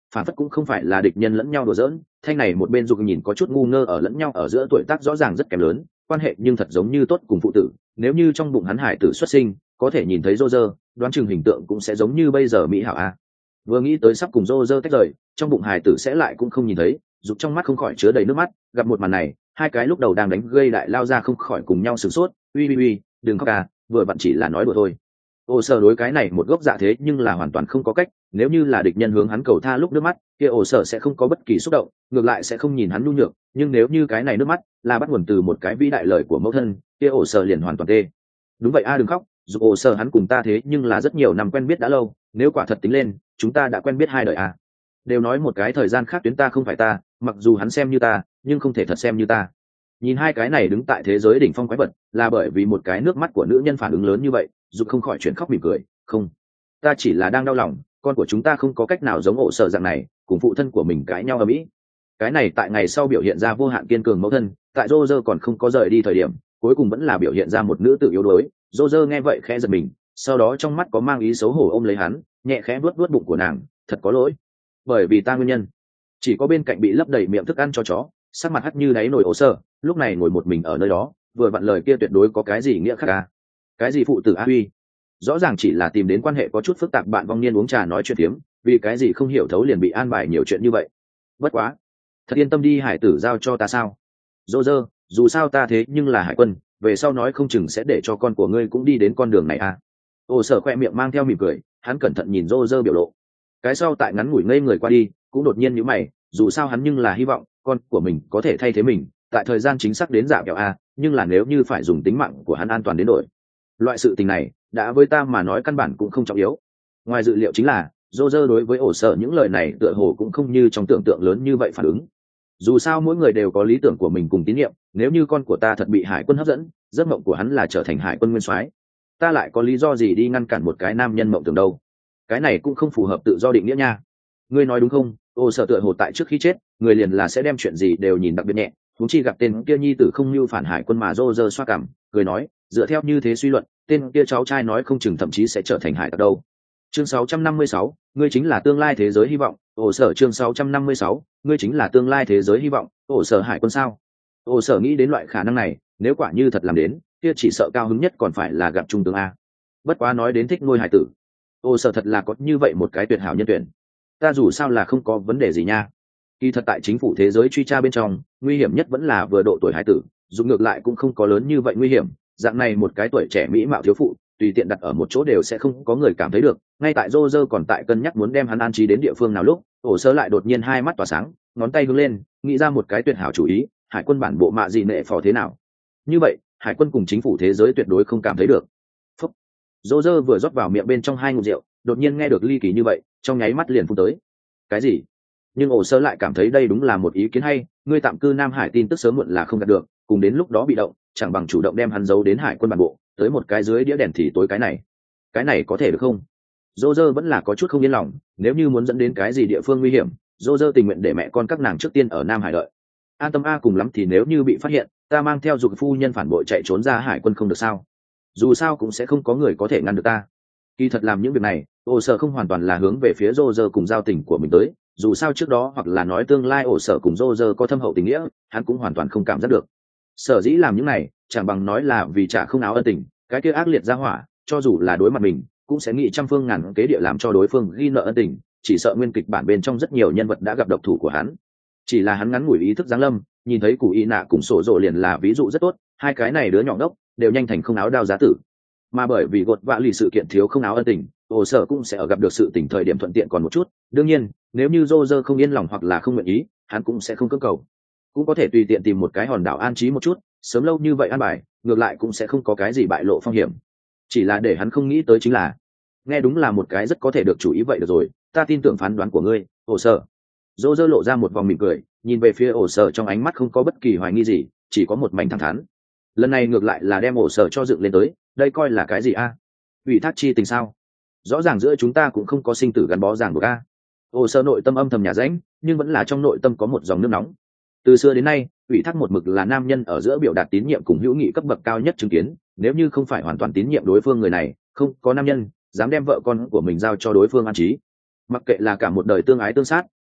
phản phất cũng không phải là địch nhân lẫn nhau đùa giỡn. Thanh này một bên dục nhìn có chút ngu ngơ ở lẫn nhau ở giữa tuổi tác rõ ràng rất kém lớn, quan hệ nhưng thật giống như tốt cùng phụ tử. Nếu như trong bụng hắn hải tử xuất sinh có thể nhìn thấy Roger, đoán chừng hình tượng cũng sẽ giống như bây giờ mỹ hảo a. Vừa nghĩ tới sắp cùng Roger tách rời, trong bụng hải tử sẽ lại cũng không nhìn thấy, dục trong mắt không khỏi chứa đầy nước mắt. Gặp một màn này, hai cái lúc đầu đang đánh gây đại lao ra không khỏi cùng nhau sửng sốt. Uy uy uy, đừng khóc à, vừa vặn chỉ là nói đùa thôi. Ổ sở đối cái này một gốc dạ thế nhưng là hoàn toàn không có cách, nếu như là địch nhân hướng hắn cầu tha lúc nước mắt, kia ổ sở sẽ không có bất kỳ xúc động, ngược lại sẽ không nhìn hắn nhu nhược, nhưng nếu như cái này nước mắt là bắt nguồn từ một cái vĩ đại lời của mẫu thân, kia ổ sở liền hoàn toàn tê. Đúng vậy a, đừng khóc, dù ổ sở hắn cùng ta thế nhưng là rất nhiều năm quen biết đã lâu, nếu quả thật tính lên, chúng ta đã quen biết hai đời a. Đều nói một cái thời gian khác tuyến ta không phải ta, mặc dù hắn xem như ta, nhưng không thể thật xem như ta. Nhìn hai cái này đứng tại thế giới đỉnh phong quái vật, là bởi vì một cái nước mắt của nữ nhân phản ứng lớn như vậy, dù không khỏi chuyển khóc mỉm cười. Không, ta chỉ là đang đau lòng, con của chúng ta không có cách nào giống ổ sở dạng này, cùng phụ thân của mình cãi nhau ở mỹ. Cái này tại ngày sau biểu hiện ra vô hạn kiên cường mẫu thân, tại Roger còn không có rời đi thời điểm, cuối cùng vẫn là biểu hiện ra một nữ tự yếu đuối. Roger nghe vậy khẽ giật mình, sau đó trong mắt có mang ý xấu hổ ôm lấy hắn, nhẹ khẽ vuốt vuốt bụng của nàng. Thật có lỗi, bởi vì ta nguyên nhân. Chỉ có bên cạnh bị lấp đầy miệng thức ăn cho chó, sắc mặt hắt như đáy nồi ổ sở, lúc này ngồi một mình ở nơi đó, vừa vặn lời kia tuyệt đối có cái gì nghĩa khác à? Cái gì phụ tử a huy? Rõ ràng chỉ là tìm đến quan hệ có chút phức tạp bạn vong niên uống trà nói chuyện tiếm, vì cái gì không hiểu thấu liền bị an bài nhiều chuyện như vậy. Bất quá, thật yên tâm đi, hải tử giao cho ta sao? Dô dơ, dù sao ta thế nhưng là hải quân, về sau nói không chừng sẽ để cho con của ngươi cũng đi đến con đường này à? Ồ sở khoe miệng mang theo mỉm cười, hắn cẩn thận nhìn Dô dơ biểu lộ. Cái sau tại ngắn ngủi ngây người qua đi, cũng đột nhiên nhíu mày, dù sao hắn nhưng là hy vọng con của mình có thể thay thế mình, tại thời gian chính xác đến giả kẹo a, nhưng là nếu như phải dùng tính mạng của hắn an toàn đến đổi. Loại sự tình này, đã với ta mà nói căn bản cũng không trọng yếu. Ngoài dự liệu chính là, Roger đối với ổ sở những lời này tựa hồ cũng không như trong tưởng tượng lớn như vậy phản ứng. Dù sao mỗi người đều có lý tưởng của mình cùng tín nhiệm, nếu như con của ta thật bị hải quân hấp dẫn, giấc mộng của hắn là trở thành hải quân nguyên soái, ta lại có lý do gì đi ngăn cản một cái nam nhân mộng tưởng đâu? Cái này cũng không phù hợp tự do định nghĩa nha. Ngươi nói đúng không? Ổ sở tựa hồ tại trước khi chết, người liền là sẽ đem chuyện gì đều nhìn đặc biệt nhẹ, huống chi gặp tên kia nhi tử không như phản hải quân mà Roger xoa cằm, cười nói, dựa theo như thế suy luận, tên kia cháu trai nói không chừng thậm chí sẽ trở thành hải tặc đâu. Chương sáu trăm năm mươi sáu, ngươi chính là tương lai thế giới hy vọng. Ổ sở chương sáu trăm năm mươi sáu, ngươi chính là tương lai thế giới hy vọng. Ổ sở hải quân sao? Ổ sở nghĩ đến loại khả năng này, nếu quả như thật làm đến, kia chỉ sợ cao hứng nhất còn phải là gặp trung tướng a. Bất quá nói đến thích nuôi hải tử, Ổ sở thật là có như vậy một cái tuyệt hảo nhân tuyển. Ta dù sao là không có vấn đề gì nha. Kỳ thật tại chính phủ thế giới truy tra bên trong, nguy hiểm nhất vẫn là vừa độ tuổi hải tử, dù ngược lại cũng không có lớn như vậy nguy hiểm. Dạng này một cái tuổi trẻ mỹ mạo thiếu phụ, tùy tiện đặt ở một chỗ đều sẽ không có người cảm thấy được. Ngay tại Roger còn tại cân nhắc muốn đem hắn an trí đến địa phương nào lúc, ổ sơ lại đột nhiên hai mắt tỏa sáng, ngón tay hướng lên, nghĩ ra một cái tuyệt hảo chủ ý. Hải quân bản bộ mạ gì nệ phò thế nào? Như vậy, hải quân cùng chính phủ thế giới tuyệt đối không cảm thấy được. Phúc. Roger vừa rót vào miệng bên trong hai ngụm rượu, đột nhiên nghe được ly kỳ như vậy, trong nháy mắt liền phun tới. Cái gì? Nhưng ổ sơ lại cảm thấy đây đúng là một ý kiến hay. Ngươi tạm cư Nam Hải tin tức sớm muộn là không đạt được, cùng đến lúc đó bị động, chẳng bằng chủ động đem hắn giấu đến hải quân bản bộ, tới một cái dưới đĩa đèn thì tối. Cái này cái này có thể được không? Roger vẫn là có chút không yên lòng, nếu như muốn dẫn đến cái gì địa phương nguy hiểm, Roger tình nguyện để mẹ con các nàng trước tiên ở Nam Hải đợi. An tâm a, cùng lắm thì nếu như bị phát hiện, ta mang theo dục phu nhân phản bội chạy trốn ra hải quân không được sao? Dù sao cũng sẽ không có người có thể ngăn được ta. Kỳ thật làm những việc này, ổ sở không hoàn toàn là hướng về phía Roger cùng giao tình của mình tới, dù sao trước đó hoặc là nói tương lai ổ sở cùng Roger có thâm hậu tình nghĩa, hắn cũng hoàn toàn không cảm giác được. Sở dĩ làm những này, chẳng bằng nói là vì trả không áo ân tình, cái kia ác liệt ra hỏa, cho dù là đối mặt mình, cũng sẽ nghĩ trăm phương ngàn kế địa làm cho đối phương ghi nợ ân tình, chỉ sợ nguyên kịch bản bên trong rất nhiều nhân vật đã gặp độc thủ của hắn. Chỉ là hắn ngắn ngủi ý thức giáng lâm, nhìn thấy Cù Y Nạ cùng Sổ Dồ liền là ví dụ rất tốt, hai cái này đứa nhỏ đốc đều nhanh thành không áo đao giá tử. Mà bởi vì gột vạ lì sự kiện thiếu không áo ân tình, ổ sở cũng sẽ ở gặp được sự tình thời điểm thuận tiện còn một chút. Đương nhiên, nếu như Roger không yên lòng hoặc là không nguyện ý, hắn cũng sẽ không cưỡng cầu, cũng có thể tùy tiện tìm một cái hòn đảo an trí một chút, sớm lâu như vậy an bài, ngược lại cũng sẽ không có cái gì bại lộ phong hiểm. Chỉ là để hắn không nghĩ tới chính là, nghe đúng là một cái rất có thể được chủ ý vậy được rồi, ta tin tưởng phán đoán của ngươi, ổ sở. Roger lộ ra một vòng mỉm cười, nhìn về phía ổ sở trong ánh mắt không có bất kỳ hoài nghi gì, chỉ có một mảnh thẳng thắn. Lần này ngược lại là đem ổ sở cho dựng lên tới, đây coi là cái gì a? Ủy thác chi tình sao? Rõ ràng giữa chúng ta cũng không có sinh tử gắn bó ràng buộc a. Ổ sở nội tâm âm thầm nhà rãnh, nhưng vẫn là trong nội tâm có một dòng nước nóng. Từ xưa đến nay, ủy thác một mực là nam nhân ở giữa biểu đạt tín nhiệm cùng hữu nghị cấp bậc cao nhất chứng kiến, nếu như không phải hoàn toàn tín nhiệm đối phương người này, không có nam nhân dám đem vợ con của mình giao cho đối phương an trí. Mặc kệ là cả một đời tương ái tương sát,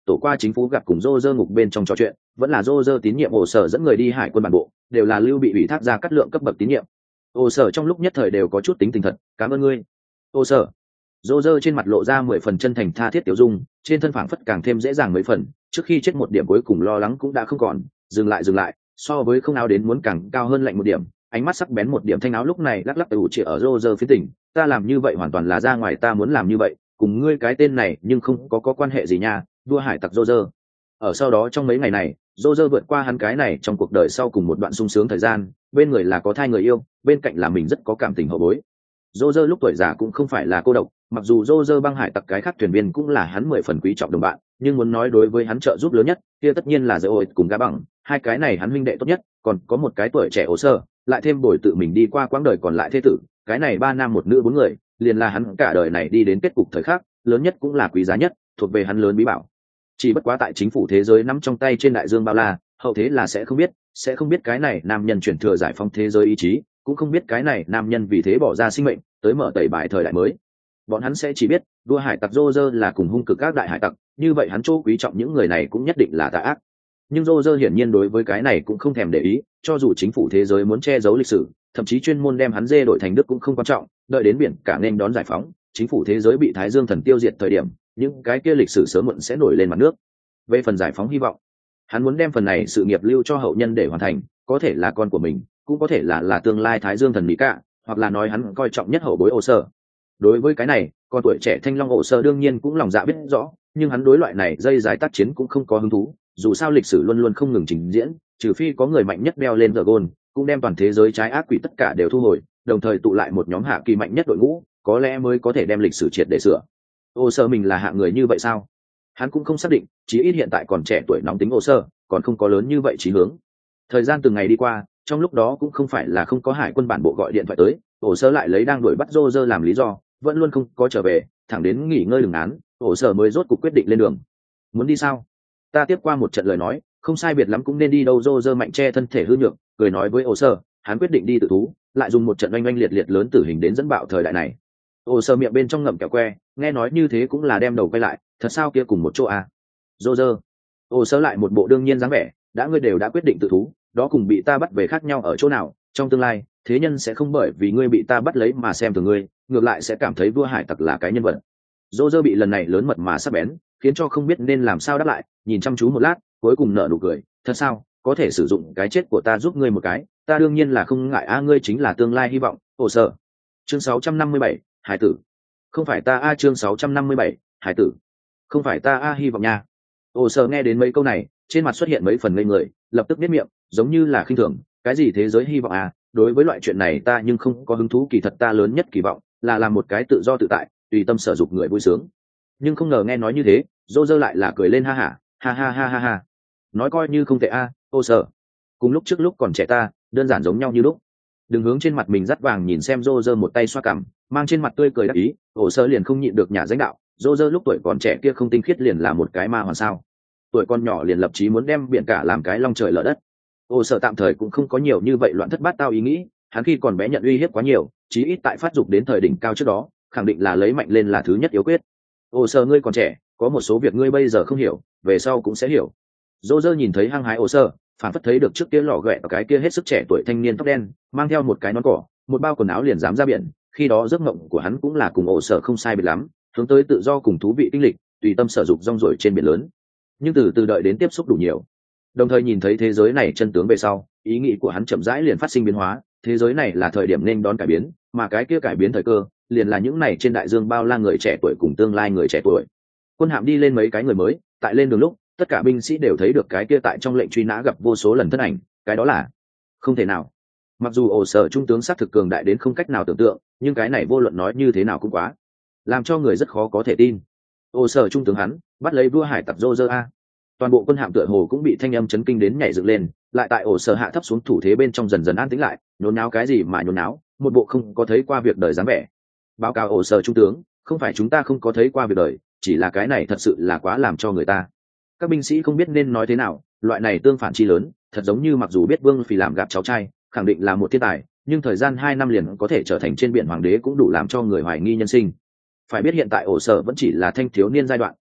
tổ qua chính phủ gặp cùng dô dơ ngục bên trong trò chuyện, vẫn là dô dơ tín nhiệm ổ sở dẫn người đi hải quân bản bộ, đều là lưu bị ủy thác ra cắt lượng cấp bậc tín nhiệm. Ổ sở trong lúc nhất thời đều có chút tính tình thật, cảm ơn ngươi. Ổ sở. Dô dơ trên mặt lộ ra mười phần chân thành tha thiết tiểu dung, trên thân phảng phất càng thêm dễ dàng mấy phần, trước khi chết một điểm cuối cùng lo lắng cũng đã không còn, dừng lại dừng lại, so với không áo đến muốn càng cao hơn lạnh một điểm, ánh mắt sắc bén một điểm thanh áo lúc này lắc lắc từ chỉ ở Dô dơ phía tỉnh, ta làm như vậy hoàn toàn là ra ngoài ta muốn làm như vậy, cùng ngươi cái tên này nhưng không có có quan hệ gì nha, vua hải tặc Dô dơ. Ở sau đó trong mấy ngày này, Dô dơ vượt qua hắn cái này trong cuộc đời sau cùng một đoạn sung sướng thời gian, bên người là có thai người yêu, bên cạnh là mình rất có cảm tình hậu bối. Dô dơ lúc tuổi già cũng không phải là cô độc, mặc dù Dô dơ băng hải tặc cái khác thuyền viên cũng là hắn mười phần quý trọng đồng bạn, nhưng muốn nói đối với hắn trợ giúp lớn nhất, kia tất nhiên là Zeus cùng Gã Bằng, hai cái này hắn huynh đệ tốt nhất, còn có một cái tuổi trẻ ổ sơ, lại thêm bồi tự mình đi qua quãng đời còn lại thế tử, cái này ba nam một nữ bốn người, liền là hắn cả đời này đi đến kết cục thời khắc, lớn nhất cũng là quý giá nhất, thuộc về hắn lớn bí bảo. Chỉ bất quá tại chính phủ thế giới nắm trong tay trên đại dương bao la, hậu thế là sẽ không biết, sẽ không biết cái này nam nhân chuyển thừa giải phóng thế giới ý chí, cũng không biết cái này nam nhân vì thế bỏ ra sinh mệnh, tới mở tẩy bài thời đại mới. Bọn hắn sẽ chỉ biết, vua hải tặc Dô dơ là cùng hung cực các đại hải tặc, như vậy hắn chỗ quý trọng những người này cũng nhất định là tà ác. Nhưng Dô dơ hiển nhiên đối với cái này cũng không thèm để ý, cho dù chính phủ thế giới muốn che giấu lịch sử, thậm chí chuyên môn đem hắn dê đổi thành đức cũng không quan trọng, đợi đến biển cả nên đón giải phóng, chính phủ thế giới bị Thái Dương thần tiêu diệt thời điểm, những cái kia lịch sử sớm muộn sẽ nổi lên mặt nước. Về phần giải phóng hy vọng, hắn muốn đem phần này sự nghiệp lưu cho hậu nhân để hoàn thành, có thể là con của mình, cũng có thể là là tương lai Thái Dương thần Mỹ Cả, hoặc là nói hắn coi trọng nhất hậu bối Ổ Sở. Đối với cái này, con tuổi trẻ thanh long Ổ Sở đương nhiên cũng lòng dạ biết rõ, nhưng hắn đối loại này dây dài tác chiến cũng không có hứng thú, dù sao lịch sử luôn luôn không ngừng trình diễn, trừ phi có người mạnh nhất đeo lên Dragon, cũng đem toàn thế giới trái ác quỷ tất cả đều thu hồi, đồng thời tụ lại một nhóm hạ kỳ mạnh nhất đội ngũ, có lẽ mới có thể đem lịch sử triệt để sửa. Ổ Sở mình là hạng người như vậy sao? Hắn cũng không xác định, chí ít hiện tại còn trẻ tuổi nóng tính Ổ Sở, còn không có lớn như vậy chí hướng. Thời gian từng ngày đi qua, trong lúc đó cũng không phải là không có hải quân bản bộ gọi điện thoại tới, Ổ Sở lại lấy đang đuổi bắt Dô dơ làm lý do, vẫn luôn không có trở về, thẳng đến nghỉ ngơi đường án, Ổ Sở mới rốt cuộc quyết định lên đường. Muốn đi sao? Ta tiếp qua một trận lời nói, không sai biệt lắm cũng nên đi đâu. Dô dơ mạnh che thân thể hư nhược, cười nói với Ổ Sở, hắn quyết định đi tự thú, lại dùng một trận oanh oanh liệt liệt lớn tử hình đến dẫn bạo thời đại này. Ổ Sở miệng bên trong ngậm kẹo que, nghe nói như thế cũng là đem đầu quay lại, thật sao kia cùng một chỗ à? Dô dơ. Ổ Sở lại một bộ đương nhiên dáng vẻ, đã ngươi đều đã quyết định tự thú, đó cùng bị ta bắt về khác nhau ở chỗ nào? Trong tương lai, thế nhân sẽ không bởi vì ngươi bị ta bắt lấy mà xem thường ngươi, ngược lại sẽ cảm thấy vua hải tặc là cái nhân vật. Dô dơ bị lần này lớn mật mà sắc bén, khiến cho không biết nên làm sao đáp lại, nhìn chăm chú một lát, cuối cùng nở nụ cười, thật sao, có thể sử dụng cái chết của ta giúp ngươi một cái, ta đương nhiên là không ngại a, ngươi chính là tương lai hy vọng. Ổ Sở. Chương sáu trăm năm mươi bảy, hải tử. Không phải ta a, chương sáu trăm năm mươi bảy, hải tử. Không phải ta a, hy vọng nha. Ổ Sở nghe đến mấy câu này, trên mặt xuất hiện mấy phần ngây người, lập tức biết miệng, giống như là khinh thường, cái gì thế giới hy vọng à, đối với loại chuyện này ta nhưng không có hứng thú, kỳ thật ta lớn nhất kỳ vọng là làm một cái tự do tự tại, tùy tâm sở dục người vui sướng. Nhưng không ngờ nghe nói như thế, Dô dơ lại là cười lên ha hả, ha ha ha ha ha. Nói coi như không tệ a, Ổ Sở. Cùng lúc trước lúc còn trẻ ta, đơn giản giống nhau như lúc. Đừng hướng trên mặt mình dắt vàng nhìn xem. Dô dơ một tay xoa cằm, mang trên mặt tươi cười đắc ý. Ổ Sở liền không nhịn được nhả danh đạo, Dô dơ lúc tuổi còn trẻ kia không tinh khiết liền là một cái ma hoàn sao? Tuổi con nhỏ liền lập chí muốn đem biển cả làm cái long trời lở đất. Ổ Sở tạm thời cũng không có nhiều như vậy loạn thất bát tao ý nghĩ, hắn khi còn bé nhận uy hiếp quá nhiều, chí ít tại phát dục đến thời đỉnh cao trước đó, khẳng định là lấy mạnh lên là thứ nhất yếu quyết. Ổ Sở ngươi còn trẻ, có một số việc ngươi bây giờ không hiểu, về sau cũng sẽ hiểu. Dô dơ nhìn thấy hăng hái Ổ Sở, phản phất thấy được trước kia lọ ghẹ cái kia hết sức trẻ tuổi thanh niên tóc đen, mang theo một cái nón cỏ, một bao quần áo liền dám ra biển, khi đó giấc mộng của hắn cũng là cùng Ổ Sở không sai biệt lắm, hướng tới tự do cùng thú vị kinh lịch, tùy tâm sở dục rong ruổi trên biển lớn. Nhưng từ từ đợi đến tiếp xúc đủ nhiều, đồng thời nhìn thấy thế giới này chân tướng về sau, ý nghĩ của hắn chậm rãi liền phát sinh biến hóa. Thế giới này là thời điểm nên đón cải biến, mà cái kia cải biến thời cơ liền là những này trên đại dương bao la người trẻ tuổi cùng tương lai người trẻ tuổi. Quân hạm đi lên mấy cái người mới, tại lên đường lúc tất cả binh sĩ đều thấy được cái kia tại trong lệnh truy nã gặp vô số lần thân ảnh, cái đó là không thể nào. Mặc dù Ổ Sở trung tướng xác thực cường đại đến không cách nào tưởng tượng, nhưng cái này vô luận nói như thế nào cũng quá làm cho người rất khó có thể tin. Ổ Sở trung tướng hắn bắt lấy vua hải tặc Dô dơ a. Toàn bộ quân hạm tựa hồ cũng bị thanh âm chấn kinh đến nhảy dựng lên, lại tại Ổ Sở hạ thấp xuống thủ thế bên trong dần dần an tĩnh lại, nhốn náo cái gì mà nhốn náo, một bộ không có thấy qua việc đời dáng vẻ. Báo cáo Ổ Sở trung tướng, không phải chúng ta không có thấy qua việc đời, chỉ là cái này thật sự là quá làm cho người ta. Các binh sĩ không biết nên nói thế nào, loại này tương phản chi lớn, thật giống như mặc dù biết Vương Phì làm gặp cháu trai, khẳng định là một thiên tài, nhưng thời gian hai năm liền có thể trở thành trên biển hoàng đế cũng đủ làm cho người hoài nghi nhân sinh. Phải biết hiện tại Ổ Sở vẫn chỉ là thanh thiếu niên giai đoạn,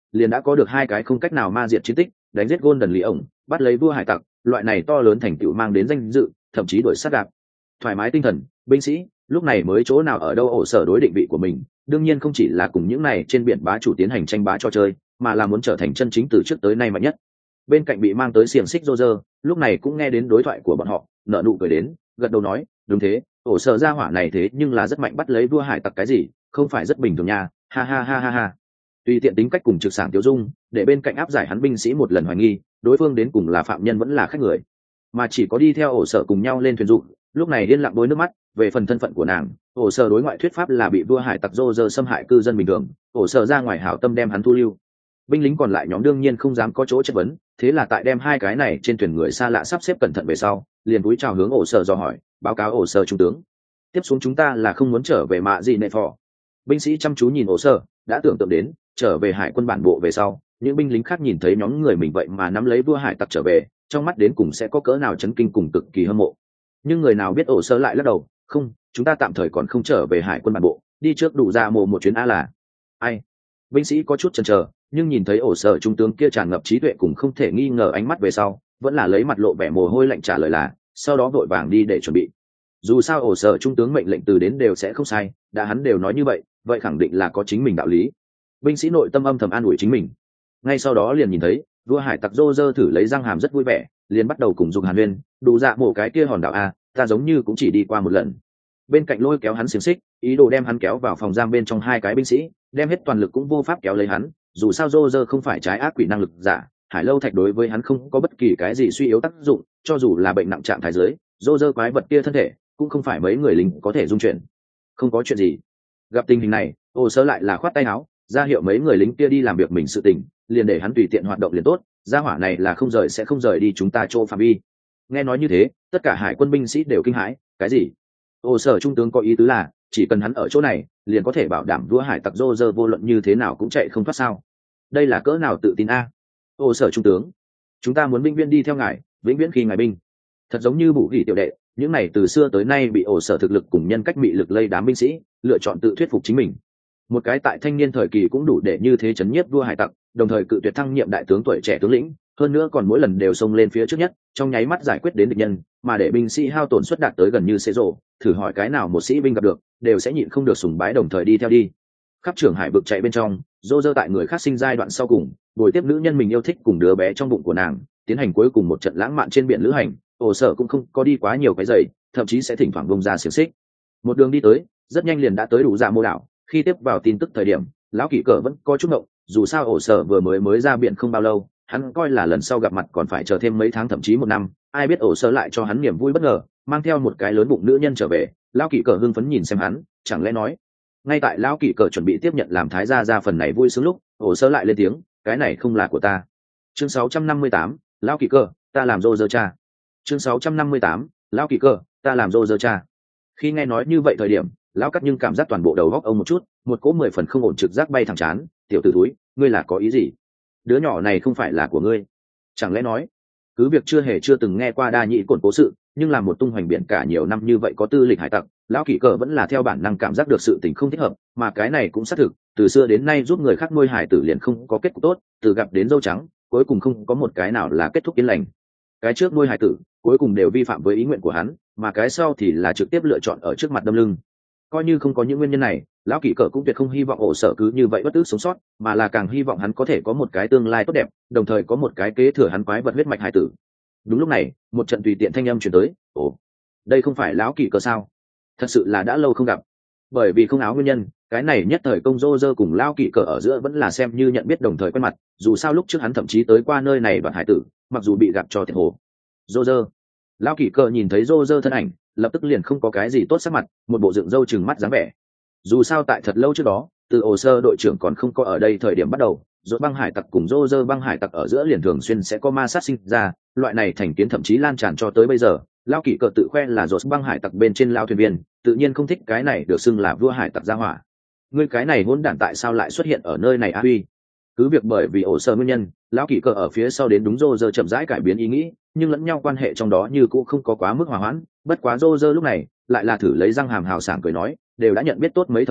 liền đã có được hai cái không cách nào ma diệt chiến tích, đánh giết Golden Lì ổng, bắt lấy vua hải tặc, loại này to lớn thành tựu mang đến danh dự, thậm chí đổi sát đạp. Thoải mái tinh thần, binh sĩ, lúc này mới chỗ nào ở đâu ổ sở đối định vị của mình, đương nhiên không chỉ là cùng những này trên biển bá chủ tiến hành tranh bá cho chơi, mà là muốn trở thành chân chính từ trước tới nay mạnh nhất. Bên cạnh bị mang tới xiềng xích Roger, lúc này cũng nghe đến đối thoại của bọn họ, nở nụ cười đến, gật đầu nói, đúng thế, ổ sở gia hỏa này thế nhưng là rất mạnh, bắt lấy vua hải tặc cái gì, không phải rất bình thường nha, ha ha ha ha ha. Tùy tiện tính cách cùng trực sảng tiêu dung, để bên cạnh áp giải hắn binh sĩ một lần hoài nghi, đối phương đến cùng là phạm nhân vẫn là khách người, mà chỉ có đi theo ổ sở cùng nhau lên thuyền dụ, lúc này điên lặng bôi nước mắt. Về phần thân phận của nàng, ổ sở đối ngoại thuyết pháp là bị vua hải tặc Roger xâm hại cư dân bình thường, ổ sở ra ngoài hảo tâm đem hắn thu lưu. Binh lính còn lại nhóm đương nhiên không dám có chỗ chất vấn, thế là tại đem hai cái này trên thuyền người xa lạ sắp xếp cẩn thận về sau, liền cúi chào hướng ổ sở dò hỏi, báo cáo ổ sở trung tướng, tiếp xuống chúng ta là không muốn trở về mạ gì nệ phò. Binh sĩ chăm chú nhìn ổ sở, đã tưởng tượng đến trở về hải quân bản bộ về sau, những binh lính khác nhìn thấy nhóm người mình vậy mà nắm lấy vua hải tặc trở về, trong mắt đến cùng sẽ có cỡ nào chấn kinh cùng cực kỳ hâm mộ. Nhưng người nào biết ổ sở lại lắc đầu, không, chúng ta tạm thời còn không trở về hải quân bản bộ, đi trước đủ ra mồ một chuyến a là ai. Binh sĩ có chút chần chờ, nhưng nhìn thấy ổ sở trung tướng kia tràn ngập trí tuệ cùng không thể nghi ngờ ánh mắt về sau, vẫn là lấy mặt lộ vẻ mồ hôi lạnh trả lời là, sau đó vội vàng đi để chuẩn bị. Dù sao ổ sở trung tướng mệnh lệnh từ đến đều sẽ không sai, đã hắn đều nói như vậy, vậy khẳng định là có chính mình đạo lý. Binh sĩ nội tâm âm thầm an ủi chính mình. Ngay sau đó liền nhìn thấy vua hải tặc Roger thử lấy răng hàm rất vui vẻ, liền bắt đầu cùng dùng hàn huyên, đủ dạ mổ cái kia hòn đảo a, ta giống như cũng chỉ đi qua một lần. Bên cạnh lôi kéo hắn xiềng xích, ý đồ đem hắn kéo vào phòng giam bên trong hai cái binh sĩ, đem hết toàn lực cũng vô pháp kéo lấy hắn, dù sao Roger không phải trái ác quỷ năng lực giả, hải lâu thạch đối với hắn không có bất kỳ cái gì suy yếu tác dụng, cho dù là bệnh nặng trạng thái dưới, Roger quái vật kia thân thể cũng không phải mấy người lính có thể dung chuyển. Không có chuyện gì. Gặp tình hình này, ô sơ lại là khoát tay áo, ra hiệu mấy người lính kia đi làm việc mình sự tình, liền để hắn tùy tiện hoạt động liền tốt, gia hỏa này là không rời sẽ không rời đi chúng ta chỗ phạm vi. Nghe nói như thế, tất cả hải quân binh sĩ đều kinh hãi, cái gì? Ô sở trung tướng có ý tứ là chỉ cần hắn ở chỗ này liền có thể bảo đảm vua hải tặc Roger vô luận như thế nào cũng chạy không thoát sao? Đây là cỡ nào tự tin a? Ô sở trung tướng, chúng ta muốn binh viên đi theo ngài, vĩnh viễn khi ngài binh. Thật giống như bù gỉ tiểu đệ, những này từ xưa tới nay bị ổ sở thực lực cùng nhân cách bị lực lây đám binh sĩ lựa chọn tự thuyết phục chính mình. Một cái tại thanh niên thời kỳ cũng đủ để như thế chấn nhiếp vua hải tặc, đồng thời cự tuyệt thăng nhiệm đại tướng tuổi trẻ tướng lĩnh, hơn nữa còn mỗi lần đều xông lên phía trước nhất, trong nháy mắt giải quyết đến địch nhân, mà để binh sĩ hao tổn suất đạt tới gần như xế rộ, thử hỏi cái nào một sĩ binh gặp được đều sẽ nhịn không được sùng bái đồng thời đi theo đi. Khắp trưởng hải vực chạy bên trong, dô dơ tại người khác sinh giai đoạn sau cùng, bồi tiếp nữ nhân mình yêu thích cùng đứa bé trong bụng của nàng, tiến hành cuối cùng một trận lãng mạn trên biển lữ hành. Ổ sở cũng không có đi quá nhiều cái giày, thậm chí sẽ thỉnh thoảng bông ra xiềng xích. Một đường đi tới, rất nhanh liền đã tới đủ dạ mô đảo. Khi tiếp vào tin tức thời điểm, lão kỷ cờ vẫn có chút ngộng, dù sao ổ sở vừa mới mới ra biển không bao lâu, hắn coi là lần sau gặp mặt còn phải chờ thêm mấy tháng thậm chí một năm, ai biết ổ sở lại cho hắn niềm vui bất ngờ, mang theo một cái lớn bụng nữ nhân trở về. Lão kỷ cờ hưng phấn nhìn xem hắn, chẳng lẽ nói ngay tại lão kỷ cờ chuẩn bị tiếp nhận làm thái gia ra phần này vui sướng lúc, ổ sở lại lên tiếng, cái này không là của ta. Chương sáu trăm năm mươi tám, lão kỷ cờ, ta làm rô rơ cha. Chương sáu trăm năm mươi tám, lão kỷ cờ, ta làm rô rơ cha. Khi nghe nói như vậy thời điểm, lão cắt nhưng cảm giác toàn bộ đầu góc ông một chút, một cỗ mười phần không ổn trực giác bay thẳng chán. Tiểu tử túi, ngươi là có ý gì? Đứa nhỏ này không phải là của ngươi? Chẳng lẽ nói cứ việc chưa hề chưa từng nghe qua đa nhĩ cổn cố sự, nhưng là một tung hoành biển cả nhiều năm như vậy có tư lịch hải tặc, lão kỷ cờ vẫn là theo bản năng cảm giác được sự tình không thích hợp, mà cái này cũng xác thực, từ xưa đến nay giúp người khác nuôi hải tử liền không có kết cục tốt, từ gặp đến dâu trắng, cuối cùng không có một cái nào là kết thúc yên lành. Cái trước nuôi hải tử, cuối cùng đều vi phạm với ý nguyện của hắn, mà cái sau thì là trực tiếp lựa chọn ở trước mặt đâm lưng. Coi như không có những nguyên nhân này, lão kỷ cờ cũng tuyệt không hy vọng ổ sở cứ như vậy bất ức sống sót, mà là càng hy vọng hắn có thể có một cái tương lai tốt đẹp, đồng thời có một cái kế thừa hắn quái vật huyết mạch hải tử. Đúng lúc này, một trận tùy tiện thanh âm truyền tới, ồ, đây không phải lão kỷ cờ sao? Thật sự là đã lâu không gặp. Bởi vì không áo nguyên nhân, cái này nhất thời công rô rơ cùng lão kỷ cờ ở giữa vẫn là xem như nhận biết đồng thời quen mặt, dù sao lúc trước hắn thậm chí tới qua nơi này đoạn hải tử, mặc dù bị gặp cho thiệt hồ. Rô rơ, lão kỷ cờ nhìn thấy rô rơ thân ảnh, lập tức liền không có cái gì tốt sắc mặt, một bộ dựng râu chừng mắt dáng vẻ. Dù sao tại thật lâu trước đó, từ ổ sơ đội trưởng còn không có ở đây thời điểm bắt đầu, rốt băng hải tặc cùng rô rơ băng hải tặc ở giữa liền thường xuyên sẽ có ma sát sinh ra, loại này thành kiến thậm chí lan tràn cho tới bây giờ. Lão kỷ cờ tự khoe là rốt băng hải tặc bên trên lao thuyền viên, tự nhiên không thích cái này được xưng là vua hải tặc gia hỏa. Ngươi cái này hỗn đản tại sao lại xuất hiện ở nơi này a huy? Cứ việc bởi vì ổ sơ nguyên nhân, lão kỷ cờ ở phía sau đến đúng rô rơ chậm rãi cải biến ý nghĩ, nhưng lẫn nhau quan hệ trong đó như cũng không có quá mức hòa hoãn. Bất quá rô rơ lúc này lại là thử lấy răng hàm hào sảng cười nói, đều đã nhận biết tốt mấy thập niên,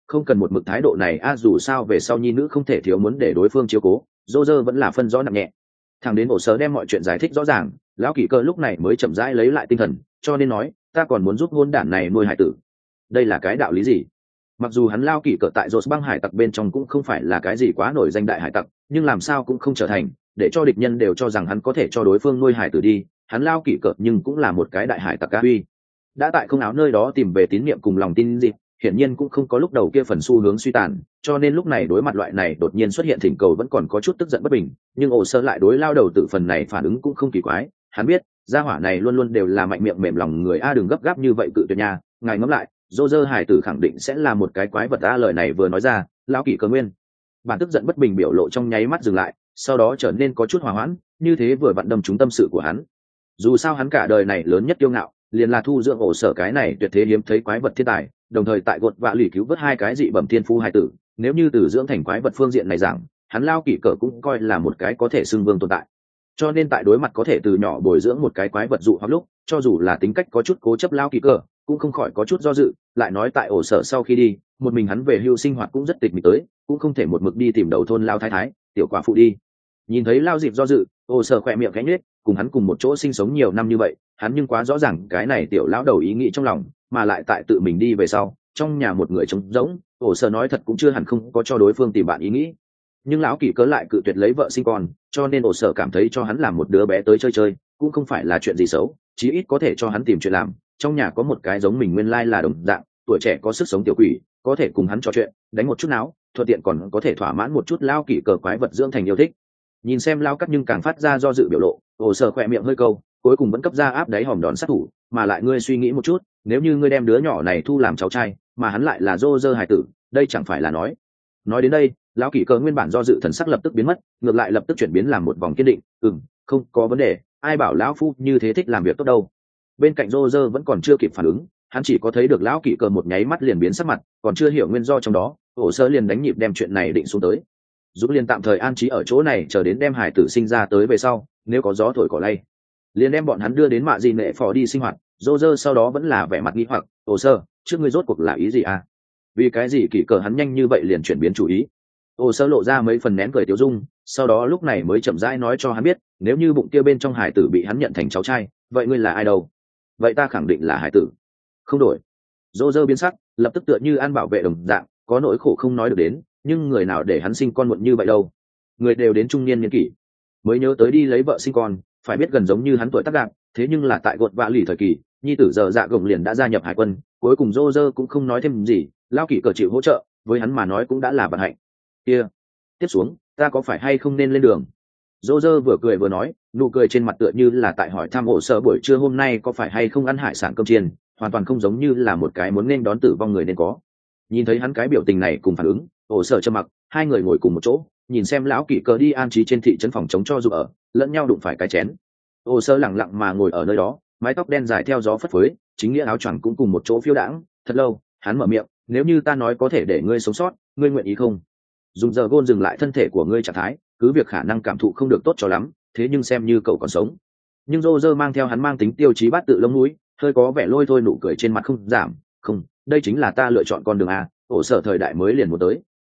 không cần một mực thái độ này a, dù sao về sau nhi nữ không thể thiếu muốn để đối phương chiếu cố. Dô dơ vẫn là phân rõ nặng nhẹ. Thằng đến ổ sở đem mọi chuyện giải thích rõ ràng, lão kỷ cơ lúc này mới chậm rãi lấy lại tinh thần, cho nên nói ta còn muốn giúp ngôn đản này nuôi hải tử. Đây là cái đạo lý gì? Mặc dù hắn lao kỷ cỡ tại rột băng hải tặc bên trong cũng không phải là cái gì quá nổi danh đại hải tặc, nhưng làm sao cũng không trở thành để cho địch nhân đều cho rằng hắn có thể cho đối phương nuôi hải tử đi. Hắn lao kỷ cỡ nhưng cũng là một cái đại hải tặc ca uy, đã tại không áo nơi đó tìm về tín nhiệm cùng lòng tin gì, hiển nhiên cũng không có lúc đầu kia phần xu hướng suy tàn, cho nên lúc này đối mặt loại này đột nhiên xuất hiện thỉnh cầu vẫn còn có chút tức giận bất bình. Nhưng ổ sơ lại đối lao đầu tự phần này phản ứng cũng không kỳ quái, hắn biết gia hỏa này luôn luôn đều là mạnh miệng mềm lòng người a, đừng gấp gáp như vậy cự tuyệt nhà, ngài ngẫm lại, dô dơ hải tử khẳng định sẽ là một cái quái vật a. Lời này vừa nói ra, lão kỷ cơ nguyên bản tức giận bất bình biểu lộ trong nháy mắt dừng lại, sau đó trở nên có chút hòa hoãn, như thế vừa vặn đâm trúng tâm sự của hắn. Dù sao hắn cả đời này lớn nhất kiêu ngạo liền là thu dưỡng ổ sở cái này tuyệt thế hiếm thấy quái vật thiên tài, đồng thời tại gột vạ lì cứu vớt hai cái dị bẩm thiên phu hải tử. Nếu như từ dưỡng thành quái vật phương diện này rằng, hắn lao kỷ cỡ cũng coi là một cái có thể xưng vương tồn tại. Cho nên tại đối mặt có thể từ nhỏ bồi dưỡng một cái quái vật dụ hoặc lúc, cho dù là tính cách có chút cố chấp lao kỷ cỡ cũng không khỏi có chút do dự. Lại nói tại ổ sở sau khi đi, một mình hắn về hưu sinh hoạt cũng rất tịch mịch tới, cũng không thể một mực đi tìm đầu thôn lao thái thái tiểu quả phụ đi. Nhìn thấy lao dịp do dự, ổ sở khỏe miệng cánh nết, cùng hắn cùng một chỗ sinh sống nhiều năm như vậy, hắn nhưng quá rõ ràng cái này tiểu lão đầu ý nghĩ trong lòng, mà lại tại tự mình đi về sau, trong nhà một người trống rỗng, ổ sở nói thật cũng chưa hẳn không có cho đối phương tìm bạn ý nghĩ. Nhưng lão kỷ cớ lại cự tuyệt lấy vợ sinh con, cho nên ổ sở cảm thấy cho hắn làm một đứa bé tới chơi chơi cũng không phải là chuyện gì xấu, chí ít có thể cho hắn tìm chuyện làm. Trong nhà có một cái giống mình nguyên lai là đồng dạng, tuổi trẻ có sức sống tiểu quỷ, có thể cùng hắn trò chuyện, đánh một chút náo, thuận tiện còn có thể thỏa mãn một chút lao kỷ cờ quái vật dưỡng thành yêu thích. Nhìn xem lao cắt nhưng càng phát ra do dự biểu lộ, ổ sở khỏe miệng hơi câu, cuối cùng vẫn cấp ra áp đáy hòm đòn sát thủ. Mà lại ngươi suy nghĩ một chút, nếu như ngươi đem đứa nhỏ này thu làm cháu trai, mà hắn lại là dô dơ hải tử, đây chẳng phải là nói. Nói đến đây, lão kỷ cờ nguyên bản do dự thần sắc lập tức biến mất, ngược lại lập tức chuyển biến làm một vòng kiên định. Ừm, không có vấn đề, ai bảo lão phu như thế thích làm việc tốt đâu. Bên cạnh dô dơ vẫn còn chưa kịp phản ứng, hắn chỉ có thấy được lão kỷ cờ một nháy mắt liền biến sắc mặt, còn chưa hiểu nguyên do trong đó, ổ sở liền đánh nhịp đem chuyện này định xuống tới. Giúp liền tạm thời an trí ở chỗ này chờ đến đem hải tử sinh ra tới về sau, nếu có gió thổi cỏ lay, liền đem bọn hắn đưa đến mạ gì nệ phò đi sinh hoạt. Dô dơ sau đó vẫn là vẻ mặt nghi hoặc, ồ sơ, trước ngươi rốt cuộc là ý gì à? Vì cái gì kỷ cờ hắn nhanh như vậy liền chuyển biến chủ ý? Ồ sơ lộ ra mấy phần nén cười tiêu dung, sau đó lúc này mới chậm rãi nói cho hắn biết, nếu như bụng kia bên trong hải tử bị hắn nhận thành cháu trai, vậy ngươi là ai đâu? Vậy ta khẳng định là hải tử. Không đổi. Dô dơ biến sắc, lập tức tựa như an bảo vệ đồng dạng, có nỗi khổ không nói được đến, nhưng người nào để hắn sinh con muộn như vậy đâu? Người đều đến trung niên niên kỷ mới nhớ tới đi lấy vợ sinh con, phải biết gần giống như hắn tuổi tác đạm, thế nhưng là tại gột vạ lì thời kỳ, nhi tử giờ dạ gồng liền đã gia nhập hải quân, cuối cùng dô dơ cũng không nói thêm gì, lao kỷ cờ chịu hỗ trợ, với hắn mà nói cũng đã là vận hạnh. Kia, tiếp xuống, ta có phải hay không nên lên đường? Dô dơ vừa cười vừa nói, nụ cười trên mặt tựa như là tại hỏi thăm ổ sở buổi trưa hôm nay có phải hay không ăn hải sản cơm chiên, hoàn toàn không giống như là một cái muốn nên đón tử vong người nên có. Nhìn thấy hắn cái biểu tình này cùng phản ứng, ổ sở trầm mặc, hai người ngồi cùng một chỗ, nhìn xem lão kỷ cờ đi an trí trên thị trấn phòng chống cho dù ở, lẫn nhau đụng phải cái chén. Ổ sở lẳng lặng mà ngồi ở nơi đó, mái tóc đen dài theo gió phất phới, chính nghĩa áo choàng cũng cùng một chỗ phiêu đãng. Thật lâu, hắn mở miệng, nếu như ta nói có thể để ngươi sống sót, ngươi nguyện ý không? Dùng giờ gôn dừng lại thân thể của ngươi trạng thái, cứ việc khả năng cảm thụ không được tốt cho lắm, thế nhưng xem như cậu còn sống. Nhưng rô rơ mang theo hắn mang tính tiêu chí bát tự lông núi, hơi có vẻ lôi thôi, nụ cười trên mặt không giảm. Không, đây chính là ta lựa chọn con đường a, ổ sở thời đại mới liền muốn tới.